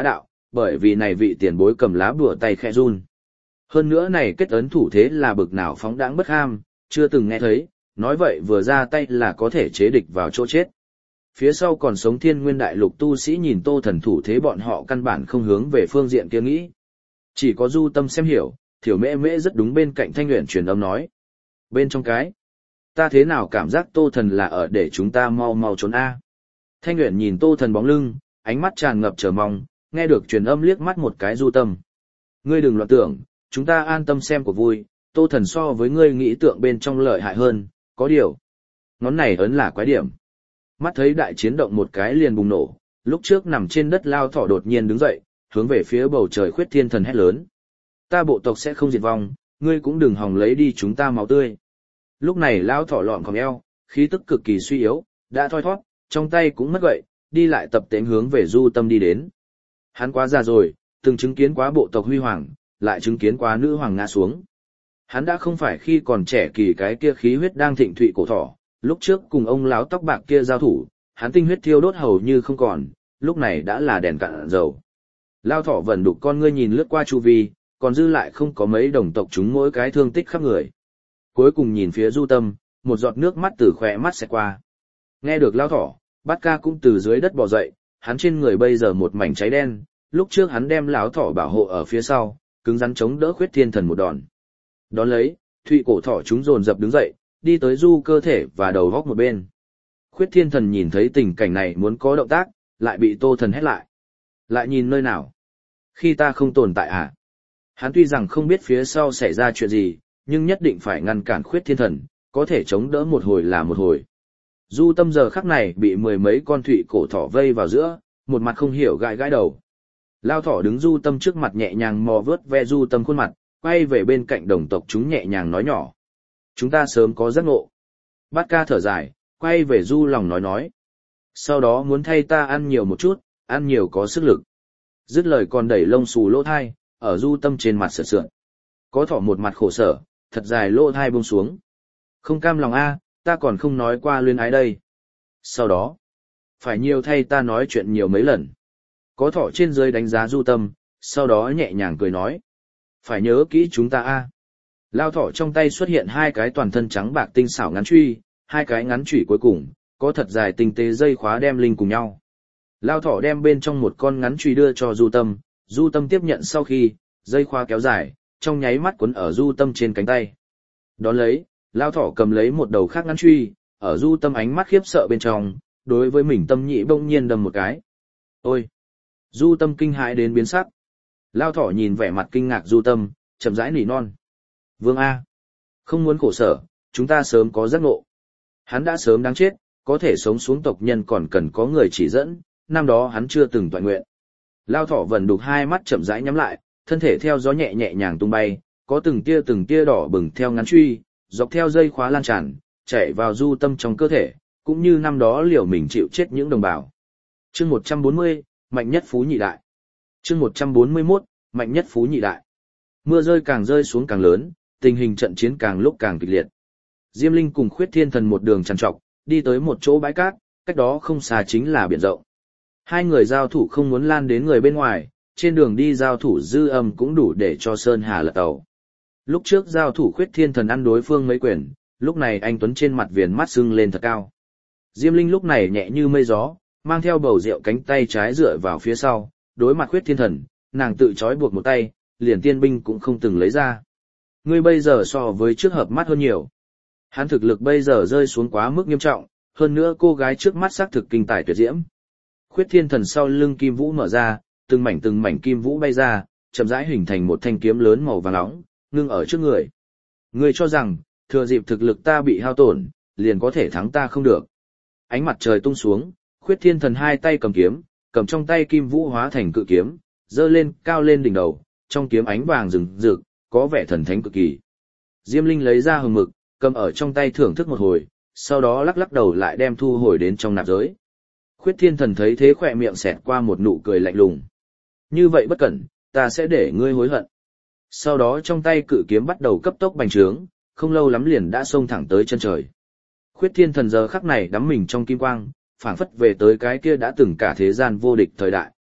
bởi vì này vị tiền bối cầm lá bùa tay khẽ run. Hơn nữa này kết ấn thủ thế là bực nào phóng đãng bất ham, chưa từng nghe thấy, nói vậy vừa ra tay là có thể chế địch vào chỗ chết. Phía sau còn sống thiên nguyên đại lục tu sĩ nhìn Tô Thần thủ thế bọn họ căn bản không hướng về phương diện kia nghĩ. Chỉ có Du Tâm xem hiểu, Thiểu Mễ Mễ rất đúng bên cạnh Thanh Uyển truyền âm nói. Bên trong cái, ta thế nào cảm giác Tô Thần là ở để chúng ta mau mau trốn a? Thanh Uyển nhìn Tô Thần bóng lưng, ánh mắt tràn ngập chờ mong, nghe được truyền âm liếc mắt một cái Du Tâm. Ngươi đừng loạn tưởng, chúng ta an tâm xem của vui, Tô Thần so với ngươi nghĩ tượng bên trong lợi hại hơn, có điều. Ngón này ấn là quái điểm. Mắt thấy đại chiến động một cái liền bùng nổ, lúc trước nằm trên đất Lao Thỏ đột nhiên đứng dậy, hướng về phía bầu trời Khuyết Thiên Thần hét lớn. Ta bộ tộc sẽ không diệt vong, ngươi cũng đừng hòng lấy đi chúng ta máu tươi. Lúc này Lao Thỏ lọn còng eo, khí tức cực kỳ suy yếu, đã thoi thoát, trong tay cũng mất gậy, đi lại tập tễnh hướng về Du Tâm đi đến. Hắn quá già rồi, từng chứng kiến quá bộ tộc huy hoàng, lại chứng kiến quá nữ hoàng ngã xuống. Hắn đã không phải khi còn trẻ kỳ cái kia khí huyết đang thịnh thụy cổ thỏ, lúc trước cùng ông láo tóc bạc kia giao thủ, hắn tinh huyết thiêu đốt hầu như không còn, lúc này đã là đèn cạn dầu. Lao thỏ vẩn đục con ngươi nhìn lướt qua chu vi, còn dư lại không có mấy đồng tộc chúng mỗi cái thương tích khắp người. Cuối cùng nhìn phía Du Tâm, một giọt nước mắt từ khỏe mắt sẽ qua. Nghe được Lao thỏ, Bát Ca cũng từ dưới đất bò dậy, hắn trên người bây giờ một mảnh cháy đen, lúc trước hắn đem lão thỏ bảo hộ ở phía sau, cứng rắn chống đỡ Khuyết Thiên Thần một đòn. Đón lấy, thụy cổ thỏ chúng dồn dập đứng dậy, đi tới Du cơ thể và đầu góc một bên. Khuyết Thiên Thần nhìn thấy tình cảnh này muốn có động tác, lại bị Tô Thần hét lại. Lại nhìn nơi nào? Khi ta không tồn tại à? Hắn tuy rằng không biết phía sau xảy ra chuyện gì, nhưng nhất định phải ngăn cản Khuyết Thiên Thần, có thể chống đỡ một hồi là một hồi. Du Tâm giờ khắc này bị mười mấy con thụy cổ thỏ vây vào giữa, một mặt không hiểu gãi gãi đầu. Lao thỏ đứng Du Tâm trước mặt nhẹ nhàng mò vớt ve Du Tâm khuôn mặt, quay về bên cạnh đồng tộc chúng nhẹ nhàng nói nhỏ. Chúng ta sớm có giấc ngộ. Bát Ca thở dài, quay về Du lòng nói nói. Sau đó muốn thay ta ăn nhiều một chút, ăn nhiều có sức lực. Dứt lời còn đẩy lông xù lỗ thai, ở Du Tâm trên mặt sượt sượt. Có thỏ một mặt khổ sở, thật dài lỗ thai buông xuống. Không cam lòng a, ta còn không nói qua luyến ái đây. Sau đó, phải nhiều thay ta nói chuyện nhiều mấy lần. Có thỏ trên dưới đánh giá Du Tâm, sau đó nhẹ nhàng cười nói. Phải nhớ kỹ chúng ta a. Lao thỏ trong tay xuất hiện hai cái toàn thân trắng bạc tinh xảo ngắn truy, hai cái ngắn chủy cuối cùng, có thật dài tinh tế dây khóa đem linh cùng nhau. Lao thỏ đem bên trong một con ngắn truy đưa cho Du Tâm, Du Tâm tiếp nhận sau khi, dây khóa kéo dài, trong nháy mắt quấn ở Du Tâm trên cánh tay. Đón lấy, Lao thỏ cầm lấy một đầu khác ngắn truy, ở Du Tâm ánh mắt khiếp sợ bên trong, đối với mình tâm nhị bỗng nhiên đâm một cái. Ôi! Du Tâm kinh hãi đến biến sắc. Lao thỏ nhìn vẻ mặt kinh ngạc Du Tâm, chậm rãi nỉ non. Vương A. Không muốn khổ sở, chúng ta sớm có giấc ngộ. Hắn đã sớm đáng chết, có thể sống xuống tộc nhân còn cần có người chỉ dẫn, năm đó hắn chưa từng toại nguyện. Lao thỏ vần đục hai mắt chậm rãi nhắm lại, thân thể theo gió nhẹ nhẹ nhàng tung bay, có từng tia từng tia đỏ bừng theo ngắn truy, dọc theo dây khóa lan tràn, chạy vào Du Tâm trong cơ thể, cũng như năm đó liều mình chịu chết những đồng bào. Chương một trăm bốn mươi, mạnh nhất phú nhị đại. Chương một trăm bốn mươi mốt, mạnh nhất phú nhị đại. Mưa rơi càng rơi xuống càng lớn, tình hình trận chiến càng lúc càng kịch liệt. Diêm Linh cùng Khuyết Thiên Thần một đường trằn trọc, đi tới một chỗ bãi cát, cách đó không xa chính là biển rộng. Hai người giao thủ không muốn lan đến người bên ngoài, trên đường đi giao thủ dư âm cũng đủ để cho Sơn Hà lật tàu. Lúc trước giao thủ Khuyết Thiên Thần ăn đối phương mấy quyền, lúc này anh Tuấn trên mặt viền mắt sưng lên thật cao. Diêm Linh lúc này nhẹ như mây gió, mang theo bầu rượu cánh tay trái dựa vào phía sau, đối mặt Khuyết Thiên Thần, nàng tự trói buộc một tay, liền tiên binh cũng không từng lấy ra. Ngươi bây giờ so với trước hợp mắt hơn nhiều. Hắn thực lực bây giờ rơi xuống quá mức nghiêm trọng, hơn nữa cô gái trước mắt xác thực kinh tài tuyệt diễm. Khuyết Thiên Thần sau lưng kim vũ mở ra, từng mảnh từng mảnh kim vũ bay ra, chậm rãi hình thành một thanh kiếm lớn màu vàng nóng, ngưng ở trước người. Ngươi cho rằng, thừa dịp thực lực ta bị hao tổn, liền có thể thắng ta không được. Ánh mặt trời tung xuống, Khuyết Thiên Thần hai tay cầm kiếm, cầm trong tay kim vũ hóa thành cự kiếm, dơ lên cao lên đỉnh đầu, trong kiếm ánh vàng rừng rực, có vẻ thần thánh cực kỳ. Diêm Linh lấy ra hừng mực, cầm ở trong tay thưởng thức một hồi, sau đó lắc lắc đầu lại đem thu hồi đến trong nạp giới. Khuyết Thiên Thần thấy thế khỏe miệng xẹt qua một nụ cười lạnh lùng. Như vậy bất cẩn, ta sẽ để ngươi hối hận. Sau đó trong tay cự kiếm bắt đầu cấp tốc bành trướng, không lâu lắm liền đã xông thẳng tới chân trời. Khuyết Thiên Thần giờ khắc này đắm mình trong kim quang, phảng phất về tới cái kia đã từng cả thế gian vô địch thời đại.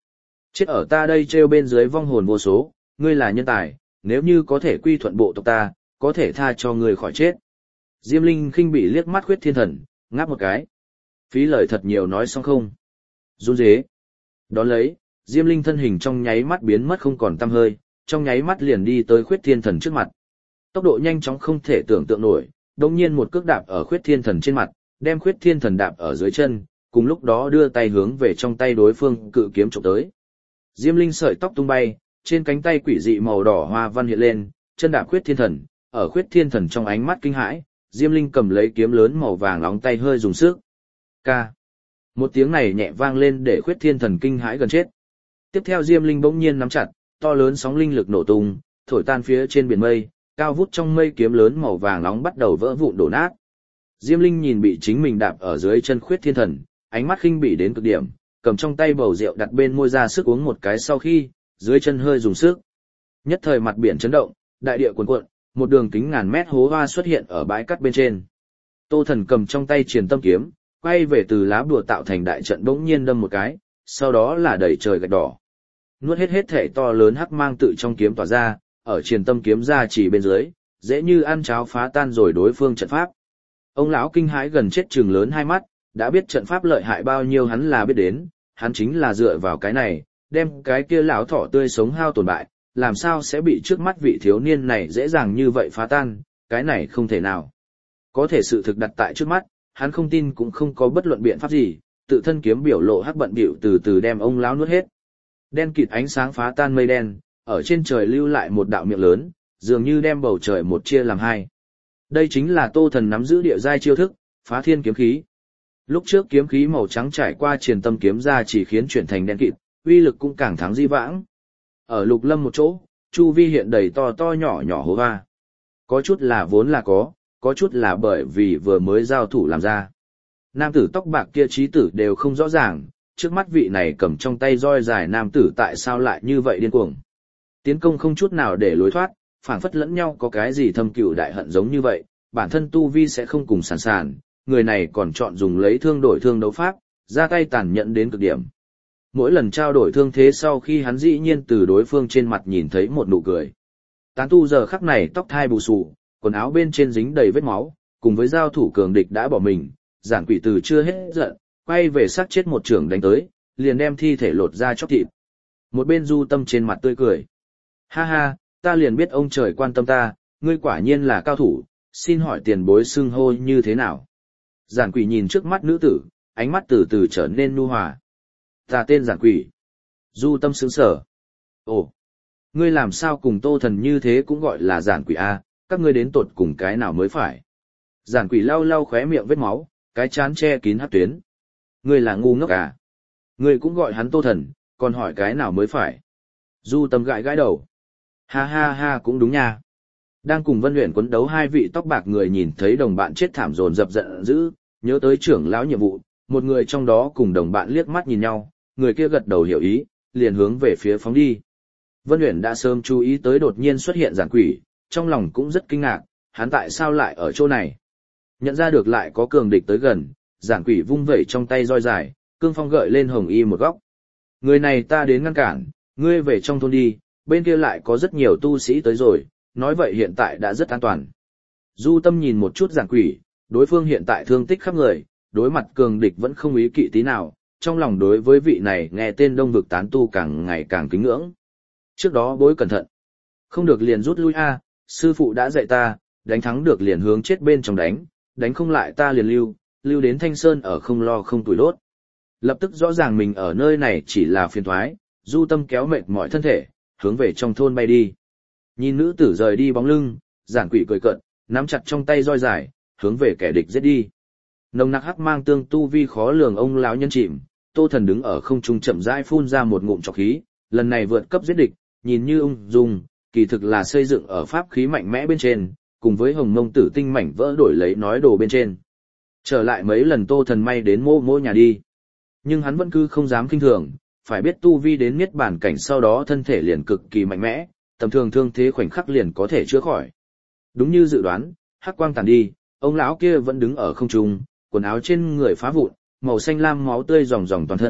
Chết ở ta đây trêu bên dưới vong hồn vô số, ngươi là nhân tài, nếu như có thể quy thuận bộ tộc ta, có thể tha cho ngươi khỏi chết. Diêm Linh khinh bị liếc mắt Khuyết Thiên Thần, ngáp một cái. Phí lời thật nhiều nói xong không? Run rế. Đón lấy, Diêm Linh thân hình trong nháy mắt biến mất không còn tăm hơi, trong nháy mắt liền đi tới Khuyết Thiên Thần trước mặt. Tốc độ nhanh chóng không thể tưởng tượng nổi, đột nhiên một cước đạp ở Khuyết Thiên Thần trên mặt, đem Khuyết Thiên Thần đạp ở dưới chân, cùng lúc đó đưa tay hướng về trong tay đối phương cự kiếm chụp tới. Diêm Linh sợi tóc tung bay, trên cánh tay quỷ dị màu đỏ hoa văn hiện lên, chân đạp Khuyết Thiên Thần, ở Khuyết Thiên Thần trong ánh mắt kinh hãi, Diêm Linh cầm lấy kiếm lớn màu vàng nóng tay hơi dùng sức. Ca. Một tiếng này nhẹ vang lên để Khuyết Thiên Thần kinh hãi gần chết. Tiếp theo Diêm Linh bỗng nhiên nắm chặt, to lớn sóng linh lực nổ tung, thổi tan phía trên biển mây, cao vút trong mây kiếm lớn màu vàng nóng bắt đầu vỡ vụn đổ nát. Diêm Linh nhìn bị chính mình đạp ở dưới chân Khuyết Thiên Thần, ánh mắt khinh bỉ đến cực điểm, cầm trong tay bầu rượu đặt bên môi ra sức uống một cái sau khi, dưới chân hơi dùng sức. Nhất thời mặt biển chấn động, đại địa cuồn cuộn, một đường kính ngàn mét hố hoa xuất hiện ở bãi cát bên trên. Tô Thần cầm trong tay Truyền Tâm kiếm, quay về từ lá bùa tạo thành đại trận bỗng nhiên đâm một cái, sau đó là đẩy trời gạch đỏ. Nuốt hết hết thể to lớn hắc mang tự trong kiếm tỏa ra, ở Truyền Tâm kiếm ra chỉ bên dưới, dễ như ăn cháo phá tan rồi đối phương trận pháp. Ông lão kinh hãi gần chết trừng lớn hai mắt, đã biết trận pháp lợi hại bao nhiêu hắn là biết đến, hắn chính là dựa vào cái này, đem cái kia lão thỏ tươi sống hao tổn bại, làm sao sẽ bị trước mắt vị thiếu niên này dễ dàng như vậy phá tan, cái này không thể nào. Có thể sự thực đặt tại trước mắt, hắn không tin cũng không có bất luận biện pháp gì, tự thân kiếm biểu lộ hắc bận bịu từ từ đem ông lão nuốt hết. Đen kịt ánh sáng phá tan mây đen, ở trên trời lưu lại một đạo miệng lớn, dường như đem bầu trời một chia làm hai. Đây chính là Tô Thần nắm giữ địa giai chiêu thức, Phá Thiên kiếm khí. Lúc trước kiếm khí màu trắng trải qua Truyền Tâm kiếm ra chỉ khiến chuyển thành đen kịt, uy lực cũng càng thắng di vãng. Ở Lục Lâm một chỗ, chu vi hiện đầy to to nhỏ nhỏ hố hoa. Có chút là vốn là có, có chút là bởi vì vừa mới giao thủ làm ra. Nam tử tóc bạc kia trí tử đều không rõ ràng, trước mắt vị này cầm trong tay roi dài nam tử tại sao lại như vậy điên cuồng. Tiến công không chút nào để lối thoát, phảng phất lẫn nhau có cái gì thâm cừu đại hận giống như vậy, bản thân tu vi sẽ không cùng sàn sàn, người này còn chọn dùng lấy thương đổi thương đấu pháp, ra tay tàn nhẫn đến cực điểm. Mỗi lần trao đổi thương thế sau khi hắn dĩ nhiên từ đối phương trên mặt nhìn thấy một nụ cười. Tán tu giờ khắc này tóc thai bù xù, quần áo bên trên dính đầy vết máu, cùng với giao thủ cường địch đã bỏ mình, giản quỷ từ chưa hết giận, quay về sát chết một trưởng đánh tới, liền đem thi thể lột ra chóc thịt. Một bên Du Tâm trên mặt tươi cười. Ha ha, ta liền biết ông trời quan tâm ta, ngươi quả nhiên là cao thủ, xin hỏi tiền bối xưng hô như thế nào? Giản quỷ nhìn trước mắt nữ tử, ánh mắt từ từ trở nên nhu hòa. Ta tên Giản quỷ. Du Tâm sững sờ. Ồ, ngươi làm sao cùng Tô Thần như thế cũng gọi là Giản quỷ a? Các ngươi đến tột cùng cái nào mới phải? Giản quỷ lau lau khóe miệng vết máu, cái chán che kín hắc tuyến. Ngươi là ngu ngốc à? Ngươi cũng gọi hắn Tô Thần, còn hỏi cái nào mới phải? Du Tâm gãi gãi đầu. Ha ha ha, cũng đúng nha. Đang cùng Vân Uyển quấn đấu hai vị tóc bạc người nhìn thấy đồng bạn chết thảm dồn dập giận dữ, nhớ tới trưởng lão nhiệm vụ, một người trong đó cùng đồng bạn liếc mắt nhìn nhau, người kia gật đầu hiểu ý, liền hướng về phía phóng đi. Vân Uyển đã sớm chú ý tới đột nhiên xuất hiện Giản quỷ, trong lòng cũng rất kinh ngạc, hắn tại sao lại ở chỗ này? Nhận ra được lại có cường địch tới gần, Giản quỷ vung vẩy trong tay roi dài, cương phong gợi lên hồng y một góc. Người này ta đến ngăn cản, ngươi về trong thôn đi, bên kia lại có rất nhiều tu sĩ tới rồi, nói vậy hiện tại đã rất an toàn. Du Tâm nhìn một chút Giản quỷ, đối phương hiện tại thương tích khắp người, đối mặt cường địch vẫn không ý kỵ tí nào, trong lòng đối với vị này nghe tên Đông vực tán tu càng ngày càng kính ngưỡng. Trước đó bối cẩn thận, không được liền rút lui a, sư phụ đã dạy ta, đánh thắng được liền hướng chết bên trong đánh, đánh không lại ta liền lưu, lưu đến Thanh Sơn ở không lo không tuổi đốt. Lập tức rõ ràng mình ở nơi này chỉ là phiền toái, Du Tâm kéo mệt mỏi thân thể, hướng về trong thôn bay đi. Nhìn nữ tử rời đi bóng lưng, Giản quỷ cười cợt, nắm chặt trong tay roi dài, hướng về kẻ địch giết đi. Nồng nặc hắc mang tương tu vi khó lường ông lão nhân chìm, Tô Thần đứng ở không trung chậm rãi phun ra một ngụm trọc khí, lần này vượt cấp giết địch, nhìn như ung dung, kỳ thực là xây dựng ở pháp khí mạnh mẽ bên trên, cùng với hồng mông tử tinh mảnh vỡ đổi lấy nói đồ bên trên. Trở lại mấy lần Tô Thần may đến mô mô nhà đi. Nhưng hắn vẫn cứ không dám kinh thường, phải biết tu vi đến niết bản cảnh sau đó thân thể liền cực kỳ mạnh mẽ, tầm thường thương thế khoảnh khắc liền có thể chữa khỏi. Đúng như dự đoán, hắc quang tàn đi, ông lão kia vẫn đứng ở không trung, quần áo trên người phá vụn, màu xanh lam máu tươi ròng ròng toàn thân,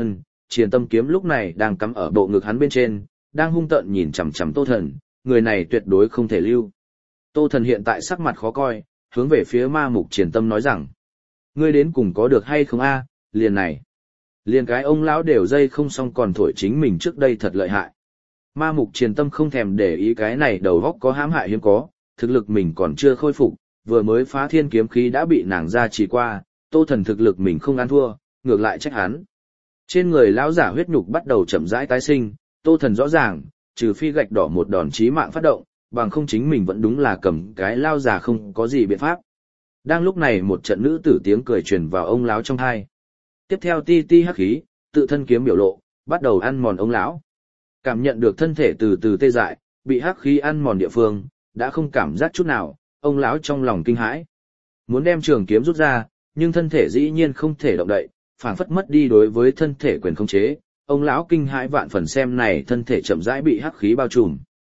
Triền tâm kiếm lúc này đang cắm ở bộ ngực hắn bên trên, đang hung tợn nhìn chằm chằm Tô Thần, người này tuyệt đối không thể lưu. Tô Thần hiện tại sắc mặt khó coi, hướng về phía ma mục Triền tâm nói rằng, ngươi đến cùng có được hay không a, liền này. Liền cái ông lão đều dây không xong còn thổi chính mình trước đây thật lợi hại. Ma mục Triền tâm không thèm để ý cái này đầu góc có hãm hại hiếm có, thực lực mình còn chưa khôi phục, vừa mới phá thiên kiếm khí đã bị nàng ra trì qua, Tô Thần thực lực mình không ăn thua, ngược lại trách hắn. Trên người lão giả huyết nhục bắt đầu chậm rãi tái sinh, Tô Thần rõ ràng, trừ phi gạch đỏ một đòn chí mạng phát động, bằng không chính mình vẫn đúng là cầm cái lao già không có gì biện pháp. Đang lúc này một trận nữ tử tiếng cười truyền vào ông lão trong tai. Tiếp theo ti ti hắc khí, tự thân kiếm biểu lộ, bắt đầu ăn mòn ông lão. Cảm nhận được thân thể từ từ tê dại, bị hắc khí ăn mòn địa phương, đã không cảm giác chút nào, ông lão trong lòng kinh hãi. Muốn đem trường kiếm rút ra, nhưng thân thể dĩ nhiên không thể động đậy, phảng phất mất đi đối với thân thể quyền khống chế. Ông lão kinh hãi vạn phần xem này thân thể chậm rãi bị hắc khí bao trùm.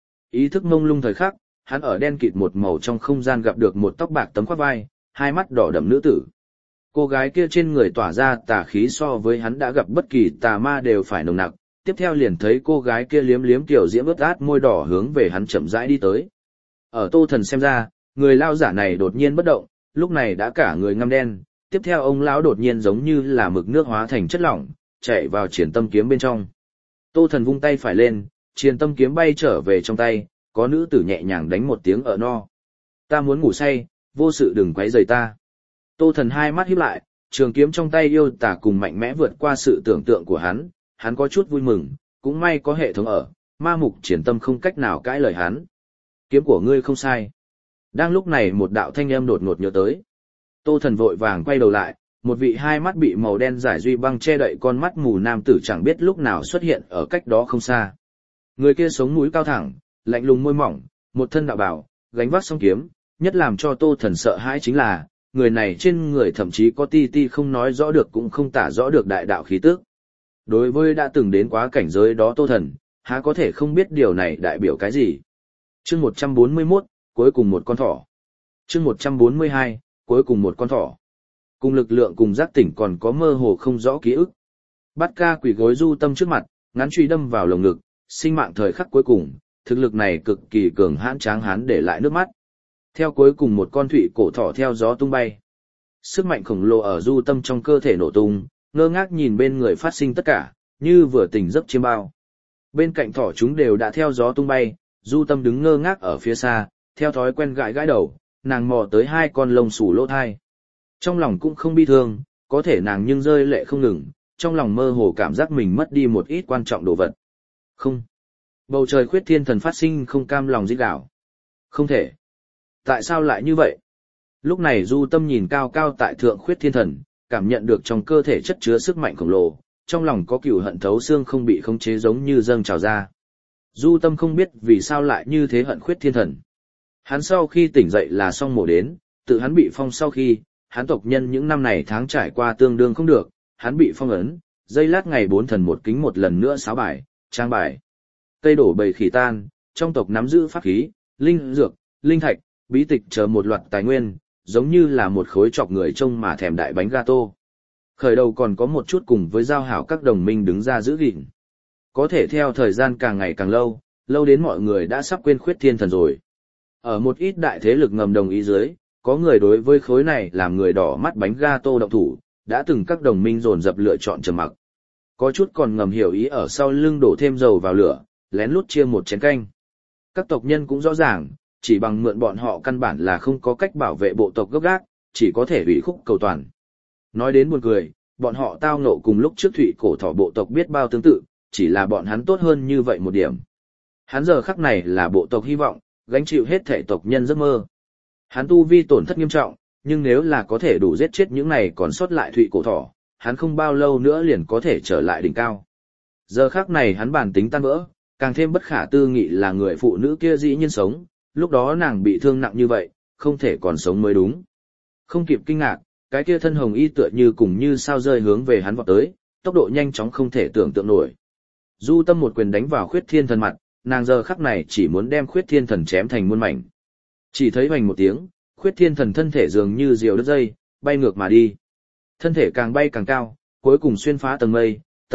Ý thức mông lung thời khắc, hắn ở đen kịt một màu trong không gian gặp được một tóc bạc tấm khoác vai, hai mắt đỏ đậm nữ tử. Cô gái kia trên người tỏa ra tà khí so với hắn đã gặp bất kỳ tà ma đều phải nồng nặc. Tiếp theo liền thấy cô gái kia liếm liếm tiểu diễm ướt át môi đỏ hướng về hắn chậm rãi đi tới. Ở Tô Thần xem ra, người lao giả này đột nhiên bất động, lúc này đã cả người ngăm đen. Tiếp theo ông lão đột nhiên giống như là mực nước hóa thành chất lỏng, chạy vào Triền tâm kiếm bên trong. Tô Thần vung tay phải lên, Triền tâm kiếm bay trở về trong tay, có nữ tử nhẹ nhàng đánh một tiếng ở no. Ta muốn ngủ say, vô sự đừng quấy rầy ta. Tô Thần hai mắt híp lại, trường kiếm trong tay yêu tà cùng mạnh mẽ vượt qua sự tưởng tượng của hắn, hắn có chút vui mừng, cũng may có hệ thống ở, ma mục Triền tâm không cách nào cãi lời hắn. Kiếm của ngươi không sai. Đang lúc này một đạo thanh âm đột ngột nhớ tới. Tô Thần vội vàng quay đầu lại, một vị hai mắt bị màu đen giải duy băng che đậy con mắt mù nam tử chẳng biết lúc nào xuất hiện ở cách đó không xa. Người kia sống mũi cao thẳng, lạnh lùng môi mỏng, một thân đạo bào, gánh vác song kiếm, nhất làm cho Tô Thần sợ hãi chính là, người này trên người thậm chí có ti ti không nói rõ được cũng không tả rõ được đại đạo khí tức. Đối với đã từng đến quá cảnh giới đó Tô Thần, há có thể không biết điều này đại biểu cái gì. Chương một trăm bốn mươi mốt, cuối cùng một con thỏ. Chương một trăm bốn mươi hai, cuối cùng một con thỏ. Cùng lực lượng cùng giác tỉnh còn có mơ hồ không rõ ký ức. Bát ca quỳ gối Du Tâm trước mặt, ngắn truy đâm vào lồng ngực, sinh mạng thời khắc cuối cùng, thực lực này cực kỳ cường hãn tráng hán để lại nước mắt. Theo cuối cùng một con thụy cổ thỏ theo gió tung bay. Sức mạnh khổng lồ ở Du Tâm trong cơ thể nổ tung, ngơ ngác nhìn bên người phát sinh tất cả, như vừa tỉnh giấc chiêm bao. Bên cạnh thỏ chúng đều đã theo gió tung bay, Du Tâm đứng ngơ ngác ở phía xa, theo thói quen gãi gãi đầu, nàng mò tới hai con lông xù lỗ thai. Trong lòng cũng không bi thương, có thể nàng nhưng rơi lệ không ngừng, trong lòng mơ hồ cảm giác mình mất đi một ít quan trọng đồ vật. Không. Bầu trời khuyết thiên thần phát sinh không cam lòng rít gào. Không thể. Tại sao lại như vậy? Lúc này Du Tâm nhìn cao cao tại thượng khuyết thiên thần, cảm nhận được trong cơ thể chất chứa sức mạnh khổng lồ, trong lòng có cừu hận thấu xương không bị khống chế giống như dâng trào ra. Du Tâm không biết vì sao lại như thế hận khuyết thiên thần. Hắn sau khi tỉnh dậy là xong mổ đến, tự hắn bị phong sau khi, hắn tộc nhân những năm này tháng trải qua tương đương không được, hắn bị phong ấn, giây lát ngày bốn thần một kính một lần nữa sáo bài, trang bài. Cây đổ bầy khỉ tan, trong tộc nắm giữ pháp khí, linh dược, linh thạch, bí tịch chờ một loạt tài nguyên, giống như là một khối chọc người trông mà thèm đại bánh gato. Khởi đầu còn có một chút cùng với giao hảo các đồng minh đứng ra giữ gìn. Có thể theo thời gian càng ngày càng lâu, lâu đến mọi người đã sắp quên khuyết thiên thần rồi. Ở một ít đại thế lực ngầm đồng ý dưới, có người đối với khối này làm người đỏ mắt bánh gato động thủ, đã từng các đồng minh dồn dập lựa chọn trầm mặc. Có chút còn ngầm hiểu ý ở sau lưng đổ thêm dầu vào lửa, lén lút chia một chén canh. Các tộc nhân cũng rõ ràng, chỉ bằng mượn bọn họ căn bản là không có cách bảo vệ bộ tộc gốc gác, chỉ có thể ủy khúc cầu toàn. Nói đến buồn cười, bọn họ tao ngộ cùng lúc trước thụy cổ thỏ bộ tộc biết bao tương tự, chỉ là bọn hắn tốt hơn như vậy một điểm. Hắn giờ khắc này là bộ tộc hy vọng, gánh chịu hết thể tộc nhân giấc mơ. Hắn tu vi tổn thất nghiêm trọng, nhưng nếu là có thể đủ giết chết những này còn sót lại thụy cổ thỏ, hắn không bao lâu nữa liền có thể trở lại đỉnh cao. Giờ khắc này hắn bản tính tan vỡ, càng thêm bất khả tư nghị là người phụ nữ kia dĩ nhiên sống, lúc đó nàng bị thương nặng như vậy, không thể còn sống mới đúng. Không kịp kinh ngạc, cái kia thân hồng y tựa như cùng như sao rơi hướng về hắn vọt tới, tốc độ nhanh chóng không thể tưởng tượng nổi. Du Tâm một quyền đánh vào khuyết thiên thần mặt, nàng giờ khắc này chỉ muốn đem khuyết thiên thần chém thành muôn mảnh. Chỉ thấy hoành một tiếng, khuyết thiên thần thân thể dường như diều đứt dây, bay ngược mà đi. Thân thể càng bay càng cao, cuối cùng xuyên phá tầng mây,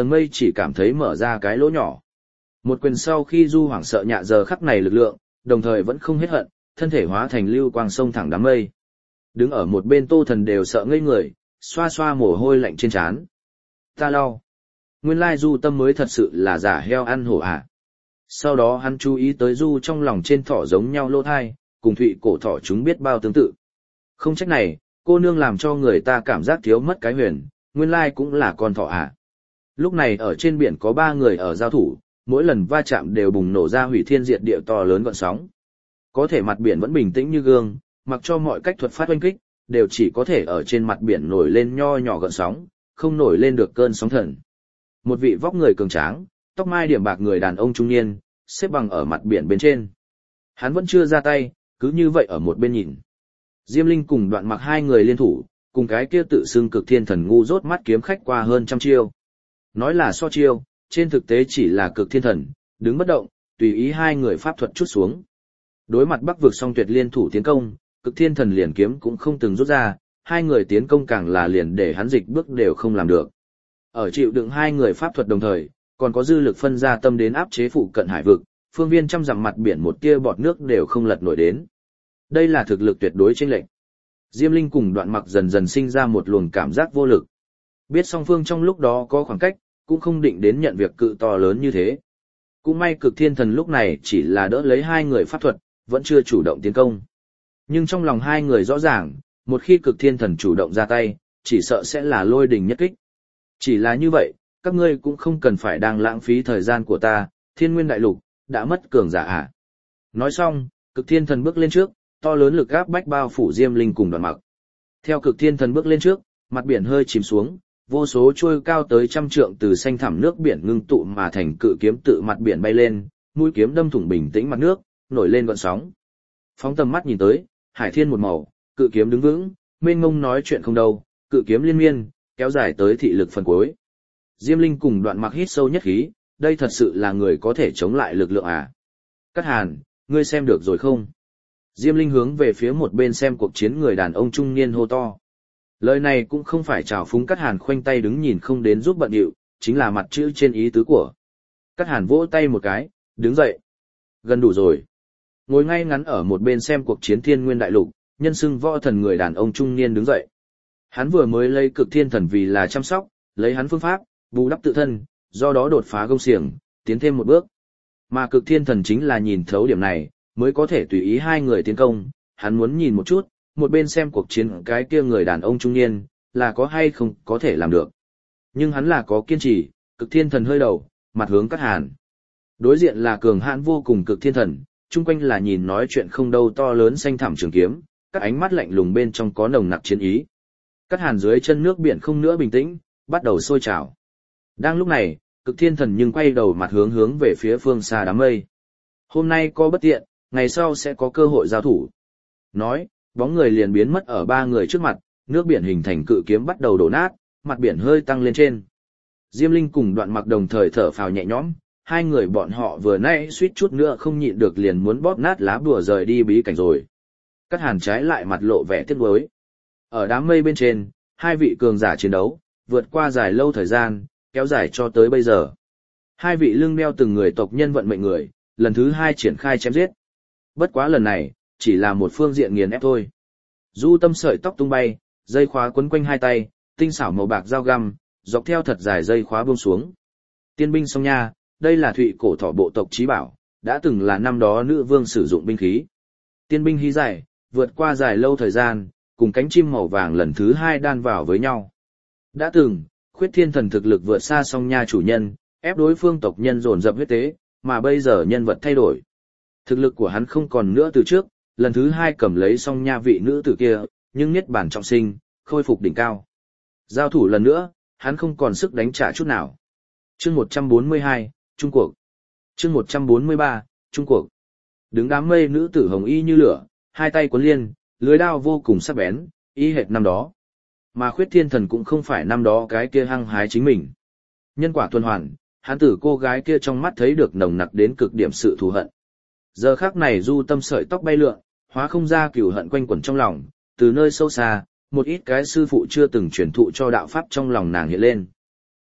tầng mây chỉ cảm thấy mở ra cái lỗ nhỏ. Một quyền sau khi Du hoảng sợ nhạ giờ khắc này lực lượng, đồng thời vẫn không hết hận, thân thể hóa thành lưu quang sông thẳng đám mây. Đứng ở một bên Tô Thần đều sợ ngây người, xoa xoa mồ hôi lạnh trên trán. Ta lau. Nguyên lai Du tâm mới thật sự là giả heo ăn hổ ạ. À. Sau đó hắn chú ý tới Du trong lòng trên thỏ giống nhau lỗ thai, cùng thụy cổ thỏ chúng biết bao tương tự. Không trách này, cô nương làm cho người ta cảm giác thiếu mất cái huyền, nguyên lai cũng là con thỏ ạ. À. Lúc này ở trên biển có ba người ở giao thủ, mỗi lần va chạm đều bùng nổ ra hủy thiên diệt địa to lớn gợn sóng. Có thể mặt biển vẫn bình tĩnh như gương, mặc cho mọi cách thuật phát oanh kích, đều chỉ có thể ở trên mặt biển nổi lên nho nhỏ gợn sóng, không nổi lên được cơn sóng thần. Một vị vóc người cường tráng, tóc mai điểm bạc người đàn ông trung niên, xếp bằng ở mặt biển bên trên. Hắn vẫn chưa ra tay, cứ như vậy ở một bên nhìn. Diêm Linh cùng Đoạn Mặc hai người liên thủ, cùng cái kia tự xưng cực thiên thần ngu dốt mắt kiếm khách qua hơn trăm chiêu. Nói là so chiêu, trên thực tế chỉ là cực thiên thần, đứng bất động, tùy ý hai người pháp thuật chút xuống. Đối mặt Bắc vực song tuyệt liên thủ tiến công, cực thiên thần liền kiếm cũng không từng rút ra, hai người tiến công càng là liền để hắn dịch bước đều không làm được. Ở chịu đựng hai người pháp thuật đồng thời, còn có dư lực phân ra tâm đến áp chế phụ cận hải vực, phương viên trăm dặm mặt biển một tia bọt nước đều không lật nổi đến. Đây là thực lực tuyệt đối chênh lệch. Diêm Linh cùng Đoạn Mặc dần dần sinh ra một luồng cảm giác vô lực. Biết song phương trong lúc đó có khoảng cách, cũng không định đến nhận việc cự to lớn như thế. Cũng may cực thiên thần lúc này chỉ là đỡ lấy hai người pháp thuật, vẫn chưa chủ động tiến công. Nhưng trong lòng hai người rõ ràng, một khi cực thiên thần chủ động ra tay, chỉ sợ sẽ là lôi đình nhất kích. Chỉ là như vậy, các ngươi cũng không cần phải đang lãng phí thời gian của ta, thiên nguyên đại lục, đã mất cường giả à. Nói xong, cực thiên thần bước lên trước, to lớn lực áp bách bao phủ Diêm Linh cùng Đoạn Mặc. Theo cực thiên thần bước lên trước, mặt biển hơi chìm xuống, vô số trôi cao tới trăm trượng từ xanh thẳm nước biển ngưng tụ mà thành cự kiếm tự mặt biển bay lên, mũi kiếm đâm thủng bình tĩnh mặt nước, nổi lên gợn sóng. Phóng tầm mắt nhìn tới, hải thiên một màu, cự kiếm đứng vững, mênh mông nói chuyện không đâu, cự kiếm liên miên, kéo dài tới thị lực phần cuối. Diêm Linh cùng Đoạn Mặc hít sâu nhất khí, đây thật sự là người có thể chống lại lực lượng à? Cát Hàn, ngươi xem được rồi không? Diêm Linh hướng về phía một bên xem cuộc chiến người đàn ông trung niên hô to. Lời này cũng không phải trào phúng Cát Hàn khoanh tay đứng nhìn không đến giúp bận điệu, chính là mặt chữ trên ý tứ của. Cát Hàn vỗ tay một cái, đứng dậy. Gần đủ rồi. Ngồi ngay ngắn ở một bên xem cuộc chiến thiên nguyên đại lục, nhân xưng võ thần người đàn ông trung niên đứng dậy. Hắn vừa mới lấy cực thiên thần vì là chăm sóc, lấy hắn phương pháp, bù đắp tự thân, do đó đột phá gông xiềng, tiến thêm một bước. Mà cực thiên thần chính là nhìn thấu điểm này, mới có thể tùy ý hai người tiến công, hắn muốn nhìn một chút, một bên xem cuộc chiến cái kia người đàn ông trung niên, là có hay không có thể làm được. Nhưng hắn là có kiên trì, cực thiên thần hơi đầu, mặt hướng Cát Hàn. Đối diện là cường hãn vô cùng cực thiên thần, chung quanh là nhìn nói chuyện không đâu to lớn xanh thẳm trường kiếm, các ánh mắt lạnh lùng bên trong có nồng nặc chiến ý. Cát Hàn dưới chân nước biển không nữa bình tĩnh, bắt đầu sôi trào. Đang lúc này, cực thiên thần nhưng quay đầu mặt hướng hướng về phía phương xa đám mây. Hôm nay có bất tiện, ngày sau sẽ có cơ hội giao thủ. Nói, bóng người liền biến mất ở ba người trước mặt, nước biển hình thành cự kiếm bắt đầu đổ nát, mặt biển hơi tăng lên trên. Diêm Linh cùng Đoạn Mặc đồng thời thở phào nhẹ nhõm, hai người bọn họ vừa nãy suýt chút nữa không nhịn được liền muốn bóp nát lá bùa rời đi bí cảnh rồi. Cát Hàn trái lại mặt lộ vẻ tiếc nuối. Ở đám mây bên trên, hai vị cường giả chiến đấu, vượt qua dài lâu thời gian, kéo dài cho tới bây giờ. Hai vị lưng đeo từng người tộc nhân vận mệnh người, lần thứ hai triển khai chém giết. Bất quá lần này, chỉ là một phương diện nghiền ép thôi. Du Tâm sợi tóc tung bay, dây khóa quấn quanh hai tay, tinh xảo màu bạc dao găm, dọc theo thật dài dây khóa buông xuống. Tiên binh song nha, đây là thụy cổ thỏ bộ tộc trí bảo, đã từng là năm đó nữ vương sử dụng binh khí. Tiên binh hí dài, vượt qua dài lâu thời gian, cùng cánh chim màu vàng lần thứ hai đan vào với nhau. Đã từng, Khuyết Thiên Thần thực lực vượt xa song nha chủ nhân, ép đối phương tộc nhân dồn dập huyết tế, mà bây giờ nhân vật thay đổi. Thực lực của hắn không còn nữa từ trước, lần thứ hai cầm lấy song nha vị nữ tử kia, nhưng niết bản trọng sinh, khôi phục đỉnh cao. Giao thủ lần nữa, hắn không còn sức đánh trả chút nào. Chương một trăm bốn mươi hai, Trung cuộc. Chương một trăm bốn mươi ba, Trung cuộc. Đứng đám mây nữ tử hồng y như lửa, hai tay cuốn liên, lưới đao vô cùng sắc bén, y hệt năm đó. Mà Khuyết Thiên Thần cũng không phải năm đó cái kia hăng hái chính mình. Nhân quả tuần hoàn, hắn tử cô gái kia trong mắt thấy được nồng nặc đến cực điểm sự thù hận. Giờ khắc này Du Tâm sợi tóc bay lượn, hóa không ra cừu hận quanh quẩn trong lòng, từ nơi sâu xa, một ít cái sư phụ chưa từng truyền thụ cho đạo pháp trong lòng nàng hiện lên.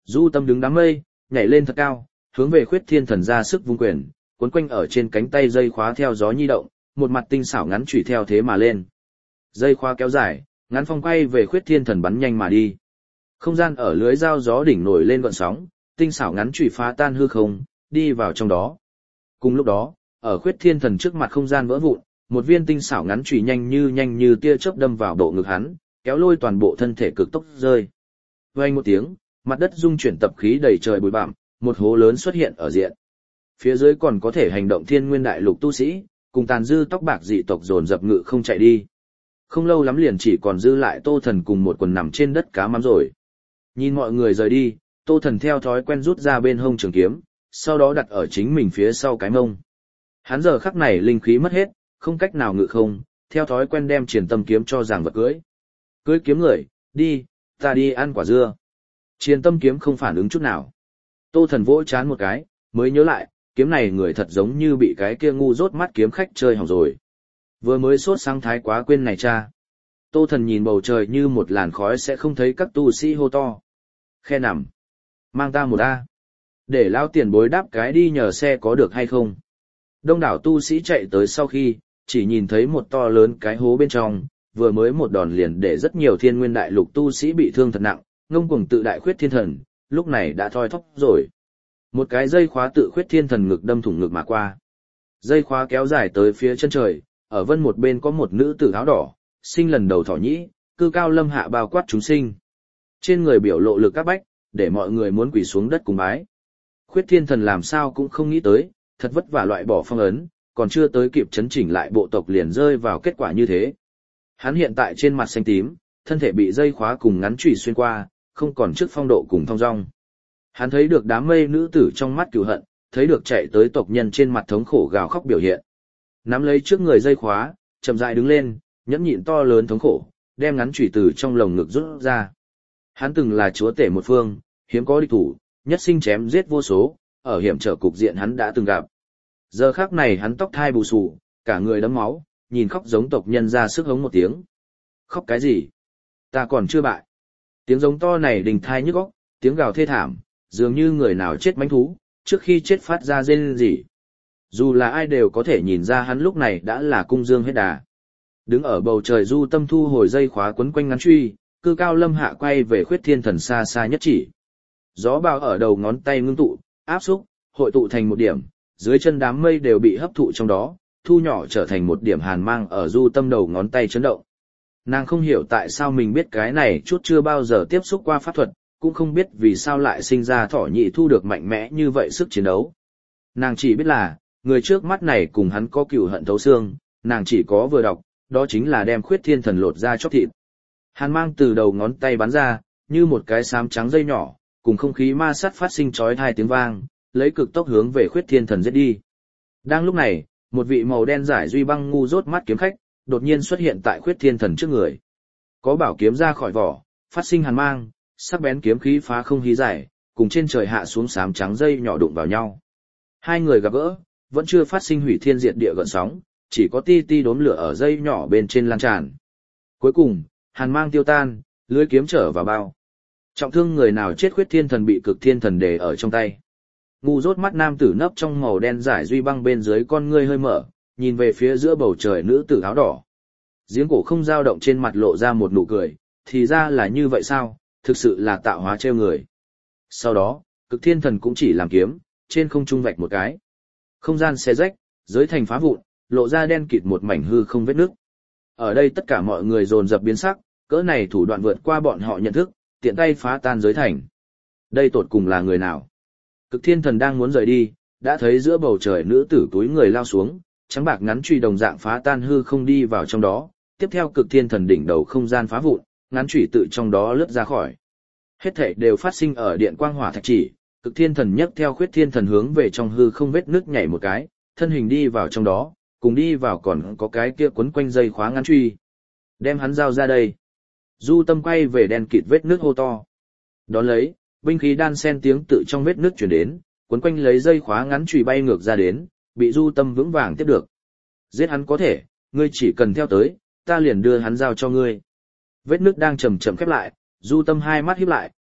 Du Tâm đứng đám mây, nhảy lên thật cao, hướng về Khuyết Thiên Thần ra sức vung quyền, cuốn quanh ở trên cánh tay dây khóa theo gió nhi động, một mặt tinh xảo ngắn chủy theo thế mà lên. Dây khóa kéo dài, ngắn phong quay về Khuyết Thiên Thần bắn nhanh mà đi. Không gian ở lưới dao gió đỉnh nổi lên gợn sóng, tinh xảo ngắn chủy phá tan hư không, đi vào trong đó. Cùng lúc đó, ở Khuyết Thiên Thần trước mặt không gian vỡ vụn, một viên tinh xảo ngắn chủy nhanh như nhanh như tia chớp đâm vào bộ ngực hắn, kéo lôi toàn bộ thân thể cực tốc rơi. Vang một tiếng, mặt đất rung chuyển tập khí đầy trời bụi bặm, một hố lớn xuất hiện ở diện. Phía dưới còn có thể hành động Thiên Nguyên Đại Lục tu sĩ, cùng tàn dư tóc bạc dị tộc dồn dập ngự không chạy đi. Không lâu lắm liền chỉ còn dư lại Tô Thần cùng một quần nằm trên đất cá mắm rồi. Nhìn mọi người rời đi, Tô Thần theo thói quen rút ra bên hông trường kiếm, sau đó đặt ở chính mình phía sau cái mông. Hắn giờ khắc này linh khí mất hết, không cách nào ngự không, theo thói quen đem Triển Tâm kiếm cho giảng vật cưới. Cưới kiếm người, đi, ta đi ăn quả dưa. Triển Tâm kiếm không phản ứng chút nào. Tô Thần vỗ chán một cái, mới nhớ lại, kiếm này người thật giống như bị cái kia ngu dốt mắt kiếm khách chơi hỏng rồi. Vừa mới sốt sang thái quá quên này cha. Tô Thần nhìn bầu trời như một làn khói sẽ không thấy các tu sĩ hô to. Khe nằm. Mang ta một A. Để lao tiền bối đáp cái đi nhờ xe có được hay không. Đông đảo tu sĩ chạy tới sau khi, chỉ nhìn thấy một to lớn cái hố bên trong, vừa mới một đòn liền để rất nhiều Thiên Nguyên Đại Lục tu sĩ bị thương thật nặng, ngông cuồng tự đại Khuyết Thiên Thần, lúc này đã thoi thóp rồi. Một cái dây khóa tự Khuyết Thiên Thần ngực đâm thủng ngực mà qua. Dây khóa kéo dài tới phía chân trời, ở vân một bên có một nữ tử áo đỏ, sinh lần đầu thỏ nhĩ, cư cao lâm hạ bao quát chúng sinh. Trên người biểu lộ lực các bách, để mọi người muốn quỳ xuống đất cùng bái. Khuyết Thiên Thần làm sao cũng không nghĩ tới, thật vất vả loại bỏ phong ấn, còn chưa tới kịp chấn chỉnh lại bộ tộc liền rơi vào kết quả như thế. Hắn hiện tại trên mặt xanh tím, thân thể bị dây khóa cùng ngắn chùy xuyên qua, không còn trước phong độ cùng thong dong. Hắn thấy được đám mây nữ tử trong mắt cừu hận, thấy được chạy tới tộc nhân trên mặt thống khổ gào khóc biểu hiện. Nắm lấy trước người dây khóa, chậm rãi đứng lên, nhẫn nhịn to lớn thống khổ, đem ngắn chùy từ trong lồng ngực rút ra. Hắn từng là chúa tể một phương, hiếm có địch thủ, nhất sinh chém giết vô số, ở hiểm trở cục diện hắn đã từng gặp. Giờ khắc này hắn tóc thai bù xù, cả người đẫm máu, nhìn khóc giống tộc nhân ra sức hống một tiếng. Khóc cái gì? Ta còn chưa bại. Tiếng giống to này đình thai nhức óc, tiếng gào thê thảm, dường như người nào chết mãnh thú, trước khi chết phát ra rên rỉ. Dù là ai đều có thể nhìn ra hắn lúc này đã là cung dương hết đà. Đứng ở bầu trời Du Tâm thu hồi dây khóa quấn quanh ngắn truy, cư cao lâm hạ quay về Khuyết Thiên Thần xa xa nhất chỉ. Gió bao ở đầu ngón tay ngưng tụ, áp xúc, hội tụ thành một điểm, dưới chân đám mây đều bị hấp thụ trong đó, thu nhỏ trở thành một điểm hàn mang ở Du Tâm đầu ngón tay chấn động. Nàng không hiểu tại sao mình biết cái này chút chưa bao giờ tiếp xúc qua pháp thuật, cũng không biết vì sao lại sinh ra thỏ nhị thu được mạnh mẽ như vậy sức chiến đấu. Nàng chỉ biết là, người trước mắt này cùng hắn có cừu hận thấu xương, nàng chỉ có vừa đọc, đó chính là đem Khuyết Thiên Thần lột ra chóc thịt. Hàn mang từ đầu ngón tay bắn ra, như một cái xám trắng dây nhỏ, cùng không khí ma sát phát sinh chói tai tiếng vang, lấy cực tốc hướng về Khuyết Thiên Thần giết đi. Đang lúc này, một vị màu đen giải duy băng ngu dốt mắt kiếm khách, đột nhiên xuất hiện tại Khuyết Thiên Thần trước người. Có bảo kiếm ra khỏi vỏ, phát sinh hàn mang, sắc bén kiếm khí phá không hí giải, cùng trên trời hạ xuống xám trắng dây nhỏ đụng vào nhau. Hai người gặp gỡ, vẫn chưa phát sinh hủy thiên diệt địa gợn sóng, chỉ có ti ti đốm lửa ở dây nhỏ bên trên lan tràn. Cuối cùng, hàn mang tiêu tan, lưới kiếm trở vào bao. Trọng thương người nào chết Khuyết Thiên Thần bị Cực Thiên Thần đề ở trong tay. Ngu dốt mắt nam tử nấp trong màu đen giải duy băng bên dưới con ngươi hơi mở, nhìn về phía giữa bầu trời nữ tử áo đỏ. Giếng cổ không dao động trên mặt lộ ra một nụ cười, thì ra là như vậy sao, thực sự là tạo hóa trêu người. Sau đó, Cực Thiên Thần cũng chỉ làm kiếm, trên không trung vạch một cái. Không gian xé rách, giới thành phá vụn, lộ ra đen kịt một mảnh hư không vết nước. Ở đây tất cả mọi người dồn dập biến sắc, cỡ này thủ đoạn vượt qua bọn họ nhận thức, tiện tay phá tan giới thành. Đây tột cùng là người nào? Cực Thiên Thần đang muốn rời đi, đã thấy giữa bầu trời nữ tử túi người lao xuống, trắng bạc ngắn truy đồng dạng phá tan hư không đi vào trong đó, tiếp theo Cực Thiên Thần đỉnh đầu không gian phá vụn, ngắn truy tự trong đó lướt ra khỏi. Hết thảy đều phát sinh ở điện quang hỏa thạch chỉ, Cực Thiên Thần nhấc theo Khuyết Thiên Thần hướng về trong hư không vết nước nhảy một cái, thân hình đi vào trong đó, cùng đi vào còn có cái kia quấn quanh dây khóa ngắn truy. Đem hắn giao ra đây. Du Tâm quay về đen kịt vết nước hô to. Đón lấy, binh khí đan sen tiếng tự trong vết nước truyền đến, quấn quanh lấy dây khóa ngắn chùy bay ngược ra đến, bị Du Tâm vững vàng tiếp được. Giết hắn có thể, ngươi chỉ cần theo tới, ta liền đưa hắn giao cho ngươi. Vết nước đang chậm chậm khép lại, Du Tâm hai mắt híp lại,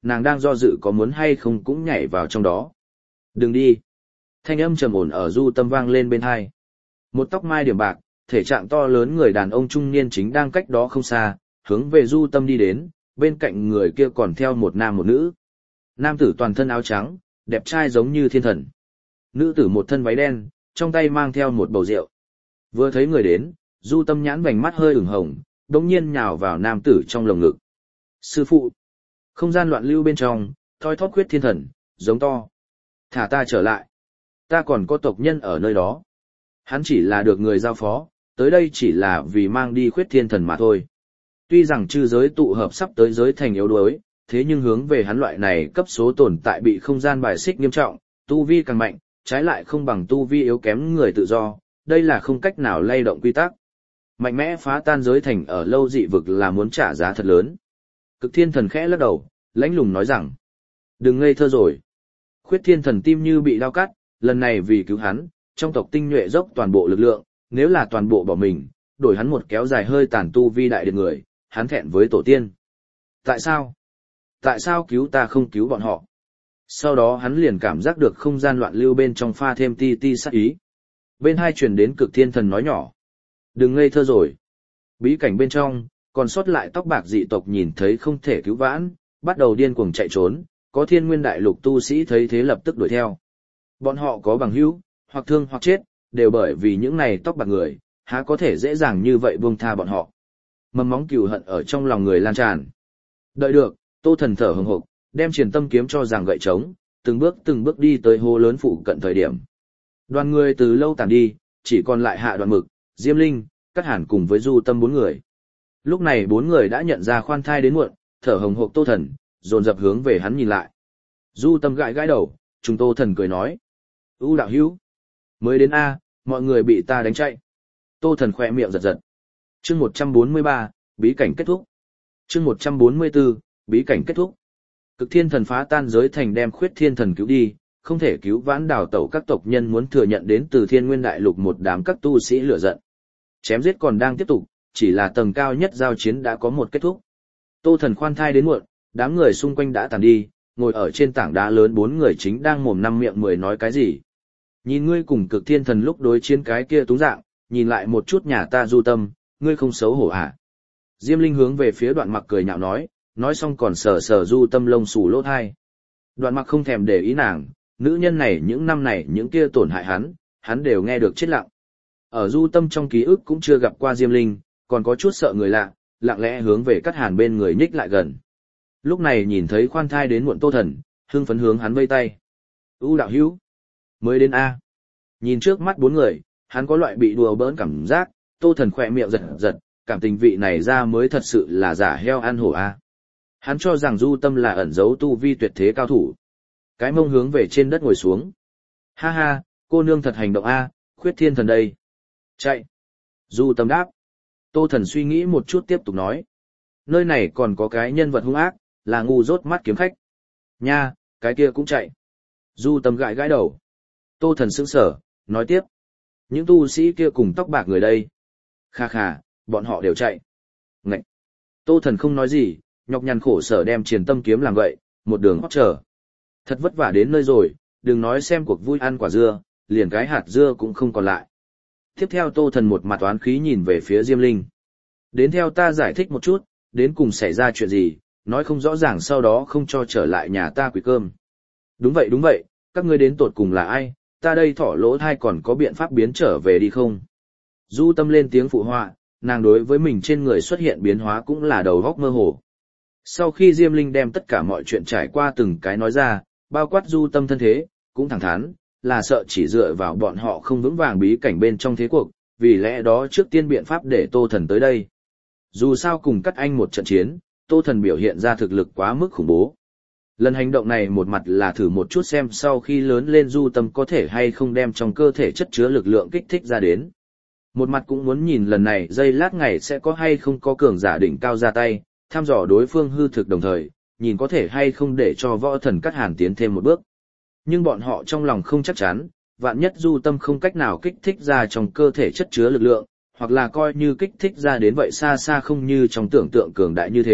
nàng đang do dự có muốn hay không cũng nhảy vào trong đó. Đừng đi. Thanh âm trầm ổn ở Du Tâm vang lên bên hai. Một tóc mai điểm bạc, thể trạng to lớn người đàn ông trung niên chính đang cách đó không xa, hướng về Du Tâm đi đến, bên cạnh người kia còn theo một nam một nữ. Nam tử toàn thân áo trắng, đẹp trai giống như thiên thần. Nữ tử một thân váy đen, trong tay mang theo một bầu rượu. Vừa thấy người đến, Du Tâm nhãn vành mắt hơi ửng hồng, đống nhiên nhào vào nam tử trong lồng ngực. Sư phụ! Không gian loạn lưu bên trong, thoi thóp khuyết thiên thần, giống to. Thả ta trở lại. Ta còn có tộc nhân ở nơi đó. Hắn chỉ là được người giao phó, tới đây chỉ là vì mang đi khuyết thiên thần mà thôi. Tuy rằng chư giới tụ hợp sắp tới giới thành yếu đuối, thế nhưng hướng về hắn loại này cấp số tồn tại bị không gian bài xích nghiêm trọng, tu vi càng mạnh, trái lại không bằng tu vi yếu kém người tự do, đây là không cách nào lay động quy tắc. Mạnh mẽ phá tan giới thành ở lâu dị vực là muốn trả giá thật lớn. Cực thiên thần khẽ lắc đầu, lãnh lùng nói rằng, đừng ngây thơ rồi. Khuyết thiên thần tim như bị đau cắt, lần này vì cứu hắn, trong tộc tinh nhuệ dốc toàn bộ lực lượng, nếu là toàn bộ bỏ mình, đổi hắn một kéo dài hơi tàn tu vi đại điện người, hắn thẹn với tổ tiên. Tại sao? Tại sao cứu ta không cứu bọn họ? Sau đó hắn liền cảm giác được không gian loạn lưu bên trong pha thêm ti ti sát ý. Bên hai truyền đến cực thiên thần nói nhỏ. Đừng ngây thơ rồi. Bí cảnh bên trong, còn sót lại tóc bạc dị tộc nhìn thấy không thể cứu vãn, bắt đầu điên cuồng chạy trốn, có thiên nguyên đại lục tu sĩ thấy thế lập tức đuổi theo. Bọn họ có bằng hữu, hoặc thương hoặc chết, đều bởi vì những này tóc bạc người, há có thể dễ dàng như vậy buông tha bọn họ. Mầm móng cừu hận ở trong lòng người lan tràn. Đợi được, Tô Thần thở hừng hực, đem truyền tâm kiếm cho rằng gậy trống, từng bước từng bước đi tới hố lớn phụ cận thời điểm. Đoàn người từ lâu tản đi, chỉ còn lại Hạ Đoạn Mực, Diêm Linh, Cát Hàn cùng với Du Tâm bốn người. Lúc này bốn người đã nhận ra khoan thai đến muộn, thở hồng hộc Tô Thần, dồn dập hướng về hắn nhìn lại. Du Tâm gãi gãi đầu, trùng Tô Thần cười nói: "U đạo hữu, mới đến a, mọi người bị ta đánh chạy." Tô Thần khẽ miệng giật giật. Chương một trăm bốn mươi ba, bí cảnh kết thúc. Chương một trăm bốn mươi tư, bí cảnh kết thúc. Cực thiên thần phá tan giới thành đem khuyết thiên thần cứu đi, không thể cứu vãn đào tẩu các tộc nhân muốn thừa nhận đến từ thiên nguyên đại lục một đám các tu sĩ lửa giận. Chém giết còn đang tiếp tục, chỉ là tầng cao nhất giao chiến đã có một kết thúc. Tô Thần khoan thai đến muộn, đám người xung quanh đã tàn đi, ngồi ở trên tảng đá lớn bốn người chính đang mồm năm miệng mười nói cái gì. Nhìn ngươi cùng cực thiên thần lúc đối chiến cái kia túng dạng, nhìn lại một chút nhà ta Du Tâm, ngươi không xấu hổ à? Diêm Linh hướng về phía Đoạn Mặc cười nhạo nói, nói xong còn sờ sờ Du Tâm lông xù lỗ thai. Đoạn Mặc không thèm để ý nàng, nữ nhân này những năm này những kia tổn hại hắn, hắn đều nghe được chết lặng. Ở Du Tâm trong ký ức cũng chưa gặp qua Diêm Linh, còn có chút sợ người lạ, lặng lẽ hướng về Cát Hàn bên người nhích lại gần. Lúc này nhìn thấy khoan thai đến muộn Tô Thần, hưng phấn hướng hắn vây tay. U đạo hữu, mới đến a. Nhìn trước mắt bốn người, hắn có loại bị đùa bỡn cảm giác, Tô Thần khỏe miệng giật giật, cảm tình vị này ra mới thật sự là giả heo ăn hổ a. Hắn cho rằng Du Tâm là ẩn giấu tu vi tuyệt thế cao thủ. Cái mông hướng về trên đất ngồi xuống. Ha ha, cô nương thật hành động a, khuyết thiên thần đây. Chạy. Du Tâm đáp. Tô Thần suy nghĩ một chút tiếp tục nói. Nơi này còn có cái nhân vật hung ác, là ngu dốt mắt kiếm khách. Nha, cái kia cũng chạy. Du Tâm gãi gãi đầu. Tô Thần sững sờ, nói tiếp. Những tu sĩ kia cùng tóc bạc người đây. Kha kha, bọn họ đều chạy. Ngậy. Tô Thần không nói gì, nhọc nhằn khổ sở đem truyền tâm kiếm làm vậy, một đường hót chờ. Thật vất vả đến nơi rồi, đừng nói xem cuộc vui ăn quả dưa, liền cái hạt dưa cũng không còn lại. Tiếp theo Tô Thần một mặt oán khí nhìn về phía Diêm Linh. Đến theo ta giải thích một chút, đến cùng xảy ra chuyện gì, nói không rõ ràng sau đó không cho trở lại nhà ta quỳ cơm. Đúng vậy đúng vậy, các ngươi đến tột cùng là ai, ta đây thỏ lỗ thai còn có biện pháp biến trở về đi không? Du Tâm lên tiếng phụ họa, nàng đối với mình trên người xuất hiện biến hóa cũng là đầu góc mơ hồ. Sau khi Diêm Linh đem tất cả mọi chuyện trải qua từng cái nói ra, bao quát Du Tâm thân thế, cũng thẳng thắn, là sợ chỉ dựa vào bọn họ không vững vàng bí cảnh bên trong thế cuộc, vì lẽ đó trước tiên biện pháp để Tô Thần tới đây. Dù sao cùng Cát Anh một trận chiến, Tô Thần biểu hiện ra thực lực quá mức khủng bố. Lần hành động này một mặt là thử một chút xem sau khi lớn lên Du Tâm có thể hay không đem trong cơ thể chất chứa lực lượng kích thích ra đến. Một mặt cũng muốn nhìn lần này giây lát ngày sẽ có hay không có cường giả đỉnh cao ra tay, thăm dò đối phương hư thực đồng thời, nhìn có thể hay không để cho võ thần Cát Hàn tiến thêm một bước. Nhưng bọn họ trong lòng không chắc chắn, vạn nhất Du Tâm không cách nào kích thích ra trong cơ thể chất chứa lực lượng, hoặc là coi như kích thích ra đến vậy xa xa không như trong tưởng tượng cường đại như thế,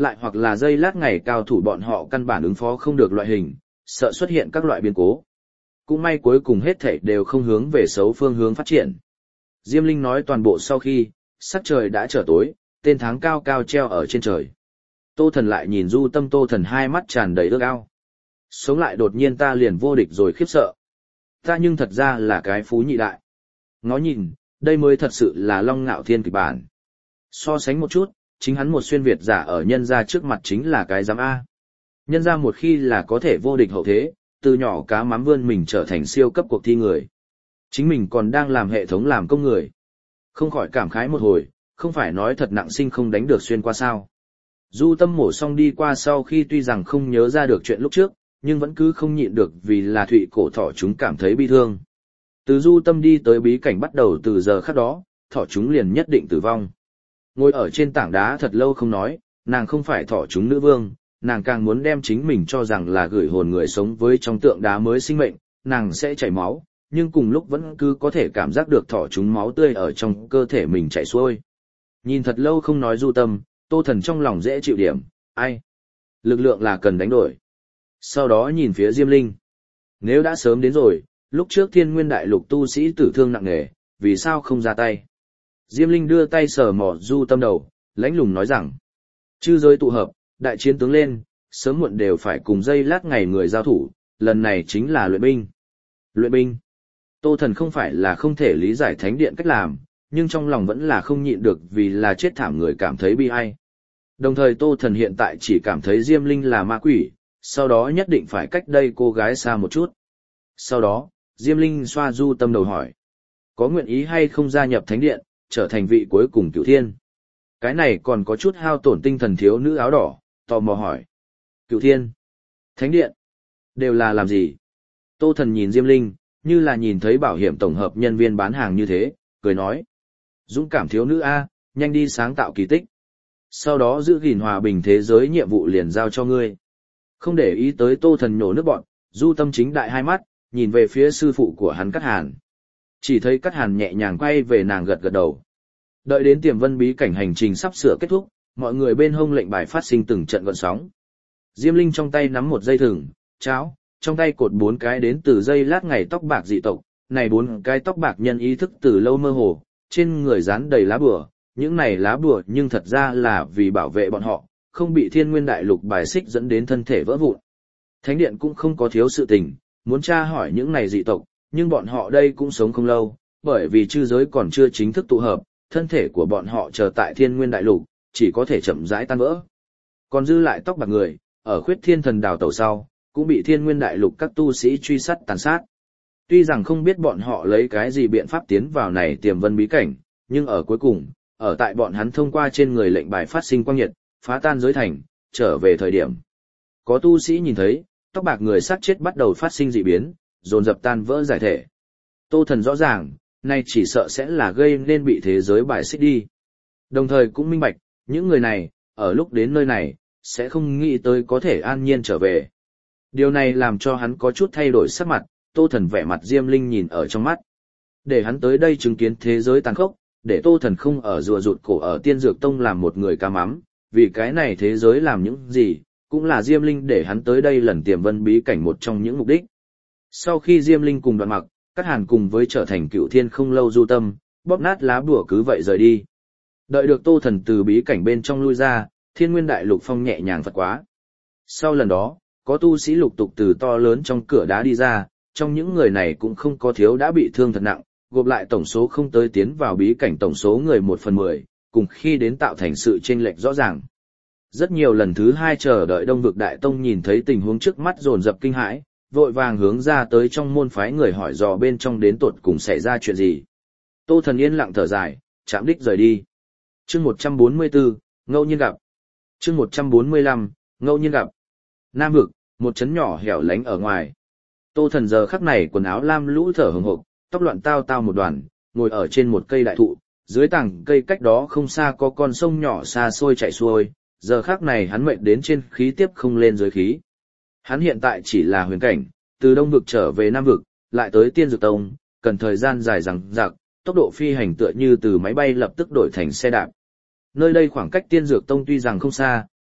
lại hoặc là giây lát ngày cao thủ bọn họ căn bản ứng phó không được loại hình, sợ xuất hiện các loại biến cố. Cũng may cuối cùng hết thảy đều không hướng về xấu phương hướng phát triển. Diêm Linh nói toàn bộ sau khi, sắc trời đã trở tối, tên tháng cao cao treo ở trên trời. Tô Thần lại nhìn Du Tâm Tô Thần hai mắt tràn đầy ước ao. Sống lại đột nhiên ta liền vô địch rồi khiếp sợ. Ta nhưng thật ra là cái phú nhị đại. Ngó nhìn, đây mới thật sự là Long Ngạo Thiên kịch bản. So sánh một chút, chính hắn một xuyên Việt giả ở nhân gia trước mặt chính là cái giám A. Nhân gia một khi là có thể vô địch hậu thế, từ nhỏ cá mắm vươn mình trở thành siêu cấp cuộc thi người. Chính mình còn đang làm hệ thống làm công người. Không khỏi cảm khái một hồi, không phải nói thật nặng sinh không đánh được xuyên qua sao. Du Tâm mổ xong đi qua sau khi tuy rằng không nhớ ra được chuyện lúc trước, nhưng vẫn cứ không nhịn được vì là Thụy cổ thỏ chúng cảm thấy bi thương. Từ Du Tâm đi tới bí cảnh bắt đầu từ giờ khắc đó, thỏ chúng liền nhất định tử vong. Ngồi ở trên tảng đá thật lâu không nói, nàng không phải thỏ chúng nữ vương, nàng càng muốn đem chính mình cho rằng là gửi hồn người sống với trong tượng đá mới sinh mệnh, nàng sẽ chảy máu, nhưng cùng lúc vẫn cứ có thể cảm giác được thỏ chúng máu tươi ở trong cơ thể mình chảy xuôi. Nhìn thật lâu không nói Du Tâm, Tô Thần trong lòng dễ chịu điểm, ai? Lực lượng là cần đánh đổi. Sau đó nhìn phía Diêm Linh. Nếu đã sớm đến rồi, lúc trước Thiên Nguyên Đại Lục tu sĩ tử thương nặng nề, vì sao không ra tay? Diêm Linh đưa tay sờ mỏ Du Tâm đầu, lãnh lùng nói rằng, chư giới tụ hợp, đại chiến tướng lên, sớm muộn đều phải cùng dây lát ngày người giao thủ, lần này chính là luyện binh. Luyện binh. Tô Thần không phải là không thể lý giải thánh điện cách làm, nhưng trong lòng vẫn là không nhịn được vì là chết thảm người cảm thấy bi ai. Đồng thời Tô Thần hiện tại chỉ cảm thấy Diêm Linh là ma quỷ, sau đó nhất định phải cách đây cô gái xa một chút. Sau đó, Diêm Linh xoa Du Tâm đầu hỏi, có nguyện ý hay không gia nhập thánh điện, trở thành vị cuối cùng Cửu Thiên? Cái này còn có chút hao tổn tinh thần thiếu nữ áo đỏ, tò mò hỏi. Cửu Thiên, thánh điện, đều là làm gì? Tô Thần nhìn Diêm Linh, như là nhìn thấy bảo hiểm tổng hợp nhân viên bán hàng như thế, cười nói. Dũng cảm thiếu nữ A, nhanh đi sáng tạo kỳ tích. Sau đó giữ gìn hòa bình thế giới nhiệm vụ liền giao cho ngươi. Không để ý tới Tô Thần nhổ nước bọn, Du Tâm chính đại hai mắt, nhìn về phía sư phụ của hắn Cát Hàn. Chỉ thấy Cát Hàn nhẹ nhàng quay về nàng gật gật đầu. Đợi đến Tiềm Vân bí cảnh hành trình sắp sửa kết thúc, mọi người bên hông lệnh bài phát sinh từng trận gợn sóng. Diêm Linh trong tay nắm một dây thừng, cháo, trong tay cột bốn cái đến từ dây lát ngày tóc bạc dị tộc, này bốn cái tóc bạc nhân ý thức từ lâu mơ hồ, trên người dán đầy lá bùa, những này lá bùa nhưng thật ra là vì bảo vệ bọn họ, không bị Thiên Nguyên Đại Lục bài xích dẫn đến thân thể vỡ vụn. Thánh điện cũng không có thiếu sự tình, muốn tra hỏi những này dị tộc, nhưng bọn họ đây cũng sống không lâu, bởi vì chư giới còn chưa chính thức tụ hợp, thân thể của bọn họ chờ tại Thiên Nguyên Đại Lục, chỉ có thể chậm rãi tan vỡ. Còn dư lại tóc bạc người, ở Khuyết Thiên Thần đào tẩu sau, cũng bị Thiên Nguyên Đại Lục các tu sĩ truy sát tàn sát. Tuy rằng không biết bọn họ lấy cái gì biện pháp tiến vào này Tiềm Vân bí cảnh, nhưng ở cuối cùng, ở tại bọn hắn thông qua trên người lệnh bài phát sinh quang nhiệt, phá tan giới thành, trở về thời điểm. Có tu sĩ nhìn thấy, tóc bạc người xác chết bắt đầu phát sinh dị biến, dồn dập tan vỡ giải thể. Tô Thần rõ ràng, nay chỉ sợ sẽ là gây nên bị thế giới bài xích đi. Đồng thời cũng minh bạch, những người này, ở lúc đến nơi này, sẽ không nghĩ tới có thể an nhiên trở về. Điều này làm cho hắn có chút thay đổi sắc mặt, Tô Thần vẻ mặt Diêm Linh nhìn ở trong mắt. Để hắn tới đây chứng kiến thế giới tàn khốc, để Tô Thần không ở rùa rụt cổ ở Tiên Dược Tông làm một người cá mắm, vì cái này thế giới làm những gì, cũng là Diêm Linh để hắn tới đây lần Tiềm Vân bí cảnh một trong những mục đích. Sau khi Diêm Linh cùng Đoạn Mặc, Cát Hàn cùng với trở thành Cửu Thiên không lâu Du Tâm, bóp nát lá bùa cứ vậy rời đi. Đợi được Tô Thần từ bí cảnh bên trong lui ra, Thiên Nguyên Đại Lục phong nhẹ nhàng phật quá. Sau lần đó, có tu sĩ lục tục từ to lớn trong cửa đá đi ra, trong những người này cũng không có thiếu đã bị thương thật nặng, gộp lại tổng số không tới tiến vào bí cảnh tổng số người một phần mười, cùng khi đến tạo thành sự chênh lệch rõ ràng. Rất nhiều lần thứ hai chờ đợi Đông Vực Đại Tông nhìn thấy tình huống trước mắt dồn dập kinh hãi, vội vàng hướng ra tới trong môn phái người hỏi dò bên trong đến tột cùng xảy ra chuyện gì. Tô Thần yên lặng thở dài, chạm đích rời đi. Chương một trăm bốn mươi tư, ngẫu nhiên gặp. Chương một trăm bốn mươi lăm, ngẫu nhiên gặp. Nam Vực, một trấn nhỏ hẻo lánh ở ngoài. Tô Thần giờ khắc này quần áo lam lũ thở hổn hộc, tóc loạn tao tao một đoàn, ngồi ở trên một cây đại thụ, dưới tảng cây cách đó không xa có con sông nhỏ xa xôi chảy xuôi, giờ khắc này hắn mệt đến trên khí tiếp không lên dưới khí. Hắn hiện tại chỉ là huyền cảnh, từ Đông Vực trở về Nam Vực, lại tới Tiên Dược Tông, cần thời gian dài dằng dặc, tốc độ phi hành tựa như từ máy bay lập tức đổi thành xe đạp. Nơi đây khoảng cách Tiên Dược Tông tuy rằng không xa,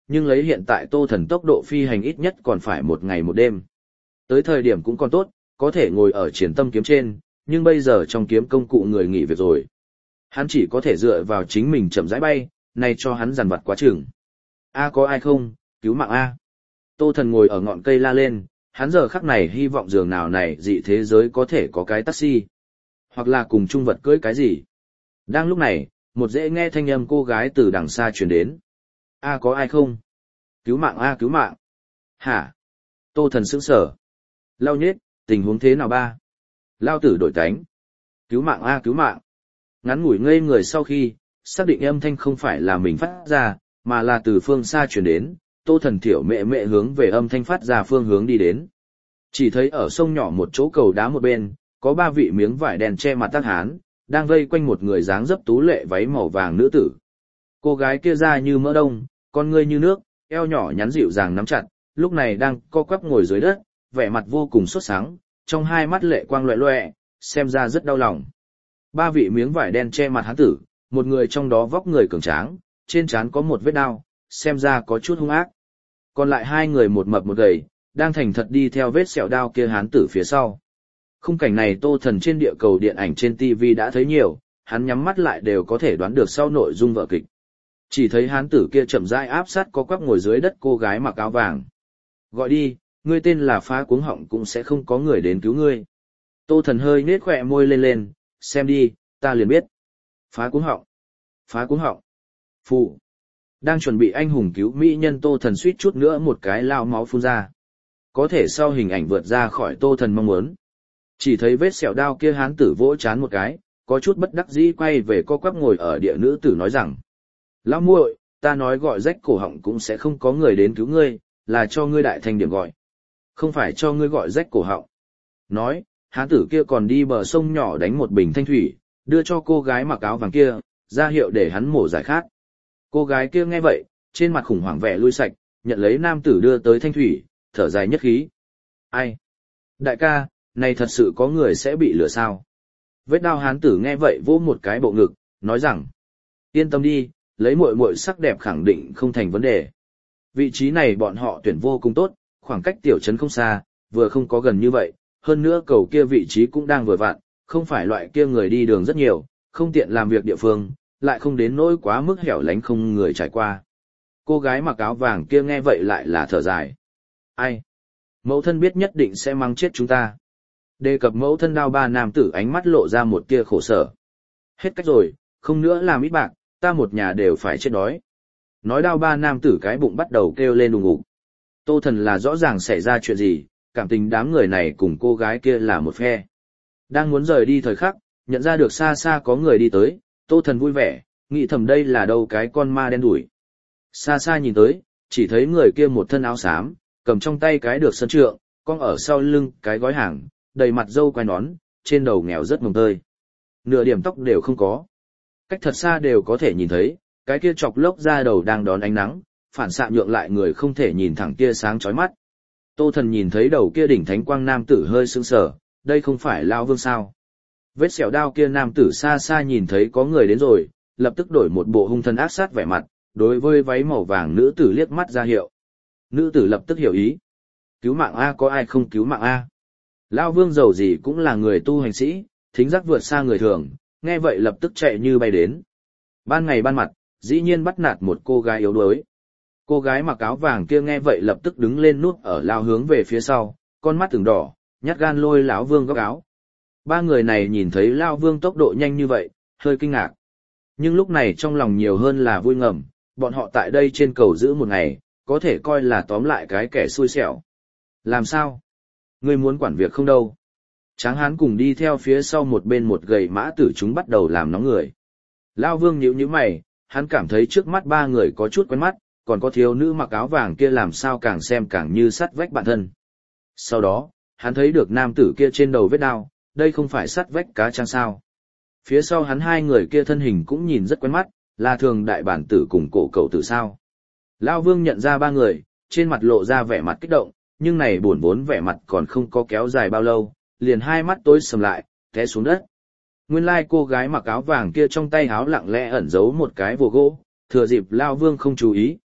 nhưng lấy hiện tại Tô Thần tốc độ phi hành ít nhất còn phải một ngày một đêm. Tới thời điểm cũng còn tốt, có thể ngồi ở triển tâm kiếm trên, nhưng bây giờ trong kiếm công cụ người nghỉ việc rồi. Hắn chỉ có thể dựa vào chính mình chậm rãi bay, này cho hắn dằn vặt quá chừng. A có ai không, cứu mạng A. Tô Thần ngồi ở ngọn cây la lên, hắn giờ khắc này hy vọng giường nào này dị thế giới có thể có cái taxi. Hoặc là cùng chung vật cưới cái gì. Đang lúc này, một dễ nghe thanh âm cô gái từ đằng xa truyền đến. A có ai không? Cứu mạng A cứu mạng. Hả? Tô Thần sững sờ. Lao nhết, tình huống thế nào ba? Lao tử đổi tánh. Cứu mạng A cứu mạng. Ngắn ngủi ngây người sau khi, xác định âm thanh không phải là mình phát ra, mà là từ phương xa truyền đến, Tô Thần thiểu mẹ mẹ hướng về âm thanh phát ra phương hướng đi đến. Chỉ thấy ở sông nhỏ một chỗ cầu đá một bên, có ba vị miếng vải đen che mặt tác hán, đang vây quanh một người dáng dấp tú lệ váy màu vàng nữ tử. Cô gái kia da như mỡ đông, con ngươi như nước, eo nhỏ nhắn dịu dàng nắm chặt, lúc này đang co quắp ngồi dưới đất, vẻ mặt vô cùng sốt sáng, trong hai mắt lệ quang loẹ loẹ, xem ra rất đau lòng. Ba vị miếng vải đen che mặt hán tử, một người trong đó vóc người cường tráng, trên trán có một vết đao, xem ra có chút hung ác. Còn lại hai người một mập một gầy, đang thành thật đi theo vết sẹo đao kia hán tử phía sau. Khung cảnh này Tô Thần trên địa cầu điện ảnh trên ti vi đã thấy nhiều, hắn nhắm mắt lại đều có thể đoán được sau nội dung vở kịch. Chỉ thấy hán tử kia chậm rãi áp sát có quắp ngồi dưới đất cô gái mặc áo vàng. Gọi đi, ngươi tên là Phá Cuống Họng cũng sẽ không có người đến cứu ngươi. Tô Thần hơi nết khỏe môi lên lên, xem đi, ta liền biết. Phá Cuống Họng. Phá Cuống Họng. Phụ. Đang chuẩn bị anh hùng cứu mỹ nhân Tô Thần suýt chút nữa một cái lao máu phun ra. Có thể sau hình ảnh vượt ra khỏi Tô Thần mong muốn. Chỉ thấy vết sẹo đao kia hán tử vỗ chán một cái, có chút bất đắc dĩ quay về co quắp ngồi ở địa nữ tử nói rằng. Lão muội, ta nói gọi rách cổ họng cũng sẽ không có người đến cứu ngươi, là cho ngươi đại thành điểm gọi. Không phải cho ngươi gọi rách cổ họng. Nói, hán tử kia còn đi bờ sông nhỏ đánh một bình thanh thủy, đưa cho cô gái mặc áo vàng kia, ra hiệu để hắn mổ giải khát. Cô gái kia nghe vậy, trên mặt khủng hoảng vẻ lui sạch, nhận lấy nam tử đưa tới thanh thủy, thở dài nhất khí. Ai? Đại ca, này thật sự có người sẽ bị lừa sao? Vết đao hán tử nghe vậy vỗ một cái bộ ngực, nói rằng. Yên tâm đi, lấy muội muội sắc đẹp khẳng định không thành vấn đề. Vị trí này bọn họ tuyển vô cùng tốt, khoảng cách tiểu trấn không xa, vừa không có gần như vậy, hơn nữa cầu kia vị trí cũng đang vừa vặn, không phải loại kia người đi đường rất nhiều, không tiện làm việc địa phương, lại không đến nỗi quá mức hẻo lánh không người trải qua. Cô gái mặc áo vàng kia nghe vậy lại là thở dài. Ai? Mẫu thân biết nhất định sẽ mang chết chúng ta. Đề cập mẫu thân đao ba nam tử ánh mắt lộ ra một tia khổ sở. Hết cách rồi, không nữa làm ít bạc, ta một nhà đều phải chết đói. Nói đao ba nam tử cái bụng bắt đầu kêu lên đùng ục. Tô Thần là rõ ràng xảy ra chuyện gì, cảm tình đám người này cùng cô gái kia là một phe. Đang muốn rời đi thời khắc, nhận ra được xa xa có người đi tới, Tô Thần vui vẻ, nghĩ thầm đây là đâu cái con ma đen đuổi. Xa xa nhìn tới, chỉ thấy người kia một thân áo xám, cầm trong tay cái được sân trượng, con ở sau lưng cái gói hàng, đầy mặt râu quai nón, trên đầu nghèo rất mồng tơi. Nửa điểm tóc đều không có. Cách thật xa đều có thể nhìn thấy, cái kia chọc lốc ra đầu đang đón ánh nắng, phản xạ nhượng lại người không thể nhìn thẳng kia sáng chói mắt. Tô Thần nhìn thấy đầu kia đỉnh thánh quang nam tử hơi sững sờ, đây không phải Lão Vương sao? Vết sẹo đao kia nam tử xa xa nhìn thấy có người đến rồi, lập tức đổi một bộ hung thần ác sát vẻ mặt, đối với váy màu vàng nữ tử liếc mắt ra hiệu. Nữ tử lập tức hiểu ý. Cứu mạng A, có ai không cứu mạng A? Lão Vương giàu gì cũng là người tu hành sĩ, thính giác vượt xa người thường, nghe vậy lập tức chạy như bay đến. Ban ngày ban mặt, dĩ nhiên bắt nạt một cô gái yếu đuối. Cô gái mặc áo vàng kia nghe vậy lập tức đứng lên nút ở lao hướng về phía sau, con mắt từng đỏ, nhát gan lôi lão Vương góc áo. Ba người này nhìn thấy Lão Vương tốc độ nhanh như vậy, hơi kinh ngạc. Nhưng lúc này trong lòng nhiều hơn là vui ngầm, bọn họ tại đây trên cầu giữ một ngày, có thể coi là tóm lại cái kẻ xui xẻo. Làm sao? Ngươi muốn quản việc không đâu? Tráng hán cùng đi theo phía sau một bên một gầy mã tử chúng bắt đầu làm nóng người. Lão Vương nhíu nhíu mày, hắn cảm thấy trước mắt ba người có chút quen mắt, còn có thiếu nữ mặc áo vàng kia làm sao càng xem càng như sắt vách bản thân. Sau đó, hắn thấy được nam tử kia trên đầu vết đao, đây không phải sắt vách cá trang sao. Phía sau hắn hai người kia thân hình cũng nhìn rất quen mắt, là thường đại bản tử cùng cổ cầu tử sao. Lão Vương nhận ra ba người, trên mặt lộ ra vẻ mặt kích động, nhưng này buồn vốn vẻ mặt còn không có kéo dài bao lâu, liền hai mắt tối sầm lại, té xuống đất. Nguyên lai like cô gái mặc áo vàng kia trong tay áo lặng lẽ ẩn giấu một cái vồ gỗ, thừa dịp Lão Vương không chú ý,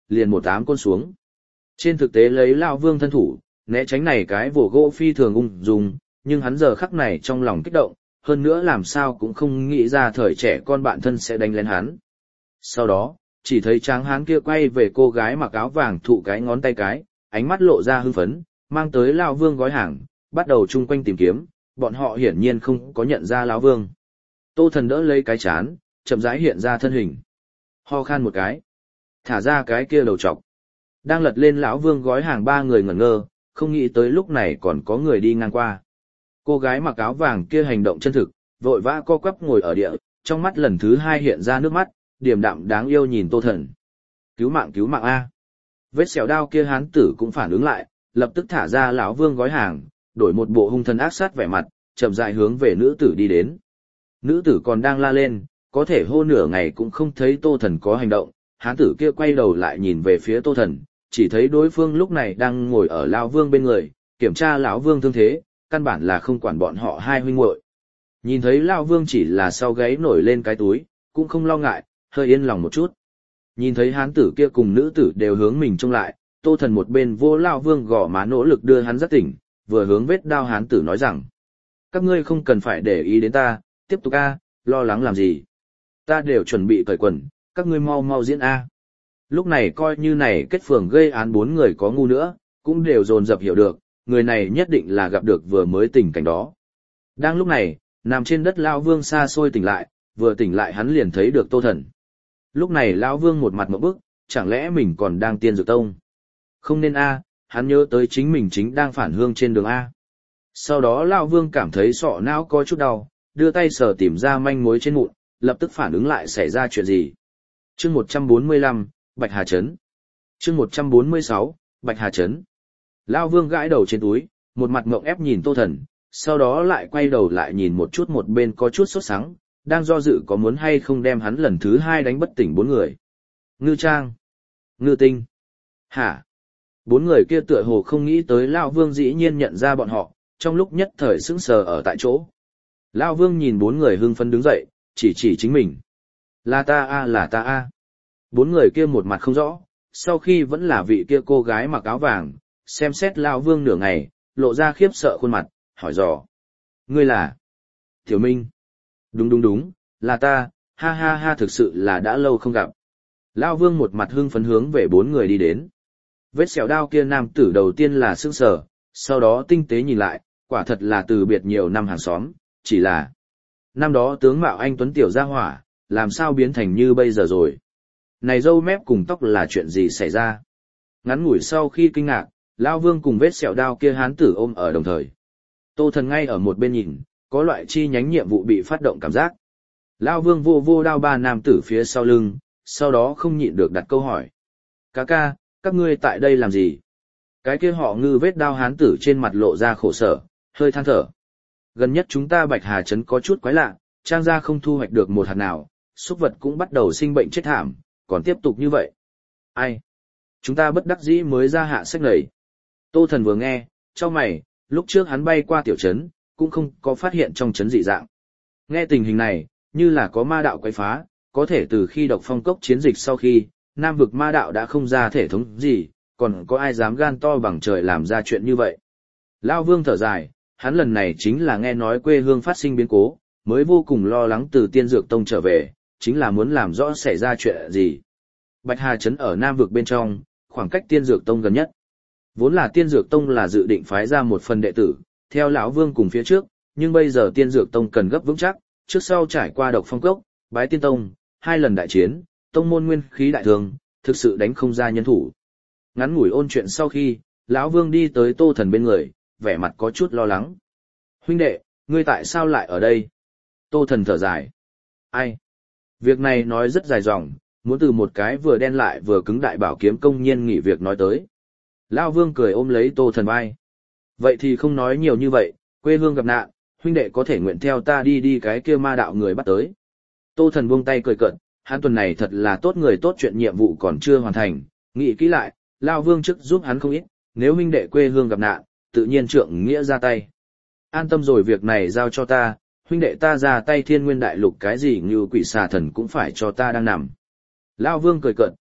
liền một ám côn xuống. Trên thực tế lấy Lão Vương thân thủ, né tránh này cái vồ gỗ phi thường ung dung, nhưng hắn giờ khắc này trong lòng kích động, hơn nữa làm sao cũng không nghĩ ra thời trẻ con bạn thân sẽ đánh lên hắn. Sau đó, chỉ thấy tráng hán kia quay về cô gái mặc áo vàng thụ cái ngón tay cái, ánh mắt lộ ra hưng phấn, mang tới Lão Vương gói hàng, bắt đầu chung quanh tìm kiếm, bọn họ hiển nhiên không có nhận ra Lão Vương. Tô Thần đỡ lấy cái chán, chậm rãi hiện ra thân hình. Ho khan một cái, thả ra cái kia đầu trọc. Đang lật lên Lão Vương gói hàng ba người ngẩn ngơ, không nghĩ tới lúc này còn có người đi ngang qua. Cô gái mặc áo vàng kia hành động chân thực, vội vã co quắp ngồi ở địa, trong mắt lần thứ hai hiện ra nước mắt, điềm đạm đáng yêu nhìn Tô Thần. Cứu mạng cứu mạng A. Vết sẹo đao kia hán tử cũng phản ứng lại, lập tức thả ra Lão Vương gói hàng, đổi một bộ hung thần ác sát vẻ mặt, chậm rãi hướng về nữ tử đi đến. Nữ tử còn đang la lên, có thể hô nửa ngày cũng không thấy Tô Thần có hành động, hán tử kia quay đầu lại nhìn về phía Tô Thần, chỉ thấy đối phương lúc này đang ngồi ở Lão Vương bên người, kiểm tra Lão Vương thương thế, căn bản là không quản bọn họ hai huynh muội. Nhìn thấy Lão Vương chỉ là sau gáy nổi lên cái túi, cũng không lo ngại, hơi yên lòng một chút. Nhìn thấy hán tử kia cùng nữ tử đều hướng mình trông lại, Tô Thần một bên vô Lão Vương gò má nỗ lực đưa hắn giác tỉnh, vừa hướng vết đao hán tử nói rằng: các ngươi không cần phải để ý đến ta, tiếp tục a, lo lắng làm gì? Ta đều chuẩn bị cởi quần, các ngươi mau mau diễn a. Lúc này coi như này kết phường gây án bốn người có ngu nữa, cũng đều dồn dập hiểu được, người này nhất định là gặp được vừa mới tình cảnh đó. Đang lúc này, nằm trên đất Lão Vương xa xôi tỉnh lại, vừa tỉnh lại hắn liền thấy được Tô Thần. Lúc này Lão Vương một mặt ngộp bức, chẳng lẽ mình còn đang tiên dược tông? Không nên a, hắn nhớ tới chính mình chính đang phản hương trên đường A. Sau đó Lão Vương cảm thấy sọ não có chút đau, đưa tay sờ tìm ra manh mối trên mụn, lập tức phản ứng lại xảy ra chuyện gì. Chương một trăm bốn mươi lăm, Bạch Hà Trấn. Chương một trăm bốn mươi sáu, Bạch Hà Trấn. Lão Vương gãi đầu trên túi, một mặt ngộng ép nhìn Tô Thần, sau đó lại quay đầu lại nhìn một chút một bên có chút sốt sắng, đang do dự có muốn hay không đem hắn lần thứ hai đánh bất tỉnh bốn người. Ngư Trang. Ngư Tinh. Hả? Bốn người kia tựa hồ không nghĩ tới Lão Vương dĩ nhiên nhận ra bọn họ, trong lúc nhất thời sững sờ ở tại chỗ. Lão Vương nhìn bốn người hưng phấn đứng dậy, chỉ chỉ chính mình. Là ta a, là ta a. Bốn người kia một mặt không rõ, sau khi vẫn là vị kia cô gái mặc áo vàng, xem xét Lão Vương nửa ngày, lộ ra khiếp sợ khuôn mặt, hỏi dò. Ngươi là? Tiểu Minh. Đúng đúng đúng, là ta, ha ha ha, thực sự là đã lâu không gặp. Lão Vương một mặt hưng phấn hướng về bốn người đi đến. Vết sẹo đao kia nam tử đầu tiên là sững sờ, sau đó tinh tế nhìn lại, quả thật là từ biệt nhiều năm hàng xóm, chỉ là năm đó tướng mạo anh tuấn tiểu gia hỏa, làm sao biến thành như bây giờ rồi. Này râu mép cùng tóc là chuyện gì xảy ra? Ngắn ngủi sau khi kinh ngạc, Lão Vương cùng vết sẹo đao kia hán tử ôm ở đồng thời. Tô Thần ngay ở một bên nhìn, có loại chi nhánh nhiệm vụ bị phát động cảm giác. Lão Vương vô vô đao ba nam tử phía sau lưng, sau đó không nhịn được đặt câu hỏi. Cá ca, các ngươi tại đây làm gì? Cái kia họ Ngư vết đao hán tử trên mặt lộ ra khổ sở, hơi than thở. Gần nhất chúng ta Bạch Hà Trấn có chút quái lạ, trang gia không thu hoạch được một hạt nào, súc vật cũng bắt đầu sinh bệnh chết thảm, còn tiếp tục như vậy. Ai? Chúng ta bất đắc dĩ mới ra hạ sách này. Tô Thần vừa nghe, cho mày, lúc trước hắn bay qua tiểu trấn, cũng không có phát hiện trong trấn dị dạng. Nghe tình hình này, như là có ma đạo quấy phá, có thể từ khi độc phong cốc chiến dịch sau khi, Nam vực ma đạo đã không ra thể thống gì, còn có ai dám gan to bằng trời làm ra chuyện như vậy. Lão Vương thở dài, hắn lần này chính là nghe nói quê hương phát sinh biến cố, mới vô cùng lo lắng từ Tiên Dược Tông trở về, chính là muốn làm rõ xảy ra chuyện gì. Bạch Hà Trấn ở Nam vực bên trong, khoảng cách Tiên Dược Tông gần nhất. Vốn là Tiên Dược Tông là dự định phái ra một phần đệ tử, theo lão Vương cùng phía trước, nhưng bây giờ Tiên Dược Tông cần gấp vững chắc, trước sau trải qua độc phong cốc, bái tiên tông, hai lần đại chiến, tông môn nguyên khí đại thương, thực sự đánh không ra nhân thủ. Ngắn ngủi ôn chuyện sau khi, lão Vương đi tới Tô Thần bên người, vẻ mặt có chút lo lắng. Huynh đệ, ngươi tại sao lại ở đây? Tô Thần thở dài. Ai? Việc này nói rất dài dòng, muốn từ một cái vừa đen lại vừa cứng đại bảo kiếm công nhiên nghỉ việc nói tới. Lão Vương cười ôm lấy Tô Thần vai. Vậy thì không nói nhiều như vậy, quê hương gặp nạn, huynh đệ có thể nguyện theo ta đi đi cái kia ma đạo người bắt tới. Tô Thần buông tay cười cợt, hắn tuần này thật là tốt người tốt, chuyện nhiệm vụ còn chưa hoàn thành, nghĩ kỹ lại, Lão Vương trước giúp hắn không ít, nếu huynh đệ quê hương gặp nạn, tự nhiên trượng nghĩa ra tay. An tâm rồi, việc này giao cho ta, huynh đệ ta ra tay Thiên Nguyên đại lục cái gì như quỷ xà thần cũng phải cho ta đang nằm. Lão Vương cười cợt,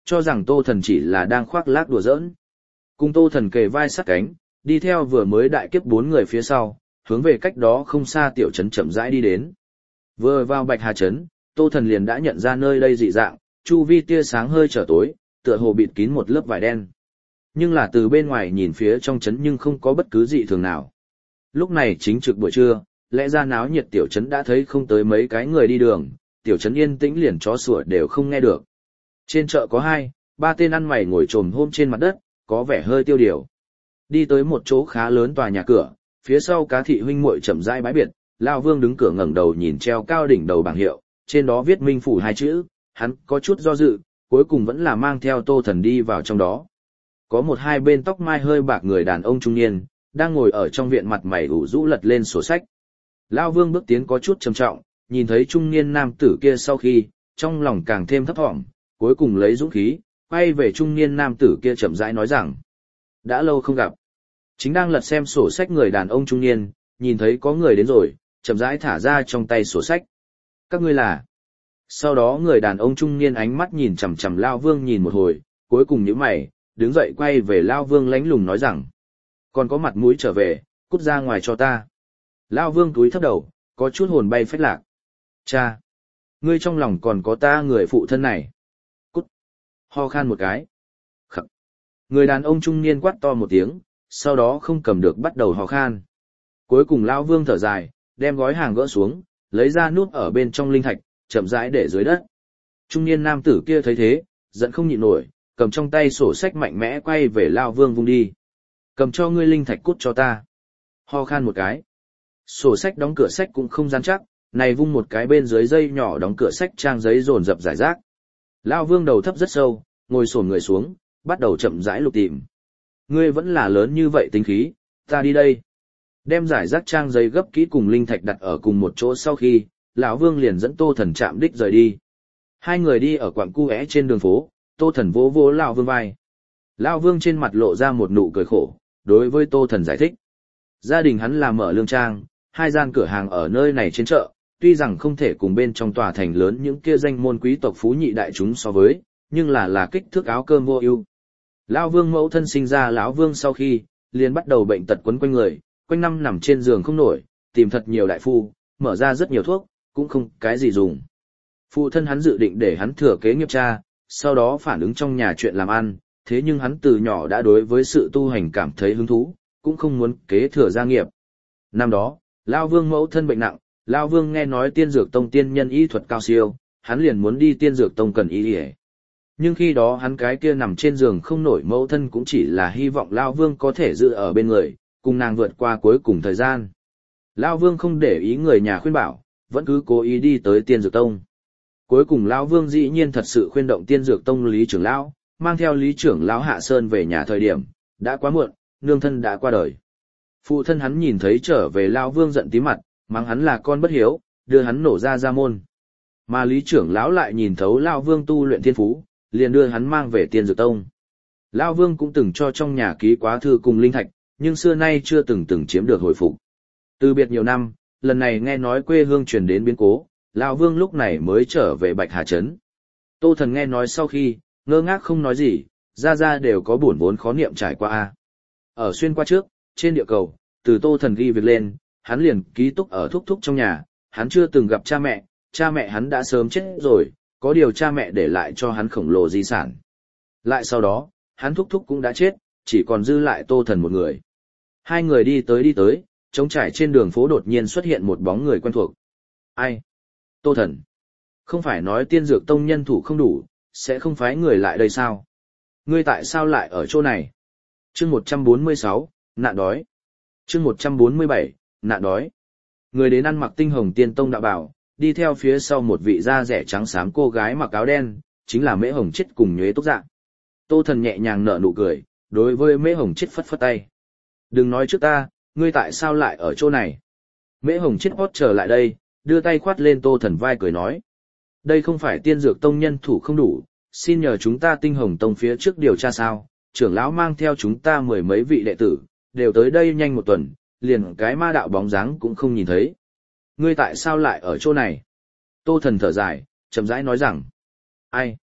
cho rằng Tô Thần chỉ là đang khoác lác đùa giỡn. Cùng Tô Thần kề vai sát cánh, đi theo vừa mới đại kiếp bốn người phía sau, hướng về cách đó không xa tiểu trấn chậm rãi đi đến. Vừa vào Bạch Hà trấn, Tô Thần liền đã nhận ra nơi đây dị dạng, chu vi tia sáng hơi trở tối, tựa hồ bịt kín một lớp vải đen. Nhưng là từ bên ngoài nhìn phía trong trấn nhưng không có bất cứ dị thường nào. Lúc này chính trực buổi trưa, lẽ ra náo nhiệt tiểu trấn đã thấy không tới mấy cái người đi đường, tiểu trấn yên tĩnh liền chó sủa đều không nghe được. Trên chợ có hai, ba tên ăn mày ngồi trồm hôm trên mặt đất, có vẻ hơi tiêu điều. Đi tới một chỗ khá lớn tòa nhà cửa, phía sau cá thị huynh muội chậm rãi bãi biệt, Lão Vương đứng cửa ngẩng đầu nhìn treo cao đỉnh đầu bảng hiệu, trên đó viết Minh phủ hai chữ, hắn có chút do dự, cuối cùng vẫn là mang theo Tô Thần đi vào trong đó. Có một hai bên tóc mai hơi bạc người đàn ông trung niên, đang ngồi ở trong viện mặt mày ủ rũ lật lên sổ sách. Lão Vương bước tiến có chút trầm trọng, nhìn thấy trung niên nam tử kia sau khi, trong lòng càng thêm thấp thỏm, cuối cùng lấy dũng khí, quay về trung niên nam tử kia chậm rãi nói rằng: đã lâu không gặp. Chính đang lật xem sổ sách người đàn ông trung niên, nhìn thấy có người đến rồi, chậm rãi thả ra trong tay sổ sách. Các ngươi là? Sau đó người đàn ông trung niên ánh mắt nhìn chằm chằm Lão Vương nhìn một hồi, cuối cùng nhíu mày, đứng dậy quay về Lão Vương lánh lùng nói rằng: còn có mặt mũi trở về, cút ra ngoài cho ta. Lão Vương cúi thấp đầu, có chút hồn bay phách lạc. Cha! Ngươi trong lòng còn có ta người phụ thân này. Cút! Ho khan một cái. Khắc! Người đàn ông trung niên quát to một tiếng, sau đó không cầm được bắt đầu ho khan. Cuối cùng Lão Vương thở dài, đem gói hàng gỡ xuống, lấy ra nút ở bên trong linh thạch, chậm rãi để dưới đất. Trung niên nam tử kia thấy thế, giận không nhịn nổi, cầm trong tay sổ sách mạnh mẽ quay về Lão Vương vung đi. Cầm cho ngươi linh thạch cút cho ta. Ho khan một cái. Sổ sách đóng cửa sách cũng không rắn chắc, này vung một cái bên dưới dây nhỏ đóng cửa sách trang giấy dồn dập rải rác. Lão Vương đầu thấp rất sâu, ngồi xổm người xuống, bắt đầu chậm rãi lục tìm. Ngươi vẫn là lớn như vậy tính khí, ta đi đây. Đem rải rác trang giấy gấp kỹ cùng linh thạch đặt ở cùng một chỗ sau khi, lão Vương liền dẫn Tô Thần chạm đích rời đi. Hai người đi ở quặng cu é trên đường phố, Tô Thần vỗ vỗ lão Vương vai. Lão Vương trên mặt lộ ra một nụ cười khổ, đối với Tô Thần giải thích. Gia đình hắn làm mở lương trang, hai gian cửa hàng ở nơi này trên chợ, tuy rằng không thể cùng bên trong tòa thành lớn những kia danh môn quý tộc phú nhị đại chúng so với, nhưng là là kích thước áo cơm vô ưu. Lão Vương mẫu thân sinh ra lão Vương sau khi, liền bắt đầu bệnh tật quấn quanh người, quanh năm nằm trên giường không nổi, tìm thật nhiều đại phu, mở ra rất nhiều thuốc, cũng không cái gì dùng. Phụ thân hắn dự định để hắn thừa kế nghiệp cha, sau đó phản ứng trong nhà chuyện làm ăn, thế nhưng hắn từ nhỏ đã đối với sự tu hành cảm thấy hứng thú, cũng không muốn kế thừa gia nghiệp. Năm đó, Lão Vương mẫu thân bệnh nặng, Lão Vương nghe nói Tiên Dược Tông tiên nhân y thuật cao siêu, hắn liền muốn đi Tiên Dược Tông cần y y. Nhưng khi đó hắn cái kia nằm trên giường không nổi mẫu thân cũng chỉ là hy vọng Lão Vương có thể giữ ở bên người, cùng nàng vượt qua cuối cùng thời gian. Lão Vương không để ý người nhà khuyên bảo, vẫn cứ cố ý đi tới Tiên Dược Tông. Cuối cùng Lão Vương dĩ nhiên thật sự khuyên động Tiên Dược Tông Lý trưởng lão, mang theo Lý trưởng lão hạ sơn về nhà thời điểm, đã quá muộn, nương thân đã qua đời. Phụ thân hắn nhìn thấy trở về Lão Vương giận tí mặt, mắng hắn là con bất hiếu, đưa hắn nổ ra ra môn. Mà Lý trưởng lão lại nhìn thấu Lão Vương tu luyện thiên phú, liền đưa hắn mang về Tiên Dược Tông. Lão Vương cũng từng cho trong nhà ký quá thư cùng linh thạch, nhưng xưa nay chưa từng từng chiếm được hồi phục. Từ biệt nhiều năm, lần này nghe nói quê hương truyền đến biến cố, Lão Vương lúc này mới trở về Bạch Hà trấn. Tô Thần nghe nói sau khi, ngơ ngác không nói gì, ra ra đều có buồn vốn khó niệm trải qua a. Ở xuyên qua trước, trên địa cầu, từ Tô Thần ghi việc lên, hắn liền ký túc ở thúc thúc trong nhà, hắn chưa từng gặp cha mẹ, cha mẹ hắn đã sớm chết rồi, có điều cha mẹ để lại cho hắn khổng lồ di sản. Lại sau đó, hắn thúc thúc cũng đã chết, chỉ còn dư lại Tô Thần một người. Hai người đi tới đi tới, trống trải trên đường phố đột nhiên xuất hiện một bóng người quen thuộc. Ai? Tô Thần. Không phải nói Tiên Dược Tông nhân thủ không đủ, sẽ không phái người lại đây sao? Ngươi tại sao lại ở chỗ này? Chương một trăm bốn mươi sáu, nạn đói. Chương một trăm bốn mươi bảy, nạn đói. Người đến ăn mặc tinh hồng tiên tông đạo bảo, đi theo phía sau một vị da rẻ trắng xám cô gái mặc áo đen, chính là Mễ Hồng Chết cùng Nhuế Túc Dạ. Tô Thần nhẹ nhàng nở nụ cười, đối với Mễ Hồng Chết phất phất tay. Đừng nói trước ta, ngươi tại sao lại ở chỗ này? Mễ Hồng Chết hót trở lại đây, đưa tay khoát lên Tô Thần vai cười nói. Đây không phải Tiên Dược Tông nhân thủ không đủ, xin nhờ chúng ta Tinh Hồng Tông phía trước điều tra sao, trưởng lão mang theo chúng ta mười mấy vị đệ tử, đều tới đây nhanh một tuần, liền cái ma đạo bóng dáng cũng không nhìn thấy. Ngươi tại sao lại ở chỗ này? Tô Thần thở dài, chậm rãi nói rằng. Ai?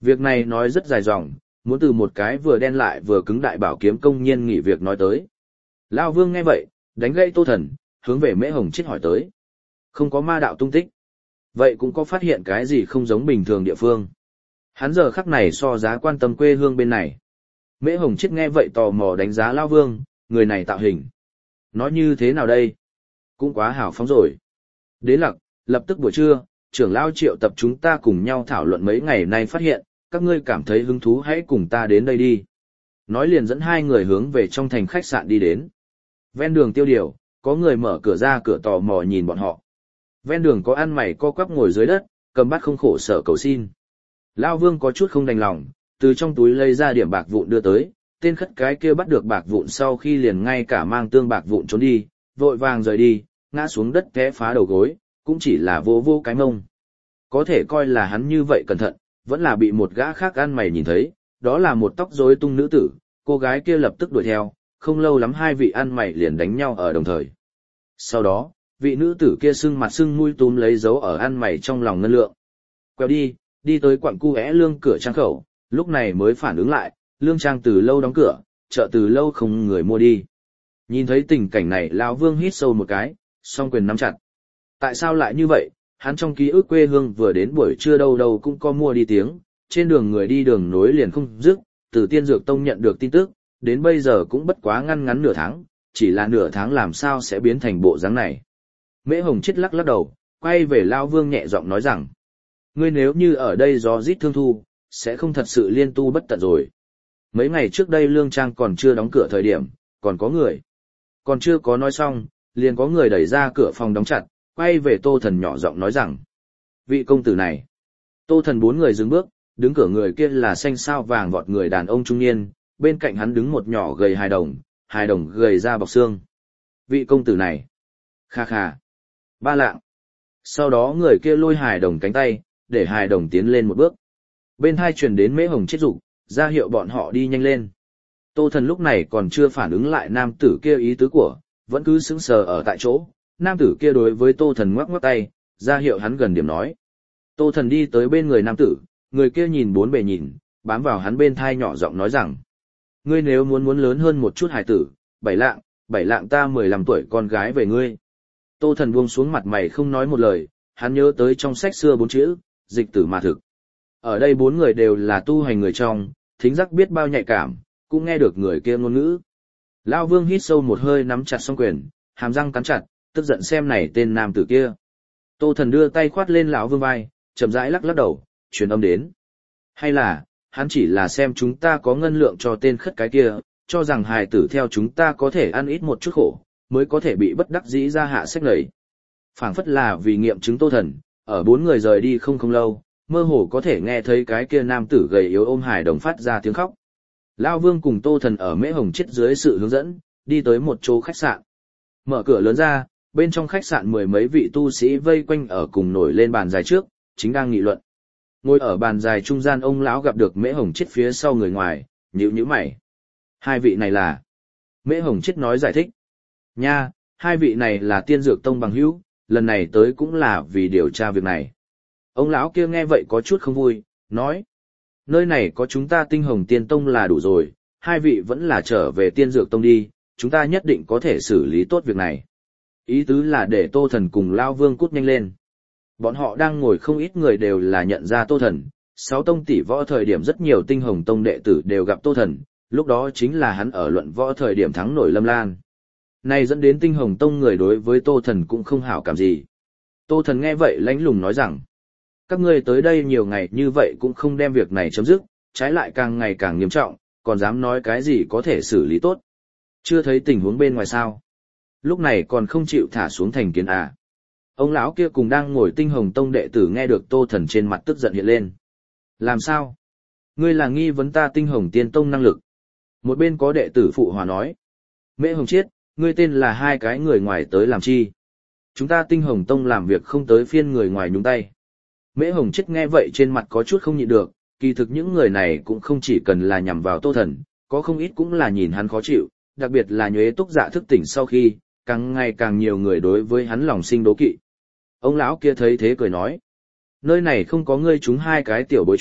Việc này nói rất dài dòng, muốn từ một cái vừa đen lại vừa cứng đại bảo kiếm công nhiên nghỉ việc nói tới. Lao Vương nghe vậy, đánh gãy Tô Thần, hướng về Mễ Hồng Chết hỏi tới. Không có ma đạo tung tích. Vậy cũng có phát hiện cái gì không giống bình thường địa phương. Hắn giờ khắc này so giá quan tâm quê hương bên này. Mễ Hồng Chết nghe vậy tò mò đánh giá Lao Vương, người này tạo hình. Nói như thế nào đây? Cũng quá hào phóng rồi. Đế Lặc, lập tức buổi trưa, trưởng Lao Triệu tập chúng ta cùng nhau thảo luận mấy ngày nay phát hiện, các ngươi cảm thấy hứng thú hãy cùng ta đến đây đi. Nói liền dẫn hai người hướng về trong thành khách sạn đi đến. Ven đường tiêu điều, có người mở cửa ra cửa tò mò nhìn bọn họ. Ven đường có ăn mày co quắp ngồi dưới đất, cầm bát không khổ sở cầu xin. Lao Vương có chút không đành lòng, từ trong túi lấy ra điểm bạc vụn đưa tới, tên khất cái kia bắt được bạc vụn sau khi liền ngay cả mang tương bạc vụn trốn đi, vội vàng rời đi, ngã xuống đất té phá đầu gối, cũng chỉ là vô vô cái mông. Có thể coi là hắn như vậy cẩn thận, vẫn là bị một gã khác ăn mày nhìn thấy, đó là một tóc rối tung nữ tử, cô gái kia lập tức đuổi theo, không lâu lắm hai vị ăn mày liền đánh nhau ở đồng thời. Sau đó, vị nữ tử kia sưng mặt sưng mũi túm lấy dấu ở ăn mày trong lòng ngân lượng. Quẹo đi, đi tới quặng cu é lương cửa trang khẩu, lúc này mới phản ứng lại, lương trang từ lâu đóng cửa, chợ từ lâu không người mua đi. Nhìn thấy tình cảnh này lão Vương hít sâu một cái, song quyền nắm chặt. Tại sao lại như vậy? Hắn trong ký ức quê hương vừa đến buổi trưa đâu đâu cũng có mua đi tiếng, trên đường người đi đường nối liền không dứt, từ Tiên Dược Tông nhận được tin tức, đến bây giờ cũng bất quá ngăn ngắn nửa tháng, chỉ là nửa tháng làm sao sẽ biến thành bộ dáng này. Mễ Hồng Chết lắc lắc đầu, quay về Lao Vương nhẹ giọng nói rằng, ngươi nếu như ở đây gió rít thương thu, sẽ không thật sự liên tu bất tận rồi. Mấy ngày trước đây lương trang còn chưa đóng cửa thời điểm, còn có người. Còn chưa có nói xong, liền có người đẩy ra cửa phòng đóng chặt, quay về Tô Thần nhỏ giọng nói rằng, vị công tử này. Tô Thần bốn người dừng bước, đứng cửa người kia là xanh sao vàng vọt người đàn ông trung niên, bên cạnh hắn đứng một nhỏ gầy hài đồng, hài đồng gầy ra bọc xương. Vị công tử này. Kha kha. Ba lạng. Sau đó người kia lôi hài đồng cánh tay, để hài đồng tiến lên một bước. Bên hai truyền đến Mễ Hồng Chết dục, ra hiệu bọn họ đi nhanh lên. Tô Thần lúc này còn chưa phản ứng lại nam tử kia ý tứ của, vẫn cứ sững sờ ở tại chỗ. Nam tử kia đối với Tô Thần ngoắc ngoắc tay, ra hiệu hắn gần điểm nói. Tô Thần đi tới bên người nam tử, người kia nhìn bốn bề nhìn, bám vào hắn bên thai nhỏ giọng nói rằng, ngươi nếu muốn muốn lớn hơn một chút hài tử, bảy lạng, bảy lạng ta mười lăm tuổi con gái về ngươi. Tô Thần buông xuống mặt mày không nói một lời, hắn nhớ tới trong sách xưa bốn chữ, dịch tử mà thực. Ở đây bốn người đều là tu hành người trong, thính giác biết bao nhạy cảm, cũng nghe được người kia ngôn ngữ. Lão Vương hít sâu một hơi nắm chặt song quyền, hàm răng cắn chặt, tức giận xem này tên nam tử kia. Tô Thần đưa tay khoát lên lão Vương vai, chậm rãi lắc lắc đầu, truyền âm đến. Hay là, hắn chỉ là xem chúng ta có ngân lượng cho tên khất cái kia, cho rằng hài tử theo chúng ta có thể ăn ít một chút khổ, mới có thể bị bất đắc dĩ ra hạ sách lầy. Phảng phất là vì nghiệm chứng Tô Thần, ở bốn người rời đi không không lâu, mơ hồ có thể nghe thấy cái kia nam tử gầy yếu ôm hài đồng phát ra tiếng khóc. Lão Vương cùng Tô Thần ở Mễ Hồng Chết dưới sự hướng dẫn, đi tới một chỗ khách sạn. Mở cửa lớn ra, bên trong khách sạn mười mấy vị tu sĩ vây quanh ở cùng nổi lên bàn dài trước, chính đang nghị luận. Ngồi ở bàn dài trung gian ông lão gặp được Mễ Hồng Chết phía sau người ngoài, nhíu nhíu mày. Hai vị này là? Mễ Hồng Chết nói giải thích. Nha, hai vị này là Tiên Dược Tông bằng hữu, lần này tới cũng là vì điều tra việc này. Ông lão kia nghe vậy có chút không vui, nói. Nơi này có chúng ta Tinh Hồng Tiên Tông là đủ rồi, hai vị vẫn là trở về Tiên Dược Tông đi, chúng ta nhất định có thể xử lý tốt việc này. Ý tứ là để Tô Thần cùng Lao Vương cút nhanh lên. Bọn họ đang ngồi không ít người đều là nhận ra Tô Thần, sáu tông tỷ võ thời điểm rất nhiều Tinh Hồng Tông đệ tử đều gặp Tô Thần, lúc đó chính là hắn ở luận võ thời điểm thắng nổi Lâm Lan. Này dẫn đến Tinh Hồng Tông người đối với Tô Thần cũng không hảo cảm gì. Tô Thần nghe vậy lạnh lùng nói rằng, các ngươi tới đây nhiều ngày như vậy cũng không đem việc này chấm dứt, trái lại càng ngày càng nghiêm trọng, còn dám nói cái gì có thể xử lý tốt. Chưa thấy tình huống bên ngoài sao? Lúc này còn không chịu thả xuống thành kiến à? Ông lão kia cùng đang ngồi Tinh Hồng Tông đệ tử nghe được Tô Thần trên mặt tức giận hiện lên. Làm sao? Ngươi là nghi vấn ta Tinh Hồng Tiên Tông năng lực. Một bên có đệ tử phụ hòa nói. Mễ Hồng Chiết, ngươi tên là hai cái người ngoài tới làm chi? Chúng ta Tinh Hồng Tông làm việc không tới phiên người ngoài nhúng tay. Mễ Hồng Chiết nghe vậy trên mặt có chút không nhịn được, kỳ thực những người này cũng không chỉ cần là nhằm vào Tô Thần, có không ít cũng là nhìn hắn khó chịu, đặc biệt là Nhuế Túc Dạ thức tỉnh sau khi, càng ngày càng nhiều người đối với hắn lòng sinh đố kỵ. Ông lão kia thấy thế cười nói, nơi này không có ngươi chúng hai cái tiểu bối chuyện,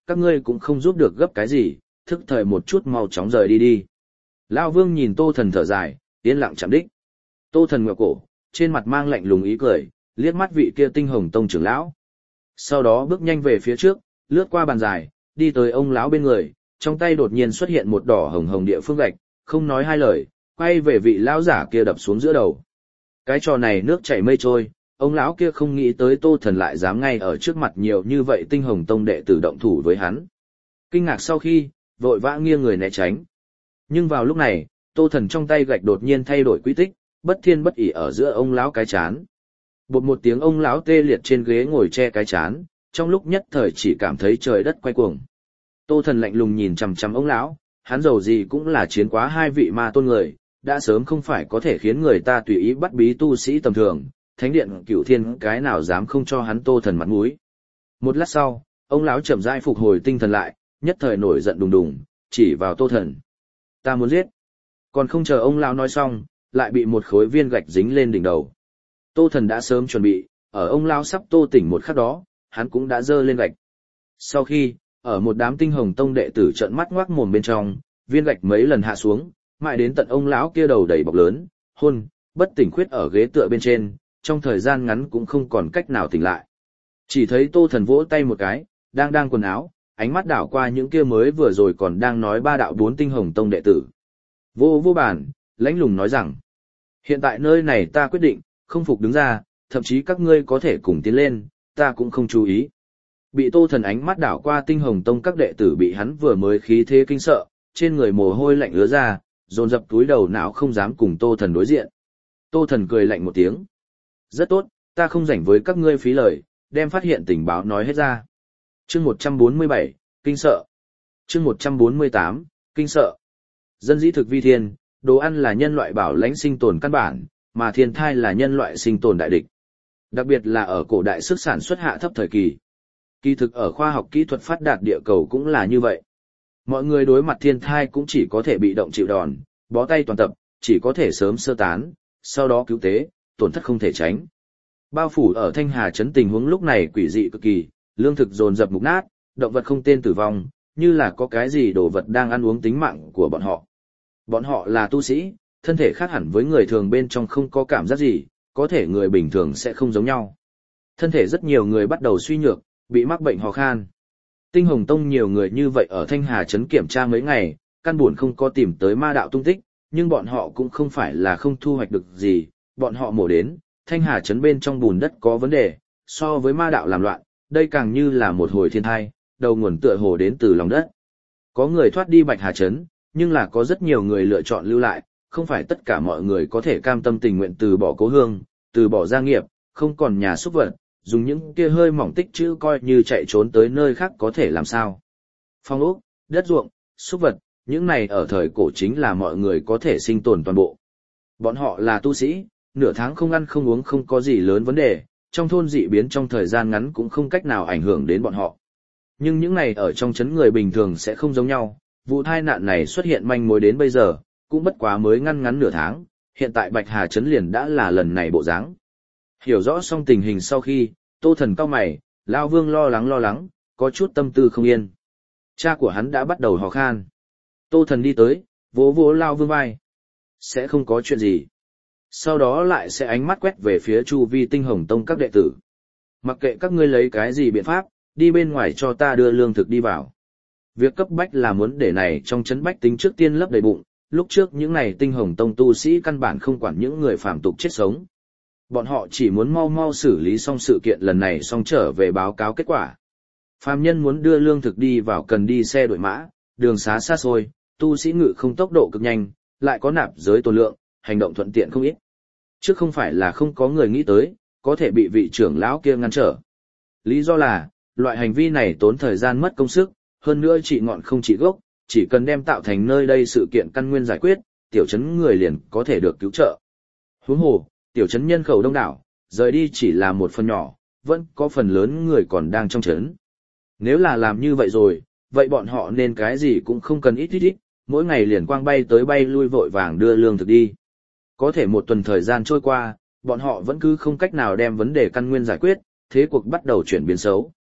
các ngươi cũng không giúp được gấp cái gì, thức thời một chút mau chóng rời đi đi. Lao Vương nhìn Tô Thần thở dài, yên lặng chạm đích. Tô Thần ngẹo cổ, trên mặt mang lạnh lùng ý cười, liếc mắt vị kia Tinh Hồng Tông trưởng lão. Sau đó bước nhanh về phía trước, lướt qua bàn dài, đi tới ông lão bên người, trong tay đột nhiên xuất hiện một đỏ hồng hồng địa phương gạch, không nói hai lời, quay về vị lão giả kia đập xuống giữa đầu. Cái trò này nước chảy mây trôi, ông lão kia không nghĩ tới Tô Thần lại dám ngay ở trước mặt nhiều như vậy Tinh Hồng Tông đệ tử động thủ với hắn. Kinh ngạc sau khi, vội vã nghiêng người né tránh. Nhưng vào lúc này, Tô Thần trong tay gạch đột nhiên thay đổi quy tích, bất thiên bất ỷ ở giữa ông lão cái chán. Bột một tiếng, ông lão tê liệt trên ghế ngồi che cái chán, trong lúc nhất thời chỉ cảm thấy trời đất quay cuồng. Tô Thần lạnh lùng nhìn chằm chằm ông lão, hắn dầu gì cũng là chiến quá hai vị ma tôn người, đã sớm không phải có thể khiến người ta tùy ý bắt bí tu sĩ tầm thường, thánh điện Cửu Thiên cái nào dám không cho hắn Tô Thần mặt mũi. Một lát sau, ông lão chậm rãi phục hồi tinh thần lại, nhất thời nổi giận đùng đùng, chỉ vào Tô Thần. Ta muốn giết. Còn không chờ ông lão nói xong, lại bị một khối viên gạch dính lên đỉnh đầu. Tô Thần đã sớm chuẩn bị, ở ông lão sắp tô tỉnh một khắc đó, hắn cũng đã giơ lên gạch. Sau khi, ở một đám Tinh Hồng Tông đệ tử trợn mắt ngoác mồm bên trong, viên gạch mấy lần hạ xuống, mãi đến tận ông lão kia đầu đầy bọc lớn, hôn, bất tỉnh khuyết ở ghế tựa bên trên, trong thời gian ngắn cũng không còn cách nào tỉnh lại. Chỉ thấy Tô Thần vỗ tay một cái, đang đang quần áo, ánh mắt đảo qua những kia mới vừa rồi còn đang nói ba đạo bốn Tinh Hồng Tông đệ tử. Vô vô bản, lãnh lùng nói rằng, hiện tại nơi này ta quyết định, không phục đứng ra, thậm chí các ngươi có thể cùng tiến lên, ta cũng không chú ý. Bị Tô Thần ánh mắt đảo qua Tinh Hồng Tông các đệ tử bị hắn vừa mới khí thế kinh sợ, trên người mồ hôi lạnh ứa ra, dồn dập túi đầu não không dám cùng Tô Thần đối diện. Tô Thần cười lạnh một tiếng. Rất tốt, ta không rảnh với các ngươi phí lời, đem phát hiện tình báo nói hết ra. Chương một trăm bốn mươi bảy, kinh sợ. Chương một trăm bốn mươi tám, kinh sợ. Dân dĩ thực vi thiên, đồ ăn là nhân loại bảo lãnh sinh tồn căn bản, mà thiên thai là nhân loại sinh tồn đại địch. Đặc biệt là ở cổ đại sức sản xuất hạ thấp thời kỳ. Kỳ thực ở khoa học kỹ thuật phát đạt địa cầu cũng là như vậy. Mọi người đối mặt thiên thai cũng chỉ có thể bị động chịu đòn, bó tay toàn tập, chỉ có thể sớm sơ tán, sau đó cứu tế, tổn thất không thể tránh. Bao phủ ở Thanh Hà trấn tình huống lúc này quỷ dị cực kỳ, lương thực dồn dập mục nát, động vật không tên tử vong, như là có cái gì đồ vật đang ăn uống tính mạng của bọn họ. Bọn họ là tu sĩ, thân thể khác hẳn với người thường bên trong không có cảm giác gì, có thể người bình thường sẽ không giống nhau. Thân thể rất nhiều người bắt đầu suy nhược, bị mắc bệnh ho khan. Tinh Hồng Tông nhiều người như vậy ở Thanh Hà trấn kiểm tra mấy ngày, căn buồn không có tìm tới ma đạo tung tích, nhưng bọn họ cũng không phải là không thu hoạch được gì, bọn họ mổ đến, Thanh Hà trấn bên trong bùn đất có vấn đề, so với ma đạo làm loạn, đây càng như là một hồi thiên thai, đầu nguồn tựa hồ đến từ lòng đất. Có người thoát đi Bạch Hà trấn, nhưng là có rất nhiều người lựa chọn lưu lại, không phải tất cả mọi người có thể cam tâm tình nguyện từ bỏ cố hương, từ bỏ gia nghiệp, không còn nhà súc vật, dùng những kia hơi mỏng tích chữ coi như chạy trốn tới nơi khác có thể làm sao. Phong ốc, đất ruộng, súc vật, những này ở thời cổ chính là mọi người có thể sinh tồn toàn bộ. Bọn họ là tu sĩ, nửa tháng không ăn không uống không có gì lớn vấn đề, trong thôn dị biến trong thời gian ngắn cũng không cách nào ảnh hưởng đến bọn họ. Nhưng những này ở trong chấn người bình thường sẽ không giống nhau, vụ tai nạn này xuất hiện manh mối đến bây giờ, cũng bất quá mới ngăn ngắn nửa tháng, hiện tại Bạch Hà trấn liền đã là lần này bộ dáng. Hiểu rõ xong tình hình sau khi, Tô Thần cau mày, Lao Vương lo lắng lo lắng, có chút tâm tư không yên. Cha của hắn đã bắt đầu ho khan. Tô Thần đi tới, vỗ vỗ Lao Vương vai. Sẽ không có chuyện gì. Sau đó lại sẽ ánh mắt quét về phía chu vi Tinh Hồng Tông các đệ tử. Mặc kệ các ngươi lấy cái gì biện pháp, đi bên ngoài cho ta đưa lương thực đi vào. Việc cấp bách là muốn để này trong chấn bách tính trước tiên lấp đầy bụng, lúc trước những này Tinh Hồng Tông tu sĩ căn bản không quản những người phàm tục chết sống. Bọn họ chỉ muốn mau mau xử lý xong sự kiện lần này xong trở về báo cáo kết quả. Phàm nhân muốn đưa lương thực đi vào cần đi xe đội mã, đường xá xa xôi, tu sĩ ngự không tốc độ cực nhanh, lại có nạp giới tồn lượng, hành động thuận tiện không ít. Chứ không phải là không có người nghĩ tới, có thể bị vị trưởng lão kia ngăn trở. Lý do là, loại hành vi này tốn thời gian mất công sức, hơn nữa trị ngọn không trị gốc, chỉ cần đem tạo thành nơi đây sự kiện căn nguyên giải quyết, tiểu trấn người liền có thể được cứu trợ. Huống hồ, tiểu trấn nhân khẩu đông đảo, rời đi chỉ là một phần nhỏ, vẫn có phần lớn người còn đang trong trấn. Nếu là làm như vậy rồi, vậy bọn họ nên cái gì cũng không cần ít ít ít, mỗi ngày liền quang bay tới bay lui vội vàng đưa lương thực đi. Có thể một tuần thời gian trôi qua, bọn họ vẫn cứ không cách nào đem vấn đề căn nguyên giải quyết, thế cuộc bắt đầu chuyển biến xấu.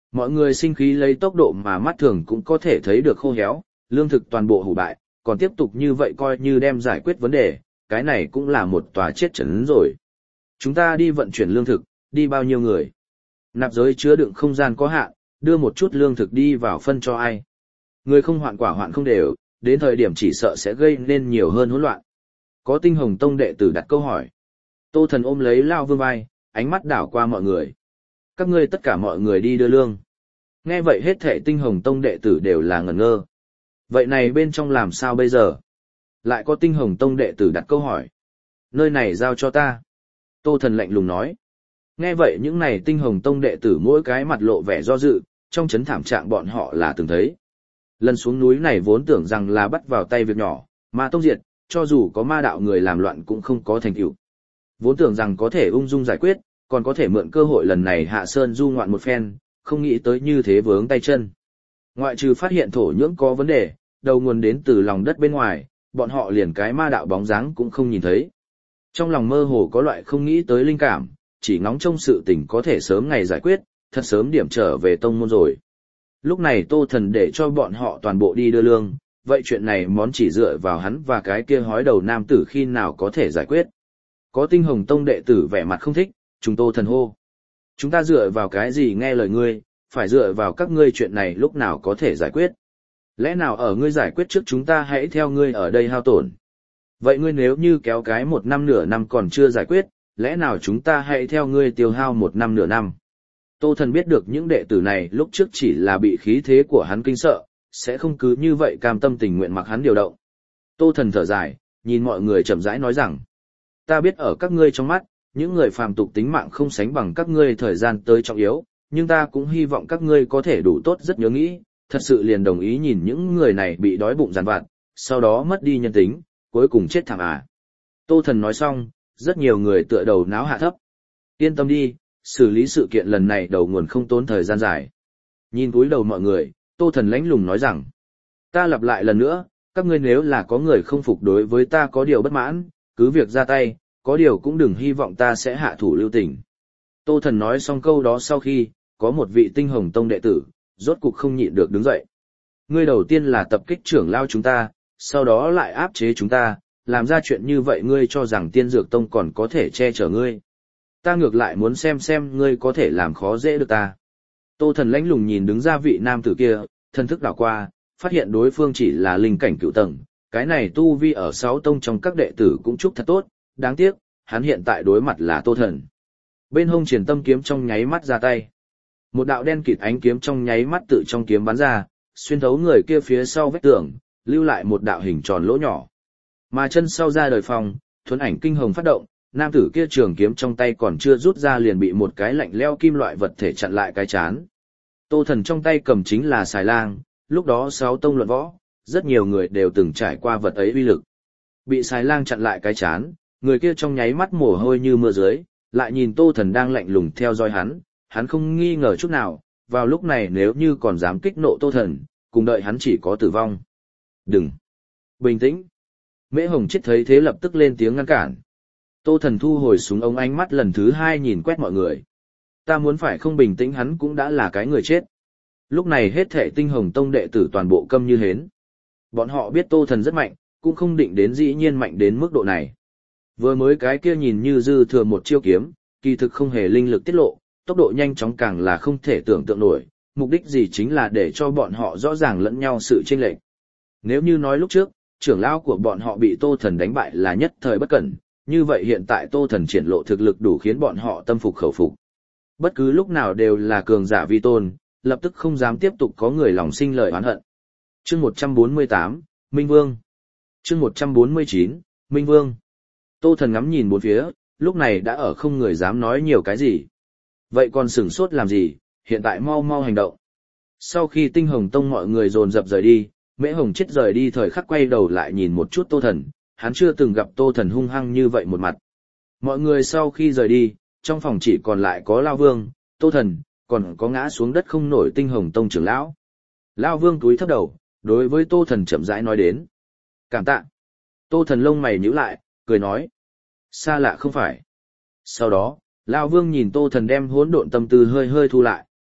Mọi người sinh khí lấy tốc độ mà mắt thường cũng có thể thấy được khô héo, lương thực toàn bộ hủ bại, còn tiếp tục như vậy coi như đem giải quyết vấn đề, cái này cũng là một tòa chết chấn rồi. Chúng ta đi vận chuyển lương thực, đi bao nhiêu người? Nạp giới chứa đựng không gian có hạn, đưa một chút lương thực đi vào phân cho ai? Người không hoạn quả hoạn không đều, đến thời điểm chỉ sợ sẽ gây nên nhiều hơn hỗn loạn. Có Tinh Hồng Tông đệ tử đặt câu hỏi. Tô Thần ôm lấy Lao Vương vai, ánh mắt đảo qua mọi người. Các ngươi tất cả mọi người đi đưa lương. Nghe vậy hết thảy Tinh Hồng Tông đệ tử đều là ngẩn ngơ. Vậy này bên trong làm sao bây giờ? Lại có Tinh Hồng Tông đệ tử đặt câu hỏi. Nơi này giao cho ta. Tô Thần lạnh lùng nói. Nghe vậy những này Tinh Hồng Tông đệ tử mỗi cái mặt lộ vẻ do dự, trong chấn thảm trạng bọn họ là từng thấy. Lần xuống núi này vốn tưởng rằng là bắt vào tay việc nhỏ, ma tông diệt, cho dù có ma đạo người làm loạn cũng không có thành tựu. Vốn tưởng rằng có thể ung dung giải quyết, còn có thể mượn cơ hội lần này hạ sơn du ngoạn một phen, không nghĩ tới như thế vướng tay chân. Ngoại trừ phát hiện thổ nhưỡng có vấn đề, đầu nguồn đến từ lòng đất bên ngoài, bọn họ liền cái ma đạo bóng dáng cũng không nhìn thấy. Trong lòng mơ hồ có loại không nghĩ tới linh cảm, chỉ ngóng trông sự tình có thể sớm ngày giải quyết, thật sớm điểm trở về tông môn rồi. Lúc này Tô Thần để cho bọn họ toàn bộ đi đưa lương, vậy chuyện này món chỉ dựa vào hắn và cái kia hói đầu nam tử khi nào có thể giải quyết. Có Tinh Hồng Tông đệ tử vẻ mặt không thích, chúng Tô Thần hô. Chúng ta dựa vào cái gì nghe lời ngươi, phải dựa vào các ngươi chuyện này lúc nào có thể giải quyết. Lẽ nào ở ngươi giải quyết trước chúng ta hãy theo ngươi ở đây hao tổn. Vậy ngươi nếu như kéo cái một năm nửa năm còn chưa giải quyết, lẽ nào chúng ta hãy theo ngươi tiêu hao một năm nửa năm. Tô Thần biết được những đệ tử này lúc trước chỉ là bị khí thế của hắn kinh sợ, sẽ không cứ như vậy cam tâm tình nguyện mặc hắn điều động. Tô Thần thở dài, nhìn mọi người chậm rãi nói rằng, ta biết ở các ngươi trong mắt, những người phàm tục tính mạng không sánh bằng các ngươi thời gian tới trọng yếu, nhưng ta cũng hy vọng các ngươi có thể đủ tốt rất nhớ nghĩ, thật sự liền đồng ý nhìn những người này bị đói bụng giàn vặt, sau đó mất đi nhân tính, cuối cùng chết thảm à. Tô Thần nói xong, rất nhiều người tựa đầu náo hạ thấp. Yên tâm đi, xử lý sự kiện lần này đầu nguồn không tốn thời gian dài. Nhìn cúi đầu mọi người, Tô Thần lãnh lùng nói rằng, ta lặp lại lần nữa, các ngươi nếu là có người không phục đối với ta có điều bất mãn, cứ việc ra tay, có điều cũng đừng hy vọng ta sẽ hạ thủ lưu tình. Tô Thần nói xong câu đó sau khi, có một vị Tinh Hồng Tông đệ tử, rốt cục không nhịn được đứng dậy. Ngươi đầu tiên là tập kích trưởng lao chúng ta, sau đó lại áp chế chúng ta, làm ra chuyện như vậy ngươi cho rằng Tiên Dược Tông còn có thể che chở ngươi. Ta ngược lại muốn xem xem ngươi có thể làm khó dễ được ta. Tô Thần lãnh lùng nhìn đứng ra vị nam tử kia, thần thức đảo qua, phát hiện đối phương chỉ là linh cảnh cựu tầng, cái này tu vi ở sáu tông trong các đệ tử cũng chúc thật tốt, đáng tiếc, hắn hiện tại đối mặt là Tô Thần. Bên hông Triển Tâm kiếm trong nháy mắt ra tay. Một đạo đen kịt ánh kiếm trong nháy mắt tự trong kiếm bắn ra, xuyên thấu người kia phía sau vách tường, lưu lại một đạo hình tròn lỗ nhỏ. Mà chân sau ra đời phòng, thuần ảnh kinh hồng phát động, nam tử kia trường kiếm trong tay còn chưa rút ra liền bị một cái lạnh lẽo kim loại vật thể chặn lại cái chán. Tô Thần trong tay cầm chính là xài lang, lúc đó sáu tông luận võ, rất nhiều người đều từng trải qua vật ấy uy lực. Bị xài lang chặn lại cái chán, người kia trong nháy mắt mồ hôi như mưa dưới, lại nhìn Tô Thần đang lạnh lùng theo dõi hắn, hắn không nghi ngờ chút nào, vào lúc này nếu như còn dám kích nộ Tô Thần, cùng đợi hắn chỉ có tử vong. Đừng! Bình tĩnh! Mễ Hồng Chiết thấy thế lập tức lên tiếng ngăn cản. Tô Thần thu hồi súng ống ánh mắt lần thứ hai nhìn quét mọi người. Ta muốn phải không bình tĩnh hắn cũng đã là cái người chết. Lúc này hết thảy Tinh Hồng Tông đệ tử toàn bộ câm như hến. Bọn họ biết Tô Thần rất mạnh, cũng không định đến dĩ nhiên mạnh đến mức độ này. Vừa mới cái kia nhìn như dư thừa một chiêu kiếm, kỳ thực không hề linh lực tiết lộ, tốc độ nhanh chóng càng là không thể tưởng tượng nổi, mục đích gì chính là để cho bọn họ rõ ràng lẫn nhau sự chênh lệch. Nếu như nói lúc trước, trưởng lão của bọn họ bị Tô Thần đánh bại là nhất thời bất cẩn, như vậy hiện tại Tô Thần triển lộ thực lực đủ khiến bọn họ tâm phục khẩu phục. Bất cứ lúc nào đều là cường giả vi tôn, lập tức không dám tiếp tục có người lòng sinh lời oán hận. Chương một trăm bốn mươi tám, Minh Vương. Chương một trăm bốn mươi chín, Minh Vương. Tô Thần ngắm nhìn bốn phía, lúc này đã ở không người dám nói nhiều cái gì. Vậy còn sửng sốt làm gì, hiện tại mau mau hành động. Sau khi Tinh Hồng Tông mọi người dồn dập rời đi, Mễ Hồng Chiết rời đi thời khắc quay đầu lại nhìn một chút Tô Thần, hắn chưa từng gặp Tô Thần hung hăng như vậy một mặt. Mọi người sau khi rời đi, trong phòng chỉ còn lại có Lao Vương, Tô Thần, còn có ngã xuống đất không nổi Tinh Hồng Tông trưởng lão. Lao Vương túi thấp đầu, đối với Tô Thần chậm rãi nói đến. Cảm tạ. Tô Thần lông mày nhíu lại, cười nói. Xa lạ không phải. Sau đó, Lao Vương nhìn Tô Thần đem hỗn độn tâm tư hơi hơi thu lại.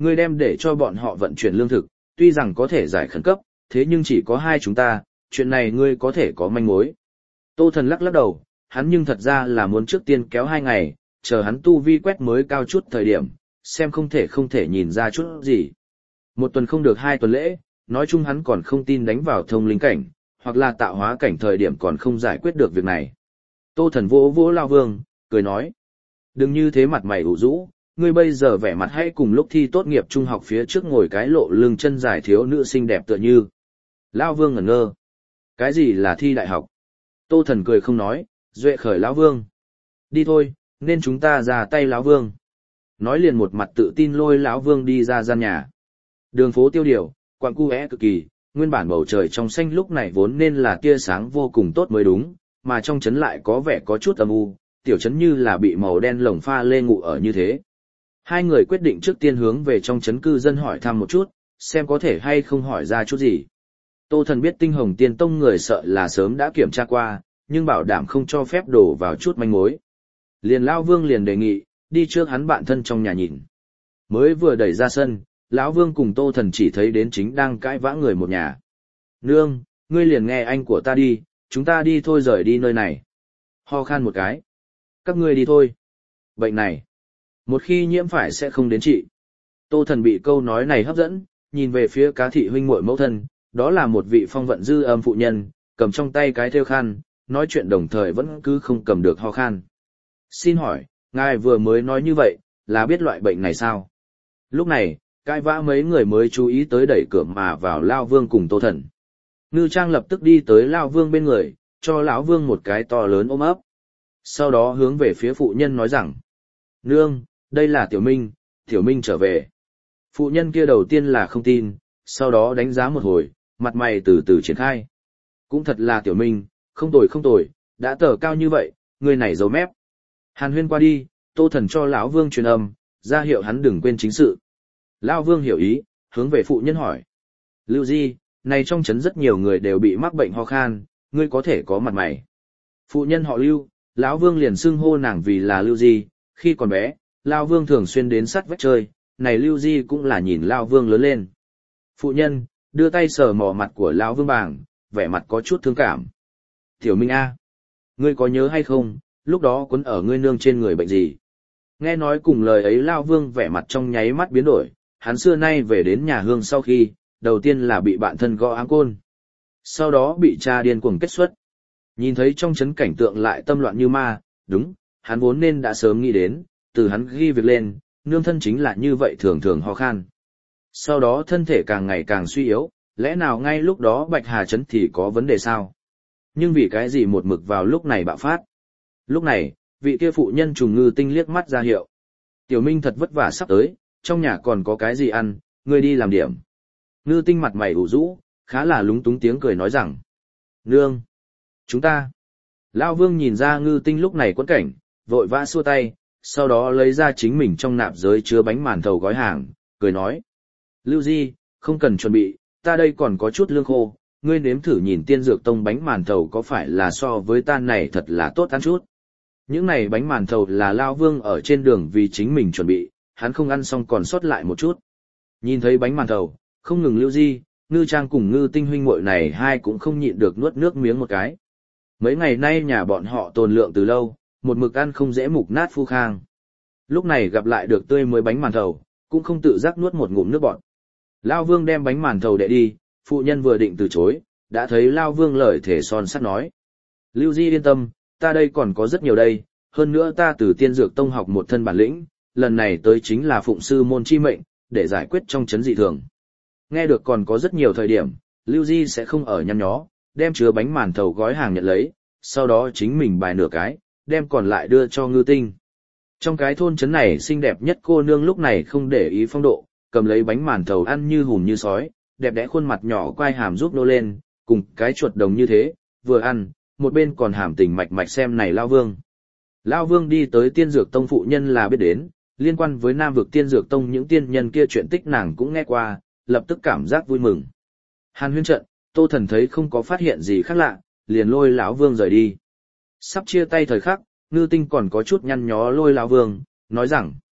Ngươi đem để cho bọn họ vận chuyển lương thực, tuy rằng có thể giải khẩn cấp, thế nhưng chỉ có hai chúng ta, chuyện này ngươi có thể có manh mối. Tô Thần lắc lắc đầu, hắn nhưng thật ra là muốn trước tiên kéo hai ngày, chờ hắn tu vi quét mới cao chút thời điểm, xem không thể không thể nhìn ra chút gì. Một tuần không được hai tuần lễ, nói chung hắn còn không tin đánh vào thông linh cảnh, hoặc là tạo hóa cảnh thời điểm còn không giải quyết được việc này. Tô Thần vỗ vỗ Lao Vương, cười nói. Đừng như thế mặt mày ủ rũ, ngươi bây giờ vẻ mặt hay cùng lúc thi tốt nghiệp trung học phía trước ngồi cái lộ lưng chân dài thiếu nữ xinh đẹp tựa như. Lao Vương ngẩn ngơ. Cái gì là thi đại học? Tô Thần cười không nói, duệ khởi Lão Vương. Đi thôi, nên chúng ta ra tay Lão Vương. Nói liền một mặt tự tin lôi Lão Vương đi ra gian nhà. Đường phố tiêu điều, quặng cu é cực kỳ, nguyên bản bầu trời trong xanh lúc này vốn nên là tia sáng vô cùng tốt mới đúng, mà trong trấn lại có vẻ có chút âm u, tiểu trấn như là bị màu đen lồng pha lê ngụ ở như thế. Hai người quyết định trước tiên hướng về trong trấn cư dân hỏi thăm một chút, xem có thể hay không hỏi ra chút gì. Tô Thần biết Tinh Hồng Tiên Tông người sợ là sớm đã kiểm tra qua, nhưng bảo đảm không cho phép đổ vào chút manh mối. Liền Lão Vương liền đề nghị, đi trước hắn bạn thân trong nhà nhìn. Mới vừa đẩy ra sân, Lão Vương cùng Tô Thần chỉ thấy đến chính đang cãi vã người một nhà. Nương, ngươi liền nghe anh của ta đi, chúng ta đi thôi rời đi nơi này. Ho khan một cái. Các ngươi đi thôi. Bệnh này, một khi nhiễm phải sẽ không đến trị. Tô Thần bị câu nói này hấp dẫn, nhìn về phía Cá Thị huynh muội mẫu thân, đó là một vị phong vận dư âm phụ nhân, cầm trong tay cái thêu khăn, nói chuyện đồng thời vẫn cứ không cầm được ho khan. Xin hỏi, ngài vừa mới nói như vậy, là biết loại bệnh này sao? Lúc này, cãi vã mấy người mới chú ý tới đẩy cửa mà vào Lao Vương cùng Tô Thần. Ngư Trang lập tức đi tới Lao Vương bên người, cho lão Vương một cái to lớn ôm ấp. Sau đó hướng về phía phụ nhân nói rằng, nương, đây là Tiểu Minh, Tiểu Minh trở về. Phụ nhân kia đầu tiên là không tin, sau đó đánh giá một hồi, mặt mày từ từ triển khai. Cũng thật là Tiểu Minh, không tồi không tồi, đã tờ cao như vậy, người này giấu mép. Hàn huyên qua đi, Tô Thần cho lão Vương truyền âm, ra hiệu hắn đừng quên chính sự. Lão Vương hiểu ý, hướng về phụ nhân hỏi. Lưu Di, này trong trấn rất nhiều người đều bị mắc bệnh ho khan, ngươi có thể có mặt mày. Phụ nhân họ Lưu, lão Vương liền xưng hô nàng vì là Lưu Di, khi còn bé, lão Vương thường xuyên đến sắt vách chơi, này Lưu Di cũng là nhìn lão Vương lớn lên. Phụ nhân, đưa tay sờ mò mặt của lão Vương bàng, vẻ mặt có chút thương cảm. Tiểu Minh A, ngươi có nhớ hay không, lúc đó quấn ở ngươi nương trên người bệnh gì? Nghe nói cùng lời ấy Lão Vương vẻ mặt trong nháy mắt biến đổi, hắn xưa nay về đến nhà hương sau khi, đầu tiên là bị bạn thân gõ áng côn. Sau đó bị cha điên cuồng kết xuất. Nhìn thấy trong trấn cảnh tượng lại tâm loạn như ma, đúng, hắn vốn nên đã sớm nghĩ đến, từ hắn ghi việc lên, nương thân chính là như vậy thường thường ho khan. Sau đó thân thể càng ngày càng suy yếu, lẽ nào ngay lúc đó Bạch Hà trấn thì có vấn đề sao? Nhưng vì cái gì một mực vào lúc này bạo phát? Lúc này, vị kia phụ nhân trùng ngư tinh liếc mắt ra hiệu. Tiểu Minh thật vất vả sắp tới, trong nhà còn có cái gì ăn, ngươi đi làm điểm. Ngư tinh mặt mày ủ rũ, khá là lúng túng tiếng cười nói rằng. Nương! Chúng ta! Lão Vương nhìn ra ngư tinh lúc này quẫn cảnh, vội vã xua tay, sau đó lấy ra chính mình trong nạp giới chứa bánh màn thầu gói hàng, cười nói. Lưu Di, không cần chuẩn bị, ta đây còn có chút lương khô, ngươi nếm thử nhìn Tiên Dược Tông bánh màn thầu có phải là so với ta này thật là tốt ăn chút. Những này bánh màn thầu là Lão Vương ở trên đường vì chính mình chuẩn bị, hắn không ăn xong còn sót lại một chút. Nhìn thấy bánh màn thầu, không ngừng Lưu Di, Ngư Trang cùng Ngư Tinh huynh muội này hai cũng không nhịn được nuốt nước miếng một cái. Mấy ngày nay nhà bọn họ tồn lượng từ lâu, một mực ăn không dễ mục nát phu khang. Lúc này gặp lại được tươi mới bánh màn thầu, cũng không tự giác nuốt một ngụm nước bọt. Lão Vương đem bánh màn thầu đệ đi, phụ nhân vừa định từ chối, đã thấy Lão Vương lời thể son sắt nói. Lưu Di yên tâm, ta đây còn có rất nhiều đây, hơn nữa ta từ Tiên Dược Tông học một thân bản lĩnh, lần này tới chính là phụng sư môn chi mệnh, để giải quyết trong chấn dị thường. Nghe được còn có rất nhiều thời điểm, Lưu Di sẽ không ở nhăn nhó, đem chứa bánh màn thầu gói hàng nhận lấy, sau đó chính mình bài nửa cái, đem còn lại đưa cho Ngư Tinh. Trong cái thôn trấn này xinh đẹp nhất cô nương lúc này không để ý phong độ, cầm lấy bánh màn thầu ăn như hùm như sói, đẹp đẽ khuôn mặt nhỏ quai hàm giúp nô lên, cùng cái chuột đồng như thế, vừa ăn, một bên còn hàm tình mạch mạch xem này Lão Vương. Lão Vương đi tới Tiên Dược Tông phụ nhân là biết đến, liên quan với Nam vực Tiên Dược Tông những tiên nhân kia chuyện tích nàng cũng nghe qua, lập tức cảm giác vui mừng. Hàn huyên trận, Tô Thần thấy không có phát hiện gì khác lạ, liền lôi Lão Vương rời đi. Sắp chia tay thời khắc, Ngư Tinh còn có chút nhăn nhó lôi Lão Vương, nói rằng: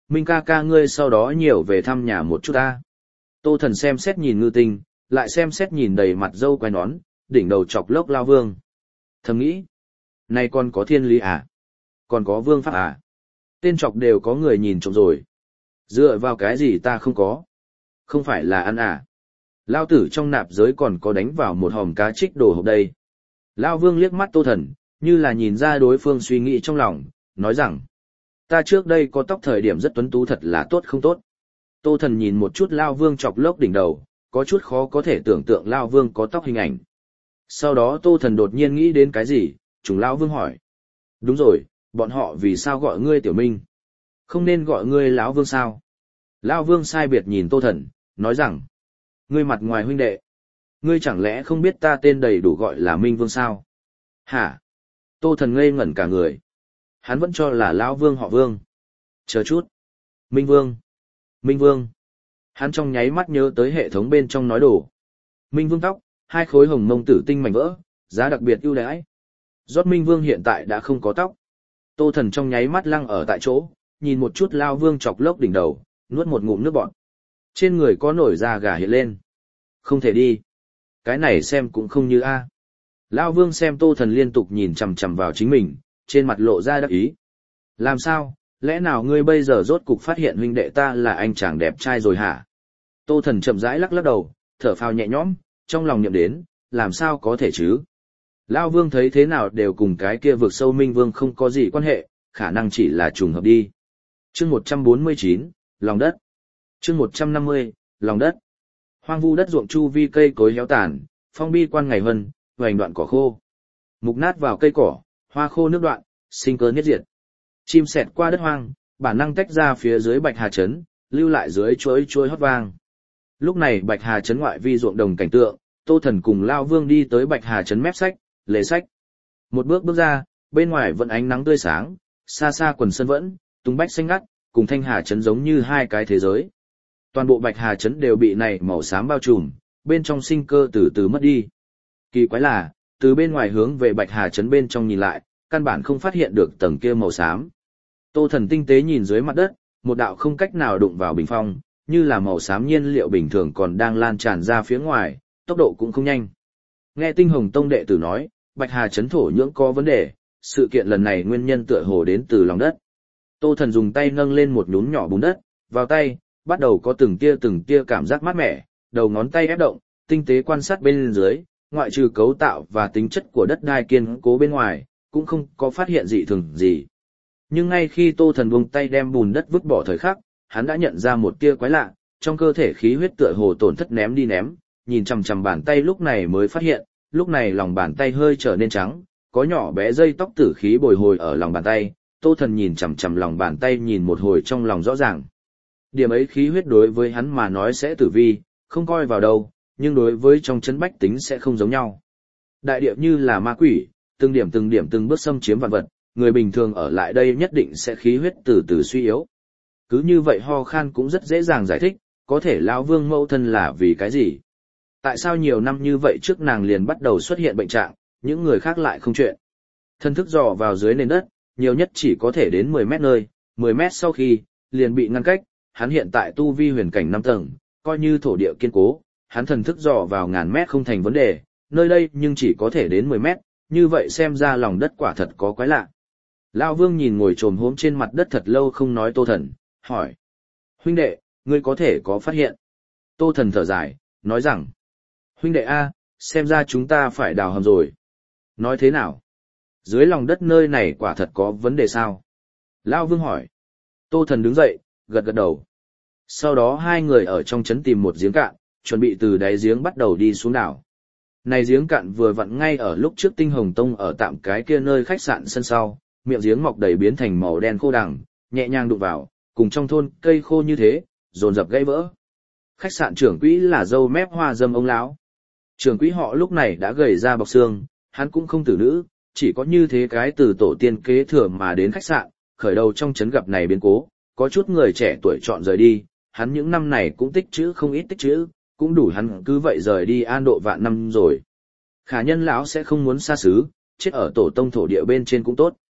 Minh ca ca ngươi sau đó nhiều về thăm nhà một chút ta. Tô Thần xem xét nhìn Ngư Tinh, lại xem xét nhìn đầy mặt râu quai nón, đỉnh đầu chọc lốc Lao Vương. Thầm nghĩ, này còn có thiên lý à? Còn có vương pháp à? Tên chọc đều có người nhìn trộm rồi. Dựa vào cái gì ta không có? Không phải là ăn à? Lao tử trong nạp giới còn có đánh vào một hòm cá trích đồ hộp đây. Lao Vương liếc mắt Tô Thần, như là nhìn ra đối phương suy nghĩ trong lòng, nói rằng, ta trước đây có tóc thời điểm rất tuấn tú thật là tốt không tốt. Tô Thần nhìn một chút Lao Vương chọc lốc đỉnh đầu, có chút khó có thể tưởng tượng Lao Vương có tóc hình ảnh. Sau đó Tô Thần đột nhiên nghĩ đến cái gì, trùng Lao Vương hỏi. Đúng rồi, bọn họ vì sao gọi ngươi Tiểu Minh? Không nên gọi ngươi Lão Vương sao? Lao Vương sai biệt nhìn Tô Thần, nói rằng, ngươi mặt ngoài huynh đệ. Ngươi chẳng lẽ không biết ta tên đầy đủ gọi là Minh Vương sao? Hả? Tô Thần ngây ngẩn cả người. Hắn vẫn cho là Lão Vương họ Vương. Chờ chút. Minh Vương. Minh Vương. Hắn trong nháy mắt nhớ tới hệ thống bên trong nói đồ. Minh Vương tóc, hai khối hồng mông tử tinh mảnh vỡ, giá đặc biệt ưu đãi. Rốt Minh Vương hiện tại đã không có tóc. Tô Thần trong nháy mắt lăng ở tại chỗ, nhìn một chút Lao Vương chọc lốc đỉnh đầu, nuốt một ngụm nước bọt. Trên người có nổi da gà hiện lên. Không thể đi. Cái này xem cũng không như A. Lao Vương xem Tô Thần liên tục nhìn chằm chằm vào chính mình, trên mặt lộ ra đắc ý. Làm sao, lẽ nào ngươi bây giờ rốt cục phát hiện huynh đệ ta là anh chàng đẹp trai rồi hả? Tô Thần chậm rãi lắc lắc đầu, thở phào nhẹ nhõm, trong lòng nhậm đến, làm sao có thể chứ? Lao Vương thấy thế nào đều cùng cái kia vực sâu Minh Vương không có gì quan hệ, khả năng chỉ là trùng hợp đi. Chương một trăm bốn mươi chín, lòng đất. Chương một trăm năm mươi, lòng đất. Hoang vu đất ruộng chu vi cây cối héo tàn, phong bi quan ngày hân, vành đoạn cỏ khô. Mục nát vào cây cỏ, hoa khô nước đoạn, sinh cơ niết diệt. Chim sẹt qua đất hoang, bản năng tách ra phía dưới Bạch Hà trấn, lưu lại dưới chuối chuối hót vang. Lúc này Bạch Hà trấn ngoại vi ruộng đồng cảnh tượng, Tô Thần cùng Lao Vương đi tới Bạch Hà trấn mép sách, lề sách. Một bước bước ra, bên ngoài vẫn ánh nắng tươi sáng, xa xa quần sân vẫn, tung bách xanh ngắt, cùng Thanh Hà trấn giống như hai cái thế giới. Toàn bộ Bạch Hà trấn đều bị này màu xám bao trùm, bên trong sinh cơ từ từ mất đi. Kỳ quái là, từ bên ngoài hướng về Bạch Hà trấn bên trong nhìn lại, căn bản không phát hiện được tầng kia màu xám. Tô Thần tinh tế nhìn dưới mặt đất, một đạo không cách nào đụng vào bình phong, như là màu xám nhiên liệu bình thường còn đang lan tràn ra phía ngoài, tốc độ cũng không nhanh. Nghe Tinh Hồng Tông đệ tử nói, Bạch Hà trấn thổ nhưỡng có vấn đề, sự kiện lần này nguyên nhân tựa hồ đến từ lòng đất. Tô Thần dùng tay nâng lên một nhún nhỏ bùn đất, vào tay, bắt đầu có từng tia từng tia cảm giác mát mẻ, đầu ngón tay ép động, tinh tế quan sát bên dưới, ngoại trừ cấu tạo và tính chất của đất đai kiên cố bên ngoài, cũng không có phát hiện dị thường gì. Nhưng ngay khi Tô Thần buông tay đem bùn đất vứt bỏ thời khắc, hắn đã nhận ra một tia quái lạ, trong cơ thể khí huyết tựa hồ tổn thất ném đi ném, nhìn chằm chằm bàn tay lúc này mới phát hiện, lúc này lòng bàn tay hơi trở nên trắng, có nhỏ bé dây tóc tử khí bồi hồi ở lòng bàn tay. Tô Thần nhìn chằm chằm lòng bàn tay nhìn một hồi trong lòng rõ ràng. Điểm ấy khí huyết đối với hắn mà nói sẽ tử vi, không coi vào đâu, nhưng đối với trong chấn bách tính sẽ không giống nhau. Đại địa như là ma quỷ, từng điểm từng điểm từng bước xâm chiếm vạn vật, người bình thường ở lại đây nhất định sẽ khí huyết từ từ suy yếu. Cứ như vậy ho khan cũng rất dễ dàng giải thích, có thể lão Vương mẫu thân là vì cái gì? Tại sao nhiều năm như vậy trước nàng liền bắt đầu xuất hiện bệnh trạng, những người khác lại không chuyện? Thân thức dò vào dưới nền đất, nhiều nhất chỉ có thể đến mười mét nơi, mười mét sau khi, liền bị ngăn cách, hắn hiện tại tu vi huyền cảnh năm tầng, coi như thổ địa kiên cố, hắn thần thức dò vào ngàn mét không thành vấn đề, nơi đây nhưng chỉ có thể đến mười mét, như vậy xem ra lòng đất quả thật có quái lạ. Lão Vương nhìn ngồi trồm hốm trên mặt đất thật lâu không nói Tô Thần, hỏi. Huynh đệ, ngươi có thể có phát hiện? Tô Thần thở dài, nói rằng. Huynh đệ A, xem ra chúng ta phải đào hầm rồi. Nói thế nào? Dưới lòng đất nơi này quả thật có vấn đề sao? Lão Vương hỏi. Tô Thần đứng dậy, gật gật đầu. Sau đó hai người ở trong trấn tìm một giếng cạn, chuẩn bị từ đáy giếng bắt đầu đi xuống đảo. Này giếng cạn vừa vặn ngay ở lúc trước Tinh Hồng Tông ở tạm cái kia nơi khách sạn sân sau, miệng giếng mọc đầy biến thành màu đen khô đằng, nhẹ nhàng đụng vào, cùng trong thôn cây khô như thế, dồn dập gãy vỡ. Khách sạn trưởng quỹ là dâu mép hoa dâm ông lão. Trưởng quỹ họ lúc này đã gầy ra bọc xương, hắn cũng không tử nữ, chỉ có như thế cái từ tổ tiên kế thừa mà đến khách sạn, khởi đầu trong trấn gặp này biến cố, có chút người trẻ tuổi chọn rời đi, hắn những năm này cũng tích trữ không ít tích trữ, cũng đủ hắn cứ vậy rời đi an độ vạn năm rồi. Khả nhân lão sẽ không muốn xa xứ, chết ở tổ tông thổ địa bên trên cũng tốt.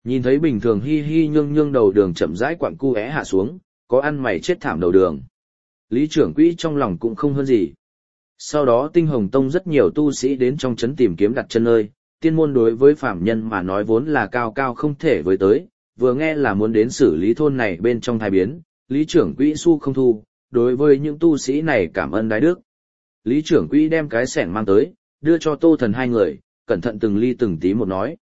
Nhìn thấy bình thường hi hi nhương nhương đầu đường chậm rãi quặng cu é hạ xuống, có ăn mày chết thảm đầu đường. Lý trưởng quỹ trong lòng cũng không hơn gì. Sau đó Tinh Hồng Tông rất nhiều tu sĩ đến trong trấn tìm kiếm đặt chân nơi, tiên môn đối với phạm nhân mà nói vốn là cao cao không thể với tới, vừa nghe là muốn đến xử lý thôn này bên trong thai biến, Lý trưởng quỹ su không thu, đối với những tu sĩ này cảm ơn đái đức. Lý trưởng quỹ đem cái sẻng mang tới, đưa cho Tô Thần hai người, cẩn thận từng ly từng tí một nói.